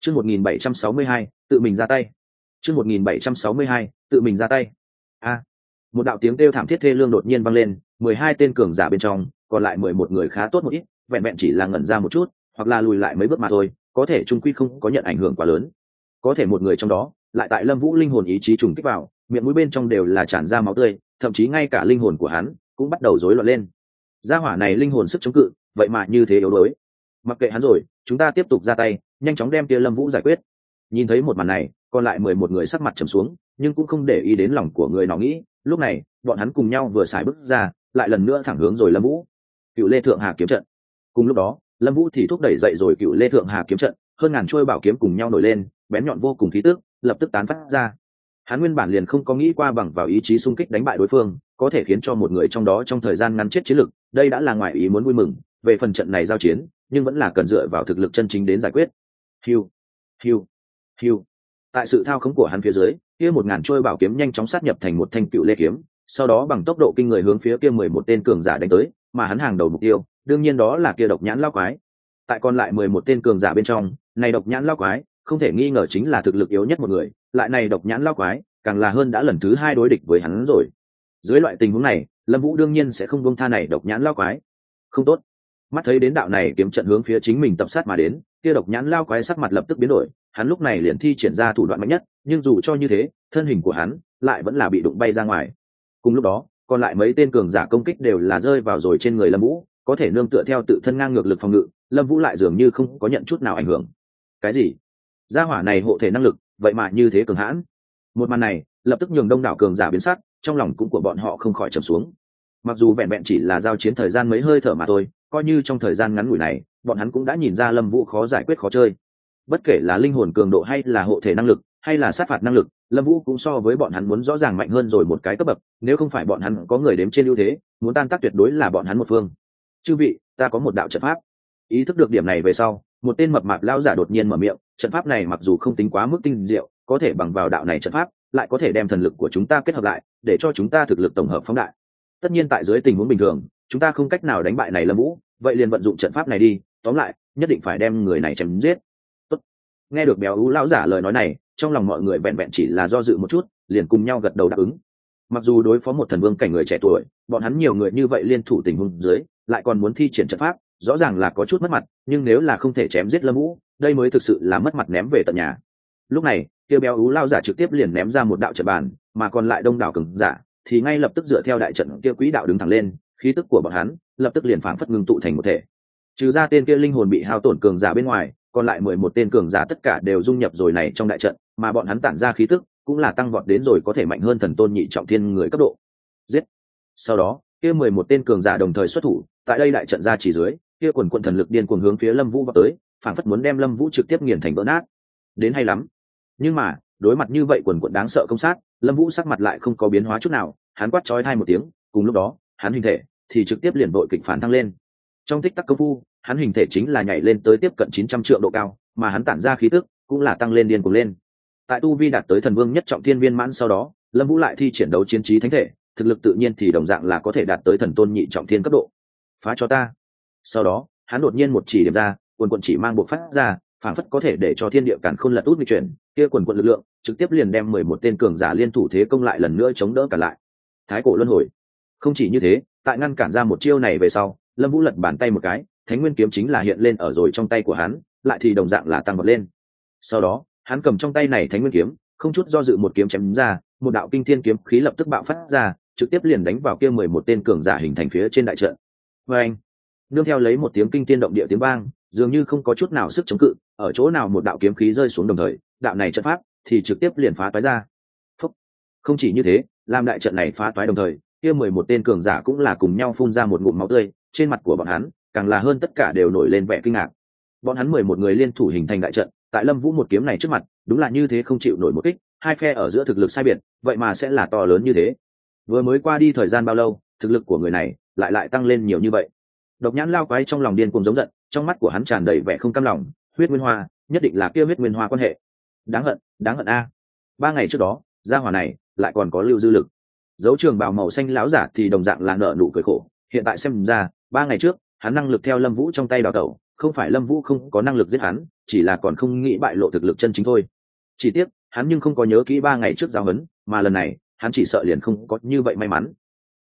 Chương 1762, tự mình ra tay. Chương 1762, tự mình ra tay. A. Một đạo tiếng kêu thảm thiết thê lương đột nhiên vang lên, 12 tên cường giả bên trong, còn lại 11 người khá tốt một ít, vẹn vẹn chỉ là ngẩn ra một chút, hoặc là lùi lại mấy bước mà thôi, có thể trung quy không có nhận ảnh hưởng quá lớn. Có thể một người trong đó, lại tại Lâm Vũ linh hồn ý chí trùng kích vào, miệng mũi bên trong đều là tràn ra máu tươi, thậm chí ngay cả linh hồn của hắn cũng bắt đầu rối loạn lên. Gia hỏa này linh hồn sức chống cự, vậy mà như thế yếu đuối. Mặc kệ hắn rồi, chúng ta tiếp tục ra tay, nhanh chóng đem kia Lâm Vũ giải quyết. Nhìn thấy một màn này, còn lại 11 người sắc mặt trầm xuống, nhưng cũng không để ý đến lòng của người nó nghĩ. Lúc này, bọn hắn cùng nhau vừa xài bước ra, lại lần nữa thẳng hướng rồi Lâm Vũ. Cựu Lê Thượng Hà kiếm trận. Cùng lúc đó, Lâm Vũ thì thúc đẩy dậy rồi Cựu Lê Thượng Hà kiếm trận, hơn ngàn chuôi bảo kiếm cùng nhau nổi lên, bén nhọn vô cùng khí tức, lập tức tán phát ra. Hắn nguyên bản liền không có nghĩ qua bằng vào ý chí xung kích đánh bại đối phương, có thể khiến cho một người trong đó trong thời gian ngắn chết chiến lực, đây đã là ngoài ý muốn vui mừng. Về phần trận này giao chiến, nhưng vẫn là cần dựa vào thực lực chân chính đến giải quyết. Hiu, hiu, hiu. Tại sự thao khống của hắn phía dưới, kia 1000 trôi bảo kiếm nhanh chóng sát nhập thành một thanh cựu lê kiếm, sau đó bằng tốc độ kinh người hướng phía kia 11 tên cường giả đánh tới, mà hắn hàng đầu mục tiêu, đương nhiên đó là kia độc nhãn lão quái. Tại còn lại 11 tên cường giả bên trong, này độc nhãn lão quái, không thể nghi ngờ chính là thực lực yếu nhất một người, lại này độc nhãn lão quái, càng là hơn đã lần thứ 2 đối địch với hắn rồi. Dưới loại tình huống này, Lâm Vũ đương nhiên sẽ không buông tha này độc nhãn lão quái. Không tốt. Mắt thấy đến đạo này kiếm trận hướng phía chính mình tập sát mà đến, kia độc nhãn lão quái sắc mặt lập tức biến đổi, hắn lúc này liền thi triển ra thủ đoạn mạnh nhất, nhưng dù cho như thế, thân hình của hắn lại vẫn là bị đụng bay ra ngoài. Cùng lúc đó, còn lại mấy tên cường giả công kích đều là rơi vào rồi trên người Lâm Vũ, có thể nương tựa theo tự thân ngang ngược lực phòng ngự, Lâm Vũ lại dường như không có nhận chút nào ảnh hưởng. Cái gì? Gia hỏa này hộ thể năng lực, vậy mà như thế cường hãn. Một màn này, lập tức nhường đông đảo cường giả biến sắc, trong lòng cũng của bọn họ không khỏi trầm xuống. Mặc dù vẹn vẹn chỉ là giao chiến thời gian mấy hơi thở mà thôi, coi như trong thời gian ngắn ngủi này, bọn hắn cũng đã nhìn ra Lâm Vũ khó giải quyết khó chơi. Bất kể là linh hồn cường độ hay là hộ thể năng lực, hay là sát phạt năng lực, Lâm Vũ cũng so với bọn hắn muốn rõ ràng mạnh hơn rồi một cái cấp bậc, nếu không phải bọn hắn có người đếm trên ưu thế, muốn tan tác tuyệt đối là bọn hắn một phương. Chư vị, ta có một đạo trận pháp. Ý thức được điểm này về sau, một tên mập mạp lão giả đột nhiên mở miệng, trận pháp này mặc dù không tính quá mức tinh diệu, có thể bằng vào đạo này trận pháp, lại có thể đem thần lực của chúng ta kết hợp lại, để cho chúng ta thực lực tổng hợp phóng đại. Tất nhiên tại dưới tình huống bình thường, chúng ta không cách nào đánh bại này Lâm Vũ, vậy liền vận dụng trận pháp này đi, tóm lại, nhất định phải đem người này chém giết. Tốt. Nghe được béo ú lão giả lời nói này, trong lòng mọi người vẹn vẹn chỉ là do dự một chút, liền cùng nhau gật đầu đáp ứng. Mặc dù đối phó một thần vương cảnh người trẻ tuổi, bọn hắn nhiều người như vậy liên thủ tình huống dưới, lại còn muốn thi triển trận pháp, rõ ràng là có chút mất mặt, nhưng nếu là không thể chém giết Lâm Vũ, đây mới thực sự là mất mặt ném về tận nhà. Lúc này, kia béo ú lão giả trực tiếp liền ném ra một đạo trận bàn, mà còn lại đông đảo cường giả thì ngay lập tức dựa theo đại trận kia quỹ đạo đứng thẳng lên, khí tức của bọn hắn lập tức liền phảng phất ngưng tụ thành một thể. Trừ ra tên kia linh hồn bị hao tổn cường giả bên ngoài, còn lại 11 tên cường giả tất cả đều dung nhập rồi này trong đại trận, mà bọn hắn tản ra khí tức cũng là tăng vọt đến rồi có thể mạnh hơn thần tôn nhị trọng thiên người cấp độ. Giết. Sau đó, kia 11 tên cường giả đồng thời xuất thủ, tại đây đại trận ra chỉ dưới, kia quần quần thần lực điên cuồng hướng phía Lâm Vũ vọt tới, phảng phất muốn đem Lâm Vũ trực tiếp nghiền thành vỡ nát. Đến hay lắm. Nhưng mà, đối mặt như vậy quần quần đáng sợ công sát, Lâm Vũ sắc mặt lại không có biến hóa chút nào, hắn quát chói tai một tiếng, cùng lúc đó, hắn hình thể thì trực tiếp liền vội kịch phản thăng lên. Trong tích tắc công phu, hắn hình thể chính là nhảy lên tới tiếp cận 900 trượng độ cao, mà hắn tản ra khí tức cũng là tăng lên điên cuồng lên. Tại tu vi đạt tới thần vương nhất trọng thiên viên mãn sau đó, Lâm Vũ lại thi triển đấu chiến trí thánh thể, thực lực tự nhiên thì đồng dạng là có thể đạt tới thần tôn nhị trọng thiên cấp độ. Phá cho ta. Sau đó, hắn đột nhiên một chỉ điểm ra, quần quần chỉ mang bộ phát ra, phảng phất có thể để cho thiên địa càn khôn lật út nghịch chuyển, kia quần quần lực lượng trực tiếp liền đem 11 tên cường giả liên thủ thế công lại lần nữa chống đỡ cả lại. Thái cổ luân hồi. Không chỉ như thế, tại ngăn cản ra một chiêu này về sau, Lâm Vũ lật bàn tay một cái, Thánh Nguyên kiếm chính là hiện lên ở rồi trong tay của hắn, lại thì đồng dạng là tăng vọt lên. Sau đó, hắn cầm trong tay này Thánh Nguyên kiếm, không chút do dự một kiếm chém ra, một đạo kinh thiên kiếm khí lập tức bạo phát ra, trực tiếp liền đánh vào kia 11 tên cường giả hình thành phía trên đại trận. Oeng! Nương theo lấy một tiếng kinh thiên động địa tiếng vang, dường như không có chút nào sức chống cự, ở chỗ nào một đạo kiếm khí rơi xuống đồng thời, đạo này trận pháp thì trực tiếp liền phá toái ra. Phúc. Không chỉ như thế, làm đại trận này phá toái đồng thời, kia 11 tên cường giả cũng là cùng nhau phun ra một ngụm máu tươi, trên mặt của bọn hắn càng là hơn tất cả đều nổi lên vẻ kinh ngạc. Bọn hắn 11 người liên thủ hình thành đại trận, tại Lâm Vũ một kiếm này trước mặt, đúng là như thế không chịu nổi một kích, hai phe ở giữa thực lực sai biệt, vậy mà sẽ là to lớn như thế. Vừa mới qua đi thời gian bao lâu, thực lực của người này lại tăng lên nhiều như vậy. Độc nhãn lao quái trong lòng điên cuồng giống giận, trong mắt của hắn tràn đầy vẻ không cam lòng, huyết nguyên hoa, nhất định là kia huyết nguyên hoa quan hệ. Đáng hận a. 3 ngày trước đó, gia hỏa này lại còn có lưu dư lực. Dấu trường bào màu xanh lão giả thì đồng dạng là nợ nụ cười khổ, hiện tại xem ra, 3 ngày trước, hắn năng lực theo Lâm Vũ trong tay đào tẩu, không phải Lâm Vũ không có năng lực giết hắn, chỉ là còn không nghĩ bại lộ thực lực chân chính thôi. Chỉ tiếc hắn nhưng không có nhớ kỹ 3 ngày trước giao hấn, mà lần này hắn chỉ sợ liền không có như vậy may mắn.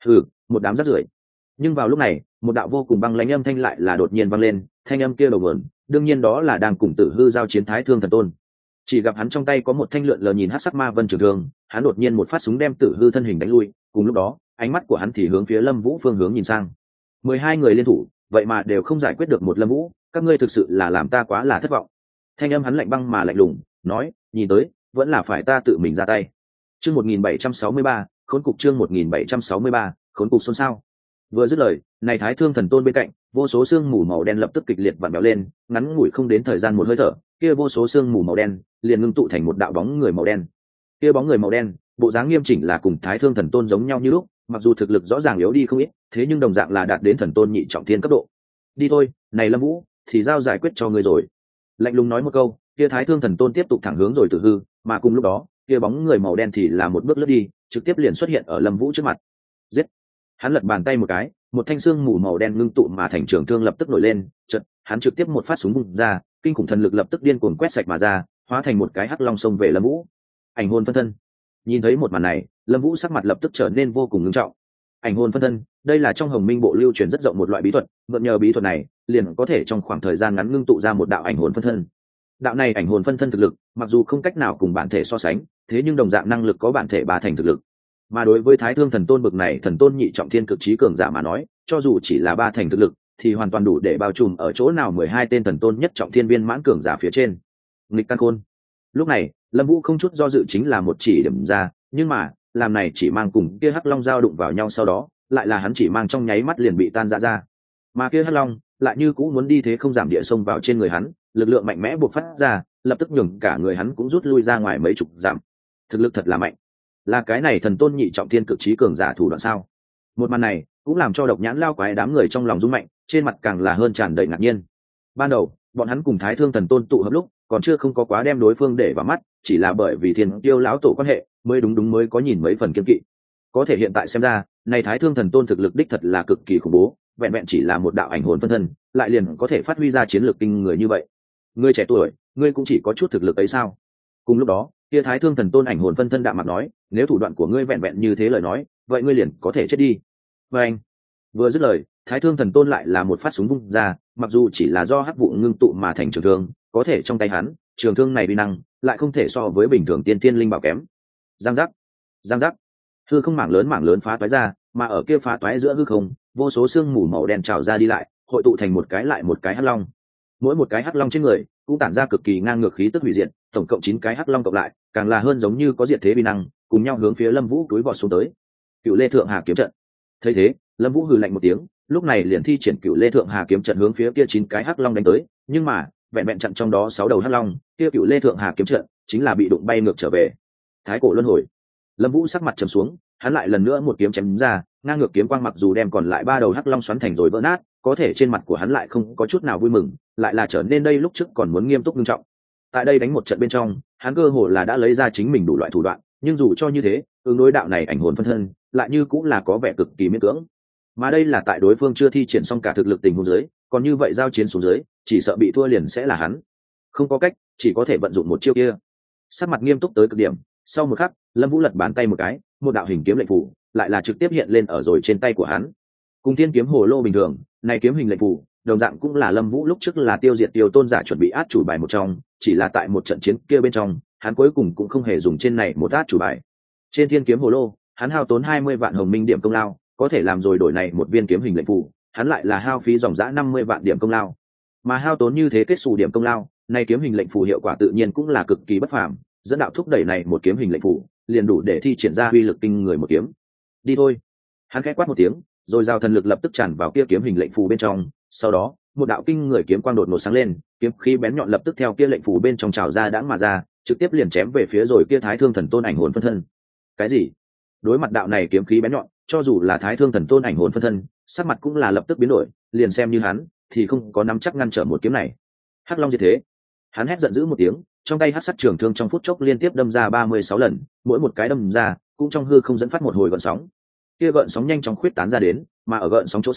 Một đám rác rưởi. Nhưng vào lúc này một đạo vô cùng băng lãnh âm thanh lại là đột nhiên vang lên, thanh âm kia đầu nguồn đương nhiên đó là đang cùng Tử Hư giao chiến Thái Thương Thần Tôn. Chỉ gặp hắn trong tay có một thanh lượn lờ nhìn hắc sắc ma vân trường thương, hắn đột nhiên một phát súng đem Tử Hư thân hình đánh lui, cùng lúc đó ánh mắt của hắn thì hướng phía Lâm Vũ phương hướng nhìn sang. 12 người liên thủ vậy mà đều không giải quyết được một Lâm Vũ, các ngươi thực sự là làm ta quá là thất vọng. Thanh âm hắn lạnh băng mà lạnh lùng nói, nhìn tới vẫn là phải ta tự mình ra tay. Chương 1763, khốn cục. Chương 1763, khốn cục xôn xao. Vừa dứt lời, này Thái Thương Thần Tôn bên cạnh, vô số sương mù màu đen lập tức kịch liệt vặn vẹo lên, ngắn ngủi không đến thời gian một hơi thở, kia vô số sương mù màu đen liền ngưng tụ thành một đạo bóng người màu đen. Kia bóng người màu đen, bộ dáng nghiêm chỉnh là cùng Thái Thương Thần Tôn giống nhau như lúc, mặc dù thực lực rõ ràng yếu đi không ít, thế nhưng đồng dạng là đạt đến thần tôn nhị trọng thiên cấp độ. Đi thôi, này Lâm Vũ, thì giao giải quyết cho ngươi rồi. Lạnh lùng nói một câu, kia Thái Thương Thần Tôn tiếp tục thẳng hướng rồi Tử Hư, mà cùng lúc đó, kia bóng người màu đen thì là một bước lướt đi, trực tiếp liền xuất hiện ở Lâm Vũ trước mặt. Giết! Hắn lật bàn tay một cái, một thanh xương mù màu đen ngưng tụ mà thành trường thương lập tức nổi lên, chợt hắn trực tiếp một phát súng bung ra, kinh khủng thần lực lập tức điên cuồng quét sạch mà ra, hóa thành một cái hắc long xông về Lâm Vũ. Ảnh hồn phân thân. Nhìn thấy một màn này, Lâm Vũ sắc mặt lập tức trở nên vô cùng nghiêm trọng. Ảnh hồn phân thân, đây là trong Hồng Minh bộ lưu truyền rất rộng một loại bí thuật, mượn nhờ bí thuật này, liền có thể trong khoảng thời gian ngắn ngưng tụ ra một đạo ảnh hồn phân thân. Đạo này ảnh hồn phân thân thực lực, mặc dù không cách nào cùng bản thể so sánh, thế nhưng đồng dạng năng lực có bản thể 3 thành thực lực. Mà đối với Thái Thương Thần Tôn bực này thần tôn nhị trọng thiên cực trí cường giả mà nói, cho dù chỉ là 3 thành thực lực, thì hoàn toàn đủ để bao trùm ở chỗ nào 12 tên thần tôn nhất trọng thiên viên mãn cường giả phía trên. Nghịch căn khôn. Lúc này, Lâm Vũ không chút do dự chính là một chỉ điểm ra, nhưng mà, làm này chỉ mang cùng kia hắc long giao đụng vào nhau sau đó, lại là hắn chỉ mang trong nháy mắt liền bị tan rã ra. Mà kia hắc long lại như cũ muốn đi thế không giảm địa xông vào trên người hắn, lực lượng mạnh mẽ bộc phát ra, lập tức nhường cả người hắn cũng rút lui ra ngoài mấy chục dặm. Thực lực thật là mạnh. Là cái này thần tôn nhị trọng thiên cực trí cường giả thủ đoạn sao? Một màn này cũng làm cho Độc Nhãn Lao Quái đám người trong lòng rung mạnh, trên mặt càng là hơn tràn đầy ngạc nhiên. Ban đầu, bọn hắn cùng Thái Thương Thần Tôn tụ hợp lúc, còn chưa không có quá đem đối phương để vào mắt, chỉ là bởi vì Thiên Tiêu lão tổ quan hệ, mới đúng mới có nhìn mấy phần kiêng kỵ. Có thể hiện tại xem ra, này Thái Thương Thần Tôn thực lực đích thật là cực kỳ khủng bố, vẹn vẹn chỉ là một đạo ảnh hồn phân thân, lại liền có thể phát huy ra chiến lược kinh người như vậy. Ngươi trẻ tuổi, ngươi cũng chỉ có chút thực lực ấy sao? Cùng lúc đó, kia Thái Thương Thần Tôn ảnh hồn phân thân đạm mặt nói, nếu thủ đoạn của ngươi vẹn vẹn như thế lời nói, vậy ngươi liền có thể chết đi. Và anh vừa dứt lời, Thái Thương Thần Tôn lại là một phát súng bung ra, mặc dù chỉ là do hắc vụ ngưng tụ mà thành trường thương, có thể trong tay hắn, trường thương này uy năng lại không thể so với bình thường tiên tiên linh bảo kém. Giang giác, giang giác, hư không mảng lớn phá toái ra, mà ở kia phá toái giữa hư không, vô số sương mù màu đen trào ra đi lại, hội tụ thành một cái lại một cái hắc long. Mỗi một cái hắc long trên người cũng tản ra cực kỳ ngang ngược khí tức hủy diệt, tổng cộng 9 cái hắc long cộng lại, càng là hơn giống như có diệt thế uy năng, cùng nhau hướng phía Lâm Vũ túi vọt xuống tới. Cựu Lê Thượng Hà kiếm trận. Thấy thế, Lâm Vũ hừ lạnh một tiếng, lúc này liền thi triển Cựu Lê Thượng Hà kiếm trận hướng phía kia 9 cái hắc long đánh tới, nhưng mà, vẹn vẹn chặn trong đó 6 đầu hắc long, kia Cựu Lê Thượng Hà kiếm trận chính là bị đụng bay ngược trở về. Thái cổ luân hồi. Lâm Vũ sắc mặt trầm xuống, hắn lại lần nữa một kiếm chém ra, ngang ngược kiếm quang mặc dù đem còn lại 3 đầu hắc long xoắn thành rồi vỡ nát, có thể trên mặt của hắn lại không có chút nào vui mừng, lại là trở nên đây lúc trước còn muốn nghiêm túc nghiêm trọng. Tại đây đánh một trận bên trong, hắn cơ hồ là đã lấy ra chính mình đủ loại thủ đoạn, nhưng dù cho như thế, ứng đối đạo này ảnh hồn phân thân, lại như cũng là có vẻ cực kỳ miễn cưỡng. Mà đây là tại đối phương chưa thi triển xong cả thực lực tình huống dưới, còn như vậy giao chiến xuống dưới, chỉ sợ bị thua liền sẽ là hắn. Không có cách, chỉ có thể vận dụng một chiêu kia. Sắc mặt nghiêm túc tới cực điểm, sau một khắc, Lâm Vũ lật bàn tay một cái, một đạo hình kiếm lệnh phù lại là trực tiếp hiện lên ở rồi trên tay của hắn. Cùng thiên kiếm hồ lô bình thường, này kiếm hình lệnh phù đồng dạng cũng là Lâm Vũ lúc trước là tiêu diệt Tiêu Tôn giả chuẩn bị át chủ bài một trong, chỉ là tại một trận chiến kia bên trong, hắn cuối cùng cũng không hề dùng trên này một át chủ bài. Trên thiên kiếm hồ lô, hắn hao tốn 20 vạn hồng minh điểm công lao, có thể làm rồi đổi này một viên kiếm hình lệnh phù, hắn lại là hao phí dòng dã 50 vạn điểm công lao. Mà hao tốn như thế kết xù điểm công lao, này kiếm hình lệnh phù hiệu quả tự nhiên cũng là cực kỳ bất phàm, dẫn đạo thúc đẩy này một kiếm hình lệnh phù, liền đủ để thi triển ra uy lực kinh người một kiếm. Đi thôi. Hắn khẽ quát một tiếng, rồi giao thần lực lập tức tràn vào kia kiếm hình lệnh phù bên trong, sau đó, một đạo kinh người kiếm quang đột ngột sáng lên, kiếm khí bén nhọn lập tức theo kia lệnh phù bên trong trào ra đãng mà ra, trực tiếp liền chém về phía rồi kia Thái Thương Thần Tôn ảnh hồn phân thân. Cái gì? Đối mặt đạo này kiếm khí bén nhọn, cho dù là Thái Thương Thần Tôn ảnh hồn phân thân, sắc mặt cũng là lập tức biến đổi, liền xem như hắn, thì không có nắm chắc ngăn trở một kiếm này. Hắc Long diệt thế. Hắn hét giận dữ một tiếng, trong tay hắc sắc trường thương trong phút chốc liên tiếp đâm ra 36 lần, mỗi một cái đâm ra cũng trong hư không dẫn phát một hồi gợn sóng. Kia gợn sóng nhanh chóng khuyết tán ra đến, mà ở gợn sóng chỗ sâu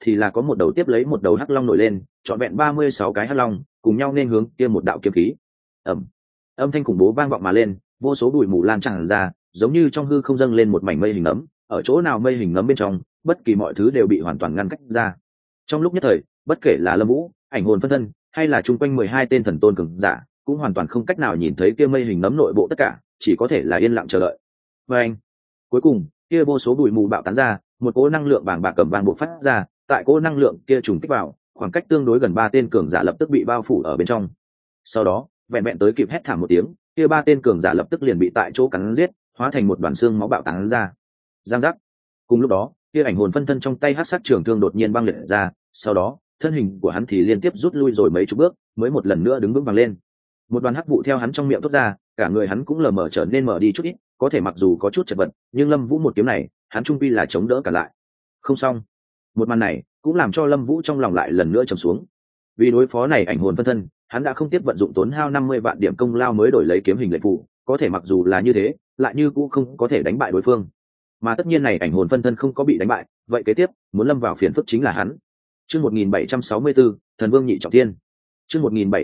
thì là có một đầu tiếp lấy một đầu hắc long nổi lên, trọn vẹn 36 cái hắc long cùng nhau nên hướng kia một đạo kiếm khí. Ầm, âm thanh khủng bố vang vọng mà lên, vô số bụi mù lan tràn ra, giống như trong hư không dâng lên một mảnh mây hình nấm, ở chỗ nào mây hình nấm bên trong, bất kỳ mọi thứ đều bị hoàn toàn ngăn cách ra. Trong lúc nhất thời, bất kể là Lâm Vũ, ảnh hồn phân thân, hay là chung quanh 12 tên thần tôn cường giả, cũng hoàn toàn không cách nào nhìn thấy kia mây hình nấm nội bộ tất cả, chỉ có thể là yên lặng chờ đợi. Và anh, cuối cùng, kia vô số bụi mù bạo tán ra, một cỗ năng lượng bàng bạc cầm vang bộc phát ra, tại cỗ năng lượng kia trùng kích vào, khoảng cách tương đối gần 3 tên cường giả lập tức bị bao phủ ở bên trong. Sau đó, vẹn vẹn tới kịp hét thảm một tiếng, kia 3 tên cường giả lập tức liền bị tại chỗ cắn giết, hóa thành một đoàn xương máu bạo tán ra. Giang giác. Cùng lúc đó, kia ảnh hồn phân thân trong tay hắc sắc trường thương đột nhiên băng liệt ra, sau đó, thân hình của hắn thì liên tiếp rút lui rồi mấy chục bước, mới một lần nữa đứng vững vàng lên. Một đoàn hắc vụ theo hắn trong miệng thoát ra, cả người hắn cũng lờ mờ trở nên mở đi chút ít, có thể mặc dù có chút chật vật, nhưng Lâm Vũ một kiếm này, hắn trung quy là chống đỡ cả lại. Không xong. Một màn này cũng làm cho Lâm Vũ trong lòng lại lần nữa trầm xuống. Vì đối phó này ảnh hồn phân thân, hắn đã không tiếc vận dụng tốn hao 50 vạn điểm công lao mới đổi lấy kiếm hình lệnh phụ, có thể mặc dù là như thế, lại như cũng không có thể đánh bại đối phương. Mà tất nhiên này ảnh hồn phân thân không có bị đánh bại, vậy kế tiếp, muốn lâm vào phiền phức chính là hắn. Chương 1764, Thần Vương nhị trọng thiên. Chương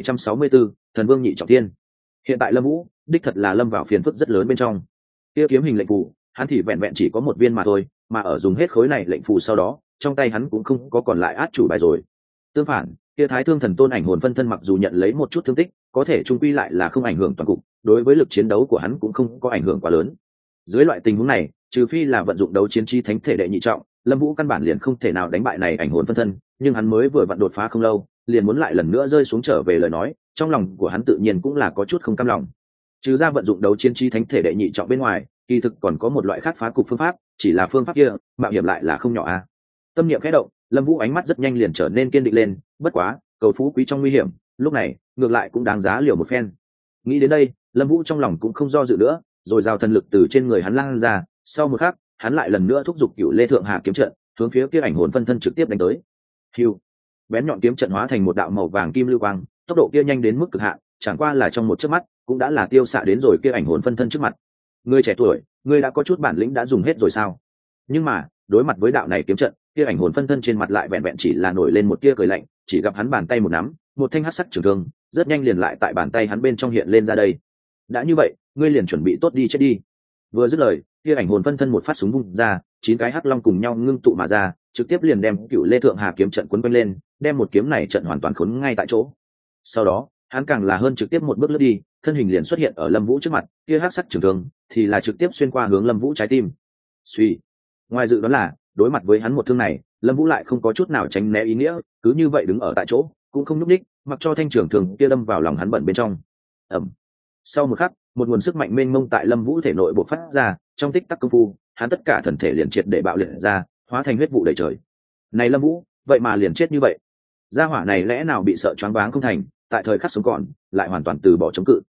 1764, Thần Vương nhị trọng thiên. Hiện tại Lâm Vũ, đích thật là lâm vào phiền phức rất lớn bên trong. Kia kiếm hình lệnh phù, hắn thì vẹn vẹn chỉ có một viên mà thôi, mà ở dùng hết khối này lệnh phù sau đó, trong tay hắn cũng không có còn lại át chủ bài rồi. Tương phản, kia Thái Thương Thần Tôn ảnh hồn phân thân mặc dù nhận lấy một chút thương tích, có thể chung quy lại là không ảnh hưởng toàn cục, đối với lực chiến đấu của hắn cũng không có ảnh hưởng quá lớn. Dưới loại tình huống này, trừ phi là vận dụng đấu chiến chi thánh thể đệ nhị trọng, Lâm Vũ căn bản liền không thể nào đánh bại này ảnh hồn phân thân, nhưng hắn mới vừa vận đột phá không lâu, liền muốn lại lần nữa rơi xuống trở về lời nói, trong lòng của hắn tự nhiên cũng là có chút không cam lòng. Trừ ra vận dụng đấu chiến chi thánh thể đệ nhị trọng bên ngoài, kỳ thực còn có một loại khác phá cục phương pháp, chỉ là phương pháp kia, mạo hiểm lại là không nhỏ a. Tâm niệm khẽ động, Lâm Vũ ánh mắt rất nhanh liền trở nên kiên định lên, bất quá, cầu phú quý trong nguy hiểm, lúc này, ngược lại cũng đáng giá liều một phen. Nghĩ đến đây, Lâm Vũ trong lòng cũng không do dự nữa, rồi giao thần lực từ trên người hắn lan ra, sau một khắc, hắn lại lần nữa thúc giục Cửu Lê Thượng Hà kiếm trận, hướng phía kia ảnh hồn phân thân trực tiếp đánh tới. Hưu, bén nhọn kiếm trận hóa thành một đạo màu vàng kim lưu quang, tốc độ kia nhanh đến mức cực hạn, chẳng qua là trong một chớp mắt, cũng đã là tiêu xạ đến rồi kia ảnh hồn phân thân trước mặt. Ngươi trẻ tuổi, ngươi đã có chút bản lĩnh đã dùng hết rồi sao? Nhưng mà, đối mặt với đạo này kiếm trận, kia ảnh hồn phân thân trên mặt lại vẹn vẹn chỉ là nổi lên một tia cười lạnh, chỉ gặp hắn bàn tay một nắm, một thanh hắc sắc trường thương, rất nhanh liền lại tại bàn tay hắn bên trong hiện lên ra đây. Đã như vậy, ngươi liền chuẩn bị tốt đi chết đi. Vừa dứt lời, kia ảnh hồn phân thân một phát súng vung ra, 9 cái hắc long cùng nhau ngưng tụ mà ra, trực tiếp liền đem Cửu Lê Thượng Hà kiếm trận quấn quanh lên, đem một kiếm này trận hoàn toàn khốn ngay tại chỗ. Sau đó, hắn càng là hơn trực tiếp một bước lướt đi, thân hình liền xuất hiện ở Lâm Vũ trước mặt, kia hắc sắc trường thương thì là trực tiếp xuyên qua hướng Lâm Vũ trái tim. Suy, ngoài dự đoán là, đối mặt với hắn một thương này, Lâm Vũ lại không có chút nào tránh né ý nghĩa, cứ như vậy đứng ở tại chỗ, cũng không nhúc nhích, mặc cho thanh trường thương kia đâm vào lòng hắn bận bên trong. Ầm. Sau một khắc, một nguồn sức mạnh mênh mông tại Lâm Vũ thể nội bộc phát ra, trong tích tắc công phu, hắn tất cả thần thể liền triệt để bạo liệt ra, hóa thành huyết vụ đầy trời. Này Lâm Vũ, vậy mà liền chết như vậy. Gia hỏa này lẽ nào bị sợ choáng váng không thành, tại thời khắc sống còn, lại hoàn toàn từ bỏ chống cự.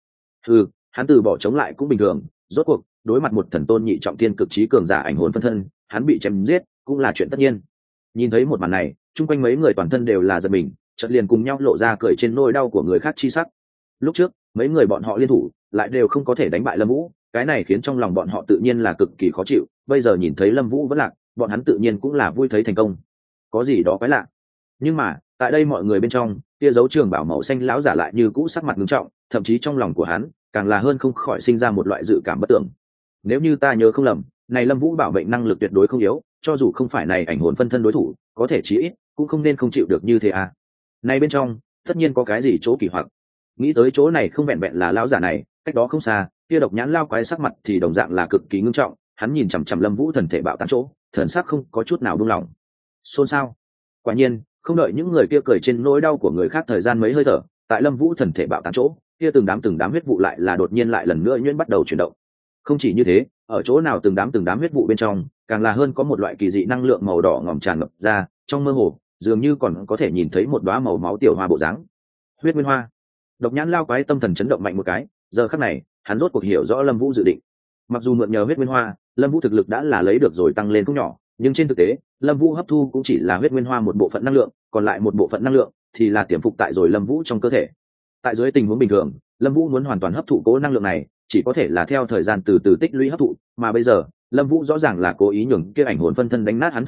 Hắn từ bỏ chống lại cũng bình thường, rốt cuộc, đối mặt một thần tôn nhị trọng thiên cực trí cường giả ảnh hồn phân thân, hắn bị chém giết, cũng là chuyện tất nhiên. Nhìn thấy một màn này, chung quanh mấy người toàn thân đều là giật mình, chợt liền cùng nhau lộ ra cười trên nỗi đau của người khác chi sắc. Lúc trước, mấy người bọn họ liên thủ, lại đều không có thể đánh bại Lâm Vũ, cái này khiến trong lòng bọn họ tự nhiên là cực kỳ khó chịu, bây giờ nhìn thấy Lâm Vũ vẫn lạc, bọn hắn tự nhiên cũng là vui thấy thành công. Có gì đó quái lạ. Nhưng mà, tại đây mọi người bên trong, kia dấu trường bảo màu xanh lão giả lại như cũ sắc mặt nghiêm trọng, thậm chí trong lòng của hắn, càng là hơn không khỏi sinh ra một loại dự cảm bất tưởng. Nếu như ta nhớ không lầm, này Lâm Vũ bảo mệnh năng lực tuyệt đối không yếu, cho dù không phải này ảnh hồn phân thân đối thủ, có thể chí ít cũng không nên không chịu được như thế à. Này bên trong, tất nhiên có cái gì chỗ kỳ hoặc. Nghĩ tới chỗ này không vẹn vẹn là lão giả này, cách đó không xa, kia độc nhãn lao quái sắc mặt thì đồng dạng là cực kỳ nghiêm trọng, hắn nhìn chằm chằm Lâm Vũ thần thể bạo tán chỗ, thần sắc không có chút nào buông lỏng. Xôn xao. Quả nhiên, không đợi những người kia cười trên nỗi đau của người khác thời gian mấy hơi thở, tại Lâm Vũ thần thể bạo tán chỗ, kia từng đám huyết vụ lại là đột nhiên lại lần nữa nhuyễn bắt đầu chuyển động. Không chỉ như thế, ở chỗ nào từng đám huyết vụ bên trong, càng là hơn có một loại kỳ dị năng lượng màu đỏ ngòm tràn ngập ra, trong mơ hồ, dường như còn có thể nhìn thấy một đóa màu máu tiểu hoa bộ dáng. Huyết nguyên hoa. Độc nhãn lao quái tâm thần chấn động mạnh một cái, giờ khắc này, hắn rốt cuộc hiểu rõ Lâm Vũ dự định. Mặc dù mượn nhờ huyết nguyên hoa, Lâm Vũ thực lực đã là lấy được rồi tăng lên không nhỏ, nhưng trên thực tế, Lâm Vũ hấp thu cũng chỉ là huyết nguyên hoa một bộ phận năng lượng, còn lại một bộ phận năng lượng thì là tiềm phục tại rồi Lâm Vũ trong cơ thể. Tại dưới tình huống bình thường, Lâm Vũ muốn hoàn toàn hấp thụ cố năng lượng này, chỉ có thể là theo thời gian từ từ tích lũy hấp thụ, mà bây giờ, Lâm Vũ rõ ràng là cố ý nhường kia ảnh hồn phân thân đánh nát hắn thân thể,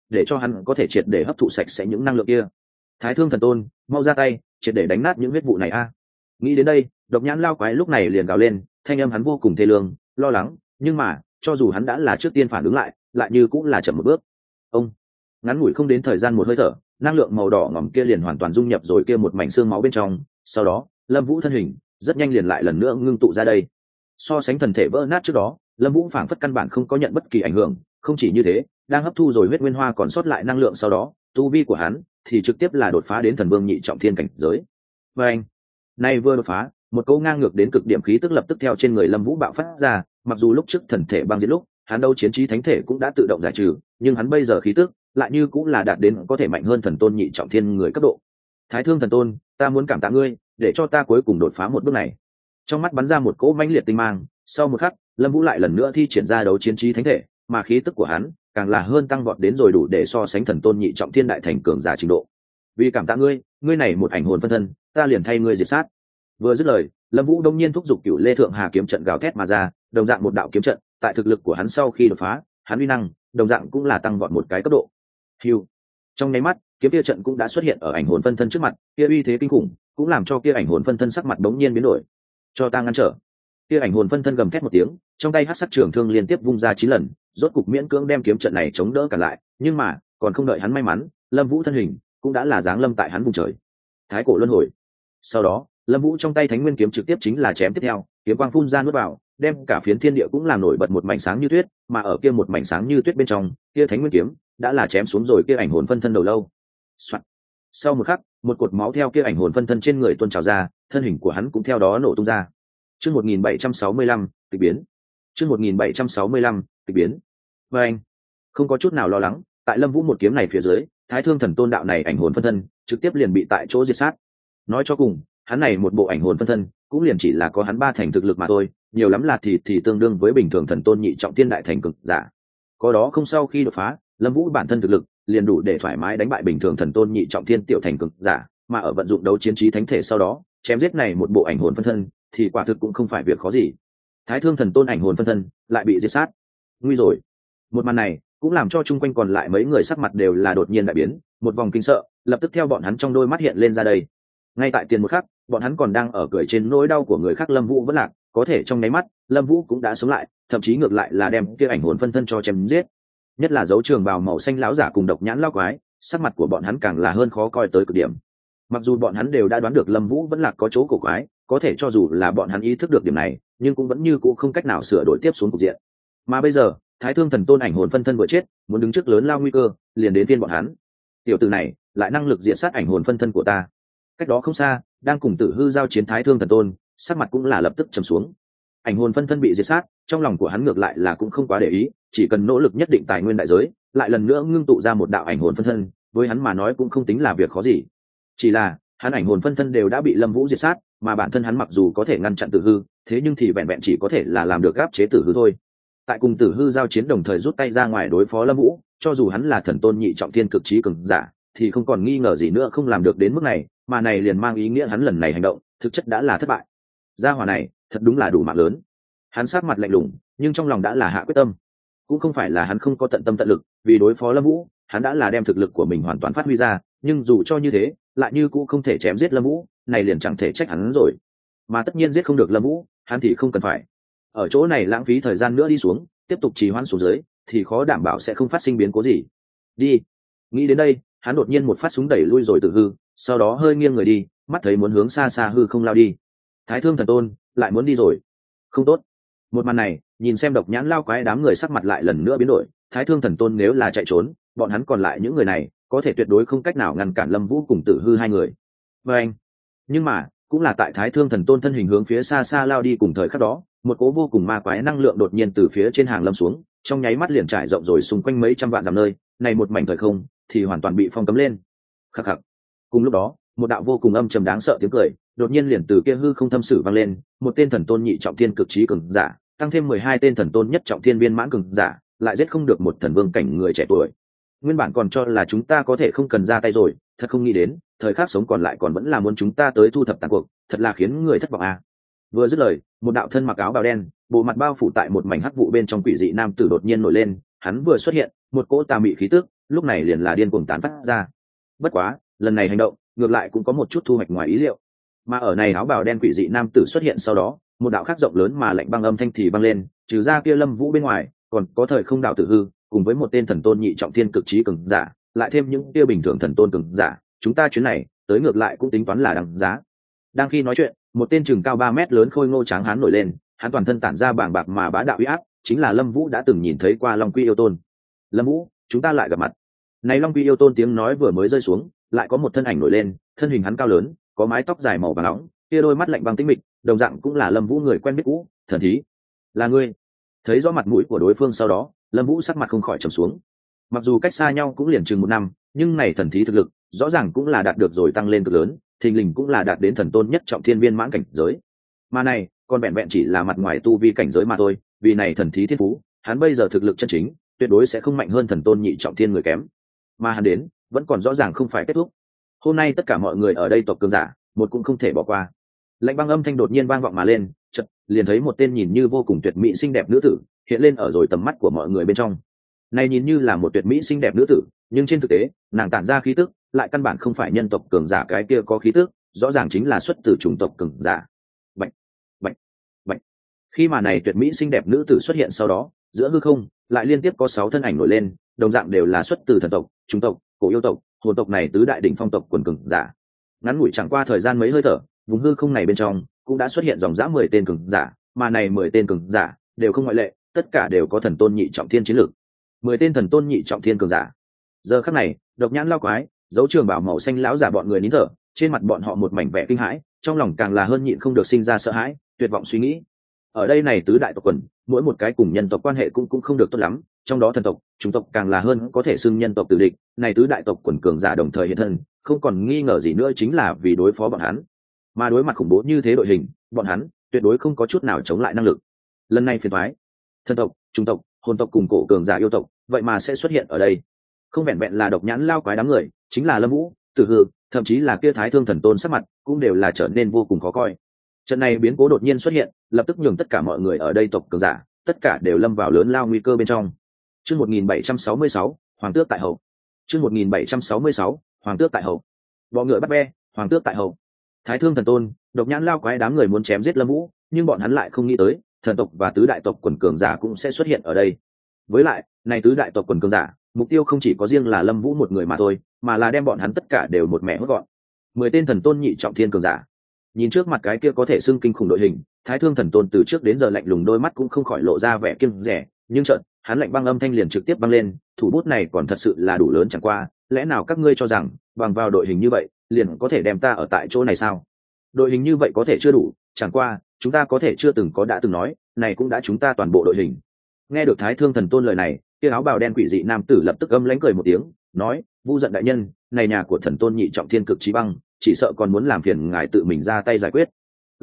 để cho hắn có thể triệt để hấp thụ sạch sẽ những năng lượng kia. Thái Thương Thần Tôn, mau ra tay, triệt để đánh nát những huyết vụ này a. Nghĩ đến đây, Độc Nhãn Lao Quái lúc này liền gào lên, thanh âm hắn vô cùng thê lương, lo lắng, nhưng mà cho dù hắn đã là trước tiên phản ứng lại như cũng là chậm một bước. Ông, ngắn ngủi không đến thời gian một hơi thở, năng lượng màu đỏ ngỏm kia liền hoàn toàn dung nhập rồi kia một mảnh xương máu bên trong. Sau đó, Lâm Vũ thân hình rất nhanh liền lại lần nữa ngưng tụ ra đây. So sánh thần thể vỡ nát trước đó, Lâm Vũ phảng phất căn bản không có nhận bất kỳ ảnh hưởng. Không chỉ như thế, đang hấp thu rồi huyết nguyên hoa còn sót lại năng lượng sau đó, tu vi của hắn thì trực tiếp là đột phá đến thần vương nhị trọng thiên cảnh giới. Và anh, nay vừa đột phá, một câu ngang ngược đến cực điểm khí tức lập tức theo trên người Lâm Vũ bạo phát ra. Mặc dù lúc trước thần thể băng diệt lúc, hắn đấu chiến trí thánh thể cũng đã tự động giải trừ, nhưng hắn bây giờ khí tức lại như cũng là đạt đến có thể mạnh hơn thần tôn nhị trọng thiên người cấp độ. Thái Thương Thần Tôn, ta muốn cảm tạ ngươi, để cho ta cuối cùng đột phá một bước này. Trong mắt bắn ra một cỗ mãnh liệt tinh mang, sau một khắc, Lâm Vũ lại lần nữa thi triển ra đấu chiến trí thánh thể, mà khí tức của hắn càng là hơn tăng vọt đến rồi đủ để so sánh thần tôn nhị trọng thiên đại thành cường giả trình độ. Vì cảm tạ ngươi, ngươi này một ảnh hồn phân thân, ta liền thay ngươi diệt sát. Vừa dứt lời, Lâm Vũ đông nhiên thúc giục Cửu Lê Thượng Hà kiếm trận gào thét mà ra, đồng dạng một đạo kiếm trận, tại thực lực của hắn sau khi đột phá, hắn uy năng đồng dạng cũng là tăng vọt một cái cấp độ. Hưu. Trong nháy mắt, kiếm kia trận cũng đã xuất hiện ở ảnh hồn phân thân trước mặt, kia uy thế kinh khủng, cũng làm cho kia ảnh hồn phân thân sắc mặt đống nhiên biến đổi. Cho ta ngăn trở. Kia ảnh hồn phân thân gầm thét một tiếng, trong tay hắc sắc trường thương liên tiếp vung ra 9 lần, rốt cục miễn cưỡng đem kiếm trận này chống đỡ cả lại, nhưng mà, còn không đợi hắn may mắn, Lâm Vũ thân hình cũng đã là giáng lâm tại hắn vùng trời. Thái cổ luân hồi. Sau đó, Lâm Vũ trong tay Thánh Nguyên kiếm trực tiếp chính là chém tiếp theo, kiếm quang phun ra nuốt vào, đem cả phiến thiên địa cũng làm nổi bật một mảnh sáng như tuyết, mà ở kia một mảnh sáng như tuyết bên trong, kia Thánh Nguyên kiếm đã là chém xuống rồi kia ảnh hồn phân thân đầu lâu. Soạn. Sau một khắc, một cột máu theo kia ảnh hồn phân thân trên người tuôn trào ra, thân hình của hắn cũng theo đó nổ tung ra. Chương 1765, kịch biến. Chương 1765, kịch biến. Và anh không có chút nào lo lắng, tại Lâm Vũ một kiếm này phía dưới, Thái Thương Thần Tôn đạo này ảnh hồn phân thân trực tiếp liền bị tại chỗ diệt sát. Nói cho cùng, hắn này một bộ ảnh hồn phân thân cũng liền chỉ là có hắn 3 thành thực lực mà thôi, nhiều lắm là thì tương đương với bình thường thần tôn nhị trọng thiên đại thành cực giả. Có đó không, sau khi đột phá, Lâm Vũ bản thân thực lực liền đủ để thoải mái đánh bại bình thường thần tôn nhị trọng thiên tiểu thành cực giả, mà ở vận dụng đấu chiến trí thánh thể sau đó, chém giết này một bộ ảnh hồn phân thân thì quả thực cũng không phải việc khó gì. Thái Thương Thần Tôn ảnh hồn phân thân lại bị diệt sát. Nguy rồi. Một màn này cũng làm cho chung quanh còn lại mấy người sắc mặt đều là đột nhiên đại biến, một vòng kinh sợ lập tức theo bọn hắn trong đôi mắt hiện lên ra đây. Ngay tại tiền một khắc, bọn hắn còn đang ở cười trên nỗi đau của người khác Lâm Vũ vẫn lạc, có thể trong nháy mắt, Lâm Vũ cũng đã sống lại, thậm chí ngược lại là đem kia ảnh hồn phân thân cho chém giết. Nhất là dấu trường bào màu xanh lão giả cùng Độc Nhãn lão quái, sắc mặt của bọn hắn càng là hơn khó coi tới cực điểm. Mặc dù bọn hắn đều đã đoán được Lâm Vũ vẫn lạc có chỗ cổ quái, có thể cho dù là bọn hắn ý thức được điểm này, nhưng cũng vẫn như cũ không cách nào sửa đổi tiếp xuống cục diện. Mà bây giờ, Thái Thương Thần Tôn ảnh hồn phân thân vừa chết, muốn đứng trước lớn lao nguy cơ, liền đến phiên bọn hắn. Tiểu tử này, lại năng lực diệt sát ảnh hồn phân thân của ta. Cách đó không xa, đang cùng Tử Hư giao chiến Thái Thương Thần Tôn, sắc mặt cũng là lập tức trầm xuống. Ảnh hồn phân thân bị diệt sát, trong lòng của hắn ngược lại là cũng không quá để ý, chỉ cần nỗ lực nhất định tài nguyên đại giới, lại lần nữa ngưng tụ ra một đạo ảnh hồn phân thân, với hắn mà nói cũng không tính là việc khó gì. Chỉ là, hắn ảnh hồn phân thân đều đã bị Lâm Vũ diệt sát, mà bản thân hắn mặc dù có thể ngăn chặn Tử Hư, thế nhưng thì vẹn vẹn chỉ có thể là làm được áp chế Tử Hư thôi. Tại cùng Tử Hư giao chiến đồng thời rút tay ra ngoài đối phó Lâm Vũ, cho dù hắn là thần tôn nhị trọng thiên cực trí cường giả, thì không còn nghi ngờ gì nữa không làm được đến mức này, mà này liền mang ý nghĩa hắn lần này hành động, thực chất đã là thất bại. Gia hỏa này, thật đúng là đủ mạng lớn. Hắn sát mặt lạnh lùng, nhưng trong lòng đã là hạ quyết tâm. Cũng không phải là hắn không có tận tâm tận lực, vì đối phó Lâm Vũ, hắn đã là đem thực lực của mình hoàn toàn phát huy ra, nhưng dù cho như thế, lại như cũng không thể chém giết Lâm Vũ, này liền chẳng thể trách hắn rồi. Mà tất nhiên giết không được Lâm Vũ, hắn thì không cần phải ở chỗ này lãng phí thời gian nữa đi xuống, tiếp tục trì hoãn xuống dưới, thì khó đảm bảo sẽ không phát sinh biến cố gì. Đi. Nghĩ đến đây, hắn đột nhiên một phát súng đẩy lui rồi Tử Hư, sau đó hơi nghiêng người đi, mắt thấy muốn hướng xa xa hư không lao đi. Thái Thương Thần Tôn lại muốn đi rồi. Không tốt. Một màn này, nhìn xem Độc Nhãn lao quái đám người sắc mặt lại lần nữa biến đổi, Thái Thương Thần Tôn nếu là chạy trốn, bọn hắn còn lại những người này, có thể tuyệt đối không cách nào ngăn cản Lâm Vũ cùng Tử Hư hai người. Và anh. Nhưng mà, cũng là tại Thái Thương Thần Tôn thân hình hướng phía xa xa lao đi cùng thời khắc đó, một cỗ vô cùng ma quái năng lượng đột nhiên từ phía trên hàng lâm xuống, trong nháy mắt liền trải rộng rồi xung quanh mấy trăm vạn dặm nơi, này một mảnh thời không thì hoàn toàn bị phong cấm lên. Khắc khắc. Cùng lúc đó, một đạo vô cùng âm trầm đáng sợ tiếng cười, đột nhiên liền từ kia hư không thâm sử vang lên, một tên thần tôn nhị trọng thiên cực trí cường giả, tăng thêm 12 tên thần tôn nhất trọng thiên viên mãn cường giả, lại giết không được một thần vương cảnh người trẻ tuổi. Nguyên bản còn cho là chúng ta có thể không cần ra tay rồi, thật không nghĩ đến, thời khắc sống còn lại còn vẫn là muốn chúng ta tới thu thập tàn cuộc, thật là khiến người thất vọng à. Vừa dứt lời, một đạo thân mặc áo bào đen, bộ mặt bao phủ tại một mảnh hắc vụ bên trong quỷ dị nam tử đột nhiên nổi lên, hắn vừa xuất hiện, một cỗ tà mị khí tức lúc này liền là điên cuồng tán phát ra. Bất quá lần này hành động ngược lại cũng có một chút thu hoạch ngoài ý liệu, mà ở này áo bào đen quỷ dị nam tử xuất hiện sau đó, một đạo khác rộng lớn mà lạnh băng âm thanh thì băng lên, trừ ra kia Lâm Vũ bên ngoài, còn có thời không đạo tử hư cùng với một tên thần tôn nhị trọng thiên cực trí cường giả, lại thêm những kia bình thường thần tôn cường giả, chúng ta chuyến này tới ngược lại cũng tính toán là đằng giá. Đang khi nói chuyện, một tên chừng cao 3 mét lớn khôi ngô tráng hán nổi lên, hắn toàn thân tản ra bàng bạc mà bá đạo uy áp, chính là Lâm Vũ đã từng nhìn thấy qua Long Quy yêu tôn. Lâm Vũ, chúng ta lại gặp mặt. Này Long Quy yêu tôn tiếng nói vừa mới rơi xuống, lại có một thân ảnh nổi lên, thân hình hắn cao lớn, có mái tóc dài màu vàng nóng, kia đôi mắt lạnh băng tĩnh mịch, đồng dạng cũng là Lâm Vũ người quen biết cũ, thần thí. Là ngươi? Thấy rõ mặt mũi của đối phương sau đó, Lâm Vũ sắc mặt không khỏi trầm xuống. Mặc dù cách xa nhau cũng liền chừng 1 năm, nhưng này thần thí thực lực, rõ ràng cũng là đạt được rồi tăng lên cực lớn, thình lình cũng là đạt đến thần tôn nhất trọng thiên viên mãn cảnh giới. Mà này, còn vẹn vẹn chỉ là mặt ngoài tu vi cảnh giới mà thôi, vì này thần thí thiên phú, hắn bây giờ thực lực chân chính, tuyệt đối sẽ không mạnh hơn thần tôn nhị trọng thiên người kém. Mà hắn đến, vẫn còn rõ ràng không phải kết thúc. Hôm nay tất cả mọi người ở đây tộc cường giả, một cũng không thể bỏ qua. Lạnh băng âm thanh đột nhiên vang vọng mà lên, chợt liền thấy một tên nhìn như vô cùng tuyệt mỹ xinh đẹp nữ tử hiện lên ở rồi tầm mắt của mọi người bên trong. Này nhìn như là một tuyệt mỹ xinh đẹp nữ tử, nhưng trên thực tế, nàng tản ra khí tức, lại căn bản không phải nhân tộc cường giả cái kia có khí tức, rõ ràng chính là xuất từ chủng tộc cường giả. Bạch, bạch, bạch. Khi mà này tuyệt mỹ xinh đẹp nữ tử xuất hiện sau đó, giữa hư không lại liên tiếp có 6 thân ảnh nổi lên, đồng dạng đều là xuất từ thần tộc, chủng tộc, cổ yêu tộc, hồn tộc này tứ đại đỉnh phong tộc quần cường giả. Ngắn ngủi chẳng qua thời gian mấy hơi thở, vùng hư không này bên trong cũng đã xuất hiện dòng dã 10 tên cường giả, mà này 10 tên cường giả đều không ngoại lệ, tất cả đều có thần tôn nhị trọng thiên chiến lược. 10 tên thần tôn nhị trọng thiên cường giả. Giờ khắc này, độc nhãn lao quái, dấu trường bảo màu xanh lão giả bọn người nín thở, trên mặt bọn họ một mảnh vẻ kinh hãi, trong lòng càng là hơn nhịn không được sinh ra sợ hãi, tuyệt vọng suy nghĩ. Ở đây này tứ đại tộc quần, mỗi một cái cùng nhân tộc quan hệ cũng không được tốt lắm, trong đó thần tộc, chủng tộc càng là hơn có thể xưng nhân tộc tử địch, này tứ đại tộc quần cường giả đồng thời hiện thân, không còn nghi ngờ gì nữa chính là vì đối phó bọn hắn. Mà đối mặt khủng bố như thế đội hình, bọn hắn tuyệt đối không có chút nào chống lại năng lực. Lần này phiền toái, thần tộc, chủng tộc, hồn tộc cùng cổ cường giả yêu tộc, vậy mà sẽ xuất hiện ở đây. Không vẹn vẹn là độc nhãn lao quái đám người, chính là Lâm Vũ, Tử Hư, thậm chí là kia Thái Thương thần tôn sắc mặt, cũng đều là trở nên vô cùng khó coi. Trận này biến cố đột nhiên xuất hiện, lập tức nhường tất cả mọi người ở đây tộc cường giả, tất cả đều lâm vào lớn lao nguy cơ bên trong. Chương 1766, Hoàng tước tại hậu. Chương 1766, Hoàng tước tại hậu. Bọ ngựa bắt be, Hoàng tước tại hậu. Thái Thương thần tôn, độc nhãn lao quái đám người muốn chém giết Lâm Vũ, nhưng bọn hắn lại không nghĩ tới, thần tộc và tứ đại tộc quần cường giả cũng sẽ xuất hiện ở đây. Với lại, này tứ đại tộc quần cường giả, mục tiêu không chỉ có riêng là Lâm Vũ một người mà thôi, mà là đem bọn hắn tất cả đều một mẻ hốt gọn. 10 tên thần tôn nhị trọng thiên cường giả. Nhìn trước mặt cái kia có thể xưng kinh khủng đội hình, Thái Thương thần tôn từ trước đến giờ lạnh lùng đôi mắt cũng không khỏi lộ ra vẻ kiêng dè, nhưng chợt, hắn lạnh băng âm thanh liền trực tiếp băng lên, thủ bút này còn thật sự là đủ lớn chẳng qua, lẽ nào các ngươi cho rằng, bằng vào đội hình như vậy, liền có thể đem ta ở tại chỗ này sao? Đội hình như vậy có thể chưa đủ, chẳng qua, chúng ta có thể chưa từng có đã từng nói, này cũng đã chúng ta toàn bộ đội hình. Nghe được Thái Thương thần tôn lời này, kia áo bào đen quỷ dị nam tử lập tức âm lãnh cười một tiếng, nói: "Vu giận đại nhân, này nhà của thần tôn nhị trọng thiên cực chí băng, chỉ sợ còn muốn làm phiền ngài tự mình ra tay giải quyết."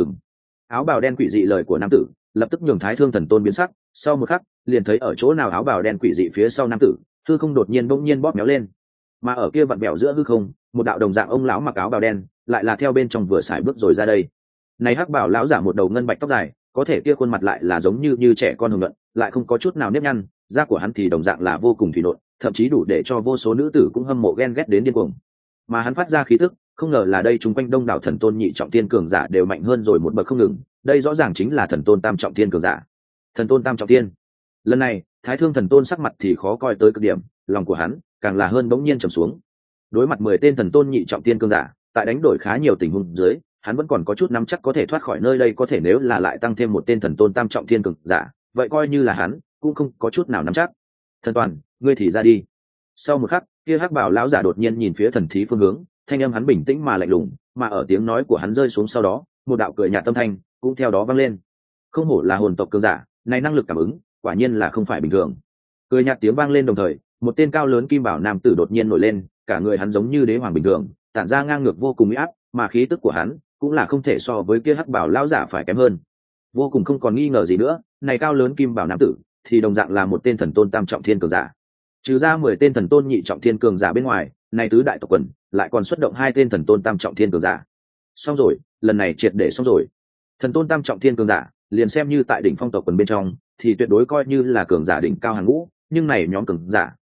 Áo bào đen quỷ dị lời của nam tử lập tức nhường Thái Thương thần tôn biến sắc, sau một khắc liền thấy ở chỗ nào áo bào đen quỷ dị phía sau nam tử, hư không đột nhiên bỗng nhiên bóp méo lên, mà ở kia vặn bẹo giữa hư không, một đạo đồng dạng ông lão mặc áo bào đen lại là theo bên trong vừa xài bước rồi ra đây. Này hắc bảo lão giả một đầu ngân bạch tóc dài, có thể kia khuôn mặt lại là giống như trẻ con hồng nhuận, lại không có chút nào nếp nhăn, da của hắn thì đồng dạng là vô cùng thủy nộn, thậm chí đủ để cho vô số nữ tử cũng hâm mộ ghen ghét đến điên cuồng. Mà hắn phát ra khí tức, không ngờ là đây chúng quanh đông đảo thần tôn nhị trọng thiên cường giả đều mạnh hơn rồi một bậc không ngừng, đây rõ ràng chính là thần tôn tam trọng thiên cường giả. Thần tôn tam trọng thiên. Lần này, Thái Thương thần tôn sắc mặt thì khó coi tới cực điểm, lòng của hắn càng là hơn bỗng nhiên trầm xuống. Đối mặt 10 tên thần tôn nhị trọng thiên cường giả, tại đánh đổi khá nhiều tình huống dưới, hắn vẫn còn có chút nắm chắc có thể thoát khỏi nơi đây, có thể nếu là lại tăng thêm một tên thần tôn tam trọng thiên cường giả, vậy coi như là hắn cũng không có chút nào nắm chắc. Thần Toàn, ngươi thì ra đi. Sau một khắc, kia hắc bảo lão giả đột nhiên nhìn phía thần thí phương hướng, thanh âm hắn bình tĩnh mà lạnh lùng, mà ở tiếng nói của hắn rơi xuống sau đó, một đạo cười nhạt tâm thanh cũng theo đó vang lên. Không hổ là hồn tộc cường giả, này năng lực cảm ứng, quả nhiên là không phải bình thường. Cười nhạt tiếng vang lên đồng thời, một tên cao lớn kim bảo nam tử đột nhiên nổi lên, cả người hắn giống như đế hoàng bình thường, tản ra ngang ngược vô cùng uy áp, mà khí tức của hắn cũng là không thể so với kia hắc bảo lão giả phải kém hơn. Vô cùng không còn nghi ngờ gì nữa, này cao lớn kim bảo nam tử thì đồng dạng là một tên thần tôn tam trọng thiên cường giả. Trừ ra 10 tên thần tôn nhị trọng thiên cường giả bên ngoài, này tứ đại tộc quần lại còn xuất động 2 tên thần tôn tam trọng thiên cường giả. Xong rồi, lần này triệt để xong rồi. Thần tôn tam trọng thiên cường giả, liền xem như tại đỉnh phong tộc quần bên trong, thì tuyệt đối coi như là cường giả đỉnh cao hàng ngũ, nhưng này nhóm cường giả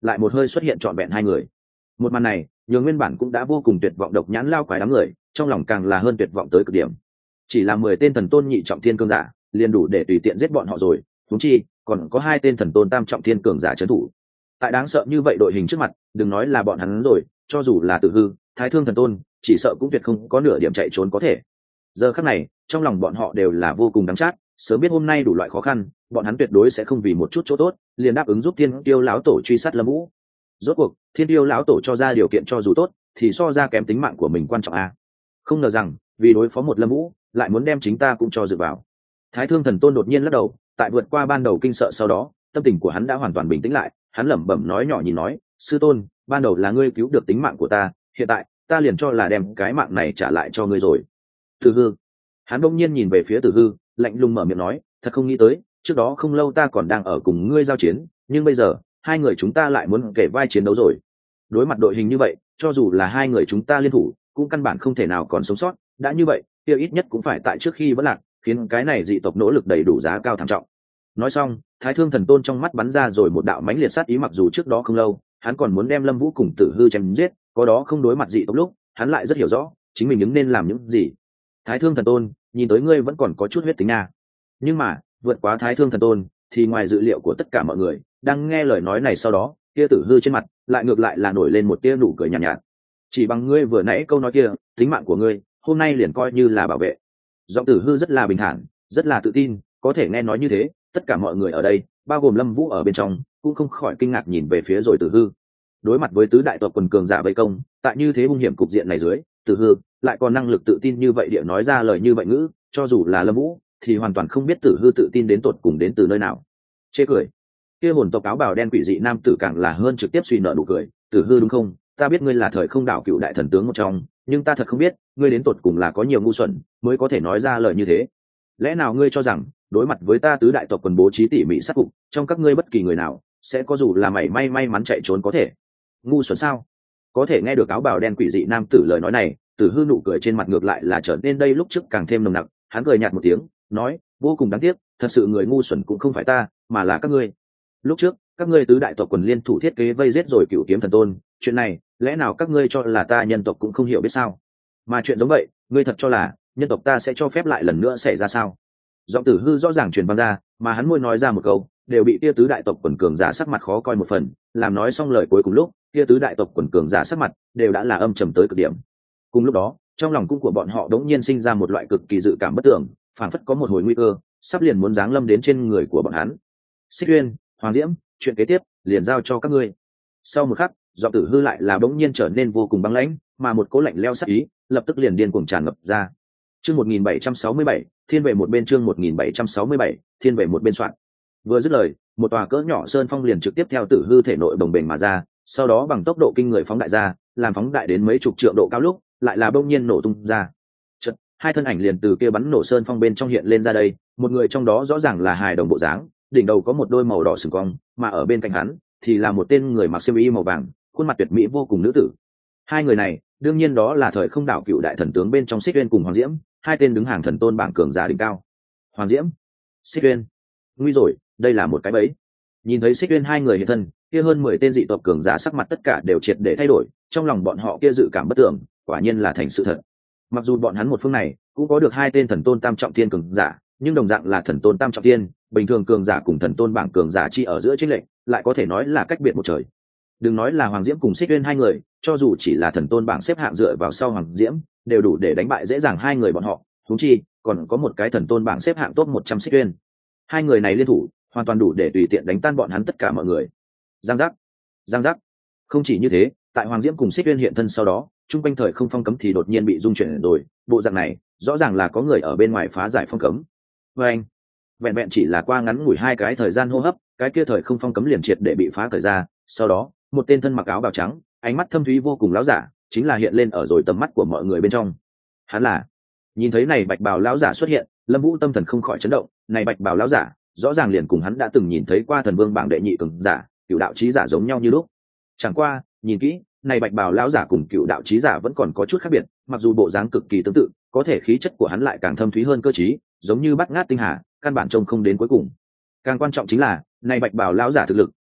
lại một hơi xuất hiện trọn vẹn hai người. Một màn này nhường nguyên bản cũng đã vô cùng tuyệt vọng độc nhãn lao quái đám người trong lòng càng là hơn tuyệt vọng tới cực điểm. Chỉ là 10 tên thần tôn nhị trọng thiên cường giả liền đủ để tùy tiện giết bọn họ rồi, huống chi còn có 2 tên thần tôn tam trọng thiên cường giả trấn thủ. Tại đáng sợ như vậy đội hình trước mặt, đừng nói là bọn hắn rồi, cho dù là Tử Hư, Thái Thương thần tôn, chỉ sợ cũng tuyệt không có nửa điểm chạy trốn có thể. Giờ khắc này, trong lòng bọn họ đều là vô cùng đắng chát, sớm biết hôm nay đủ loại khó khăn, bọn hắn tuyệt đối sẽ không vì một chút chỗ tốt, liền đáp ứng giúp Thiên Tiêu lão tổ truy sát Lâm Vũ. Rốt cuộc, Thiên Tiêu lão tổ cho ra điều kiện cho dù tốt, thì so ra kém tính mạng của mình quan trọng a. Không ngờ rằng, vì đối phó một Lâm Vũ, lại muốn đem chính ta cũng cho dự vào. Thái Thương thần tôn đột nhiên lắc đầu, tại vượt qua ban đầu kinh sợ sau đó, tâm tình của hắn đã hoàn toàn bình tĩnh lại, hắn lẩm bẩm nói nhỏ nhìn nói, sư tôn, ban đầu là ngươi cứu được tính mạng của ta, hiện tại ta liền cho là đem cái mạng này trả lại cho ngươi rồi. Tử Hư, hắn bỗng nhiên nhìn về phía Tử Hư, lạnh lùng mở miệng nói, thật không nghĩ tới, trước đó không lâu ta còn đang ở cùng ngươi giao chiến, nhưng bây giờ hai người chúng ta lại muốn kể vai chiến đấu rồi. Đối mặt đội hình như vậy, cho dù là hai người chúng ta liên thủ, cũng căn bản không thể nào còn sống sót. Đã như vậy, kia ít nhất cũng phải tại trước khi vẫn lạc, khiến cái này dị tộc nỗ lực đầy đủ giá cao thảm trọng. Nói xong, Thái Thương thần tôn trong mắt bắn ra rồi một đạo mãnh liệt sát ý, mặc dù trước đó không lâu hắn còn muốn đem Lâm Vũ cùng Tử Hư chém giết, có đó không đối mặt dị tộc lúc, hắn lại rất hiểu rõ chính mình ứng nên làm những gì. Thái Thương thần tôn, nhìn tới ngươi vẫn còn có chút huyết tính nha. Nhưng mà vượt quá Thái Thương thần tôn, thì ngoài dự liệu của tất cả mọi người, đang nghe lời nói này sau đó, kia Tử Hư trên mặt lại ngược lại là nổi lên một tia nụ cười nhàn nhạt. Chỉ bằng ngươi vừa nãy câu nói kia, tính mạng của ngươi hôm nay liền coi như là bảo vệ. Giọng Tử Hư rất là bình thản, rất là tự tin, có thể nghe nói như thế, tất cả mọi người ở đây, bao gồm Lâm Vũ ở bên trong, cũng không khỏi kinh ngạc nhìn về phía rồi Tử Hư. Đối mặt với tứ đại tộc quần cường giả vây công, tại như thế hung hiểm cục diện này dưới, Tử Hư lại còn năng lực tự tin như vậy địa nói ra lời như vậy ngữ, cho dù là Lâm Vũ thì hoàn toàn không biết Tử Hư tự tin đến tột cùng đến từ nơi nào. Chê cười. Kia hồn tộc áo bào đen quỷ dị nam tử càng là hơn trực tiếp suy nợ nụ cười, Tử Hư đúng không? Ta biết ngươi là thời không đảo cựu đại thần tướng một trong, nhưng ta thật không biết ngươi đến tột cùng là có nhiều ngu xuẩn mới có thể nói ra lời như thế. Lẽ nào ngươi cho rằng đối mặt với ta tứ đại tộc quần bố trí tỉ mỉ sát cục, trong các ngươi bất kỳ người nào sẽ có dù là mảy may mắn chạy trốn có thể? Ngu xuẩn sao? Có thể nghe được áo bào đen quỷ dị nam tử lời nói này, Tử Hư nụ cười trên mặt ngược lại là trở nên đây lúc trước càng thêm nồng nặc, hắn cười nhạt một tiếng, nói, vô cùng đáng tiếc, thật sự người ngu xuẩn cũng không phải ta, mà là các ngươi. Lúc trước các ngươi tứ đại tộc quần liên thủ thiết kế vây giết rồi Cửu Kiếm thần tôn, chuyện này lẽ nào các ngươi cho là ta nhân tộc cũng không hiểu biết sao? Mà chuyện giống vậy, ngươi thật cho là nhân tộc ta sẽ cho phép lại lần nữa xảy ra sao? Giọng Tử Hư rõ ràng truyền vang ra, mà hắn môi nói ra một câu, đều bị kia tứ đại tộc quần cường giả sắc mặt khó coi một phần, làm nói xong lời cuối cùng lúc, kia tứ đại tộc quần cường giả sắc mặt đều đã là âm trầm tới cực điểm. Cùng lúc đó, trong lòng cung của bọn họ đống nhiên sinh ra một loại cực kỳ dự cảm bất tưởng, phảng phất có một hồi nguy cơ sắp liền muốn giáng lâm đến trên người của bọn hắn. Xích Uyên, Hoàng Diễm, chuyện kế tiếp liền giao cho các ngươi. Sau một khắc, giọng Tử Hư lại là đống nhiên trở nên vô cùng băng lãnh, mà một cỗ lạnh lẽo sát ý lập tức liền điên cuồng tràn ngập ra. Chương 1767, thiên về một bên, chương 1767, thiên về một bên soạn. Vừa dứt lời, một tòa cỡ nhỏ sơn phong liền trực tiếp theo Tử Hư thể nội bồng bềnh mà ra, sau đó bằng tốc độ kinh người phóng đại ra, làm phóng đại đến mấy chục trượng độ cao lúc, lại là bỗng nhiên nổ tung ra. Chợt, hai thân ảnh liền từ kia bắn nổ sơn phong bên trong hiện lên ra đây, một người trong đó rõ ràng là hài đồng bộ dáng, đỉnh đầu có một đôi màu đỏ sừng cong, mà ở bên cạnh hắn thì là một tên người mặc xiêm y màu vàng, khuôn mặt tuyệt mỹ vô cùng nữ tử. Hai người này, đương nhiên đó là thời không đảo cựu đại thần tướng bên trong Xích Uyên cùng Hoàng Diễm, hai tên đứng hàng thần tôn bảng cường giả đỉnh cao. Hoàng Diễm, Xích Uyên, nguy rồi, đây là một cái bẫy. Nhìn thấy Xích Uyên hai người hiện thân, kia hơn 10 tên dị tộc cường giả sắc mặt tất cả đều triệt để thay đổi, trong lòng bọn họ kia dự cảm bất tưởng, quả nhiên là thành sự thật. Mặc dù bọn hắn một phương này cũng có được hai tên thần tôn tam trọng thiên cường giả, nhưng đồng dạng là thần tôn tam trọng thiên, bình thường cường giả cùng thần tôn bảng cường giả chi ở giữa chênh lệch, lại có thể nói là cách biệt một trời. Đừng nói là Hoàng Diễm cùng Xích Uyên hai người, cho dù chỉ là thần tôn bảng xếp hạng dựa vào sau Hoàng Diễm, đều đủ để đánh bại dễ dàng hai người bọn họ, huống chi còn có một cái thần tôn bảng xếp hạng top 100 Xích Uyên. Hai người này liên thủ, hoàn toàn đủ để tùy tiện đánh tan bọn hắn tất cả mọi người. Giang giác, giang giác. Không chỉ như thế, tại Hoàng Diễm cùng Xích Uyên hiện thân sau đó, trung quanh thời không phong cấm thì đột nhiên bị dung chuyển rồi, bộ dạng này, rõ ràng là có người ở bên ngoài phá giải phong cấm. Và anh, vẹn vẹn chỉ là qua ngắn ngủi hai cái thời gian hô hấp, cái kia thời không phong cấm liền triệt để bị phá cởi ra, sau đó, một tên thân mặc áo bào trắng, ánh mắt thâm thúy vô cùng lão giả, chính là hiện lên ở rồi tầm mắt của mọi người bên trong. Hắn là. Nhìn thấy này bạch bào lão giả xuất hiện, Lâm Vũ tâm thần không khỏi chấn động, này bạch bào lão giả, rõ ràng liền cùng hắn đã từng nhìn thấy qua thần vương bảng đệ nhị cường giả, cựu đạo chí giả giống nhau như lúc. Chẳng qua, nhìn kỹ, này bạch bào lão giả cùng cựu đạo chí giả vẫn còn có chút khác biệt, mặc dù bộ dáng cực kỳ tương tự, có thể khí chất của hắn lại càng thâm thúy hơn cơ trí, giống như bát ngát tinh hà, căn bản trông không đến cuối cùng. Càng quan trọng chính là, này bạch bào lão giả thực lực,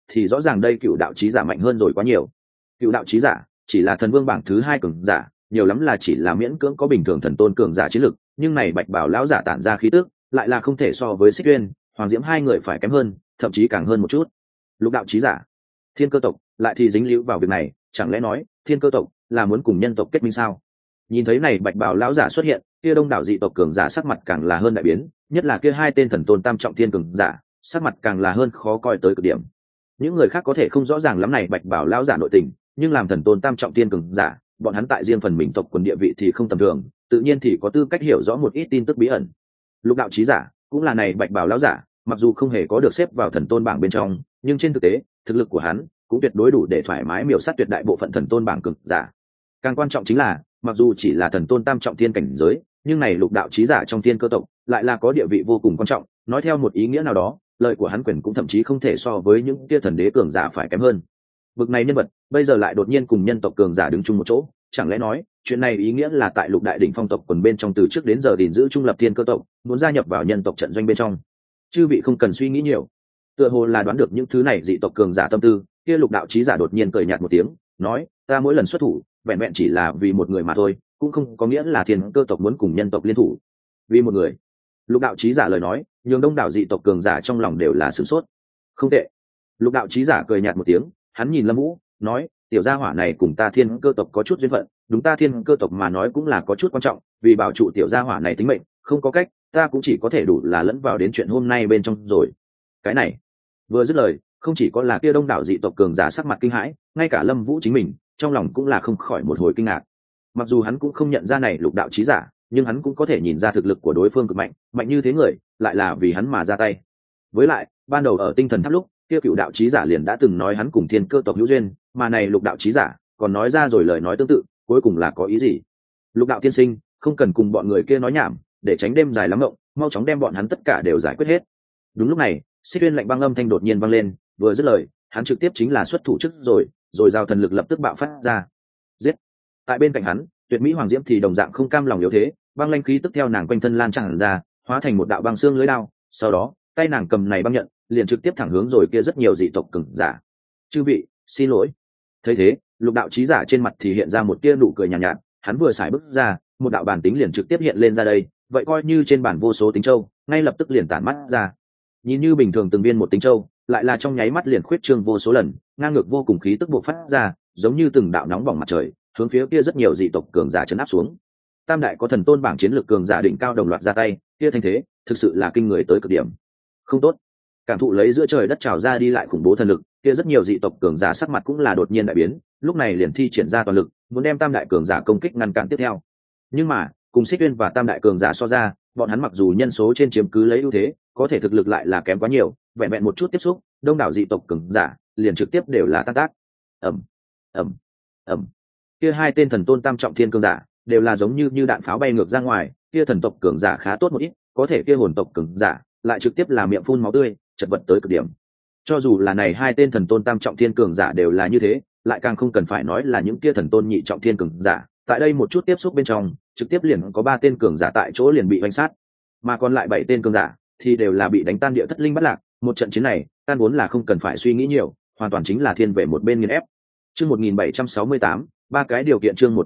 thì rõ ràng đây cựu đạo chí giả mạnh hơn rồi quá nhiều. Cựu đạo chí giả chỉ là thần vương bảng thứ 2 cường giả, nhiều lắm là chỉ là miễn cưỡng có bình thường thần tôn cường giả chiến lực, nhưng này bạch bảo lão giả tản ra khí tức lại là không thể so với Xích Uyên, Hoàng Diễm hai người phải kém hơn, thậm chí càng hơn một chút. Lục đạo chí giả, thiên cơ tộc lại thì dính líu vào việc này, chẳng lẽ nói thiên cơ tộc là muốn cùng nhân tộc kết minh sao? Nhìn thấy này bạch bảo lão giả xuất hiện, kia đông đảo dị tộc cường giả sắc mặt càng là hơn đại biến, nhất là kia hai tên thần tôn tam trọng thiên cường giả sắc mặt càng là hơn khó coi tới cực điểm. Những người khác có thể không rõ ràng lắm này bạch bảo lão giả nội tình, nhưng làm thần tôn tam trọng thiên cường giả, bọn hắn tại riêng phần mình tộc quần địa vị thì không tầm thường, tự nhiên thì có tư cách hiểu rõ một ít tin tức bí ẩn. Lục đạo chí giả cũng là này bạch bảo lão giả, mặc dù không hề có được xếp vào thần tôn bảng bên trong, nhưng trên thực tế thực lực của hắn cũng tuyệt đối đủ để thoải mái miểu sát tuyệt đại bộ phận thần tôn bảng cường giả. Càng quan trọng chính là, mặc dù chỉ là thần tôn tam trọng thiên cảnh giới, nhưng này lục đạo chí giả trong thiên cơ tộc lại là có địa vị vô cùng quan trọng. Nói theo một ý nghĩa nào đó, lời của hắn quyền cũng thậm chí không thể so với những kia thần đế cường giả phải kém hơn. Bực này nhân vật bây giờ lại đột nhiên cùng nhân tộc cường giả đứng chung một chỗ, chẳng lẽ nói chuyện này ý nghĩa là tại lục đại đỉnh phong tộc quần bên trong từ trước đến giờ gìn giữ trung lập thiên cơ tộc muốn gia nhập vào nhân tộc trận doanh bên trong? Chư vị không cần suy nghĩ nhiều, tựa hồ là đoán được những thứ này dị tộc cường giả tâm tư, kia lục đạo chí giả đột nhiên cười nhạt một tiếng, nói: ta mỗi lần xuất thủ vẹn vẹn chỉ là vì một người mà thôi, cũng không có nghĩa là thiên cơ tộc muốn cùng nhân tộc liên thủ. Vì một người? Lục đạo chí giả lời nói nhường đông đảo dị tộc cường giả trong lòng đều là sửng sốt. Không tệ. Lục đạo chí giả cười nhạt một tiếng, hắn nhìn Lâm Vũ nói: tiểu gia hỏa này cùng ta thiên cơ tộc có chút duyên phận, đúng ta thiên cơ tộc mà nói cũng là có chút quan trọng, vì bảo trụ tiểu gia hỏa này tính mệnh, không có cách, ta cũng chỉ có thể đủ là lẫn vào đến chuyện hôm nay bên trong rồi. Cái này vừa dứt lời, không chỉ có là kia đông đảo dị tộc cường giả sắc mặt kinh hãi, ngay cả Lâm Vũ chính mình trong lòng cũng là không khỏi một hồi kinh ngạc. Mặc dù hắn cũng không nhận ra này lục đạo chí giả, nhưng hắn cũng có thể nhìn ra thực lực của đối phương cực mạnh, mạnh như thế người lại là vì hắn mà ra tay. Với lại ban đầu ở tinh thần tháp lúc kia cựu đạo chí giả liền đã từng nói hắn cùng thiên cơ tộc hữu duyên, mà này lục đạo chí giả còn nói ra rồi lời nói tương tự, cuối cùng là có ý gì? Lục đạo tiên sinh, không cần cùng bọn người kia nói nhảm, để tránh đêm dài lắm mộng, mau chóng đem bọn hắn tất cả đều giải quyết hết. Đúng lúc này, Xích Uyên lạnh băng âm thanh đột nhiên vang lên, vừa dứt lời, hắn trực tiếp chính là xuất thủ trước rồi giao thần lực lập tức bạo phát ra. Giết! Tại bên cạnh hắn, Tuyệt Mỹ Hoàng Diễm thì đồng dạng không cam lòng yếu thế, băng lanh khí tức theo nàng quanh thân lan tràn ra, hóa thành một đạo băng xương lưỡi đao, sau đó, tay nàng cầm này băng nhận, liền trực tiếp thẳng hướng rồi kia rất nhiều dị tộc cường giả. Chư vị, xin lỗi. Thấy thế, lục đạo chí giả trên mặt thì hiện ra một tia nụ cười nhàn nhạt, hắn vừa xài bước ra, một đạo bản tính liền trực tiếp hiện lên ra đây, vậy coi như trên bản vô số tính châu, ngay lập tức liền tản mắt ra. Nhìn như bình thường từng viên một tính châu, lại là trong nháy mắt liền khuyết trương vô số lần, ngang ngược vô cùng khí tức bộc phát ra, giống như từng đạo nóng bỏng mặt trời, hướng phía kia rất nhiều dị tộc cường giả chấn áp xuống. Tam đại có thần tôn bảng chiến lược cường giả đỉnh cao đồng loạt ra tay, kia thanh thế thực sự là kinh người tới cực điểm. Không tốt. Cảm thụ lấy giữa trời đất trào ra đi lại khủng bố thần lực, kia rất nhiều dị tộc cường giả sắc mặt cũng là đột nhiên đại biến, lúc này liền thi triển ra toàn lực, muốn đem tam đại cường giả công kích ngăn cản tiếp theo. Nhưng mà, cùng Xích Uyên và tam đại cường giả so ra, bọn hắn mặc dù nhân số trên chiếm cứ lấy ưu thế, có thể thực lực lại là kém quá nhiều, vẹn vẹn một chút tiếp xúc, đông đảo dị tộc cường giả liền trực tiếp đều là tan tác. ầm ầm ầm. Kia hai tên thần tôn tam trọng thiên cường giả đều là giống như đạn pháo bay ngược ra ngoài, kia thần tộc cường giả khá tốt một ít, có thể kia hồn tộc cường giả lại trực tiếp là miệng phun máu tươi, chật vật tới cực điểm. Cho dù là này hai tên thần tôn tam trọng thiên cường giả đều là như thế, lại càng không cần phải nói là những kia thần tôn nhị trọng thiên cường giả, tại đây một chút tiếp xúc bên trong, trực tiếp liền có 3 tên cường giả tại chỗ liền bị vành sát, mà còn lại 7 tên cường giả thì đều là bị đánh tan địa thất linh bất lạc. Một trận chiến này, căn vốn là không cần phải suy nghĩ nhiều, hoàn toàn chính là thiên về một bên nghiền ép. Chương 1768, 3 cái điều kiện. Chương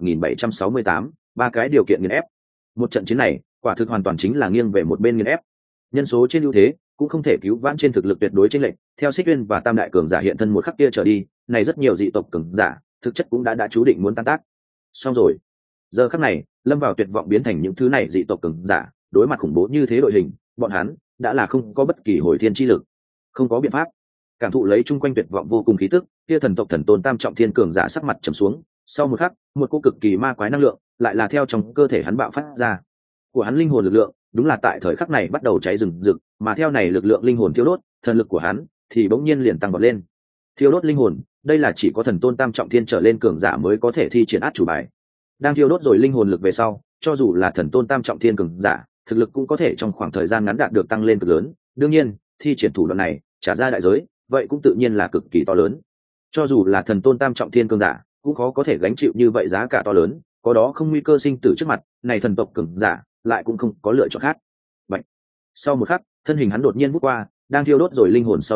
1768, 3 cái điều kiện nghiền ép. Một trận chiến này, quả thực hoàn toàn chính là nghiêng về một bên nghiền ép. Nhân số trên ưu thế cũng không thể cứu vãn trên thực lực tuyệt đối chênh lệch. Theo Xích Uyên và tam đại cường giả hiện thân một khắc kia trở đi, này rất nhiều dị tộc cường giả thực chất cũng đã chú định muốn tan tác. Xong rồi. Giờ khắc này, lâm vào tuyệt vọng biến thành những thứ này dị tộc cường giả, đối mặt khủng bố như thế đội hình, bọn hắn đã là không có bất kỳ hồi thiên chi lực, không có biện pháp. Cảm thụ lấy chung quanh tuyệt vọng vô cùng khí tức, kia thần tộc thần tôn tam trọng thiên cường giả sắc mặt trầm xuống, sau một khắc, một cô cực kỳ ma quái năng lượng lại là theo trong cơ thể hắn bạo phát ra. Của hắn linh hồn lực lượng, đúng là tại thời khắc này bắt đầu cháy rừng rực, mà theo này lực lượng linh hồn thiêu đốt, thần lực của hắn thì bỗng nhiên liền tăng vọt lên. Thiêu đốt linh hồn, đây là chỉ có thần tôn tam trọng thiên trở lên cường giả mới có thể thi triển át chủ bài. Đang thiêu đốt rồi linh hồn lực về sau, cho dù là thần tôn tam trọng thiên cường giả, thực lực cũng có thể trong khoảng thời gian ngắn đạt được tăng lên cực lớn. Đương nhiên, thi triển thủ đoạn này, trả ra đại giới, vậy cũng tự nhiên là cực kỳ to lớn. Cho dù là thần tôn tam trọng thiên cường giả, cũng khó có thể gánh chịu như vậy giá cả to lớn, có đó không nguy cơ sinh tử trước mặt, này thần tộc cường giả lại cũng không có lựa chọn khác. Vậy, sau một khắc, thân hình hắn đột nhiên vút qua, đang thiêu đốt rồi linh hồn sau đó,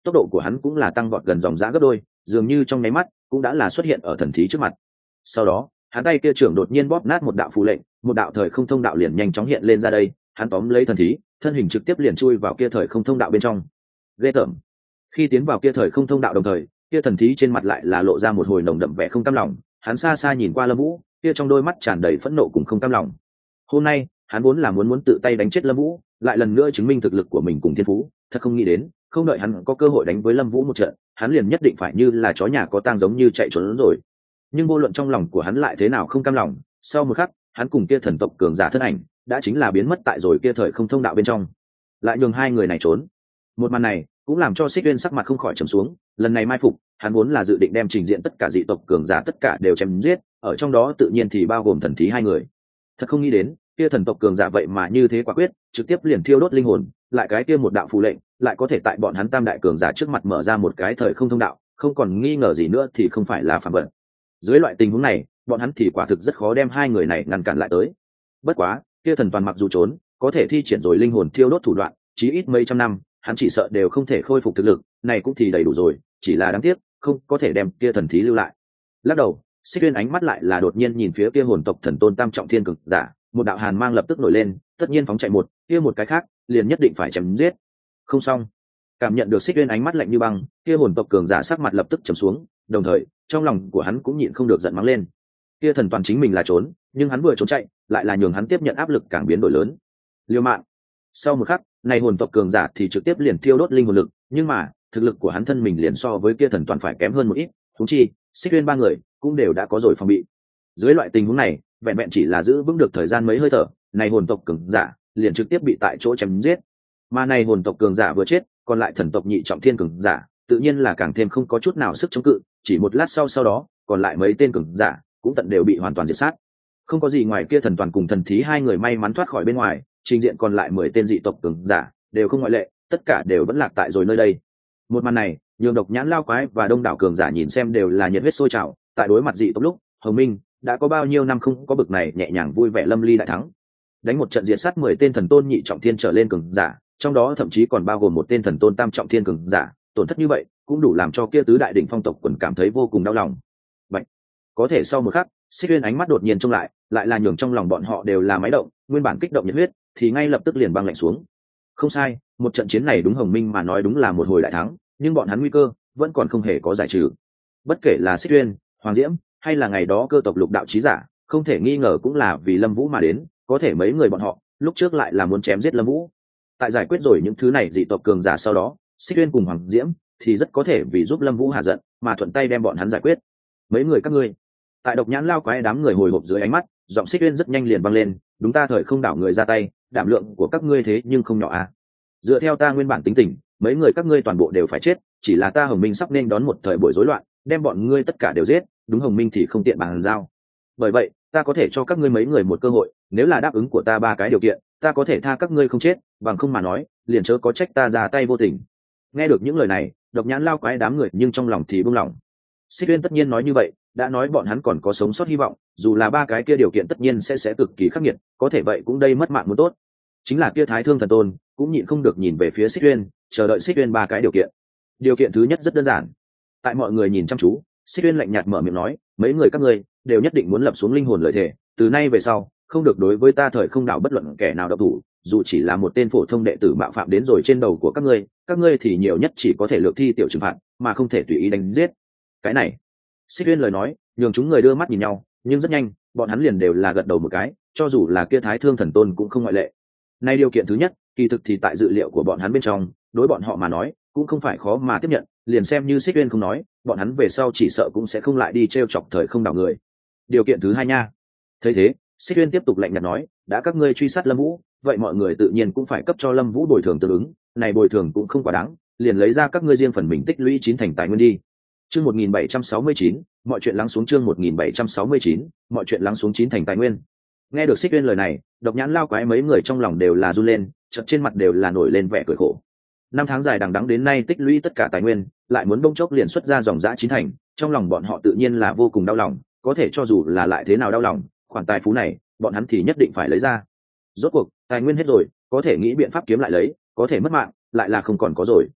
tốc độ của hắn cũng là tăng vọt gần dòng giã gấp đôi, dường như trong nháy mắt cũng đã là xuất hiện ở thần thí trước mặt. Sau đó hắn tay kia trưởng đột nhiên bóp nát một đạo phù lệnh, một đạo thời không thông đạo liền nhanh chóng hiện lên ra đây, hắn tóm lấy thần thí, thân hình trực tiếp liền chui vào kia thời không thông đạo bên trong. Ghê tởm. Khi tiến vào kia thời không thông đạo đồng thời, kia thần thí trên mặt lại là lộ ra một hồi nồng đậm vẻ không cam lòng, hắn xa xa nhìn qua Lâm Vũ, kia trong đôi mắt tràn đầy phẫn nộ cùng không cam lòng. Hôm nay hắn vốn là muốn tự tay đánh chết Lâm Vũ, lại lần nữa chứng minh thực lực của mình cùng thiên phú, thật không nghĩ đến không đợi hắn có cơ hội đánh với Lâm Vũ một trận, hắn liền nhất định phải như là chó nhà có tang giống như chạy trốn rồi. Nhưng vô luận trong lòng của hắn lại thế nào không cam lòng, sau một khắc hắn cùng kia thần tộc cường giả thân ảnh đã chính là biến mất tại rồi kia thời không thông đạo bên trong, lại nhường hai người này trốn. Một màn này cũng làm cho Xích Uyên sắc mặt không khỏi trầm xuống, lần này mai phục hắn vốn là dự định đem trình diện tất cả dị tộc cường giả tất cả đều chém giết, ở trong đó tự nhiên thì bao gồm thần thí hai người. Thật không nghĩ đến kia thần tộc cường giả vậy mà như thế quả quyết, trực tiếp liền thiêu đốt linh hồn, lại cái kia một đạo phù lệnh lại có thể tại bọn hắn tam đại cường giả trước mặt mở ra một cái thời không thông đạo, không còn nghi ngờ gì nữa thì không phải là phàm vật. Dưới loại tình huống này bọn hắn thì quả thực rất khó đem hai người này ngăn cản lại tới. Bất quá kia thần toàn mặc dù trốn có thể thi triển rồi linh hồn thiêu đốt thủ đoạn, chí ít mấy trăm năm hắn chỉ sợ đều không thể khôi phục thực lực này, cũng thì đầy đủ rồi, chỉ là đáng tiếc không có thể đem kia thần thí lưu lại. Lắc đầu, Xích Uyên ánh mắt lại là đột nhiên nhìn phía kia hồn tộc thần tôn tam trọng thiên cường giả, một đạo hàn mang lập tức nổi lên, tất nhiên phóng chạy một kia một cái khác liền nhất định phải chém giết. Không xong. Cảm nhận được Xích Uyên ánh mắt lạnh như băng, kia hồn tộc cường giả sắc mặt lập tức trầm xuống, đồng thời trong lòng của hắn cũng nhịn không được giận mắng lên. Kia thần toàn chính mình là trốn, nhưng hắn vừa trốn chạy lại là nhường hắn tiếp nhận áp lực càng biến đổi lớn. Liêu mạng. Sau một khắc này hồn tộc cường giả thì trực tiếp liền thiêu đốt linh hồn lực, nhưng mà thực lực của hắn thân mình liền so với kia thần toàn phải kém hơn một ít, huống chi Xích Uyên ba người cũng đều đã có rồi phòng bị. Dưới loại tình huống này vẹn vẹn chỉ là giữ vững được thời gian mấy hơi thở, này hồn tộc cường giả liền trực tiếp bị tại chỗ chém giết. Mà này hồn tộc cường giả vừa chết, còn lại thần tộc nhị trọng thiên cường giả tự nhiên là càng thêm không có chút nào sức chống cự, chỉ một lát sau đó còn lại mấy tên cường giả cũng tận đều bị hoàn toàn diệt sát. Không có gì ngoài kia thần toàn cùng thần thí hai người may mắn thoát khỏi bên ngoài, trình diện còn lại 10 tên dị tộc cường giả đều không ngoại lệ, tất cả đều vẫn lạc tại rồi nơi đây. Một màn này nhường Độc Nhãn Lao Quái và đông đảo cường giả nhìn xem đều là nhiệt huyết sôi trào, tại đối mặt dị tộc lúc Hồng Minh đã có bao nhiêu năm không có bực này nhẹ nhàng vui vẻ lâm ly đại thắng. Đánh một trận diệt sát 10 tên thần tôn nhị trọng thiên trở lên cường giả, trong đó thậm chí còn bao gồm một tên thần tôn tam trọng thiên cường giả, tổn thất như vậy cũng đủ làm cho kia tứ đại đỉnh phong tộc quần cảm thấy vô cùng đau lòng. Vậy, có thể sau một khắc, Xích Uyên ánh mắt đột nhiên trông lại, lại là nhường trong lòng bọn họ đều là máy động, nguyên bản kích động nhiệt huyết thì ngay lập tức liền băng lạnh xuống. Không sai, một trận chiến này đúng Hồng Minh mà nói đúng là một hồi đại thắng, nhưng bọn hắn nguy cơ vẫn còn không hề có giải trừ. Bất kể là Xích Uyên, Hoàng Diễm hay là ngày đó cơ tộc lục đạo chí giả, không thể nghi ngờ cũng là vì Lâm Vũ mà đến, có thể mấy người bọn họ lúc trước lại là muốn chém giết Lâm Vũ. Tại giải quyết rồi những thứ này dị tộc cường giả sau đó, Xích Uyên cùng Hoàng Diễm thì rất có thể vì giúp Lâm Vũ hạ giận mà thuận tay đem bọn hắn giải quyết. Mấy người các ngươi. Tại Độc Nhãn Lao Quái đám người hồi hộp dưới ánh mắt, giọng Xích Uyên rất nhanh liền vang lên, đúng ta thời không đảo người ra tay, đảm lượng của các ngươi thế nhưng không nhỏ à. Dựa theo ta nguyên bản tính tình, mấy người các ngươi toàn bộ đều phải chết, chỉ là ta Hồng Minh sắp nên đón một thời buổi rối loạn, đem bọn ngươi tất cả đều giết, đúng Hồng Minh thì không tiện bàn giao. Bởi vậy ta có thể cho các ngươi mấy người một cơ hội, nếu là đáp ứng của ta 3 cái điều kiện, ta có thể tha các ngươi không chết, bằng không mà nói liền chớ có trách ta ra tay vô tình. Nghe được những lời này, Độc Nhãn Lao Quái đám người nhưng trong lòng thì buông lỏng. Xích Uyên tất nhiên nói như vậy, đã nói bọn hắn còn có sống sót hy vọng, dù là 3 cái kia điều kiện tất nhiên sẽ cực kỳ khắc nghiệt, có thể vậy cũng đây mất mạng muốn tốt. Chính là kia Thái Thương thần tôn cũng nhịn không được nhìn về phía Xích Uyên, chờ đợi Xích Uyên 3 cái điều kiện. Điều kiện thứ nhất rất đơn giản. Tại mọi người nhìn chăm chú, Xích Uyên lạnh nhạt mở miệng nói, mấy người các ngươi đều nhất định muốn lập xuống linh hồn lợi thể, từ nay về sau không được đối với ta thời không đảo bất luận kẻ nào động thủ, dù chỉ là một tên phổ thông đệ tử mạo phạm đến rồi trên đầu của các ngươi thì nhiều nhất chỉ có thể lược thi tiểu trừng phạt, mà không thể tùy ý đánh giết. Cái này, Xích Uyên lời nói nhường chúng người đưa mắt nhìn nhau, nhưng rất nhanh bọn hắn liền đều là gật đầu một cái, cho dù là kia Thái Thương thần tôn cũng không ngoại lệ. Nay điều kiện thứ nhất kỳ thực thì tại dự liệu của bọn hắn bên trong, đối bọn họ mà nói cũng không phải khó mà tiếp nhận, liền xem như Xích Uyên không nói, bọn hắn về sau chỉ sợ cũng sẽ không lại đi trêu chọc thời không đảo người. Điều kiện thứ hai nha. Thấy thế, Xích Uyên tiếp tục lạnh nhạt nói, đã các ngươi truy sát Lâm Vũ, vậy mọi người tự nhiên cũng phải cấp cho Lâm Vũ bồi thường tương ứng, này bồi thường cũng không quá đáng, liền lấy ra các ngươi riêng phần mình tích lũy 9 thành tài nguyên đi. Chương 1769, mọi chuyện lắng xuống. Chương 1769, mọi chuyện lắng xuống 9 thành tài nguyên. Nghe được Xích Uyên lời này, Độc Nhãn Lao Quái mấy người trong lòng đều là run lên, chợt trên mặt đều là nổi lên vẻ cười khổ. 5 tháng dài đằng đẵng đến nay tích lũy tất cả tài nguyên, lại muốn bỗng chốc liền xuất ra dòng dã 9 thành, trong lòng bọn họ tự nhiên là vô cùng đau lòng, có thể cho dù là lại thế nào đau lòng, khoản tài phú này, bọn hắn thì nhất định phải lấy ra. Rốt cuộc, tài nguyên hết rồi, có thể nghĩ biện pháp kiếm lại lấy, có thể mất mạng, lại là không còn có rồi.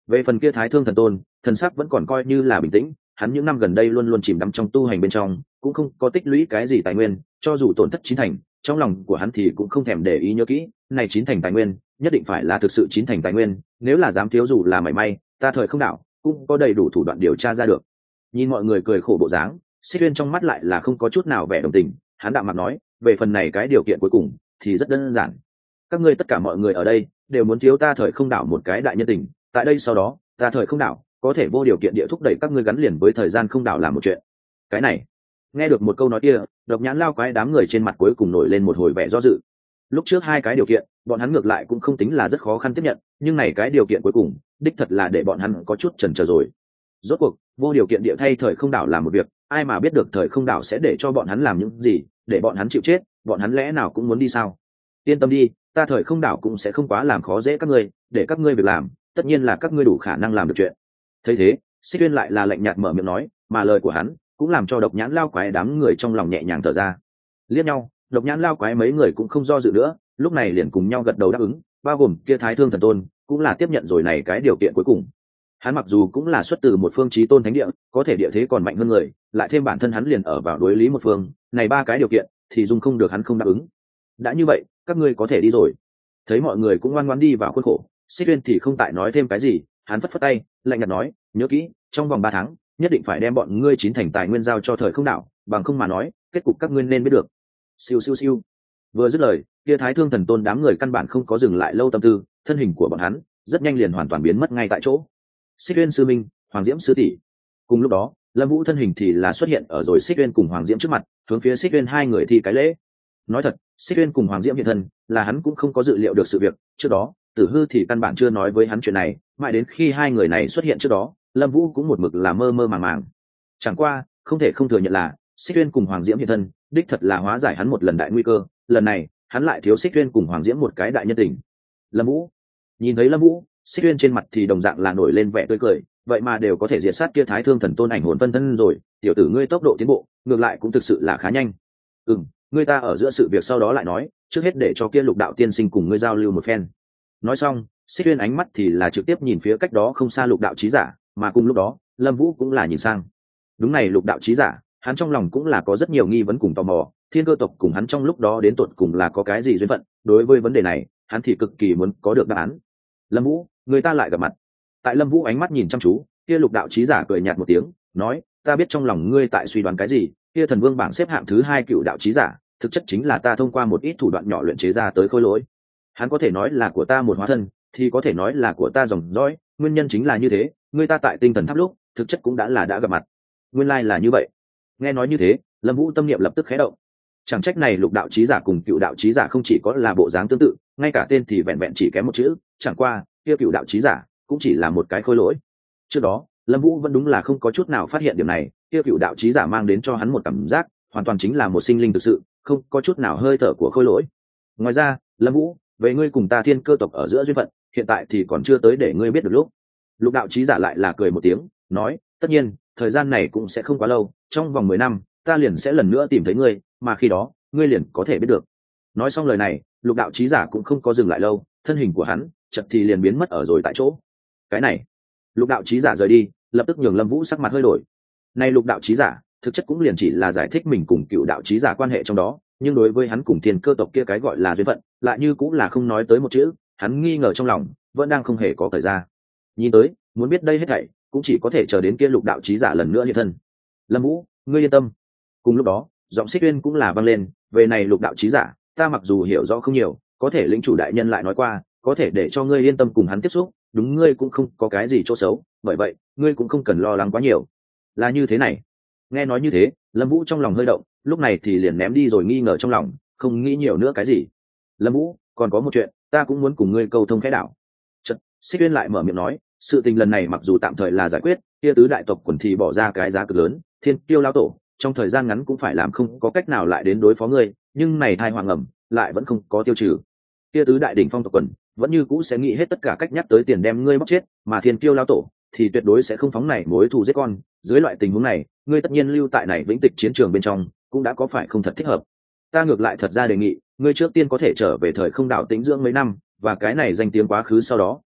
Về phần kia Thái Thương Thần Tôn, thần sắc vẫn còn coi như là bình tĩnh, hắn những năm gần đây luôn luôn chìm đắm trong tu hành bên trong, cũng không có tích lũy cái gì tài nguyên, cho dù tổn thất chín thành, trong lòng của hắn thì cũng không thèm để ý nhớ kỹ, này chín thành tài nguyên, nhất định phải là thực sự chín thành tài nguyên, nếu là dám thiếu dù là mảy may, ta thời không đảo, cũng có đầy đủ thủ đoạn điều tra ra được. Nhìn mọi người cười khổ bộ dáng, Xích Uyên trong mắt lại là không có chút nào vẻ đồng tình, hắn đạm mặt nói, về phần này cái điều kiện cuối cùng thì rất đơn giản. Các ngươi tất cả mọi người ở đây đều muốn thiếu ta thời không đảo một cái đại nhân tình, tại đây sau đó, ta thời không đảo có thể vô điều kiện địa thúc đẩy các ngươi gắn liền với thời gian không đảo làm một chuyện. Cái này, nghe được một câu nói kia, Độc Nhãn Lao Quái đám người trên mặt cuối cùng nổi lên một hồi vẻ do dự. Lúc trước hai cái điều kiện, bọn hắn ngược lại cũng không tính là rất khó khăn tiếp nhận, nhưng này cái điều kiện cuối cùng, đích thật là để bọn hắn có chút chần chờ rồi. Rốt cuộc, vô điều kiện địa thay thời không đảo làm một việc, ai mà biết được thời không đảo sẽ để cho bọn hắn làm những gì, để bọn hắn chịu chết, bọn hắn lẽ nào cũng muốn đi sao? Yên tâm đi, ta thời không đảo cũng sẽ không quá làm khó dễ các ngươi, để các ngươi việc làm, tất nhiên là các ngươi đủ khả năng làm được chuyện. Thấy thế, Xích Uyên lại là lạnh nhạt mở miệng nói, mà lời của hắn cũng làm cho Độc Nhãn Lao Quái đám người trong lòng nhẹ nhàng thở ra. Liếc nhau, Độc Nhãn Lao Quái mấy người cũng không do dự nữa, lúc này liền cùng nhau gật đầu đáp ứng, bao gồm kia Thái Thương Thần Tôn, cũng là tiếp nhận rồi này cái điều kiện cuối cùng. Hắn mặc dù cũng là xuất từ một phương chí tôn thánh địa, có thể địa thế còn mạnh hơn người, lại thêm bản thân hắn liền ở vào đối lý một phương, này ba cái điều kiện thì dung không được hắn không đáp ứng. Đã như vậy, các ngươi có thể đi rồi. Thấy mọi người cũng ngoan ngoãn đi vào khuôn khổ, Xích Uyên thì không tại nói thêm cái gì, hắn phất phất tay, lạnh nhạt nói, nhớ kỹ, trong vòng 3 tháng, nhất định phải đem bọn ngươi chín thành tài nguyên giao cho thời không đảo, bằng không mà nói, kết cục các ngươi nên biết được. Siêu siêu siêu. Vừa dứt lời, kia Thái Thương Thần Tôn đám người căn bản không có dừng lại lâu tâm tư, thân hình của bọn hắn rất nhanh liền hoàn toàn biến mất ngay tại chỗ. Xích Uyên sư minh, Hoàng Diễm sư tỷ. Cùng lúc đó, Lâm Vũ thân hình thì là xuất hiện ở rồi Xích Uyên cùng Hoàng Diễm trước mặt, hướng phía Xích Uyên hai người thi cái lễ. Nói thật, Xích Uyên cùng Hoàng Diễm hiện thân, là hắn cũng không có dự liệu được sự việc, trước đó, Tử Hư thì căn bản chưa nói với hắn chuyện này, mãi đến khi hai người này xuất hiện trước đó, Lâm Vũ cũng một mực là mơ mơ màng màng. Chẳng qua, không thể không thừa nhận là, Xích Uyên cùng Hoàng Diễm hiện thân, đích thật là hóa giải hắn một lần đại nguy cơ, lần này, hắn lại thiếu Xích Uyên cùng Hoàng Diễm một cái đại nhân tình. Lâm Vũ, nhìn thấy Lâm Vũ, Xích Uyên trên mặt thì đồng dạng là nổi lên vẻ tươi cười, vậy mà đều có thể diệt sát kia Thái Thương Thần Tôn ảnh hồn phân thân rồi, tiểu tử ngươi tốc độ tiến bộ, ngược lại cũng thực sự là khá nhanh. Ngươi ta ở giữa sự việc sau đó lại nói, trước hết để cho kia Lục đạo tiên sinh cùng ngươi giao lưu một phen. Nói xong, Xích Uyên ánh mắt thì là trực tiếp nhìn phía cách đó không xa Lục đạo chí giả, mà cùng lúc đó, Lâm Vũ cũng là nhìn sang. Đúng này Lục đạo chí giả, hắn trong lòng cũng là có rất nhiều nghi vấn cùng tò mò, Thiên Cơ tộc cùng hắn trong lúc đó đến tột cùng là có cái gì duyên phận, đối với vấn đề này, hắn thì cực kỳ muốn có được đáp án. Lâm Vũ, người ta lại gặp mặt. Tại Lâm Vũ ánh mắt nhìn chăm chú, kia Lục đạo chí giả cười nhạt một tiếng, nói, ta biết trong lòng ngươi tại suy đoán cái gì, kia Thần Vương bảng xếp hạng thứ 2 cựu đạo chí giả, thực chất chính là ta thông qua một ít thủ đoạn nhỏ luyện chế ra tới khối lỗi. Hắn có thể nói là của ta một hóa thân, thì có thể nói là của ta dòng dõi, nguyên nhân chính là như thế, người ta tại tinh thần tháp lúc, thực chất cũng đã gặp mặt. Nguyên lai là như vậy. Nghe nói như thế, Lâm Vũ tâm niệm lập tức khẽ động. Chẳng trách này Lục đạo chí giả cùng cựu đạo chí giả không chỉ có là bộ dáng tương tự, ngay cả tên thì vẹn vẹn chỉ kém một chữ, chẳng qua, kia cựu đạo chí giả cũng chỉ là một cái khối lỗi. Trước đó, Lâm Vũ vẫn đúng là không có chút nào phát hiện điểm này, kia cựu đạo chí giả mang đến cho hắn một cảm giác, hoàn toàn chính là một sinh linh thực sự, không có chút nào hơi thở của khối lỗi. Ngoài ra, Lâm Vũ, về ngươi cùng ta Thiên Cơ tộc ở giữa duyên phận, hiện tại thì còn chưa tới để ngươi biết được lúc. Lục đạo chí giả lại là cười một tiếng, nói, tất nhiên, thời gian này cũng sẽ không quá lâu, trong vòng 10 năm, ta liền sẽ lần nữa tìm thấy ngươi, mà khi đó, ngươi liền có thể biết được. Nói xong lời này, Lục đạo chí giả cũng không có dừng lại lâu, thân hình của hắn chợt thì liền biến mất ở rồi tại chỗ. Cái này, Lục đạo chí giả rời đi, lập tức nhường Lâm Vũ sắc mặt hơi đổi. Này Lục đạo chí giả, thực chất cũng liền chỉ là giải thích mình cùng cựu đạo chí giả quan hệ trong đó, nhưng đối với hắn cùng Thiên Cơ tộc kia cái gọi là duyên phận, lại như cũng là không nói tới một chữ, hắn nghi ngờ trong lòng, vẫn đang không hề có thời ra. Nhìn tới, muốn biết đây hết thảy, cũng chỉ có thể chờ đến kia Lục đạo chí giả lần nữa hiện thân. Lâm Vũ, ngươi yên tâm. Cùng lúc đó, giọng Xích Uyên cũng là vang lên, về này Lục đạo chí giả, ta mặc dù hiểu rõ không nhiều, có thể lĩnh chủ đại nhân lại nói qua, có thể để cho ngươi yên tâm cùng hắn tiếp xúc, đúng ngươi cũng không có cái gì chỗ xấu, bởi vậy, ngươi cũng không cần lo lắng quá nhiều. Là như thế này. Nghe nói như thế, Lâm Vũ trong lòng hơi động, lúc này thì liền ném đi rồi nghi ngờ trong lòng, không nghĩ nhiều nữa cái gì. Lâm Vũ, còn có một chuyện, ta cũng muốn cùng ngươi câu thông khẽ đảo. Chợt, Xích Uyên lại mở miệng nói, sự tình lần này mặc dù tạm thời là giải quyết, kia tứ đại tộc quần thì bỏ ra cái giá cực lớn, Thiên Kiêu lão tổ, trong thời gian ngắn cũng phải làm không có cách nào lại đến đối phó ngươi, nhưng này thai hoàng ẩm, lại vẫn không có tiêu trừ. Kia tứ đại đỉnh phong tộc quần, vẫn như cũ sẽ nghĩ hết tất cả cách nhắc tới tiền đem ngươi bóc chết, mà Thiên Kiêu lão tổ thì tuyệt đối sẽ không phóng này mối thù giết con, dưới loại tình huống này, ngươi tất nhiên lưu tại này vĩnh tịch chiến trường bên trong, cũng đã có phải không thật thích hợp. Ta ngược lại thật ra đề nghị, ngươi trước tiên có thể trở về thời không đảo tĩnh dưỡng mấy năm, và cái này danh tiếng quá khứ sau đó,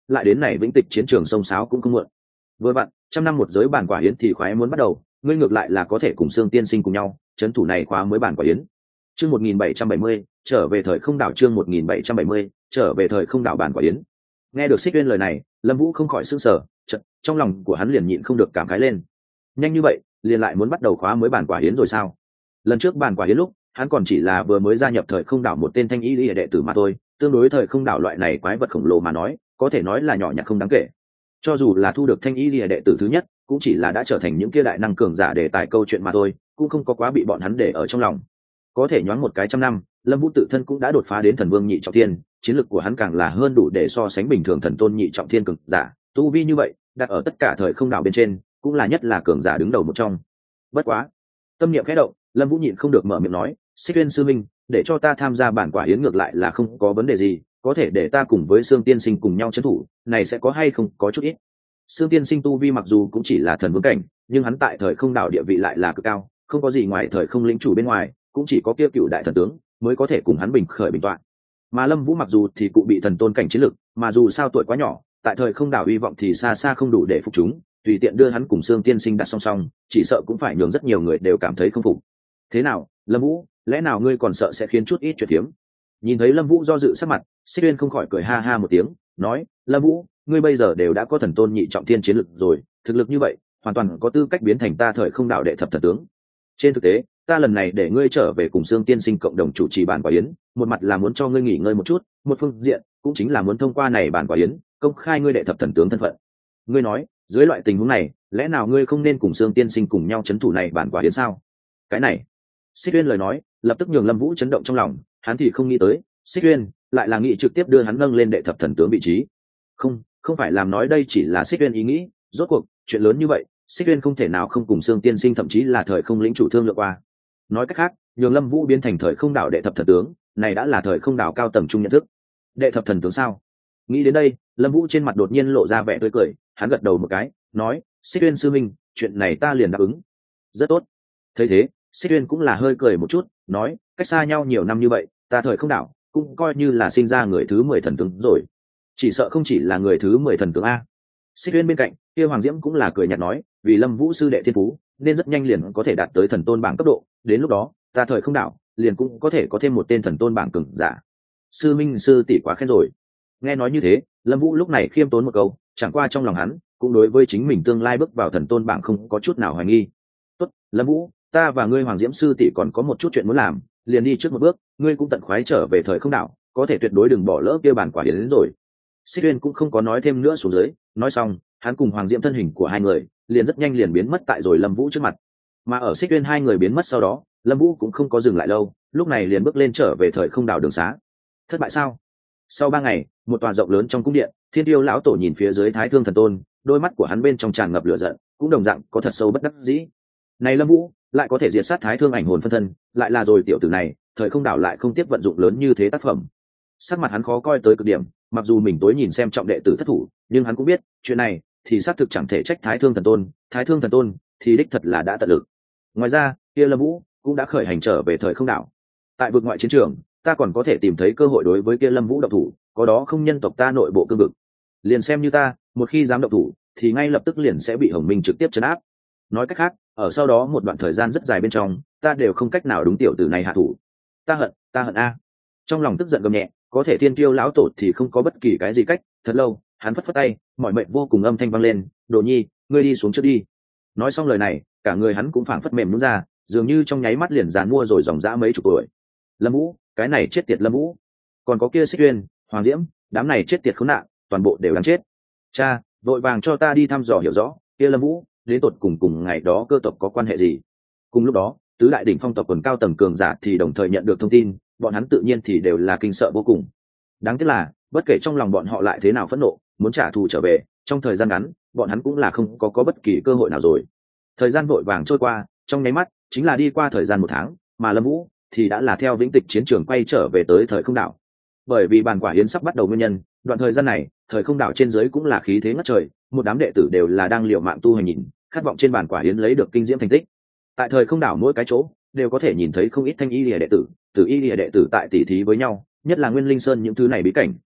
lại đến này vĩnh tịch chiến trường sông sáo cũng không muộn. Vừa vặn, 100 năm một giới bản quả yến thì khoái muốn bắt đầu, ngươi ngược lại là có thể cùng Sương Tiên Sinh cùng nhau, trấn thủ này khóa mới bản quả yến. Chương 1770, trở về thời không đảo. Chương 1770, trở về thời không đảo bản quả yến. Nghe được Xích Uyên lời này, Lâm Vũ không khỏi sửng sở, chợt trong lòng của hắn liền nhịn không được cảm khái lên. Nhanh như vậy, liền lại muốn bắt đầu khóa mới bản quả yến rồi sao? Lần trước bản quả yến lúc, hắn còn chỉ là vừa mới gia nhập thời không đảo một tên thanh y lý đệ tử mà thôi, tương đối thời không đảo loại này quái vật khổng lồ mà nói, có thể nói là nhỏ nhặt không đáng kể. Cho dù là thu được thanh y lý đệ tử thứ nhất, cũng chỉ là đã trở thành những kia đại năng cường giả để tài câu chuyện mà thôi, cũng không có quá bị bọn hắn để ở trong lòng. Có thể nhoáng một cái trăm năm, Lâm Vũ tự thân cũng đã đột phá đến thần vương nhị trọng thiên, chiến lực của hắn càng là hơn đủ để so sánh bình thường thần tôn nhị trọng thiên cường giả, tu vi như vậy, đặt ở tất cả thời không đảo bên trên, cũng là nhất là cường giả đứng đầu một trong. Bất quá, tâm niệm khẽ động, Lâm Vũ nhịn không được mở miệng nói, "Xích Uyên sư minh, để cho ta tham gia bản quả yến ngược lại là không có vấn đề gì, có thể để ta cùng với Sương Tiên Sinh cùng nhau trấn thủ, này sẽ có hay không có chút ít." Sương Tiên Sinh tu vi mặc dù cũng chỉ là thần vương cảnh, nhưng hắn tại thời không đảo địa vị lại là cực cao, không có gì ngoài thời không lĩnh chủ bên ngoài, cũng chỉ có kia cựu đại thần tướng mới có thể cùng hắn bình khởi bình toạn. Mà Lâm Vũ mặc dù thì cụ bị thần tôn cảnh chiến lực, mà dù sao tuổi quá nhỏ, tại thời không đảo hy vọng thì xa xa không đủ để phục chúng, tùy tiện đưa hắn cùng Sương Tiên Sinh đặt song song, chỉ sợ cũng phải nhường rất nhiều người đều cảm thấy không phục. Thế nào, Lâm Vũ, lẽ nào ngươi còn sợ sẽ khiến chút ít chuyện phiếm? Nhìn thấy Lâm Vũ do dự sắc mặt, Xích Uyên không khỏi cười ha ha một tiếng, nói, "Lâm Vũ, ngươi bây giờ đều đã có thần tôn nhị trọng thiên chiến lực rồi, thực lực như vậy, hoàn toàn có tư cách biến thành ta thời không đảo đệ thập thần tướng. Trên thực tế, ta lần này để ngươi trở về cùng Sương Tiên Sinh cộng đồng chủ trì bản quả yến, một mặt là muốn cho ngươi nghỉ ngơi một chút, một phương diện cũng chính là muốn thông qua này bản quả yến, công khai ngươi đệ thập thần tướng thân phận. Ngươi nói, dưới loại tình huống này, lẽ nào ngươi không nên cùng Sương Tiên Sinh cùng nhau trấn thủ này bản quả yến sao?" Cái này, Xích Uyên lời nói, lập tức nhường Lâm Vũ chấn động trong lòng, hắn thì không nghĩ tới, Xích Uyên lại là nghĩ trực tiếp đưa hắn nâng lên đệ thập thần tướng vị trí. Không phải làm nói đây chỉ là Xích Uyên ý nghĩ, rốt cuộc, chuyện lớn như vậy, Xích Uyên không thể nào không cùng Sương Tiên Sinh thậm chí là thời không lĩnh chủ thương lượng qua. Nói cách khác, nhường Lâm Vũ biến thành thời không đảo đệ thập thần tướng, này đã là thời không đảo cao tầng trung nhận thức. Đệ thập thần tướng sao? Nghĩ đến đây, Lâm Vũ trên mặt đột nhiên lộ ra vẻ tươi cười, hắn gật đầu một cái, nói, "Xích Uyên sư minh, chuyện này ta liền đáp ứng." Rất tốt. Thấy thế, Xích Uyên cũng là hơi cười một chút, nói, "Cách xa nhau nhiều năm như vậy, ta thời không đảo cũng coi như là sinh ra người thứ 10 thần tướng rồi. Chỉ sợ không chỉ là người thứ 10 thần tướng a." Xích Uyên bên cạnh, kia Hoàng Diễm cũng là cười nhạt nói, "Vì Lâm Vũ sư đệ thiên phú, nên rất nhanh liền có thể đạt tới thần tôn bảng cấp độ, đến lúc đó, ta thời không đảo liền cũng có thể có thêm một tên thần tôn bảng cường giả." Sư minh sư tỷ quá khen rồi. Nghe nói như thế, Lâm Vũ lúc này khiêm tốn một câu, chẳng qua trong lòng hắn cũng đối với chính mình tương lai bước vào thần tôn bảng không có chút nào hoài nghi. "Tốt, Lâm Vũ, ta và ngươi Hoàng Diễm sư tỷ còn có một chút chuyện muốn làm, liền đi trước một bước, ngươi cũng tận khoái trở về thời không đảo, có thể tuyệt đối đừng bỏ lỡ kia bản quả yến đến rồi." Xích Uyên cũng không có nói thêm nữa xuống dưới, nói xong, hắn cùng Hoàng Diễm thân hình của hai người liền rất nhanh liền biến mất tại rồi Lâm Vũ trước mặt. Mà ở Xích Uyên hai người biến mất sau đó, Lâm Vũ cũng không có dừng lại lâu, lúc này liền bước lên trở về thời không đảo đường xá. Thất bại sao? Sau 3 ngày, một tòa rộng lớn trong cung điện, Thiên Tiêu lão tổ nhìn phía dưới Thái Thương thần tôn, đôi mắt của hắn bên trong tràn ngập lửa giận, cũng đồng dạng có thật sâu bất đắc dĩ. Này Lâm Vũ, lại có thể diệt sát Thái Thương ảnh hồn phân thân, lại là rồi tiểu tử này, thời không đảo lại không tiếp vận dụng lớn như thế tác phẩm. Sắc mặt hắn khó coi tới cực điểm, mặc dù mình tối nhìn xem trọng đệ tử thất thủ, nhưng hắn cũng biết, chuyện này thì xác thực chẳng thể trách Thái Thương thần tôn thì đích thật là đã tận lực. Ngoài ra, kia Lâm Vũ cũng đã khởi hành trở về thời không đảo. Tại vực ngoại chiến trường, ta còn có thể tìm thấy cơ hội đối với kia Lâm Vũ động thủ, có đó không nhân tộc ta nội bộ cương vực. Liền xem như ta, một khi dám động thủ, thì ngay lập tức liền sẽ bị Hồng Minh trực tiếp trấn áp. Nói cách khác, ở sau đó một đoạn thời gian rất dài bên trong, ta đều không cách nào đúng tiểu tử này hạ thủ. Ta hận a. Trong lòng tức giận gầm nhẹ, có thể Thiên Kiêu lão tổ thì không có bất kỳ cái gì cách, thật lâu, hắn phất phất tay, mỏi mệt vô cùng âm thanh vang lên, "Đồ Nhi, ngươi đi xuống trước đi." Nói xong lời này, cả người hắn cũng phảng phất mềm nhũn ra, dường như trong nháy mắt liền giàn mua rồi dòng dã mấy chục tuổi. Lâm Vũ, cái này chết tiệt Lâm Vũ. Còn có kia Xích Uyên, Hoàng Diễm, đám này chết tiệt khốn nạn, toàn bộ đều đáng chết. Cha, vội vàng cho ta đi thăm dò hiểu rõ, kia Lâm Vũ, đến tột cùng ngày đó cơ tộc có quan hệ gì. Cùng lúc đó, tứ đại đỉnh phong tộc quần cao tầng cường giả thì đồng thời nhận được thông tin, bọn hắn tự nhiên thì đều là kinh sợ vô cùng. Đáng tiếc là, bất kể trong lòng bọn họ lại thế nào phẫn nộ, muốn trả thù trở về, trong thời gian ngắn, bọn hắn cũng là không có bất kỳ cơ hội nào rồi. Thời gian vội vàng trôi qua, trong nháy mắt, chính là đi qua thời gian 1 tháng, mà Lâm Vũ thì đã là theo vĩnh tịch chiến trường quay trở về tới thời không đảo. Bởi vì bản quả yến sắp bắt đầu nguyên nhân, đoạn thời gian này, thời không đảo trên dưới cũng là khí thế ngất trời, một đám đệ tử đều là đang liều mạng tu hành nhìn, khát vọng trên bản quả yến lấy được kinh diễm thành tích. Tại thời không đảo mỗi cái chỗ đều có thể nhìn thấy không ít thanh y lìa đệ tử, tử y lìa đệ tử tại tỷ thí với nhau, nhất là Nguyên Linh Sơn những thứ này bí cảnh,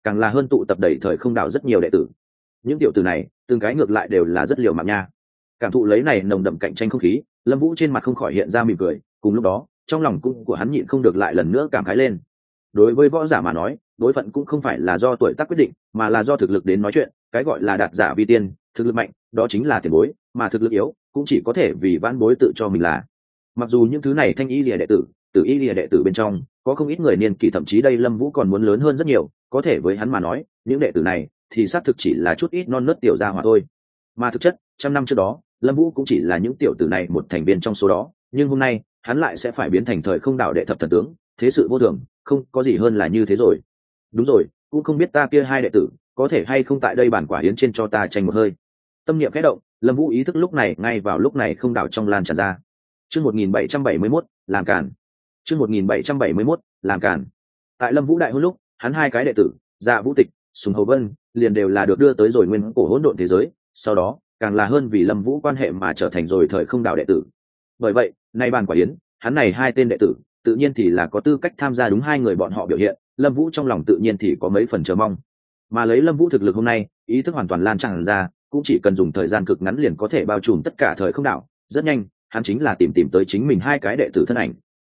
càng là hơn tụ tập đầy thời không đạo rất nhiều đệ tử. Những tiểu tử này từng cái ngược lại đều là rất liều mạng nha. Cảm thụ lấy này nồng đậm cạnh tranh không khí, Lâm Vũ trên mặt không khỏi hiện ra mỉm cười, cùng lúc đó trong lòng cũng của hắn nhịn không được lại lần nữa cảm khái lên. Đối với võ giả mà nói, đối phận cũng không phải là do tuổi tác quyết định, mà là do thực lực đến nói chuyện. Cái gọi là đạt giả vi tiên, thực lực mạnh đó chính là tiền bối, mà thực lực yếu cũng chỉ có thể vì vãn bối tự cho mình là. Mặc dù những thứ này thanh y lìa đệ tử, tử y lìa đệ tử bên trong có không ít người niên kỷ thậm chí đây Lâm Vũ còn muốn lớn hơn rất nhiều, có thể với hắn mà nói những đệ tử này thì xác thực chỉ là chút ít non nớt tiểu gia hỏa thôi. Mà thực chất trăm năm trước đó Lâm Vũ cũng chỉ là những tiểu tử này một thành viên trong số đó, nhưng hôm nay hắn lại sẽ phải biến thành thời không đạo đệ thập thần tướng, thế sự vô thường, không có gì hơn là như thế rồi. Đúng rồi, cũng không biết ta kia hai đệ tử có thể hay không tại đây bản quả yến trên cho ta tranh một hơi. Tâm niệm khẽ động, Lâm Vũ ý thức lúc này ngay vào lúc này không đảo trong lan tràn ra. Chương 1771, làm cản. Chương 1771, làm cản. Tại Lâm Vũ đại hôn lúc, hắn hai cái đệ tử, Dạ Vũ Tịch, Sùng Hầu Vân, liền đều là được đưa tới rồi nguyên cổ hỗn độn thế giới, sau đó, càng là hơn vì Lâm Vũ quan hệ mà trở thành rồi thời không đạo đệ tử. Bởi vậy, nay bàn quả yến, hắn này hai tên đệ tử, tự nhiên thì là có tư cách tham gia đúng hai người bọn họ biểu hiện, Lâm Vũ trong lòng tự nhiên thì có mấy phần chờ mong. Mà lấy Lâm Vũ thực lực hôm nay, ý thức hoàn toàn lan tràn ra, cũng chỉ cần dùng thời gian cực ngắn liền có thể bao trùm tất cả thời không đạo, rất nhanh, hắn chính là tìm tới chính mình hai cái đệ tử thân ảnh.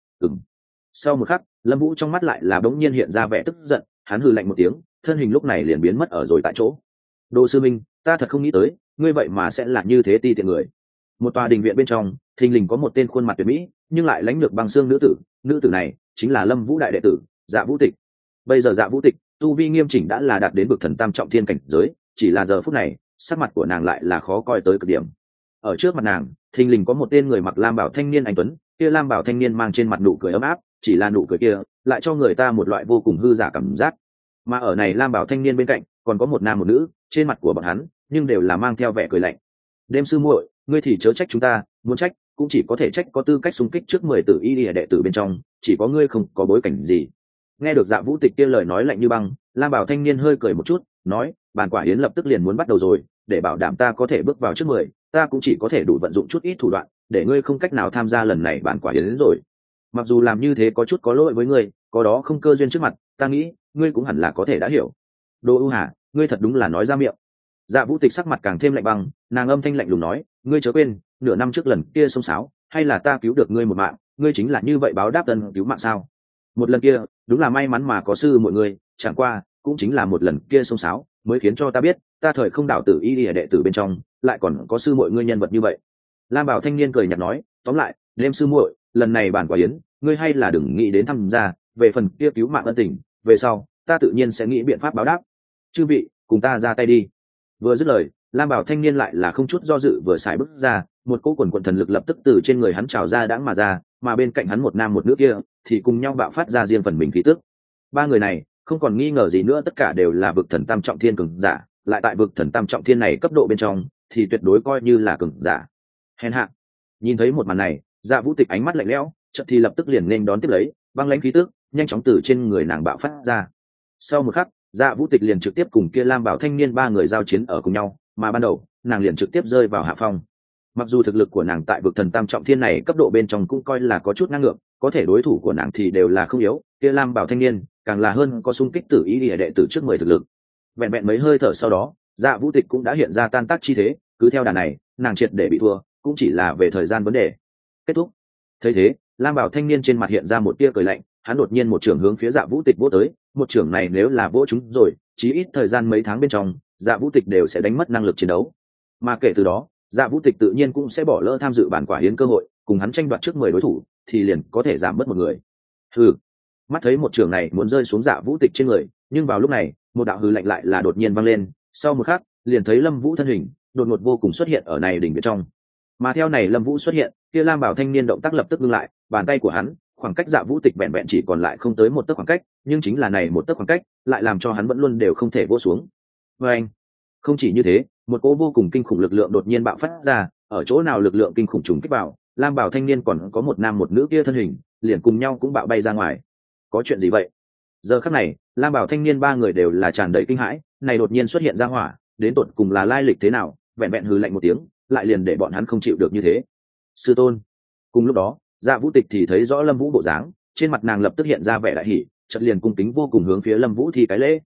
Sau một khắc, Lâm Vũ trong mắt lại là bỗng nhiên hiện ra vẻ tức giận, hắn hừ lạnh một tiếng, thân hình lúc này liền biến mất ở rồi tại chỗ. Đỗ sư minh, ta thật không nghĩ tới, ngươi vậy mà sẽ là như thế ti tiện người. Một tòa đình viện bên trong, thình lình có một tên khuôn mặt tuyệt mỹ, nhưng lại lãnh lược băng xương nữ tử này chính là Lâm Vũ đại đệ tử, Dạ Vũ Tịch. Bây giờ Dạ Vũ Tịch, tu vi nghiêm chỉnh đã là đạt đến bậc thần tam trọng thiên cảnh giới, chỉ là giờ phút này, sắc mặt của nàng lại là khó coi tới cực điểm. Ở trước mặt nàng, thình lình có một tên người mặc lam bảo thanh niên anh tuấn, kia lam bảo thanh niên mang trên mặt nụ cười ấm áp, chỉ là nụ cười kia lại cho người ta một loại vô cùng hư giả cảm giác. Mà ở này lam bảo thanh niên bên cạnh, còn có một nam một nữ, trên mặt của bọn hắn nhưng đều là mang theo vẻ cười lạnh. Đêm sư muội, ngươi thì chớ trách chúng ta, muốn trách cũng chỉ có thể trách có tư cách xung kích trước 10 tử y đệ tử bên trong, chỉ có ngươi không có bối cảnh gì. Nghe được Dạ Vũ Tịch kia lời nói lạnh như băng, lam bảo thanh niên hơi cười một chút, nói, bản quả yến lập tức liền muốn bắt đầu rồi, để bảo đảm ta có thể bước vào trước 10, ta cũng chỉ có thể đủ vận dụng chút ít thủ đoạn, để ngươi không cách nào tham gia lần này bản quả yến đến rồi. Mặc dù làm như thế có chút có lỗi với ngươi, có đó không cơ duyên trước mặt, ta nghĩ ngươi cũng hẳn là có thể đã hiểu. Đỗ ưu hà, ngươi thật đúng là nói ra miệng. Dạ Vũ Tịch sắc mặt càng thêm lạnh băng, nàng âm thanh lạnh lùng nói, ngươi chớ quên, nửa năm trước lần kia xông xáo, hay là ta cứu được ngươi một mạng, ngươi chính là như vậy báo đáp ân cứu mạng sao? Một lần kia, đúng là may mắn mà có sư mọi người, chẳng qua, cũng chính là một lần kia xông xáo, mới khiến cho ta biết, ta thời không đạo tử y đệ tử bên trong, lại còn có sư mọi ngươi nhân vật như vậy. Lam Bảo thanh niên cười nhạt nói, tóm lại, đêm sư muội, lần này bản quả yến, ngươi hay là đừng nghĩ đến tham gia, về phần kia cứu mạng ân tình, về sau, ta tự nhiên sẽ nghĩ biện pháp báo đáp. Chư vị, cùng ta ra tay đi. Vừa dứt lời, Lam Bảo thanh niên lại là không chút do dự vừa xài bước ra, một cỗ quần quần thần lực lập tức từ trên người hắn trào ra đãng mà ra, mà bên cạnh hắn một nam một nữ kia thì cùng nhau bạo phát ra riêng phần mình khí tức. Ba người này không còn nghi ngờ gì nữa, tất cả đều là vực thần tam trọng thiên cường giả, lại tại vực thần tam trọng thiên này cấp độ bên trong thì tuyệt đối coi như là cường giả. Hèn hạ. Nhìn thấy một màn này, Dạ Vũ Tịch ánh mắt lạnh lẽo, chợt thì lập tức liền nên đón tiếp lấy, băng lãnh khí tức nhanh chóng từ trên người nàng bạo phát ra. Sau một khắc, Dạ Vũ Tịch liền trực tiếp cùng kia Lam Bảo thanh niên ba người giao chiến ở cùng nhau, mà ban đầu nàng liền trực tiếp rơi vào hạ phong. Mặc dù thực lực của nàng tại vực thần tam trọng thiên này cấp độ bên trong cũng coi là có chút năng lượng, có thể đối thủ của nàng thì đều là không yếu, kia Lam Bảo thanh niên càng là hơn có xung kích tử ý địa đệ tử trước 10 thực lực. Vẹn vẹn mấy hơi thở sau đó, Dạ Vũ Tịch cũng đã hiện ra tan tác chi thế, cứ theo đà này, nàng triệt để bị thua, cũng chỉ là về thời gian vấn đề. Kết thúc. Thấy thế, Lam Bảo thanh niên trên mặt hiện ra một tia cười lạnh, hắn đột nhiên một trường hướng phía Dạ Vũ Tịch vỗ tới, một trường này nếu là vỗ chúng rồi, chí ít thời gian mấy tháng bên trong, Dạ Vũ Tịch đều sẽ đánh mất năng lực chiến đấu. Mà kể từ đó, Dạ Vũ Tịch tự nhiên cũng sẽ bỏ lỡ tham dự bản quả yến cơ hội, cùng hắn tranh đoạt trước 10 đối thủ, thì liền có thể giảm bớt một người. Hừ. Mắt thấy một trường này muốn rơi xuống Dạ Vũ Tịch trên người, nhưng vào lúc này, một đạo hừ lạnh lại là đột nhiên vang lên, sau một khắc, liền thấy Lâm Vũ thân hình đột ngột vô cùng xuất hiện ở này đỉnh bên trong. Mà theo này Lâm Vũ xuất hiện, kia Lam Bảo thanh niên động tác lập tức ngưng lại, bàn tay của hắn, khoảng cách Dạ Vũ Tịch vẹn vẹn chỉ còn lại không tới một tấc khoảng cách, nhưng chính là này một tấc khoảng cách, lại làm cho hắn vẫn luôn đều không thể vỗ xuống. Và anh, không chỉ như thế, một cỗ vô cùng kinh khủng lực lượng đột nhiên bạo phát ra, ở chỗ nào lực lượng kinh khủng trùng kích vào, Lam Bảo thanh niên còn có một nam một nữ kia thân hình, liền cùng nhau cũng bạo bay ra ngoài. Có chuyện gì vậy? Giờ khắc này, Lam Bảo thanh niên ba người đều là tràn đầy kinh hãi, này đột nhiên xuất hiện ra hỏa, đến tột cùng là lai lịch thế nào, vẹn vẹn hừ lạnh một tiếng, lại liền để bọn hắn không chịu được như thế. Sư tôn. Cùng lúc đó, Dạ Vũ Tịch thì thấy rõ Lâm Vũ bộ dáng, trên mặt nàng lập tức hiện ra vẻ đại hỉ, chợt liền cung kính vô cùng hướng phía Lâm Vũ thi cái lễ.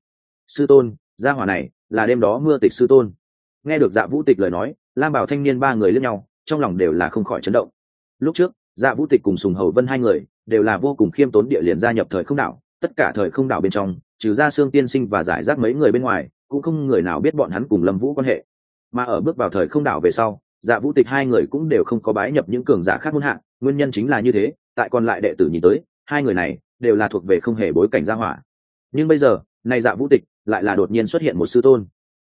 Sư tôn, gia hỏa này là đêm đó mưa tịch sư tôn. Nghe được Dạ Vũ Tịch lời nói, lam bảo thanh niên ba người liếc nhau, trong lòng đều là không khỏi chấn động. Lúc trước Dạ Vũ Tịch cùng Sùng Hầu Vân hai người đều là vô cùng khiêm tốn địa liền gia nhập thời không đảo, tất cả thời không đảo bên trong trừ ra Sương Tiên Sinh và giải rác mấy người bên ngoài, cũng không người nào biết bọn hắn cùng Lâm Vũ quan hệ. Mà ở bước vào thời không đảo về sau, Dạ Vũ Tịch hai người cũng đều không có bái nhập những cường giả khác môn hạ, nguyên nhân chính là như thế. Tại còn lại đệ tử nhìn tới, hai người này đều là thuộc về không hề bối cảnh gia hỏa. Nhưng bây giờ này Dạ Vũ Tịch lại là đột nhiên xuất hiện một sư tôn.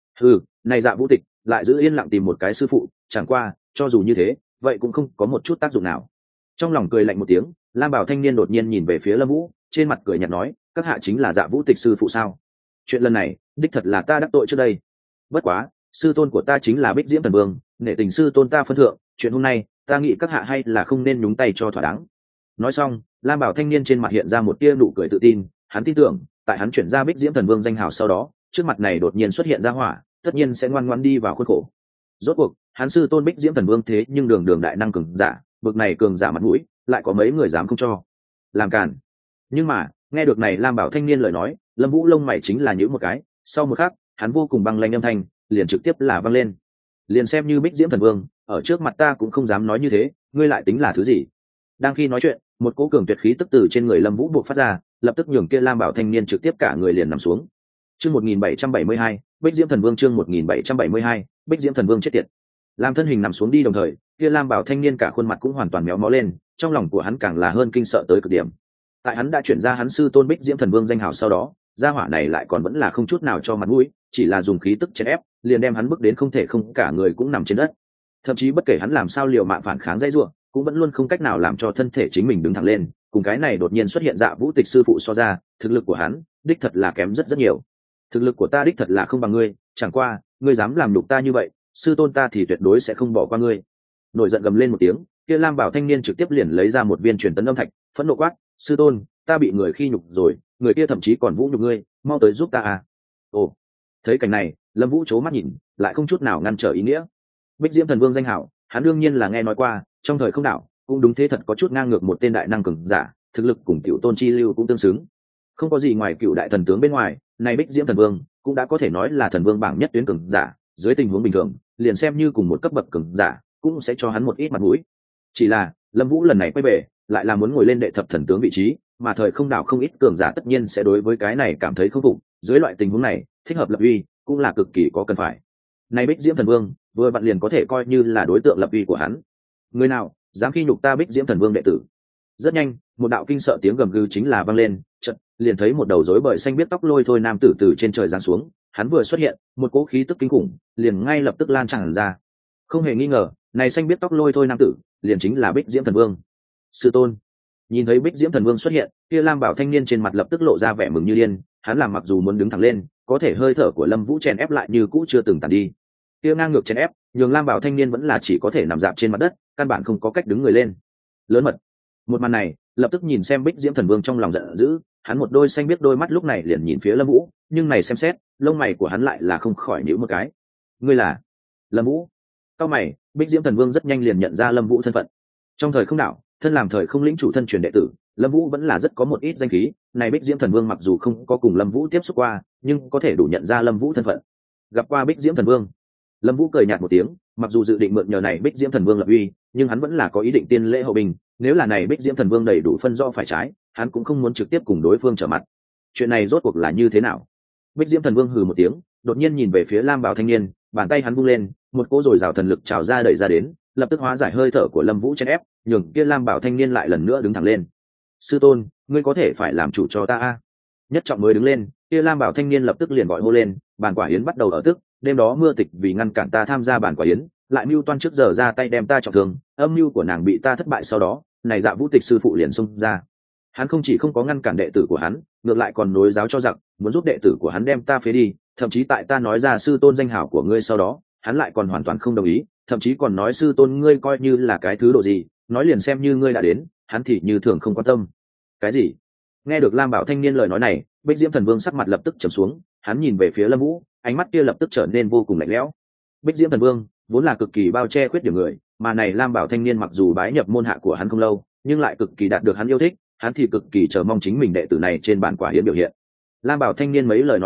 Này Dạ Vũ Tịch lại giữ yên lặng tìm một cái sư phụ, chẳng qua cho dù như thế vậy cũng không có một chút tác dụng nào. Trong lòng cười lạnh một tiếng, lam bảo thanh niên đột nhiên nhìn về phía Lâm Vũ, trên mặt cười nhạt nói, các hạ chính là Dạ Vũ Tịch sư phụ sao? Chuyện lần này đích thật là ta đắc tội trước đây, bất quá sư tôn của ta chính là Bích Diễm Thần Vương, nể tình sư tôn ta phân thượng, chuyện hôm nay ta nghĩ các hạ hay là không nên nhúng tay cho thỏa đáng. Nói xong, lam bảo thanh niên trên mặt hiện ra một tia nụ cười tự tin, hắn tin tưởng tại hắn chuyển ra Bích Diễm Thần Vương danh hào sau đó, trước mặt này đột nhiên xuất hiện ra hỏa, tất nhiên sẽ ngoan ngoãn đi vào khuôn khổ. Rốt cuộc hắn sư tôn Bích Diễm Thần Vương thế nhưng đường đường đại năng cường giả, bực này cường giả mặt mũi lại có mấy người dám không cho làm cản. Nhưng mà nghe được này lam bảo thanh niên lời nói, Lâm Vũ lông mày chính là nhíu một cái, sau một khắc hắn vô cùng băng lãnh âm thanh liền trực tiếp là vang lên, liền xem như Bích Diễm Thần Vương ở trước mặt ta cũng không dám nói như thế, ngươi lại tính là thứ gì? Đang khi nói chuyện, một cỗ cường tuyệt khí tức từ trên người Lâm Vũ bộc phát ra, lập tức nhường kia lam bảo thanh niên trực tiếp cả người liền nằm xuống. Chương 1772, Bích Diễm Thần Vương. Chương 1772, Bích Diễm Thần Vương chết tiệt. Làm thân hình nằm xuống đi đồng thời, kia lam bảo thanh niên cả khuôn mặt cũng hoàn toàn méo mó lên, trong lòng của hắn càng là hơn kinh sợ tới cực điểm. Tại hắn đã chuyển ra hắn sư tôn Bích Diễm Thần Vương danh hào sau đó, gia hỏa này lại còn vẫn là không chút nào cho mặt mũi, chỉ là dùng khí tức chèn ép, liền đem hắn bức đến không thể không, cả người cũng nằm trên đất. Thậm chí bất kể hắn làm sao liều mạng phản kháng dãy rủa, cũng vẫn luôn không cách nào làm cho thân thể chính mình đứng thẳng lên. Cùng cái này đột nhiên xuất hiện Dạ Vũ Tịch sư phụ so ra, thực lực của hắn đích thật là kém rất rất nhiều. Thực lực của ta đích thật là không bằng ngươi, chẳng qua ngươi dám làm nhục ta như vậy, sư tôn ta thì tuyệt đối sẽ không bỏ qua ngươi. Nổi giận gầm lên một tiếng, kia lam bảo thanh niên trực tiếp liền lấy ra một viên truyền tấn âm thạch, phẫn nộ quát, sư tôn, ta bị người khi nhục rồi, người kia thậm chí còn vũ nhục ngươi, mau tới giúp ta à. Ồ, thấy cảnh này, Lâm Vũ chố mắt nhìn, lại không chút nào ngăn trở ý nghĩa. Bích Diễm Thần Vương danh hảo, hắn đương nhiên là nghe nói qua, trong thời không đảo cũng đúng thế, thật có chút ngang ngược một tên đại năng cường giả, thực lực cùng Cựu Tôn Chi Lưu cũng tương xứng. Không có gì ngoài Cựu đại thần tướng bên ngoài, này Bích Diễm Thần Vương cũng đã có thể nói là thần vương bảng nhất tuyến cường giả, dưới tình huống bình thường, liền xem như cùng một cấp bậc cường giả, cũng sẽ cho hắn một ít mặt mũi. Chỉ là, Lâm Vũ lần này quay về, lại là muốn ngồi lên đệ thập thần tướng vị trí, mà thời không đảo không ít cường giả tất nhiên sẽ đối với cái này cảm thấy không phục, dưới loại tình huống này, thích hợp lập uy cũng là cực kỳ có cần phải. Này Bích Diễm Thần Vương, vừa vặn liền có thể coi như là đối tượng lập uy của hắn. Người nào dám khi nhục ta Bích Diễm Thần Vương đệ tử? Rất nhanh, một đạo kinh sợ tiếng gầm gừ chính là vang lên, chợt liền thấy một đầu rối bời xanh biết tóc lôi thôi nam tử từ trên trời giáng xuống, hắn vừa xuất hiện, một cỗ khí tức kinh khủng liền ngay lập tức lan tràn ra. Không hề nghi ngờ, này xanh biết tóc lôi thôi nam tử, liền chính là Bích Diễm Thần Vương. Sư tôn. Nhìn thấy Bích Diễm Thần Vương xuất hiện, kia lam bảo thanh niên trên mặt lập tức lộ ra vẻ mừng như điên, hắn làm mặc dù muốn đứng thẳng lên, có thể hơi thở của Lâm Vũ chèn ép lại như cũ chưa từng tàn đi. Kia ngang ngược chèn ép, nhường lam bảo thanh niên vẫn là chỉ có thể nằm dạp trên mặt đất, căn bản không có cách đứng người lên. Lớn mật. Một màn này, lập tức nhìn xem Bích Diễm Thần Vương trong lòng giận dữ, hắn một đôi xanh biết đôi mắt lúc này liền nhìn phía Lâm Vũ, nhưng này xem xét, lông mày của hắn lại là không khỏi nhíu một cái. Ngươi là Lâm Vũ? Cao mày, Bích Diễm Thần Vương rất nhanh liền nhận ra Lâm Vũ thân phận. Trong thời không đảo, thân làm thời không lĩnh chủ thân truyền đệ tử, Lâm Vũ vẫn là rất có một ít danh khí, này Bích Diễm Thần Vương mặc dù không có cùng Lâm Vũ tiếp xúc qua, nhưng có thể đủ nhận ra Lâm Vũ thân phận. Gặp qua Bích Diễm Thần Vương. Lâm Vũ cười nhạt một tiếng, mặc dù dự định mượn nhờ này Bích Diễm Thần Vương lập uy, nhưng hắn vẫn là có ý định tiên lễ hậu bình, nếu là này Bích Diễm Thần Vương đầy đủ phân rõ phải trái, hắn cũng không muốn trực tiếp cùng đối phương trở mặt. Chuyện này rốt cuộc là như thế nào? Bích Diễm Thần Vương hừ một tiếng, đột nhiên nhìn về phía lam bảo thanh niên, bàn tay hắn vung lên, một cỗ dồi dào thần lực trào ra đẩy ra đến, lập tức hóa giải hơi thở của Lâm Vũ chèn ép, nhường kia lam bảo thanh niên lại lần nữa đứng thẳng lên. Sư tôn, ngươi có thể phải làm chủ cho ta a. Nhất trọng mới đứng lên, kia lam bảo thanh niên lập tức liền gọi hô lên, bàn quả yến bắt đầu ở tức, đêm đó mưa tịch vì ngăn cản ta tham gia bàn quả yến, lại mưu toan trước giờ ra tay đem ta trọng thương, âm mưu của nàng bị ta thất bại sau đó, này Dạ Vũ Tịch sư phụ liền xông ra. Hắn không chỉ không có ngăn cản đệ tử của hắn, ngược lại còn nối giáo cho giặc, muốn giúp đệ tử của hắn đem ta phế đi, thậm chí tại ta nói ra sư tôn danh hảo của ngươi sau đó, hắn lại còn hoàn toàn không đồng ý, thậm chí còn nói sư tôn ngươi coi như là cái thứ độ gì, nói liền xem như ngươi đã đến, hắn thì như thường không quan tâm. Cái gì? Nghe được lam bảo thanh niên lời nói này, Bích Diễm Thần Vương sắc mặt lập tức trầm xuống, hắn nhìn về phía Lâm Vũ, ánh mắt kia lập tức trở nên vô cùng lạnh lẽo. Bích Diễm Thần Vương vốn là cực kỳ bao che khuyết điểm người, mà này lam bảo thanh niên mặc dù bái nhập môn hạ của hắn không lâu, nhưng lại cực kỳ đạt được hắn yêu thích, hắn thì cực kỳ chờ mong chính mình đệ tử này trên bàn quả hiến biểu hiện. Lam bảo thanh niên mấy lời nói này,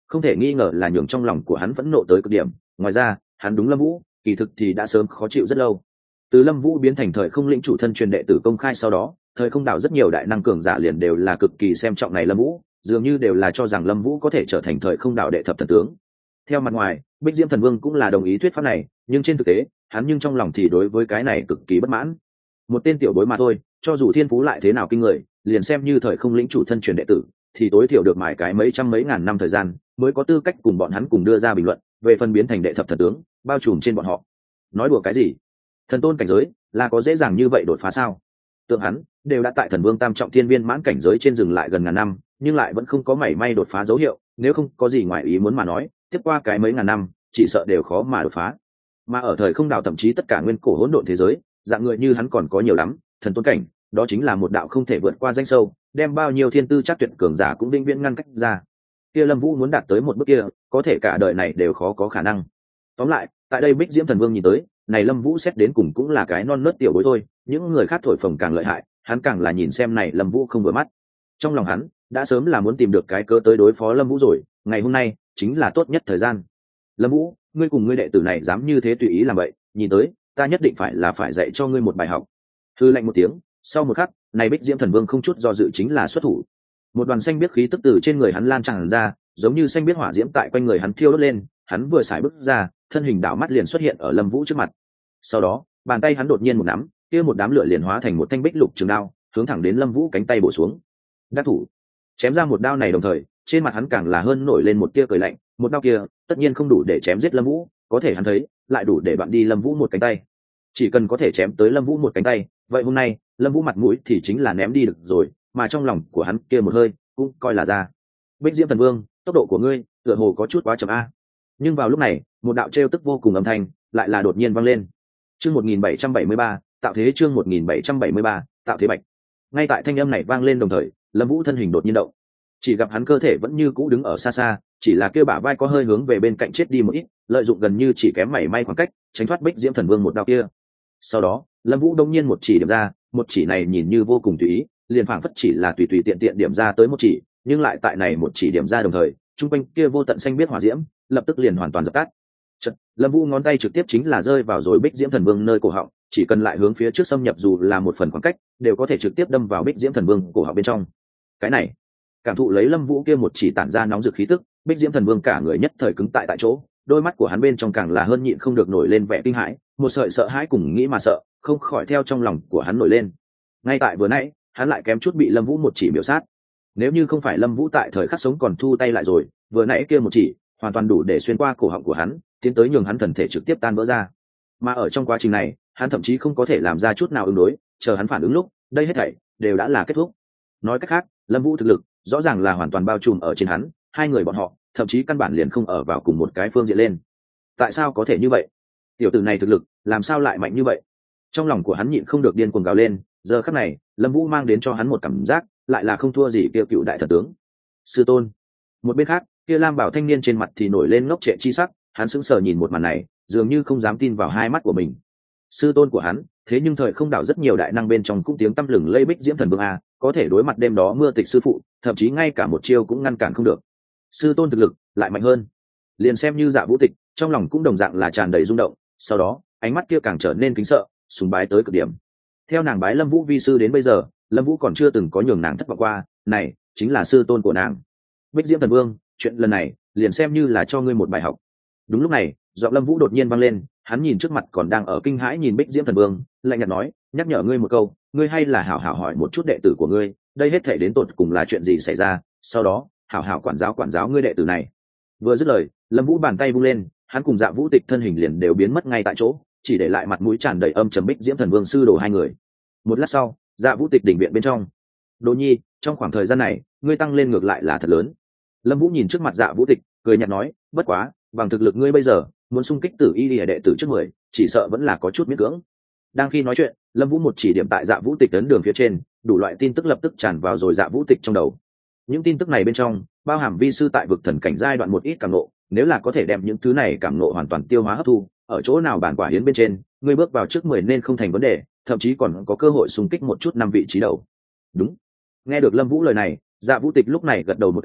không thể nghi ngờ là nhường trong lòng của hắn phẫn nộ tới cực điểm. Ngoài ra hắn đúng Lâm Vũ kỳ thực thì đã sớm khó chịu rất lâu. Từ Lâm Vũ biến thành thời không lĩnh chủ thân truyền đệ tử công khai sau đó, thời không đảo rất nhiều đại năng cường giả liền đều là cực kỳ xem trọng này Lâm Vũ, dường như đều là cho rằng Lâm Vũ có thể trở thành thời không đảo đệ thập thần tướng. Theo mặt ngoài, Bích Diễm Thần Vương cũng là đồng ý thuyết pháp này, nhưng trên thực tế hắn nhưng trong lòng thì đối với cái này cực kỳ bất mãn. Một tên tiểu bối mà thôi, cho dù thiên phú lại thế nào kinh người, liền xem như thời không lĩnh chủ thân truyền đệ tử thì tối thiểu được mài cái mấy trăm mấy ngàn năm thời gian mới có tư cách cùng bọn hắn cùng đưa ra bình luận về phân biến thành đệ thập thần tướng bao trùm trên bọn họ. Nói đùa cái gì? Thần tôn cảnh giới là có dễ dàng như vậy đột phá sao? Tượng hắn đều đã tại thần vương tam trọng thiên viên mãn cảnh giới trên dừng lại gần ngàn năm, nhưng lại vẫn không có mảy may đột phá dấu hiệu, nếu không có gì ngoài ý muốn mà nói, tiếp qua cái mấy ngàn năm chỉ sợ đều khó mà đột phá. Mà ở thời không đạo thậm chí tất cả nguyên cổ hỗn độn thế giới, dạng người như hắn còn có nhiều lắm. Thần tôn cảnh đó chính là một đạo không thể vượt qua danh sâu, đem bao nhiêu thiên tư chắc tuyệt cường giả cũng vĩnh viễn ngăn cách ra. Kia Lâm Vũ muốn đạt tới một bước kia, có thể cả đời này đều khó có khả năng. Tóm lại, tại đây Bích Diễm Thần Vương nhìn tới, này Lâm Vũ xét đến cùng cũng là cái non nớt tiểu bối thôi, những người khác thổi phồng càng lợi hại, hắn càng là nhìn xem này Lâm Vũ không vừa mắt. Trong lòng hắn đã sớm là muốn tìm được cái cớ tới đối phó Lâm Vũ rồi, ngày hôm nay chính là tốt nhất thời gian. Lâm Vũ, ngươi cùng ngươi đệ tử này dám như thế tùy ý làm vậy, nhìn tới ta nhất định phải dạy cho ngươi một bài học. Hư lạnh một tiếng, sau một khắc, này Bích Diễm Thần Vương không chút do dự chính là xuất thủ. Một đoàn xanh biếc khí tức từ trên người hắn lan tràn ra, giống như xanh biếc hỏa diễm tại quanh người hắn thiêu đốt lên, hắn vừa xài bước ra, thân hình đảo mắt liền xuất hiện ở Lâm Vũ trước mặt. Sau đó, bàn tay hắn đột nhiên một nắm, kia một đám lửa liền hóa thành một thanh bích lục trường đao, hướng thẳng đến Lâm Vũ cánh tay bổ xuống. Đắc thủ, chém ra một đao này đồng thời, trên mặt hắn càng là hơn nổi lên một tia cười lạnh, một đao kia, tất nhiên không đủ để chém giết Lâm Vũ, có thể hắn thấy, lại đủ để đoạn đi Lâm Vũ một cánh tay. Chỉ cần có thể chém tới Lâm Vũ một cánh tay, vậy hôm nay, Lâm Vũ mặt mũi thì chính là ném đi được rồi, mà trong lòng của hắn kia một hơi, cũng coi là ra. Bích Diễm Thần Vương, tốc độ của ngươi, tựa hồ có chút quá chậm a. Nhưng vào lúc này, một đạo trêu tức vô cùng âm thanh lại là đột nhiên vang lên. Chương 1773, tạo thế chương 1773, tạo thế bạch. Ngay tại thanh âm này vang lên đồng thời, Lâm Vũ thân hình đột nhiên động. Chỉ gặp hắn cơ thể vẫn như cũ đứng ở xa xa, chỉ là kêu bả vai có hơi hướng về bên cạnh chết đi một ít, lợi dụng gần như chỉ kém mảy may khoảng cách, tránh thoát Bích Diễm Thần Vương một đao kia. Sau đó, Lâm Vũ đông nhiên một chỉ điểm ra, một chỉ này nhìn như vô cùng tùy ý, liền phảng phất chỉ là tùy tùy tiện tiện điểm ra tới một chỉ, nhưng lại tại này một chỉ điểm ra đồng thời, trung quanh kia vô tận xanh biết hỏa diễm, lập tức liền hoàn toàn dập tắt. Chợt, Lâm Vũ ngón tay trực tiếp chính là rơi vào rồi Bích Diễm Thần Vương nơi cổ họng, chỉ cần lại hướng phía trước xâm nhập dù là một phần khoảng cách, đều có thể trực tiếp đâm vào Bích Diễm Thần Vương cổ họng bên trong. Cái này, cảm thụ lấy Lâm Vũ kia một chỉ tản ra nóng rực khí tức, Bích Diễm Thần Vương cả người nhất thời cứng tại chỗ, đôi mắt của hắn bên trong càng là hơn nhịn không được nổi lên vẻ kinh hãi, một sợi sợ hãi cùng nghĩ mà sợ, không khỏi theo trong lòng của hắn nổi lên. Ngay tại vừa nãy, hắn lại kém chút bị Lâm Vũ một chỉ miểu sát. Nếu như không phải Lâm Vũ tại thời khắc sống còn thu tay lại rồi, vừa nãy kia một chỉ, hoàn toàn đủ để xuyên qua cổ họng của hắn, tiến tới nhường hắn thần thể trực tiếp tan vỡ ra. Mà ở trong quá trình này, hắn thậm chí không có thể làm ra chút nào ứng đối, chờ hắn phản ứng lúc, đây hết thảy đều đã là kết thúc. Nói cách khác, Lâm Vũ thực lực rõ ràng là hoàn toàn bao trùm ở trên hắn, hai người bọn họ thậm chí căn bản liền không ở vào cùng một cái phương diện lên. Tại sao có thể như vậy? Tiểu tử này thực lực làm sao lại mạnh như vậy? Trong lòng của hắn nhịn không được điên cuồng gào lên, giờ khắc này, Lâm Vũ mang đến cho hắn một cảm giác, lại là không thua gì kia cựu đại thần tướng. Sư tôn. Một bên khác, kia Lam Bảo thanh niên trên mặt thì nổi lên ngốc trệ chi sắc, hắn sững sờ nhìn một màn này, dường như không dám tin vào hai mắt của mình. Sư tôn của hắn, thế nhưng thời không đảo rất nhiều đại năng bên trong cũng tiếng tăm lừng lây Bích Diễm Thần Vương a, có thể đối mặt đêm đó mưa tịch sư phụ, thậm chí ngay cả một chiêu cũng ngăn cản không được. Sư tôn thực lực lại mạnh hơn. Liền xem như Dạ Vũ Tịch, trong lòng cũng đồng dạng là tràn đầy rung động, sau đó, ánh mắt kia càng trở nên kính sợ, sùng bái tới cực điểm. Theo nàng bái Lâm Vũ vi sư đến bây giờ, Lâm Vũ còn chưa từng có nhường nàng thất vọng qua, này chính là sư tôn của nàng. Bích Diễm Thần Vương, chuyện lần này liền xem như là cho ngươi một bài học. Đúng lúc này, giọng Lâm Vũ đột nhiên vang lên, hắn nhìn trước mặt còn đang ở kinh hãi nhìn Bích Diễm Thần Vương, lạnh nhạt nói, nhắc nhở ngươi một câu, ngươi hay là hảo hảo hỏi một chút đệ tử của ngươi, đây hết thảy đến tột cùng là chuyện gì xảy ra, sau đó, hảo hảo quản giáo ngươi đệ tử này. Vừa dứt lời, Lâm Vũ bàn tay vung lên, hắn cùng Dạ Vũ Tịch thân hình liền đều biến mất ngay tại chỗ, chỉ để lại mặt mũi tràn đầy âm trầm Bích Diễm Thần Vương sư đồ hai người. Một lát sau, Dạ Vũ Tịch đỉnh viện bên trong. Đỗ Nhi, trong khoảng thời gian này, ngươi tăng lên ngược lại là thật lớn. Lâm Vũ nhìn trước mặt Dạ Vũ Tịch, cười nhạt nói, bất quá, bằng thực lực ngươi bây giờ, muốn xung kích Tử Y Lìa đệ tử trước 10, chỉ sợ vẫn là có chút miễn cưỡng. Đang khi nói chuyện, Lâm Vũ một chỉ điểm tại Dạ Vũ Tịch ấn đường phía trên, đủ loại tin tức lập tức tràn vào rồi Dạ Vũ Tịch trong đầu. Những tin tức này bên trong, bao hàm vi sư tại vực thần cảnh giai đoạn một ít cảm ngộ, nếu là có thể đem những thứ này cảm ngộ hoàn toàn tiêu hóa hấp thu, ở chỗ nào bản quả hiến bên trên, ngươi bước vào trước 10 nên không thành vấn đề, thậm chí còn có cơ hội xung kích một chút năm vị trí đầu. Đúng. Nghe được Lâm Vũ lời này, Dạ Vũ Tịch lúc này gật đầu một cái,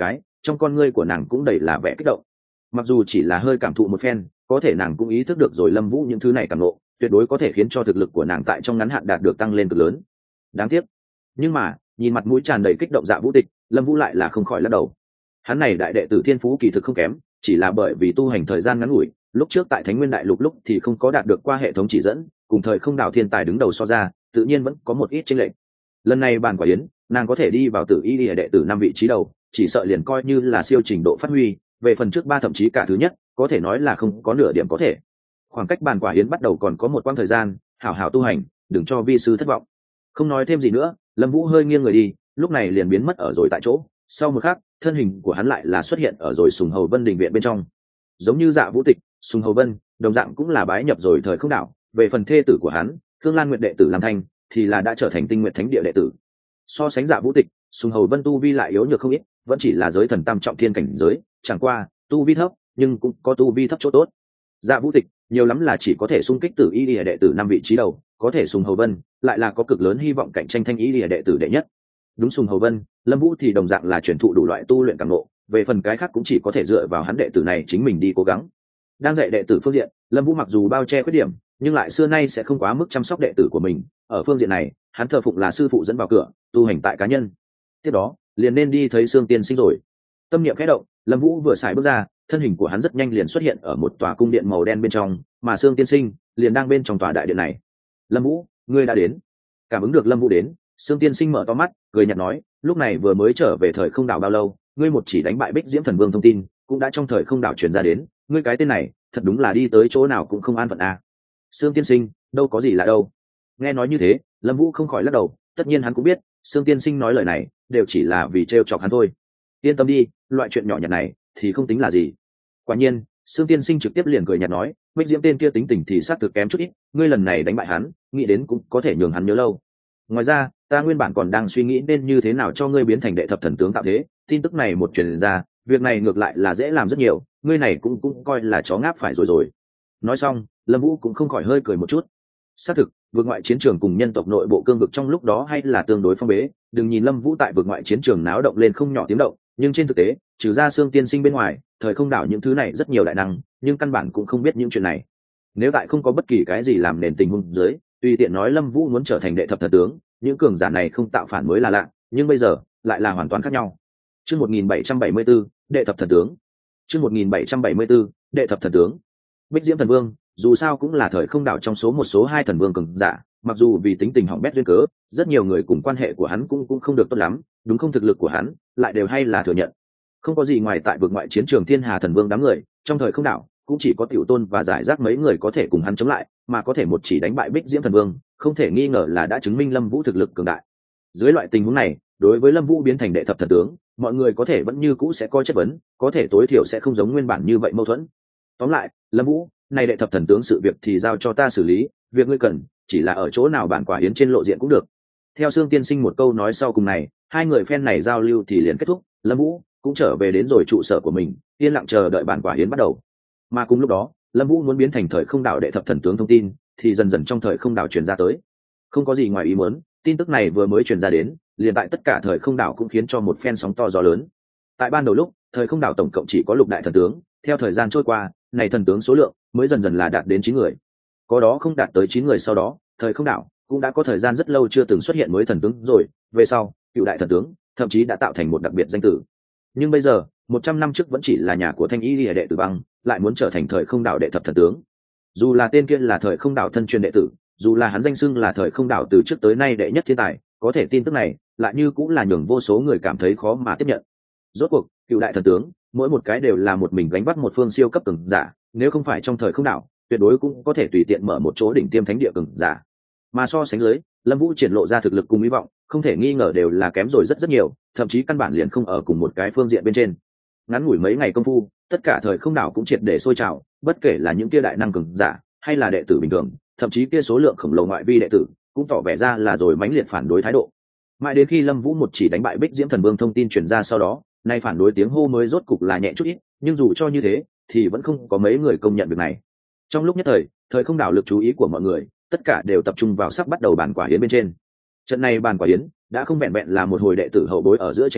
trong con ngươi của nàng cũng đầy là vẻ kích động. Mặc dù chỉ là hơi cảm thụ một phen, có thể nàng cũng ý thức được rồi Lâm Vũ những thứ này cảm nộ tuyệt đối có thể khiến cho thực lực của nàng tại trong ngắn hạn đạt được tăng lên cực lớn. Đáng tiếc, nhưng mà nhìn mặt mũi tràn đầy kích động Dạ Vũ Tịch, Lâm Vũ lại là không khỏi lắc đầu. Hắn này đại đệ tử thiên phú kỳ thực không kém, chỉ là bởi vì tu hành thời gian ngắn ngủi, lúc trước tại Thánh Nguyên Đại Lục lúc thì không có đạt được qua hệ thống chỉ dẫn, cùng thời không đảo thiên tài đứng đầu so ra, tự nhiên vẫn có một ít chênh lệch. Lần này bàn quả yến, nàng có thể đi vào Tử Y Lìa đệ tử 5 vị trí đầu, chỉ sợ liền coi như là siêu trình độ phát huy, về phần trước 3 thậm chí cả thứ nhất, có thể nói là không có nửa điểm có thể. Khoảng cách bàn quả yến bắt đầu còn có một quãng thời gian, hảo hảo tu hành, đừng cho vi sư thất vọng. Không nói thêm gì nữa, Lâm Vũ hơi nghiêng người đi, lúc này liền biến mất ở rồi tại chỗ. Sau một khắc, thân hình của hắn lại là xuất hiện ở rồi Sùng Hầu Vân đình viện bên trong. Giống như Dạ Vũ Tịch, Sùng Hầu Vân đồng dạng cũng là bái nhập rồi thời không đảo, về phần thê tử của hắn, Thương Lan Nguyệt đệ tử Lam Thanh, thì là đã trở thành Tinh Nguyệt Thánh địa đệ tử. So sánh Dạ Vũ Tịch, Sùng Hầu Vân tu vi lại yếu nhược không ít, vẫn chỉ là giới thần tam trọng thiên cảnh giới, chẳng qua tu vi thấp, nhưng cũng có tu vi thấp chỗ tốt. Dạ Vũ Tịch nhiều lắm là chỉ có thể xung kích Tử Y Lìa đệ tử 5 vị trí đầu, có thể Sùng Hầu Vân lại là có cực lớn hy vọng cạnh tranh Thanh Y Lìa đệ tử đệ nhất. Đúng, Sùng Hầu Vân, Lâm Vũ thì đồng dạng là truyền thụ đủ loại tu luyện cảm ngộ, về phần cái khác cũng chỉ có thể dựa vào hắn đệ tử này chính mình đi cố gắng. Đang dạy đệ tử phương diện, Lâm Vũ mặc dù bao che khuyết điểm, nhưng lại xưa nay sẽ không quá mức chăm sóc đệ tử của mình, ở phương diện này, hắn thờ phụng là sư phụ dẫn vào cửa, tu hành tại cá nhân. Tiếp đó, liền nên đi thấy Sương Tiên Sinh rồi. Tâm niệm khẽ động, Lâm Vũ vừa xài bước ra, thân hình của hắn rất nhanh liền xuất hiện ở một tòa cung điện màu đen bên trong, mà Sương Tiên Sinh liền đang bên trong tòa đại điện này. Lâm Vũ, ngươi đã đến. Cảm ứng được Lâm Vũ đến, Sương Tiên Sinh mở to mắt, cười nhạt nói, lúc này vừa mới trở về thời không đảo bao lâu, ngươi một chỉ đánh bại Bích Diễm Thần Vương thông tin, cũng đã trong thời không đảo truyền ra đến, ngươi cái tên này, thật đúng là đi tới chỗ nào cũng không an phận a. Sương Tiên Sinh, đâu có gì lạ đâu. Nghe nói như thế, Lâm Vũ không khỏi lắc đầu, tất nhiên hắn cũng biết, Sương Tiên Sinh nói lời này, đều chỉ là vì trêu chọc hắn thôi. Yên tâm đi, loại chuyện nhỏ nhặt này thì không tính là gì. Quả nhiên, Sương Tiên Sinh trực tiếp liền cười nhạt nói, Bích Diễm tên kia tính tình thì xác thực kém chút ít, ngươi lần này đánh bại hắn, nghĩ đến cũng có thể nhường hắn nhớ lâu. Ngoài ra, ta nguyên bản còn đang suy nghĩ nên như thế nào cho ngươi biến thành đệ thập thần tướng tạo thế, tin tức này một truyền ra, việc này ngược lại là dễ làm rất nhiều, ngươi này cũng coi là chó ngáp phải rồi. Nói xong, Lâm Vũ cũng không khỏi hơi cười một chút. Xác thực, vượt ngoại chiến trường cùng nhân tộc nội bộ cương vực trong lúc đó hay là tương đối phong bế, đừng nhìn Lâm Vũ tại vượt ngoại chiến trường náo động lên không nhỏ tiếng động, nhưng trên thực tế, trừ ra Sương Tiên Sinh bên ngoài, thời không đảo những thứ này rất nhiều đại năng, nhưng căn bản cũng không biết những chuyện này. Nếu tại không có bất kỳ cái gì làm nền tình huống dưới, tùy tiện nói Lâm Vũ muốn trở thành đệ thập thần tướng, những cường giả này không tạo phản mới là lạ, nhưng bây giờ lại là hoàn toàn khác nhau. Chương 1774, đệ thập thần tướng. Chương 1774, đệ thập thần tướng. Bích Diễm Thần Vương, dù sao cũng là thời không đảo trong số một số 2 thần vương cường giả, mặc dù vì tính tình hỏng bét duyên cớ, rất nhiều người cùng quan hệ của hắn cũng không được tốt lắm, đúng không, thực lực của hắn lại đều hay là thừa nhận. Không có gì ngoài tại vực ngoại chiến trường Thiên Hà Thần Vương đám người, trong thời không đảo cũng chỉ có Tiểu Tôn và giải rác mấy người có thể cùng hắn chống lại, mà có thể một chỉ đánh bại Bích Diễm Thần Vương, không thể nghi ngờ là đã chứng minh Lâm Vũ thực lực cường đại. Dưới loại tình huống này, đối với Lâm Vũ biến thành đệ thập thần tướng, mọi người có thể vẫn như cũ sẽ coi chất vấn, có thể tối thiểu sẽ không giống nguyên bản như vậy mâu thuẫn. Tóm lại, Lâm Vũ, này đệ thập thần tướng sự việc thì giao cho ta xử lý, việc ngươi cần chỉ là ở chỗ nào bản quả yến trên lộ diện cũng được. Theo Sương Tiên Sinh một câu nói sau cùng này, hai người phen này giao lưu thì liền kết thúc, Lâm Vũ cũng trở về đến rồi trụ sở của mình, yên lặng chờ đợi bản quả yến bắt đầu. Mà cùng lúc đó, Lâm Vũ muốn biến thành thời không đảo đệ thập thần tướng thông tin, thì dần dần trong thời không đảo truyền ra tới. Không có gì ngoài ý muốn, tin tức này vừa mới truyền ra đến, liền tại tất cả thời không đảo cũng khiến cho một phen sóng to gió lớn. Tại ban đầu lúc, thời không đảo tổng cộng chỉ có 6 đại thần tướng, theo thời gian trôi qua, này thần tướng số lượng mới dần dần là đạt đến 9 người. Có đó không đạt tới 9 người sau đó, thời không đảo cũng đã có thời gian rất lâu chưa từng xuất hiện mới thần tướng rồi, về sau, cựu đại thần tướng thậm chí đã tạo thành một đặc biệt danh tử. Nhưng bây giờ, 100 năm trước vẫn chỉ là nhà của Thanh Y Lìa đệ tử Băng, lại muốn trở thành thời không đảo đệ thập thần tướng. Dù là tên kia là thời không đảo thân truyền đệ tử, dù là hắn danh xưng là thời không đảo từ trước tới nay đệ nhất thiên tài, có thể tin tức này lại như cũng là nhường vô số người cảm thấy khó mà tiếp nhận. Rốt cuộc, cựu đại thần tướng, mỗi một cái đều là một mình gánh vác một phương siêu cấp cường giả, nếu không phải trong thời không đảo, tuyệt đối cũng có thể tùy tiện mở một chỗ đỉnh tiêm thánh địa cường giả. Mà so sánh dưới, Lâm Vũ triển lộ ra thực lực cùng hy vọng, không thể nghi ngờ đều là kém rồi rất rất nhiều, thậm chí căn bản liền không ở cùng một cái phương diện bên trên. Ngắn ngủi mấy ngày công phu, tất cả thời không đảo cũng triệt để sôi trào, bất kể là những kia đại năng cường giả, hay là đệ tử bình thường, thậm chí kia số lượng khổng lồ ngoại vi đệ tử, cũng tỏ vẻ ra là rồi mãnh liệt phản đối thái độ. Mãi đến khi Lâm Vũ một chỉ đánh bại Bích Diễm Thần Vương thông tin truyền ra sau đó, nay phản đối tiếng hô mới rốt cục là nhẹ chút ít, nhưng dù cho như thế, thì vẫn không có mấy người công nhận việc này. Trong lúc nhất thời, thời không đảo lực chú ý của mọi người, tất cả đều tập trung vào sắp bắt đầu bàn quả yến bên trên. Trận này bàn quả yến đã không vẹn vẹn là một hồi đệ tử hậu bối ở giữa tranh đấu,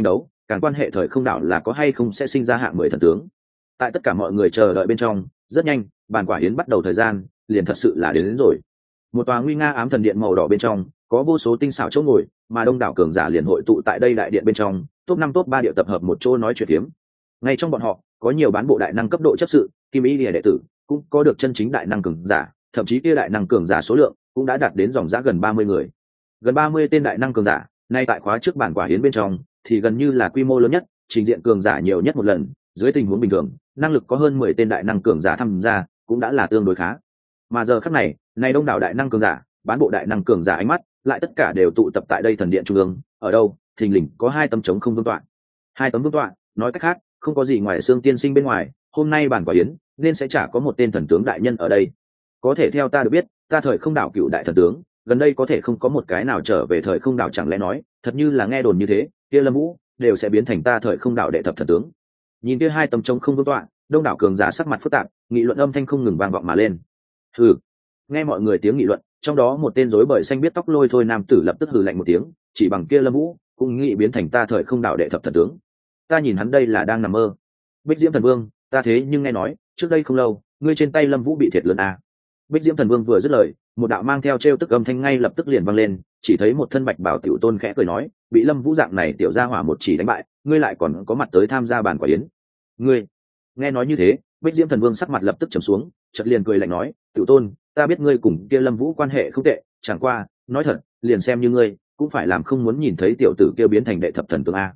càng quan hệ thời không đảo là có hay không sẽ sinh ra hạng 10 thần tướng. Tại tất cả mọi người chờ đợi bên trong, rất nhanh bàn quả hiến bắt đầu thời gian liền thật sự là đến rồi. Một tòa nguy nga ám thần điện màu đỏ bên trong có vô số tinh xảo chỗ ngồi, mà đông đảo cường giả liền hội tụ tại đây đại điện bên trong, top 5 top 3 điệu tập hợp một chỗ nói chuyện phiếm. Ngay trong bọn họ có nhiều bán bộ đại năng cấp độ chấp sự, kim ý lìa đệ tử, cũng có được chân chính đại năng cường giả, thậm chí kia đại năng cường giả số lượng cũng đã đạt đến dòng giá gần 30 người. Gần 30 tên đại năng cường giả, nay tại khóa trước bản quả hiến bên trong thì gần như là quy mô lớn nhất, trình diện cường giả nhiều nhất một lần, dưới tình huống bình thường, năng lực có hơn 10 tên đại năng cường giả tham gia, cũng đã là tương đối khá. Mà giờ khắc này, này đông đảo đại năng cường giả, bán bộ đại năng cường giả ánh mắt, lại tất cả đều tụ tập tại đây thần điện trung ương, ở đâu, thình lình có 2 tấm trống không vương tọa. 2 tấm vương tọa, nói cách khác, không có gì ngoài Sương Tiên Sinh bên ngoài, hôm nay bản quả hiến nên sẽ chả có một tên thần tướng đại nhân ở đây. Có thể theo ta được biết, ta thời không đảo cựu đại thần tướng, gần đây có thể không có một cái nào trở về thời không đảo, chẳng lẽ nói, thật như là nghe đồn như thế, kia Lâm Vũ đều sẽ biến thành ta thời không đảo đệ thập thần tướng. Nhìn kia 2 tấm trống không vương tọa, đông đảo cường giả sắc mặt phức tạp, nghị luận âm thanh không ngừng vang vọng mà lên. Hừ. Nghe mọi người tiếng nghị luận, trong đó một tên rối bời xanh biết tóc lôi thôi nam tử lập tức hừ lạnh một tiếng, chỉ bằng kia Lâm Vũ cũng nghĩ biến thành ta thời không đảo đệ thập thần tướng. Ta nhìn hắn đây là đang nằm mơ. Bích Diễm Thần Vương, ta thế nhưng nghe nói, trước đây không lâu, ngươi trên tay Lâm Vũ bị thiệt lớn à. Bích Diễm Thần Vương vừa dứt lời, một đạo mang theo trêu tức âm thanh ngay lập tức liền vang lên, chỉ thấy một thân bạch bảo tiểu tôn khẽ cười nói, bị Lâm Vũ dạng này tiểu gia hỏa một chỉ đánh bại, ngươi lại còn có mặt tới tham gia bàn quả yến. Ngươi? Nghe nói như thế, Bích Diễm Thần Vương sắc mặt lập tức trầm xuống, chợt liền cười lạnh nói, tiểu tôn, ta biết ngươi cùng kia Lâm Vũ quan hệ không tệ, chẳng qua, nói thật, liền xem như ngươi, cũng phải làm không muốn nhìn thấy tiểu tử kia biến thành đệ thập thần tướng a.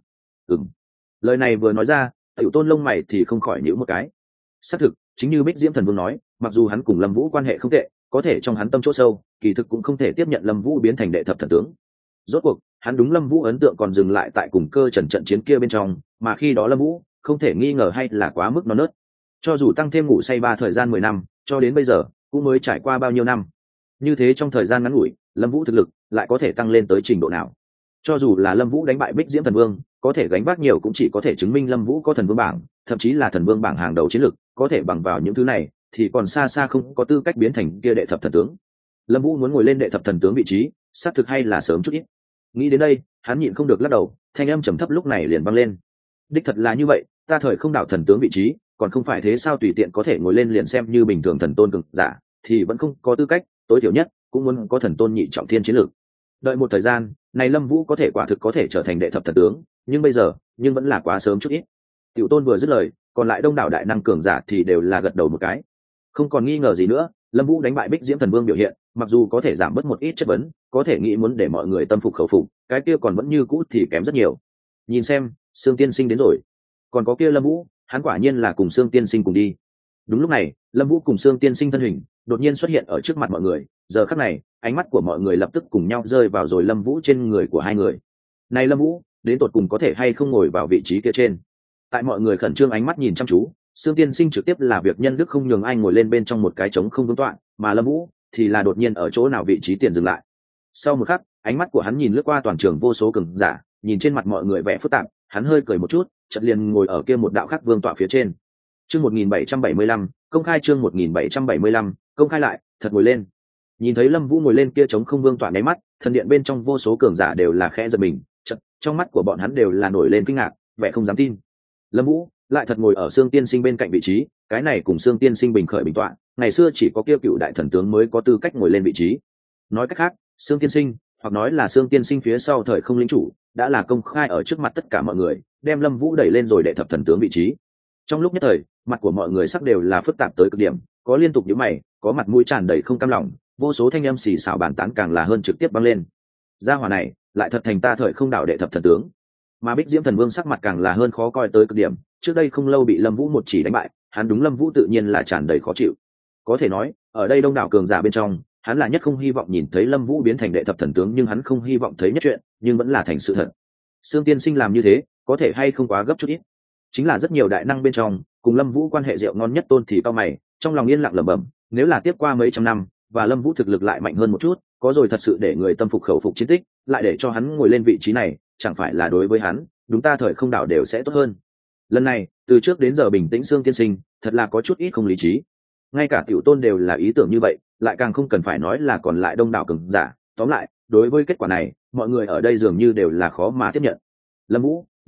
Lời này vừa nói ra, tiểu tôn lông mày thì không khỏi nhíu một cái. Xác thực, chính như Bích Diễm Thần Vương nói, mặc dù hắn cùng Lâm Vũ quan hệ không tệ, có thể trong hắn tâm chỗ sâu, kỳ thực cũng không thể tiếp nhận Lâm Vũ biến thành đệ thập thần tướng. Rốt cuộc, hắn đúng Lâm Vũ ấn tượng còn dừng lại tại cùng cơ trần trận chiến kia bên trong, mà khi đó Lâm Vũ không thể nghi ngờ hay là quá mức non nớt. Cho dù tăng thêm ngủ say 3 thời gian 10 năm, cho đến bây giờ cũng mới trải qua bao nhiêu năm. Như thế trong thời gian ngắn ngủi, Lâm Vũ thực lực lại có thể tăng lên tới trình độ nào? Cho dù là Lâm Vũ đánh bại Bích Diễm Thần Vương, có thể gánh vác nhiều cũng chỉ có thể chứng minh Lâm Vũ có thần vương bảng, thậm chí là thần vương bảng hàng đầu chiến lực, có thể bằng vào những thứ này thì còn xa xa không có tư cách biến thành kia đệ thập thần tướng. Lâm Vũ muốn ngồi lên đệ thập thần tướng vị trí, xác thực hay là sớm chút ít. Nghĩ đến đây, hắn nhịn không được lắc đầu, thanh âm trầm thấp lúc này liền vang lên. Đích thật là như vậy, ta thời không đảo thần tướng vị trí, còn không phải thế sao tùy tiện có thể ngồi lên liền xem như bình thường thần tôn cường giả, thì vẫn không có tư cách, tối thiểu nhất cũng muốn có thần tôn nhị trọng thiên chiến lược. Đợi một thời gian, này Lâm Vũ có thể quả thực có thể trở thành đệ thập thần tướng, nhưng bây giờ, nhưng vẫn là quá sớm chút ít. Tiểu Tôn vừa dứt lời, còn lại đông đảo đại năng cường giả thì đều là gật đầu một cái. Không còn nghi ngờ gì nữa, Lâm Vũ đánh bại Bích Diễm Thần Vương biểu hiện, mặc dù có thể giảm bớt một ít chất vấn, có thể nghĩ muốn để mọi người tâm phục khẩu phục, cái kia còn vẫn như cũ thì kém rất nhiều. Nhìn xem, Sương Tiên Sinh đến rồi. Còn có kia Lâm Vũ, hắn quả nhiên là cùng Sương Tiên Sinh cùng đi. Đúng lúc này, Lâm Vũ cùng Sương Tiên Sinh thân hình đột nhiên xuất hiện ở trước mặt mọi người, giờ khắc này, ánh mắt của mọi người lập tức cùng nhau rơi vào rồi Lâm Vũ trên người của hai người. Này Lâm Vũ, đến tột cùng có thể hay không ngồi vào vị trí kia trên? Tại mọi người khẩn trương ánh mắt nhìn chăm chú, Sương Tiên Sinh trực tiếp là việc nhân đức không nhường ai ngồi lên bên trong một cái trống không vương tọa, mà Lâm Vũ thì là đột nhiên ở chỗ nào vị trí tiền dừng lại. Sau một khắc, ánh mắt của hắn nhìn lướt qua toàn trường vô số cường giả, nhìn trên mặt mọi người vẻ phức tạp, hắn hơi cười một chút, chợt liền ngồi ở kia một đạo khác vương tọa phía trên. Chương 1775, công khai chương 1775, công khai lại, thật ngồi lên. Nhìn thấy Lâm Vũ ngồi lên kia trống không vương tọa nháy mắt, thần điện bên trong vô số cường giả đều là khẽ giật mình, chợt trong mắt của bọn hắn đều là nổi lên kinh ngạc, vẻ không dám tin. Lâm Vũ lại thật ngồi ở Sương Tiên Sinh bên cạnh vị trí, cái này cùng Sương Tiên Sinh bình khởi bình tọa, ngày xưa chỉ có kia cựu đại thần tướng mới có tư cách ngồi lên vị trí. Nói cách khác, Sương Tiên Sinh, hoặc nói là Sương Tiên Sinh phía sau thời không lĩnh chủ, đã là công khai ở trước mặt tất cả mọi người, đem Lâm Vũ đẩy lên rồi đệ thập thần tướng vị trí. Trong lúc nhất thời, mặt của mọi người sắc đều là phức tạp tới cực điểm, có liên tục nhíu mày, có mặt mũi tràn đầy không cam lòng, vô số thanh âm xì xào bàn tán càng là hơn trực tiếp băng lên. Gia hỏa này, lại thật thành ta thời không đảo đệ thập thần tướng. Mà Bích Diễm Thần Vương sắc mặt càng là hơn khó coi tới cực điểm, trước đây không lâu bị Lâm Vũ một chỉ đánh bại, hắn đúng Lâm Vũ tự nhiên là tràn đầy khó chịu. Có thể nói, ở đây đông đảo cường giả bên trong, hắn là nhất không hy vọng nhìn thấy Lâm Vũ biến thành đệ thập thần tướng, nhưng hắn không hy vọng thấy nhất chuyện, nhưng vẫn là thành sự thật. Sương Tiên Sinh làm như thế, có thể hay không quá gấp chút ít. Chính là rất nhiều đại năng bên trong, cùng Lâm Vũ quan hệ rượu ngon nhất Tôn thì cao mày, trong lòng yên lặng lẩm bẩm, nếu là tiếp qua mấy trăm năm, và Lâm Vũ thực lực lại mạnh hơn một chút, có rồi thật sự để người tâm phục khẩu phục chiến tích, lại để cho hắn ngồi lên vị trí này, chẳng phải là đối với hắn, đúng ta thời không đảo đều sẽ tốt hơn. Lần này, từ trước đến giờ bình tĩnh Sương Tiên Sinh, thật là có chút ít không lý trí. Ngay cả Tiểu Tôn đều là ý tưởng như vậy, lại càng không cần phải nói là còn lại đông đảo cường giả, tóm lại, đối với kết quả này, mọi người ở đây dường như đều là khó mà tiếp nhận. Lâm Vũ